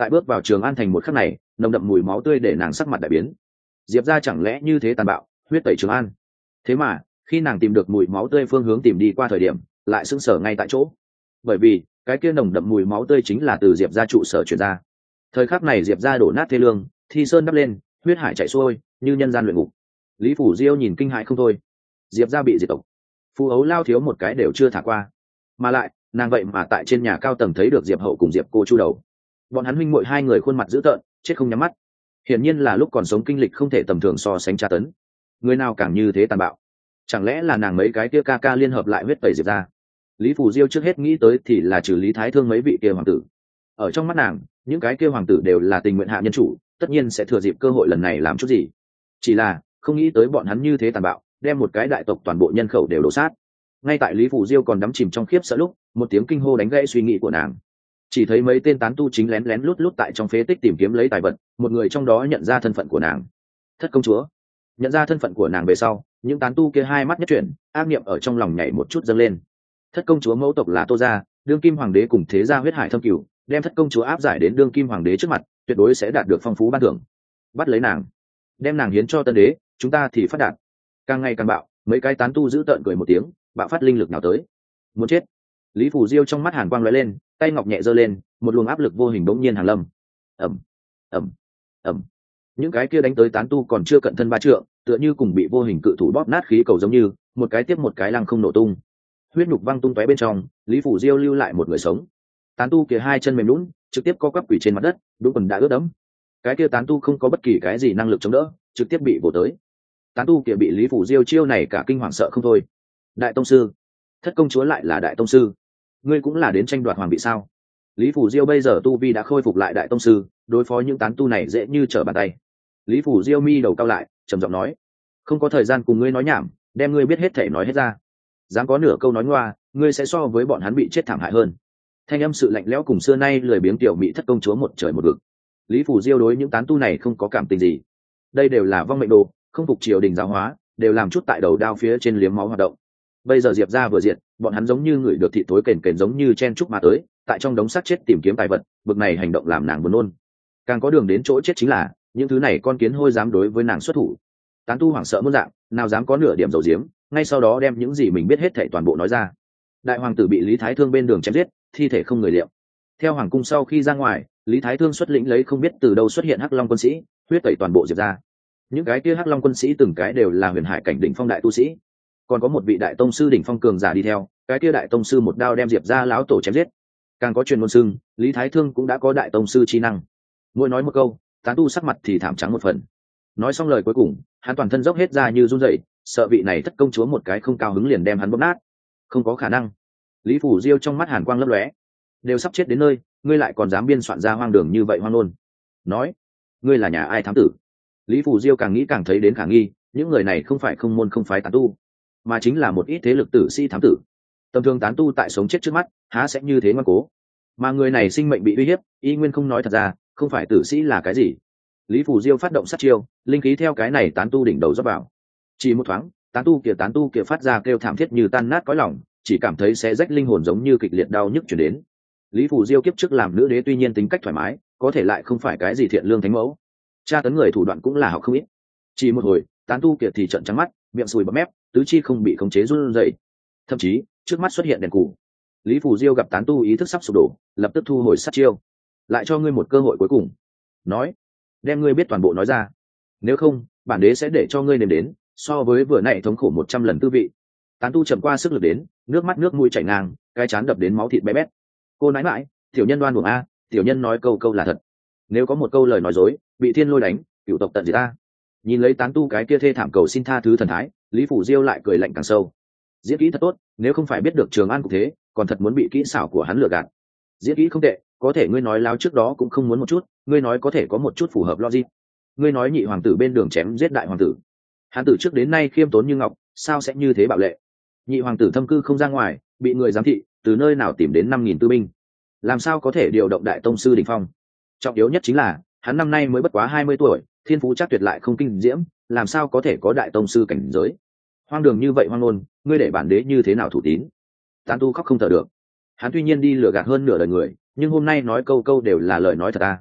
Speaker 1: Tại bước vào Trường An thành một khắc này, nồng đậm mùi máu tươi để nàng sắc mặt đại biến. Diệp ra chẳng lẽ như thế tàn bạo, huyết tẩy Trường An? Thế mà khi nàng tìm được mùi máu tươi phương hướng tìm đi qua thời điểm, lại sững sờ ngay tại chỗ. Bởi vì cái kia nồng đậm mùi máu tươi chính là từ Diệp ra trụ sở chuyển ra. Thời khắc này Diệp ra đổ nát thê lương, thi sơn đắp lên, huyết hải chảy xuôi như nhân gian luyện ngục. Lý Phủ Diêu nhìn kinh hãi không thôi. Diệp ra bị diệt tộc, Phù Ấu Lao thiếu một cái đều chưa thả qua, mà lại nàng vậy mà tại trên nhà cao tầng thấy được Diệp Hậu cùng Diệp cô chu đầu. Bọn hắn huynh muội hai người khuôn mặt dữ tợn, chết không nhắm mắt. Hiển nhiên là lúc còn sống kinh lịch không thể tầm thường so sánh tra tấn. Người nào càng như thế tàn bạo? Chẳng lẽ là nàng mấy cái kia ca ca liên hợp lại huyết tẩy Diệp ra? Lý Phủ Diêu trước hết nghĩ tới thì là trừ Lý Thái Thương mấy vị kia hoàng tử. Ở trong mắt nàng, những cái kia hoàng tử đều là tình nguyện hạ nhân chủ, tất nhiên sẽ thừa dịp cơ hội lần này làm chút gì. Chỉ là không nghĩ tới bọn hắn như thế tàn bạo, đem một cái đại tộc toàn bộ nhân khẩu đều đổ sát. Ngay tại Lý Phủ Diêu còn đắm chìm trong khiếp sợ lúc, một tiếng kinh hô đánh gãy suy nghĩ của nàng. Chỉ thấy mấy tên tán tu chính lén lén lút lút tại trong phế tích tìm kiếm lấy tài vật, một người trong đó nhận ra thân phận của nàng. Thất công chúa. Nhận ra thân phận của nàng về sau, những tán tu kia hai mắt nhất chuyển, ác niệm ở trong lòng nhảy một chút dâng lên. Thất công chúa mẫu tộc là Tô gia, đương kim hoàng đế cùng thế gia huyết hải thâm cửu, đem thất công chúa áp giải đến đương kim hoàng đế trước mặt, tuyệt đối sẽ đạt được phong phú ban thưởng. Bắt lấy nàng, đem nàng hiến cho tân đế, chúng ta thì phát đạt. Càng ngày càng bạo, mấy cái tán tu giữ tợn cười một tiếng, bạo phát linh lực nào tới. Muốn chết. Lý Phủ Diêu trong mắt hàn quang lóe lên, tay ngọc nhẹ giơ lên, một luồng áp lực vô hình bỗng nhiên hàng lâm. Ầm, ầm, ầm. Những cái kia đánh tới tán tu còn chưa cận thân ba trượng, tựa như cùng bị vô hình cự thủ bóp nát khí cầu giống như, một cái tiếp một cái lăng không nổ tung. Huyết nhục văng tung tóe bên trong, Lý Phủ Diêu lưu lại một người sống. Tán tu kia hai chân mềm nhũn, trực tiếp co quắp quỳ trên mặt đất, đúng quần đã ướt đẫm. Cái kia tán tu không có bất kỳ cái gì năng lực chống đỡ, trực tiếp bị vồ tới. Tán tu kia bị Lý Phủ Diêu chiêu này cả kinh hoàng sợ không thôi. Đại tông sư, thất công chúa lại là đại tông sư, ngươi cũng là đến tranh đoạt hoàng vị sao? Lý Phủ Diêu bây giờ tu vi đã khôi phục lại đại tông sư, đối phó những tán tu này dễ như trở bàn tay. Lý Phủ Diêu mi đầu cao lại, trầm giọng nói: không có thời gian cùng ngươi nói nhảm, đem ngươi biết hết thể nói hết ra. Dám có nửa câu nói ngoa, ngươi sẽ so với bọn hắn bị chết thảm hại hơn. Thanh âm sự lạnh lẽo cùng xưa nay lười biếng tiểu mỹ thất công chúa một trời một vực. Lý Phủ Diêu đối những tán tu này không có cảm tình gì, đây đều là vong mệnh đồ, không phục triều đình giáo hóa, đều làm chút tại đầu đao phía trên liếm máu hoạt động. Bây giờ Diệp ra vừa diệt, bọn hắn giống như người được thị tối kền kền giống như chen chúc mà tới, tại trong đống xác chết tìm kiếm tài vật, bực này hành động làm nàng buồn nôn. Càng có đường đến chỗ chết chính là những thứ này con kiến hôi dám đối với nàng xuất thủ. Tán tu hoảng sợ muôn dạng, nào dám có nửa điểm dầu diếm, ngay sau đó đem những gì mình biết hết thảy toàn bộ nói ra. Đại hoàng tử bị Lý Thái Thương bên đường chém giết, thi thể không người liệu. Theo hoàng cung sau khi ra ngoài, Lý Thái Thương xuất lĩnh lấy không biết từ đâu xuất hiện Hắc Long quân sĩ, huyết tẩy toàn bộ Diệp ra. Những cái kia Hắc Long quân sĩ từng cái đều là huyền hải cảnh đỉnh phong đại tu sĩ, còn có một vị đại tông sư đỉnh phong cường giả đi theo, cái kia đại tông sư một đao đem Diệp ra lão tổ chém giết. Càng có truyền ngôn xưng, Lý Thái Thương cũng đã có đại tông sư chi năng. Mỗi nói một câu, tán tu sắc mặt thì thảm trắng một phần. Nói xong lời cuối cùng, hắn toàn thân dốc hết ra như run rẩy, sợ vị này thất công chúa một cái không cao hứng liền đem hắn bóp nát. Không có khả năng. Lý Phủ Diêu trong mắt hàn quang lấp lóe. Đều sắp chết đến nơi, ngươi lại còn dám biên soạn ra hoang đường như vậy hoang luôn. Nói, ngươi là nhà ai thám tử? Lý Phủ Diêu càng nghĩ càng thấy đến khả nghi, những người này không phải không môn không phái tán tu, mà chính là một ít thế lực tử sĩ thám tử. Tầm thường tán tu tại sống chết trước mắt, há sẽ như thế ngoan cố? Mà người này sinh mệnh bị uy hiếp, y nguyên không nói thật ra, không phải tử sĩ là cái gì? Lý Phủ Diêu phát động sát chiêu, linh khí theo cái này tán tu đỉnh đầu rót vào. Chỉ một thoáng, tán tu kia phát ra kêu thảm thiết như tan nát cõi lòng, chỉ cảm thấy sẽ rách linh hồn giống như kịch liệt đau nhức truyền đến. Lý Phủ Diêu kiếp trước làm nữ đế tuy nhiên tính cách thoải mái, có thể lại không phải cái gì thiện lương thánh mẫu. Tra tấn người thủ đoạn cũng là học không ít. Chỉ một hồi, tán tu kia thì trợn trắng mắt, miệng sùi bọt mép, tứ chi không bị khống chế run rẩy. Thậm chí, trước mắt xuất hiện đèn cù. Lý Phủ Diêu gặp tán tu ý thức sắp sụp đổ, lập tức thu hồi sát chiêu. Lại cho ngươi một cơ hội cuối cùng. Nói, đem ngươi biết toàn bộ nói ra. Nếu không, bản đế sẽ để cho ngươi nếm đến, so với vừa nãy thống khổ 100 lần tư vị. Tán tu chậm qua sức lực đến, nước mắt nước mũi chảy ngang, cái chán đập đến máu thịt bé bét. Cô nãi mãi, tiểu nhân đoan buồng a, tiểu nhân nói câu là thật. Nếu có một câu lời nói dối, bị thiên lôi đánh, cửu tộc tận diệt ta. Nhìn lấy tán tu cái kia thê thảm cầu xin tha thứ thần thái, Lý Phủ Diêu lại cười lạnh càng sâu. Diễn kỹ thật tốt, nếu không phải biết được Trường An cục thế, còn thật muốn bị kỹ xảo của hắn lừa gạt. Diễn kỹ không tệ, có thể ngươi nói láo trước đó cũng không muốn một chút, ngươi nói có thể có một chút phù hợp logic. Ngươi nói nhị hoàng tử bên đường chém giết đại hoàng tử, hắn từ trước đến nay khiêm tốn như ngọc, sao sẽ như thế bạo lệ? Nhị hoàng tử thâm cư không ra ngoài, bị người giám thị, từ nơi nào tìm đến 5.000 tư binh? Làm sao có thể điều động đại tông sư đỉnh phong? Trọng yếu nhất chính là, hắn năm nay mới bất quá 20 tuổi, thiên phú chắc tuyệt lại không kinh diễm, làm sao có thể có đại tông sư cảnh giới? Hoang đường như vậy hoang ngôn, ngươi để bản đế như thế nào thủ tín? Tán tu khóc không thở được. Hắn tuy nhiên đi lừa gạt hơn nửa đời người, nhưng hôm nay nói câu đều là lời nói thật à?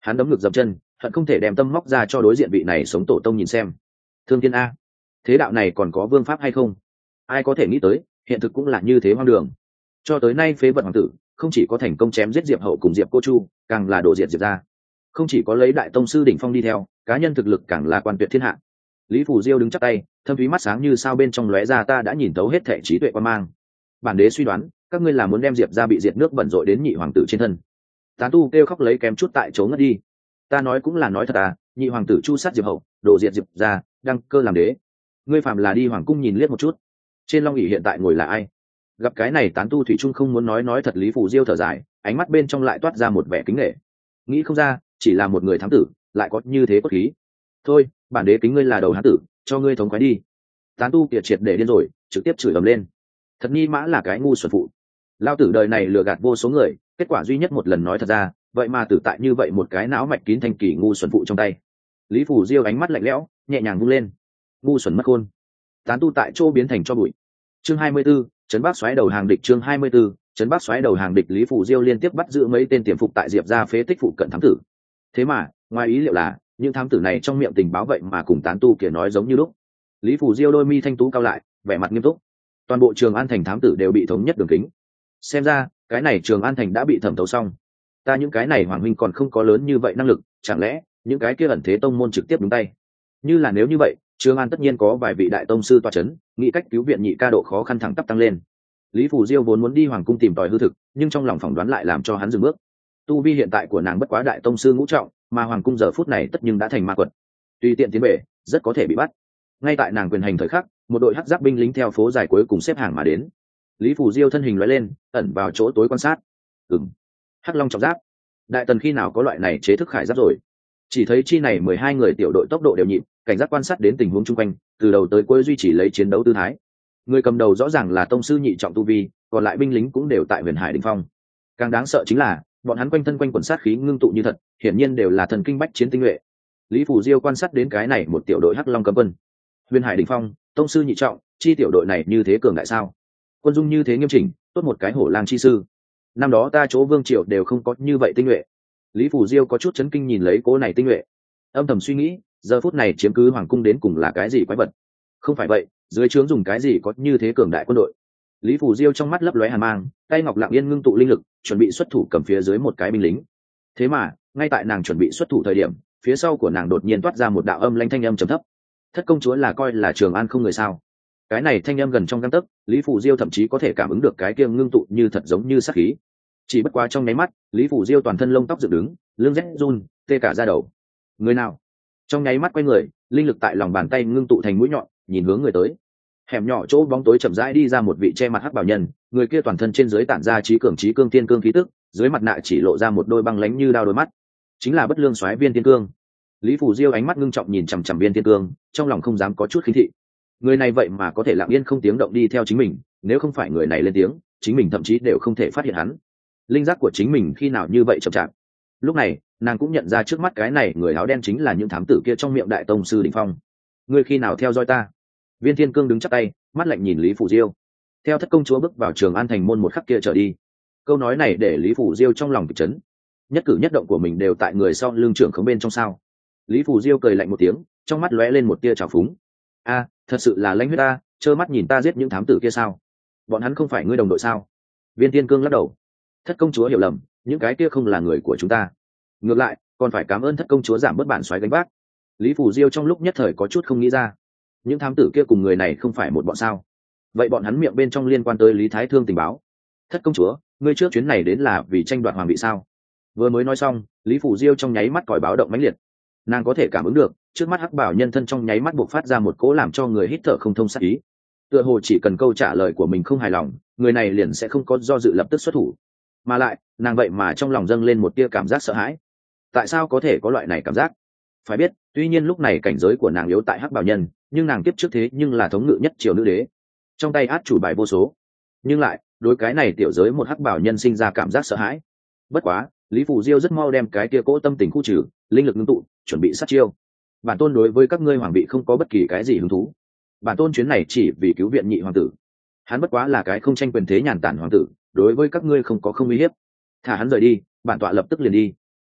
Speaker 1: Hắn đấm ngực dậm chân, hận không thể đem tâm móc ra cho đối diện vị này sống tổ tông nhìn xem. Thương thiên a, thế đạo này còn có vương pháp hay không? Ai có thể nghĩ tới, hiện thực cũng là như thế hoang đường. Cho tới nay phế vật hoàng tử không chỉ có thành công chém giết Diệp Hậu cùng Diệp Cô Chu, càng là đổ diệt Diệp gia. Không chỉ có lấy đại tông sư đỉnh phong đi theo, cá nhân thực lực càng là quan tuyệt thiên hạ. Lý Phủ Diêu đứng chắp tay, thâm thúy mắt sáng như sao bên trong lóe ra ta đã nhìn thấu hết thể trí tuệ quan mang. Bản đế suy đoán, các ngươi là muốn đem Diệp gia bị diệt nước bẩn rội đến nhị hoàng tử trên thân. Tán tu kêu khóc lấy kém chút tại chỗ ngất đi. Ta nói cũng là nói thật à, nhị hoàng tử chu sát Diệp Hậu, đổ diệt Diệp gia, đăng cơ làm đế. Ngươi phạm là đi hoàng cung nhìn liếc một chút, trên long ỷ hiện tại ngồi là ai? Gặp cái này tán tu thủy chung không muốn nói thật. Lý Phủ Diêu thở dài, ánh mắt bên trong lại toát ra một vẻ kính nể. Nghĩ không ra, chỉ là một người thám tử, lại có như thế cốt khí. Thôi, bản đế kính ngươi là đầu hán tử, cho ngươi thống khoái đi. Tán tu kiệt triệt để điên rồi, trực tiếp chửi ầm lên. Thật nghi mã là cái ngu xuẩn phụ. Lao tử đời này lừa gạt vô số người, kết quả duy nhất một lần nói thật ra, vậy mà tử tại như vậy một cái não mạch kín thanh kỳ ngu xuẩn phụ trong tay. Lý Phủ Diêu ánh mắt lạnh lẽo, nhẹ nhàng vung lên. Ngu xuẩn mất khôn. Tán tu tại chỗ biến thành cho bụi. Chương 24, trấn Bắc xoáy đầu hàng địch. Chương 24, trấn Bắc xoáy đầu hàng địch. Lý Phủ Diêu liên tiếp bắt giữ mấy tên tiềm phục tại Diệp gia phế tích phụ cận thám tử. Thế mà, ngoài ý liệu là, những thám tử này trong miệng tình báo vậy mà cùng tán tu kia nói giống như lúc. Lý Phủ Diêu đôi mi thanh tú cao lại, vẻ mặt nghiêm túc. Toàn bộ Trường An thành thám tử đều bị thống nhất đường kính. Xem ra, cái này Trường An thành đã bị thẩm thấu xong. Ta những cái này hoàng huynh còn không có lớn như vậy năng lực, chẳng lẽ những cái kia ẩn thế tông môn trực tiếp đúng tay? Như là nếu như vậy, Trường An tất nhiên có vài vị đại tông sư tọa chấn, nghĩ cách cứu viện nhị ca độ khó khăn thẳng tắp tăng lên. Lý Phủ Diêu vốn muốn đi hoàng cung tìm tòi hư thực, nhưng trong lòng phỏng đoán lại làm cho hắn dừng bước. Tu vi hiện tại của nàng bất quá đại tông sư ngũ trọng, mà hoàng cung giờ phút này tất nhưng đã thành ma quật, tùy tiện tiến bể rất có thể bị bắt. Ngay tại nàng quyền hành thời khắc, một đội hắc giáp binh lính theo phố dài cuối cùng xếp hàng mà đến. Lý Phủ Diêu thân hình lóe lên, ẩn vào chỗ tối quan sát. Hắc Long trọng giáp, đại tần khi nào có loại này chế thức khải giáp rồi? Chỉ thấy chi này 12 người tiểu đội tốc độ đều nhịp, cảnh giác quan sát đến tình huống chung quanh, từ đầu tới cuối duy trì lấy chiến đấu tư thái. Người cầm đầu rõ ràng là tông sư nhị trọng tu vi, còn lại binh lính cũng đều tại Huyền Hải đỉnh phong. Càng đáng sợ chính là, bọn hắn quanh thân quanh quần sát khí ngưng tụ như thật, hiển nhiên đều là thần kinh bách chiến tinh nhuệ. Lý Phủ Diêu quan sát đến cái này một tiểu đội Hắc Long cầm quân. Huyền Hải đỉnh phong, tông sư nhị trọng, chi tiểu đội này như thế cường đại sao? Quân dung như thế nghiêm chỉnh, tốt một cái hổ lang chi sư. Năm đó ta chỗ vương triều đều không có như vậy tinh nhuệ. Lý Phủ Diêu có chút chấn kinh nhìn lấy cố này tinh nhuệ, âm thầm suy nghĩ, giờ phút này chiếm cứ hoàng cung đến cùng là cái gì quái vật? Không phải vậy, dưới trướng dùng cái gì có như thế cường đại quân đội? Lý Phủ Diêu trong mắt lấp lóe hàn mang, tay ngọc lặng yên ngưng tụ linh lực, chuẩn bị xuất thủ cầm phía dưới một cái binh lính. Thế mà, ngay tại nàng chuẩn bị xuất thủ thời điểm, phía sau của nàng đột nhiên toát ra một đạo âm lanh thanh âm trầm thấp. Thất công chúa là coi là Trường An không người sao? Cái này thanh âm gần trong gang tấc, Lý Phủ Diêu thậm chí có thể cảm ứng được cái kia ngưng tụ như thật giống như sát khí. Chỉ bất quá trong nháy mắt, Lý Phủ Diêu toàn thân lông tóc dựng đứng, lưng rét run, tê cả da đầu. Người nào? Trong nháy mắt quay người, linh lực tại lòng bàn tay ngưng tụ thành mũi nhọn, nhìn hướng người tới. Hẻm nhỏ chỗ bóng tối chậm rãi đi ra một vị che mặt hắc bảo nhân, người kia toàn thân trên dưới tản ra trí cường thiên cương khí tức, dưới mặt nạ chỉ lộ ra một đôi băng lánh như đao đôi mắt, chính là bất lương soái Viên Thiên Cương. Lý Phủ Diêu ánh mắt ngưng trọng nhìn chằm chằm Viên Thiên Cương, trong lòng không dám có chút khinh thị. Người này vậy mà có thể lặng yên không tiếng động đi theo chính mình, nếu không phải người này lên tiếng, chính mình thậm chí đều không thể phát hiện hắn. Linh giác của chính mình khi nào như vậy chậm chạp. Lúc này, nàng cũng nhận ra trước mắt cái này người áo đen chính là những thám tử kia trong miệng đại tông sư đỉnh phong. Người khi nào theo dõi ta? Viên Thiên Cương đứng chắp tay, mắt lạnh nhìn Lý Phủ Diêu. Theo thất công chúa bước vào Trường An thành môn một khắc kia trở đi. Câu nói này để Lý Phủ Diêu trong lòng kịch chấn. Nhất cử nhất động của mình đều tại người sau lưng trưởng khống bên trong sao? Lý Phủ Diêu cười lạnh một tiếng, trong mắt lóe lên một tia trào phúng. A, thật sự là lãnh huyết ta, trơ mắt nhìn ta giết những thám tử kia sao? Bọn hắn không phải ngươi đồng đội sao? Viên Thiên Cương lắc đầu. Thất công chúa hiểu lầm, những cái kia không là người của chúng ta. Ngược lại, còn phải cảm ơn thất công chúa giảm bớt bản soái gánh vác. Lý Phủ Diêu trong lúc nhất thời có chút không nghĩ ra, những thám tử kia cùng người này không phải một bọn sao? Vậy bọn hắn miệng bên trong liên quan tới Lý Thái Thương tình báo. Thất công chúa, ngươi trước chuyến này đến là vì tranh đoạt hoàng vị sao? Vừa mới nói xong, Lý Phủ Diêu trong nháy mắt còi báo động mãnh liệt. Nàng có thể cảm ứng được, trước mắt hắc bảo nhân thân trong nháy mắt buộc phát ra một cỗ làm cho người hít thở không thông sát ý. Tựa hồ chỉ cần câu trả lời của mình không hài lòng, người này liền sẽ không có do dự lập tức xuất thủ. Mà lại, nàng vậy mà trong lòng dâng lên một tia cảm giác sợ hãi. Tại sao có thể có loại này cảm giác? Phải biết, tuy nhiên lúc này cảnh giới của nàng yếu tại hắc bảo nhân, nhưng nàng tiếp trước thế nhưng là thống ngự nhất triều nữ đế, trong tay át chủ bài vô số. Nhưng lại, đối cái này tiểu giới một hắc bảo nhân sinh ra cảm giác sợ hãi. Bất quá, Lý Phủ Diêu rất mau đem cái tia cỗ tâm tình khu trừ, linh lực ngưng tụ, chuẩn bị sát chiêu. Bản tôn đối với các ngươi hoàng vị không có bất kỳ cái gì hứng thú. Bản tôn chuyến này chỉ vì cứu viện nhị hoàng tử. Hắn bất quá là cái không tranh quyền thế nhàn tản hoàng tử, đối với các ngươi không có không uy hiếp. Thả hắn rời đi, bản tọa lập tức liền đi.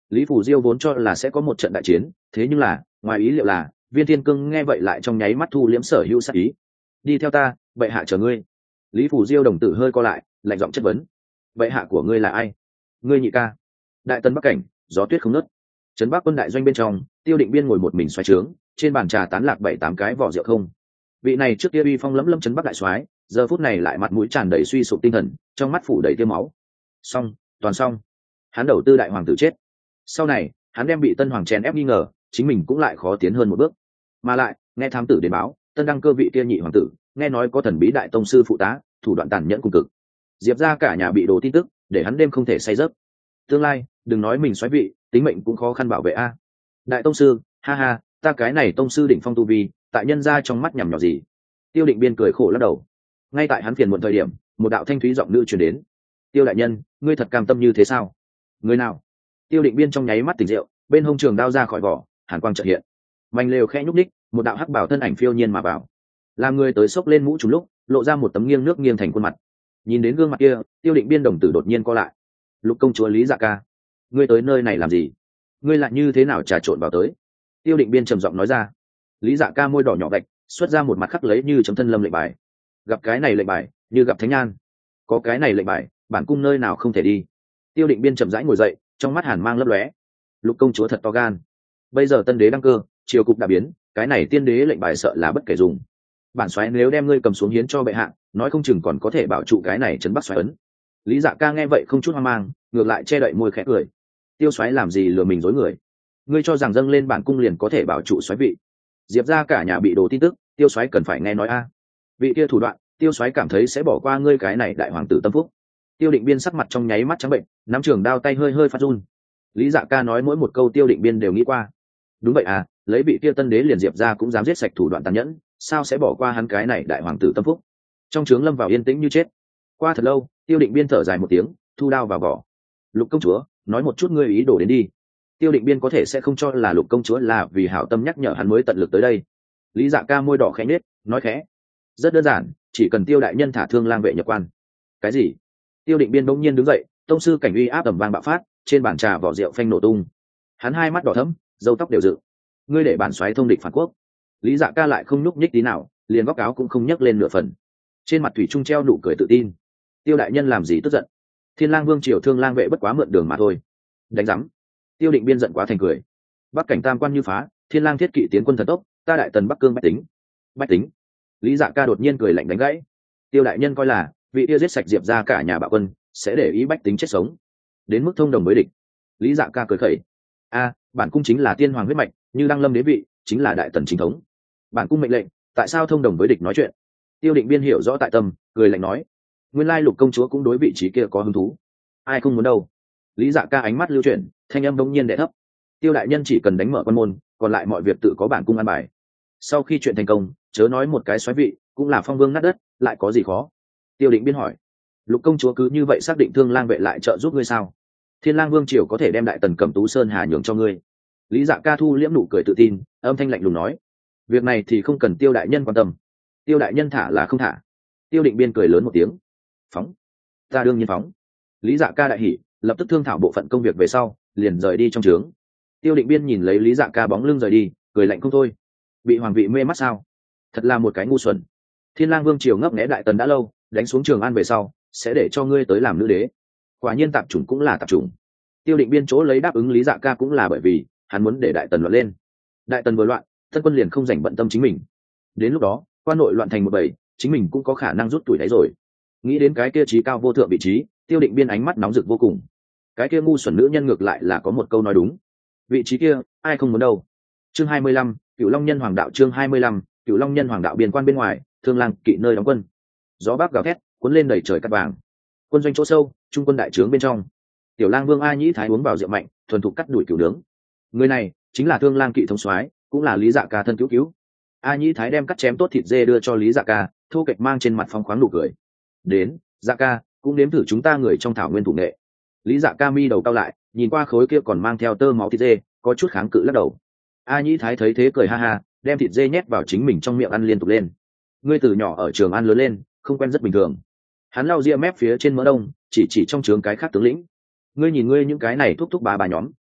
Speaker 1: Lý Phủ Diêu vốn cho là sẽ có một trận đại chiến, thế nhưng là ngoài ý liệu là Viên Thiên Cương nghe vậy lại trong nháy mắt thu liễm sở hữu sát ý. Đi theo ta, bệ hạ chờ ngươi. Lý Phủ Diêu đồng tử hơi co lại, lạnh giọng chất vấn. Bệ hạ của ngươi là ai? Ngươi nhị ca. Đại Tân Bắc cảnh, gió tuyết không nứt. Trấn Bắc quân đại doanh bên trong, Tiêu Định Biên ngồi một mình xoáy trướng, trên bàn trà tán lạc 7-8 cái vỏ rượu không. Vị này trước kia uy phong lẫm lẫm Trấn Bắc đại soái, giờ phút này lại mặt mũi tràn đầy suy sụp tinh thần, trong mắt phủ đầy tia máu. Xong, toàn xong. Hắn đầu tư đại hoàng tử chết. Sau này, hắn đem bị Tân hoàng chèn ép nghi ngờ, chính mình cũng lại khó tiến hơn một bước. Mà lại, nghe thám tử đến báo, Tân đăng cơ vị kia nhị hoàng tử, nghe nói có thần bí đại tông sư phụ tá, thủ đoạn tàn nhẫn cùng cực. Diệp ra cả nhà bị đổ tin tức, để hắn đêm không thể say giấc. Tương lai, đừng nói mình xoáy vị, tính mệnh cũng khó khăn bảo vệ a. Đại tông sư, ha ha, ta cái này tông sư đỉnh phong tu vi, tại nhân ra trong mắt nhằm nhỏ gì. Tiêu Định Biên cười khổ lắc đầu. Ngay tại hắn phiền muộn thời điểm, một đạo thanh thúy giọng nữ truyền đến. Tiêu đại nhân, ngươi thật cam tâm như thế sao? Người nào? Tiêu Định Biên trong nháy mắt tỉnh rượu, bên hông trường đao ra khỏi vỏ, hàn quang chợt hiện. Manh lều khẽ nhúc ních, một đạo hắc bảo thân ảnh phiêu nhiên mà vào. Làm người tới xốc lên mũ trùm lúc, lộ ra một tấm nghiêng nước nghiêng thành khuôn mặt. Nhìn đến gương mặt kia, Tiêu Định Biên đồng tử đột nhiên co lại. Lục công chúa Lý Dạ Ca, ngươi tới nơi này làm gì? Ngươi lại như thế nào trà trộn vào tới? Tiêu Định Biên trầm giọng nói ra. Lý Dạ Ca môi đỏ nhỏ gạch, xuất ra một mặt khắc lấy như chấm thân lâm lệnh bài. Gặp cái này lệnh bài, như gặp thánh nhan. Có cái này lệnh bài, bản cung nơi nào không thể đi. Tiêu Định Biên chậm rãi ngồi dậy, trong mắt hàn mang lấp lóe. Lục công chúa thật to gan. Bây giờ tân đế đăng cơ, triều cục đã biến, cái này tiên đế lệnh bài sợ là bất kể dùng. Bản soái nếu đem ngươi cầm xuống hiến cho bệ hạ, nói không chừng còn có thể bảo trụ cái này trấn Bắc soái ấn. Lý Dạ Ca nghe vậy không chút hoang mang, ngược lại che đậy môi khẽ cười. Tiêu soái làm gì lừa mình dối người? Ngươi cho rằng dâng lên bản cung liền có thể bảo trụ soái vị? Diệp ra cả nhà bị đổ tin tức, tiêu soái cần phải nghe nói a. Vị kia thủ đoạn, tiêu soái cảm thấy sẽ bỏ qua ngươi cái này đại hoàng tử tâm phúc. Tiêu Định Biên sắc mặt trong nháy mắt trắng bệnh, nắm trường đao tay hơi hơi phát run. Lý Dạ Ca nói mỗi một câu Tiêu Định Biên đều nghĩ qua. Đúng vậy à, lấy vị kia tân đế liền Diệp ra cũng dám giết sạch thủ đoạn tàn nhẫn, sao sẽ bỏ qua hắn cái này đại hoàng tử tâm phúc? Trong trướng lâm vào yên tĩnh như chết. Qua thật lâu, Tiêu Định Biên thở dài một tiếng, thu đao vào vỏ. Lục công chúa, nói một chút ngươi ý đồ đến đi. Tiêu Định Biên có thể sẽ không cho là Lục công chúa là vì hảo tâm nhắc nhở hắn mới tận lực tới đây. Lý Dạ Ca môi đỏ khẽ nhếch, nói khẽ. Rất đơn giản, chỉ cần Tiêu đại nhân thả Thương Lang vệ nhập quan. Cái gì? Tiêu Định Biên bỗng nhiên đứng dậy, tông sư cảnh uy áp tầm vang bạo phát, trên bàn trà vỏ rượu phanh nổ tung. Hắn hai mắt đỏ thẫm, râu tóc đều dựng. Ngươi để bản soái thông địch phản quốc. Lý Dạ Ca lại không nhúc nhích tí nào, liền góc áo cũng không nhấc lên nửa phần. Trên mặt thủy trung treo nụ cười tự tin. Tiêu đại nhân làm gì tức giận? Thiên Lang Vương triều Thương Lang vệ bất quá mượn đường mà thôi. Đánh rắm. Tiêu Định Biên giận quá thành cười. Bắc cảnh tam quan như phá, Thiên Lang thiết kỵ tiến quân thần tốc, ta đại tần Bắc cương bách tính. Bách tính? Lý Dạ Ca đột nhiên cười lạnh đánh gãy. Tiêu đại nhân coi là vị kia giết sạch Diệp ra cả nhà bạo quân, sẽ để ý bách tính chết sống, đến mức thông đồng với địch. Lý Dạ Ca cười khẩy. A, bản cung chính là tiên hoàng huyết mạch, như đăng lâm đế vị, chính là đại tần chính thống. Bản cung mệnh lệnh, tại sao thông đồng với địch nói chuyện? Tiêu Định Biên hiểu rõ tại tâm, cười lạnh nói. Nguyên lai Lục công chúa cũng đối vị trí kia có hứng thú. Ai không muốn đâu. Lý Dạ Ca ánh mắt lưu chuyển, thanh âm đống nhiên đè thấp. Tiêu đại nhân chỉ cần đánh mở quan môn, còn lại mọi việc tự có bản cung an bài. Sau khi chuyện thành công, chớ nói một cái soái vị, cũng là phong vương nát đất, lại có gì khó? Tiêu Định Biên hỏi. Lục công chúa cứ như vậy xác định Thương Lang vệ lại trợ giúp ngươi sao? Thiên Lang Vương triều có thể đem đại tần Cẩm Tú Sơn Hà nhường cho ngươi. Lý Dạ Ca thu liễm nụ cười tự tin, âm thanh lạnh lùng nói. Việc này thì không cần Tiêu đại nhân quan tâm. Tiêu đại nhân thả là không thả. Tiêu Định Biên cười lớn một tiếng. Phóng. Ta đương nhiên phóng. Lý Dạ Ca đại hỉ, lập tức thương thảo bộ phận công việc về sau, liền rời đi trong trướng. Tiêu Định Biên nhìn lấy Lý Dạ Ca bóng lưng rời đi, cười lạnh không thôi. Bị hoàng vị mê mắt sao? Thật là một cái ngu xuẩn. Thiên Lang Vương triều ngấp nghé đại tần đã lâu, đánh xuống Trường An về sau, sẽ để cho ngươi tới làm nữ đế. Quả nhiên tạp chủng cũng là tạp chủng. Tiêu Định Biên chỗ lấy đáp ứng Lý Dạ Ca cũng là bởi vì hắn muốn để đại tần loạn lên. Đại tần vừa loạn, thân quân liền không dành bận tâm chính mình. Đến lúc đó, quan nội loạn thành một bầy, chính mình cũng có khả năng rút tuổi đấy rồi. Nghĩ đến cái kia trí cao vô thượng vị trí, Tiêu Định Biên ánh mắt nóng rực vô cùng. Cái kia ngu xuẩn nữ nhân ngược lại là có một câu nói đúng. Vị trí kia, ai không muốn đâu. Chương 25, Cửu Long Nhân Hoàng đạo. Chương 25, Cửu Long Nhân Hoàng đạo. Biên quan bên ngoài, Thương Lang kỵ nơi đóng quân. Gió bắc gào thét, cuốn lên đầy trời cát vàng. Quân doanh chỗ sâu, trung quân đại trướng bên trong. Tiểu Lang Vương A Nhĩ Thái uống vào rượu mạnh, thuần thục cắt đuổi cửu nướng. Người này chính là Thương Lang kỵ thống soái, cũng là Lý Dạ Ca thân cứu cứu. A Nhĩ Thái đem cắt chém tốt thịt dê đưa cho Lý Dạ Ca, thô kệch mang trên mặt phong khoáng nụ cười. Đến, Dạ Ca, cũng nếm thử chúng ta người trong thảo nguyên thủ nghệ. Lý Dạ Ca mi đầu cao lại, nhìn qua khối kia còn mang theo tơ máu thịt dê, có chút kháng cự lắc đầu. A Nhĩ Thái thấy thế cười ha ha, đem thịt dê nhét vào chính mình trong miệng ăn liên tục lên. Ngươi từ nhỏ ở Trường An lớn lên, không quen rất bình thường. Hắn lau ria mép phía trên mỡ đông, chỉ trong trướng cái khác tướng lĩnh. Ngươi nhìn ngươi những cái này thúc thúc bà nhóm,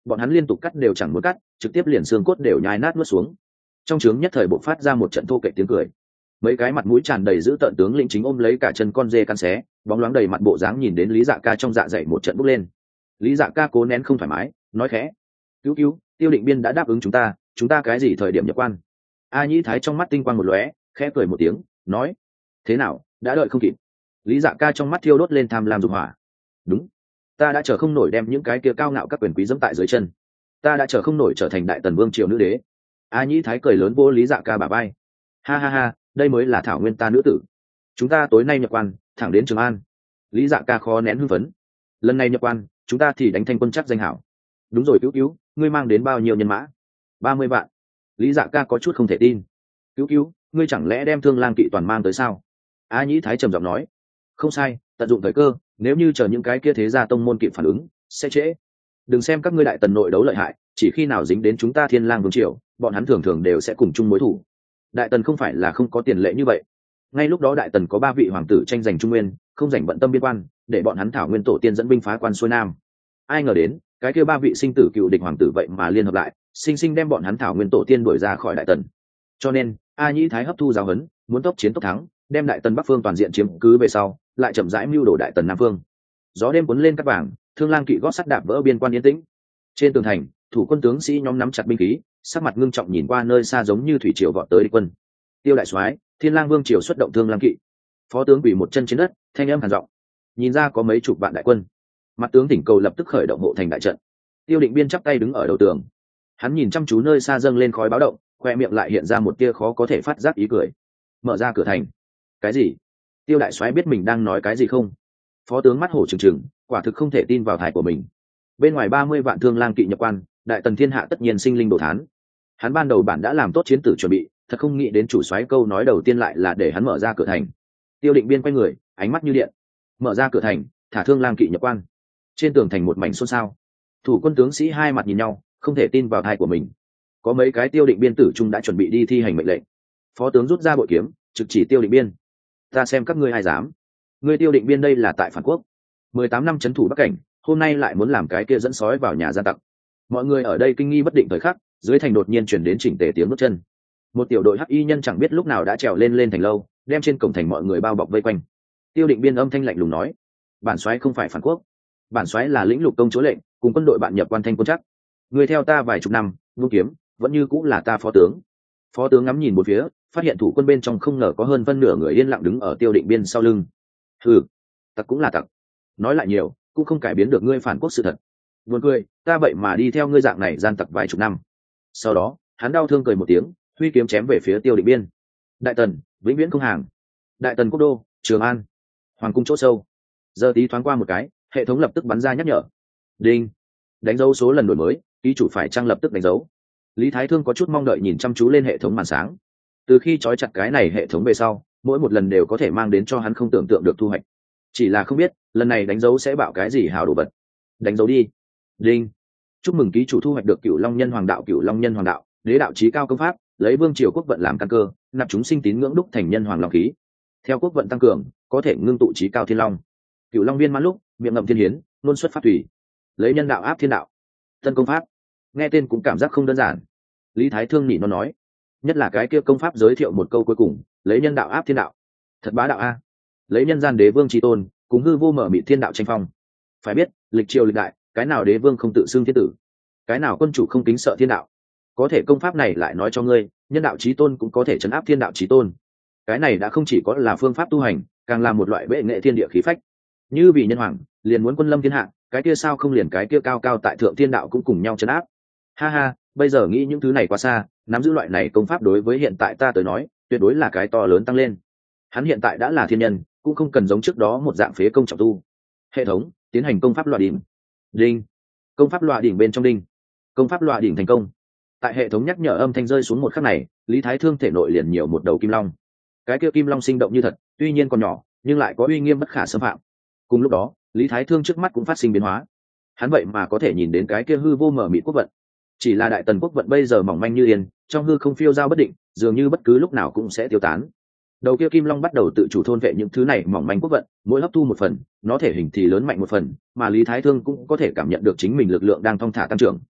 Speaker 1: bọn hắn liên tục cắt đều chẳng muốn cắt, trực tiếp liền xương cốt đều nhai nát nuốt xuống. Trong trướng nhất thời bộc phát ra một trận thô kệch tiếng cười. Mấy cái mặt mũi tràn đầy dữ tợn tướng lĩnh chính ôm lấy cả chân con dê căn xé, bóng loáng đầy mặt bộ dáng nhìn đến Lý Dạ Ca trong dạ dày một trận bốc lên. Lý Dạ Ca cố nén không thoải mái, nói khẽ: cứu cứu, Tiêu Định Biên đã đáp ứng chúng ta cái gì thời điểm nhập quan? A Nhĩ Thái trong mắt tinh quang một lóe, khẽ cười một tiếng, nói: thế nào, đã đợi không kịp? Lý Dạ Ca trong mắt thiêu đốt lên tham lam dục hỏa. Đúng, ta đã chờ không nổi đem những cái kia cao ngạo các quyền quý dẫm tại dưới chân, ta đã chờ không nổi trở thành đại tần vương triều nữ đế. A Nhĩ Thái cười lớn vỗ Lý Dạ Ca bả vai: ha ha ha, đây mới là thảo nguyên ta nữ tử. Chúng ta tối nay nhập quan, thẳng đến Trường An. Lý Dạ Ca khó nén hưng phấn: lần này nhập quan, chúng ta thì đánh thanh quân chắc danh hảo. Đúng rồi cứu cứu, ngươi mang đến bao nhiêu nhân mã? 30 vạn. Lý Dạ Ca có chút không thể tin: cứu cứu, ngươi chẳng lẽ đem Thương Lang kỵ toàn mang tới sao? A Nhĩ Thái trầm giọng nói: không sai, tận dụng thời cơ, nếu như chờ những cái kia thế gia tông môn kịp phản ứng, sẽ trễ. Đừng xem các ngươi đại tần nội đấu lợi hại, chỉ khi nào dính đến chúng ta Thiên Lang vương triều, bọn hắn thường thường đều sẽ cùng chung mối thù. Đại tần không phải là không có tiền lệ như vậy. Ngay lúc đó đại tần có 3 vị hoàng tử tranh giành trung nguyên, không giành bận tâm biên quan, để bọn hắn thảo nguyên tổ tiên dẫn binh phá quan xuôi nam. Ai ngờ đến, cái kia 3 vị sinh tử cựu địch hoàng tử vậy mà liên hợp lại, sinh sinh đem bọn hắn thảo nguyên tổ tiên đuổi ra khỏi đại tần. Cho nên, A Nhĩ Thái hấp thu giáo huấn, muốn tốc chiến tốc thắng, đem đại tần bắc phương toàn diện chiếm cứ về sau, lại chậm rãi mưu đồ đại tần nam phương. Gió đêm cuốn lên cát vàng, Thương Lang kỵ gót sắt đạp vỡ biên quan yên tĩnh. Trên tường thành, thủ quân tướng sĩ nhóm nắm chặt binh khí, sắc mặt ngưng trọng nhìn qua nơi xa giống như thủy triều vọt tới địch quân. Tiêu đại soái, Thiên Lang vương triều xuất động Thương Lang kỵ. Phó tướng quỳ một chân trên đất, thanh âm hàn giọng. Nhìn ra có mấy chục vạn đại quân. Mặt tướng thỉnh cầu lập tức khởi động hộ thành đại trận. Tiêu Định Biên chắp tay đứng ở đầu tường. Hắn nhìn chăm chú nơi xa dâng lên khói báo động, khoe miệng lại hiện ra một tia khó có thể phát giác ý cười. Mở ra cửa thành. Cái gì? Tiêu đại soái biết mình đang nói cái gì không? Phó tướng mắt hổ trừng trừng, quả thực không thể tin vào thai của mình. Bên ngoài 30 vạn Thương Lang kỵ nhập quan, đại tần thiên hạ tất nhiên sinh linh đồ thán. Hắn ban đầu bản đã làm tốt chiến tử chuẩn bị, thật không nghĩ đến chủ soái câu nói đầu tiên lại là để hắn mở ra cửa thành. Tiêu Định Biên quay người, ánh mắt như điện. Mở ra cửa thành, thả Thương Lang kỵ nhập quan. Trên tường thành một mảnh xôn xao. Thủ quân tướng sĩ hai mặt nhìn nhau, không thể tin vào thai của mình. Có mấy cái Tiêu Định Biên tử trung đã chuẩn bị đi thi hành mệnh lệnh. Phó tướng rút ra bội kiếm, trực chỉ Tiêu Định Biên: ta xem các ngươi ai dám. Ngươi Tiêu Định Biên đây là tại phản quốc, 18 năm trấn thủ Bắc Cảnh, hôm nay lại muốn làm cái kia dẫn sói vào nhà gian tặc. Mọi người ở đây kinh nghi bất định thời khắc, dưới thành đột nhiên chuyển đến chỉnh tề tiếng bước chân. Một tiểu đội hắc y nhân chẳng biết lúc nào đã trèo lên thành lâu, đem trên cổng thành mọi người bao bọc vây quanh. Tiêu Định Biên âm thanh lạnh lùng nói: bản soái không phải phản quốc, bản soái là lĩnh lục công chúa lệnh, cùng quân đội bạn nhập quan thanh quân chắc. Người theo ta vài chục năm, ngô kiếm vẫn như cũng là ta phó tướng. Phó tướng ngắm nhìn một phía, phát hiện thủ quân bên trong không ngờ có hơn phân nửa người yên lặng đứng ở Tiêu Định Biên sau lưng. Hừ, tặc cũng là tặc, nói lại nhiều cũng không cải biến được ngươi phản quốc sự thật. Buồn cười, ta vậy mà đi theo ngươi dạng này gian tặc vài chục năm. Sau đó hắn đau thương cười một tiếng, huy kiếm chém về phía Tiêu Định Biên. Đại tần vĩnh viễn không hàng. Đại tần quốc đô Trường An, hoàng cung chỗ sâu. Giờ tí thoáng qua một cái, hệ thống lập tức bắn ra nhắc nhở. Đinh, đánh dấu số lần đổi mới, ký chủ phải trang lập tức đánh dấu. Lý Thái Thương có chút mong đợi nhìn chăm chú lên hệ thống màn sáng. Từ khi trói chặt cái này hệ thống về sau, mỗi một lần đều có thể mang đến cho hắn không tưởng tượng được thu hoạch. Chỉ là không biết lần này đánh dấu sẽ bạo cái gì hào đồ vật. Đánh dấu đi. Đinh, chúc mừng ký chủ thu hoạch được Cửu Long Nhân Hoàng Đạo. Cửu Long Nhân Hoàng Đạo, đế đạo chí cao công pháp, lấy vương triều quốc vận làm căn cơ, nạp chúng sinh tín ngưỡng đúc thành nhân hoàng long khí. Theo quốc vận tăng cường, có thể ngưng tụ chí cao thiên long. Cửu Long viên mãn lúc, miệng ngậm thiên hiến, luôn xuất pháp thủy. Lấy nhân đạo áp thiên đạo. Tân công pháp. Nghe tên cũng cảm giác không đơn giản. Lý Thái Thương nhị nó nói, nhất là cái kia công pháp giới thiệu một câu cuối cùng, lấy nhân đạo áp thiên đạo. Thật bá đạo a. Lấy nhân gian đế vương chi tôn, cùng hư vô mở mịt thiên đạo tranh phong. Phải biết, lịch triều lịch đại, cái nào đế vương không tự xưng thiên tử, cái nào quân chủ không kính sợ thiên đạo. Có thể công pháp này lại nói cho ngươi, nhân đạo chí tôn cũng có thể trấn áp thiên đạo chí tôn. Cái này đã không chỉ có là phương pháp tu hành, càng là một loại bệ nghệ thiên địa khí phách. Như vì nhân hoàng, liền muốn quân lâm thiên hạ, cái kia sao không liền cái kia cao cao tại thượng thiên đạo cũng cùng nhau trấn áp. Ha ha, bây giờ nghĩ những thứ này quá xa, nắm giữ loại này công pháp đối với hiện tại ta tới nói, tuyệt đối là cái to lớn tăng lên. Hắn hiện tại đã là thiên nhân, cũng không cần giống trước đó một dạng phế công trọng tu. Hệ thống tiến hành công pháp loa đỉnh. Đinh, công pháp loa đỉnh bên trong đinh, công pháp loa đỉnh thành công. Tại hệ thống nhắc nhở âm thanh rơi xuống một khắc này, Lý Thái Thương thể nội liền nhiều một đầu kim long. Cái kia kim long sinh động như thật, tuy nhiên còn nhỏ, nhưng lại có uy nghiêm bất khả xâm phạm. Cùng lúc đó, Lý Thái Thương trước mắt cũng phát sinh biến hóa. Hắn vậy mà có thể nhìn đến cái kia hư vô mở mịt quốc vận. Chỉ là đại tần quốc vận bây giờ mỏng manh như yên, trong hư không phiêu dao bất định, dường như bất cứ lúc nào cũng sẽ tiêu tán. Đầu kia kim long bắt đầu tự chủ thôn vệ những thứ này mỏng manh quốc vận, mỗi hấp thu một phần, nó thể hình thì lớn mạnh một phần, mà Lý Thái Thương cũng có thể cảm nhận được chính mình lực lượng đang thong thả tăng trưởng,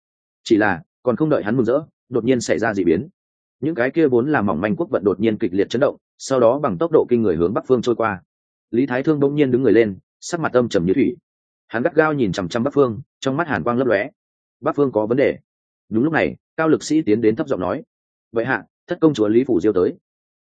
Speaker 1: Chỉ là còn không đợi hắn mừng rỡ, đột nhiên xảy ra dị biến. Những cái kia vốn là mỏng manh quốc vận đột nhiên kịch liệt chấn động, sau đó bằng tốc độ kinh người hướng bắc phương trôi qua. Lý Thái Thương bỗng nhiên đứng người lên, sắc mặt âm trầm như thủy. Hắn gắt gao nhìn chằm chằm bắc phương, trong mắt hàn quang lấp lóe. Bắc phương có vấn đề. Đúng lúc này, cao lực sĩ tiến đến thấp giọng nói: vậy hạ, thất công chúa Lý Phủ Diêu tới.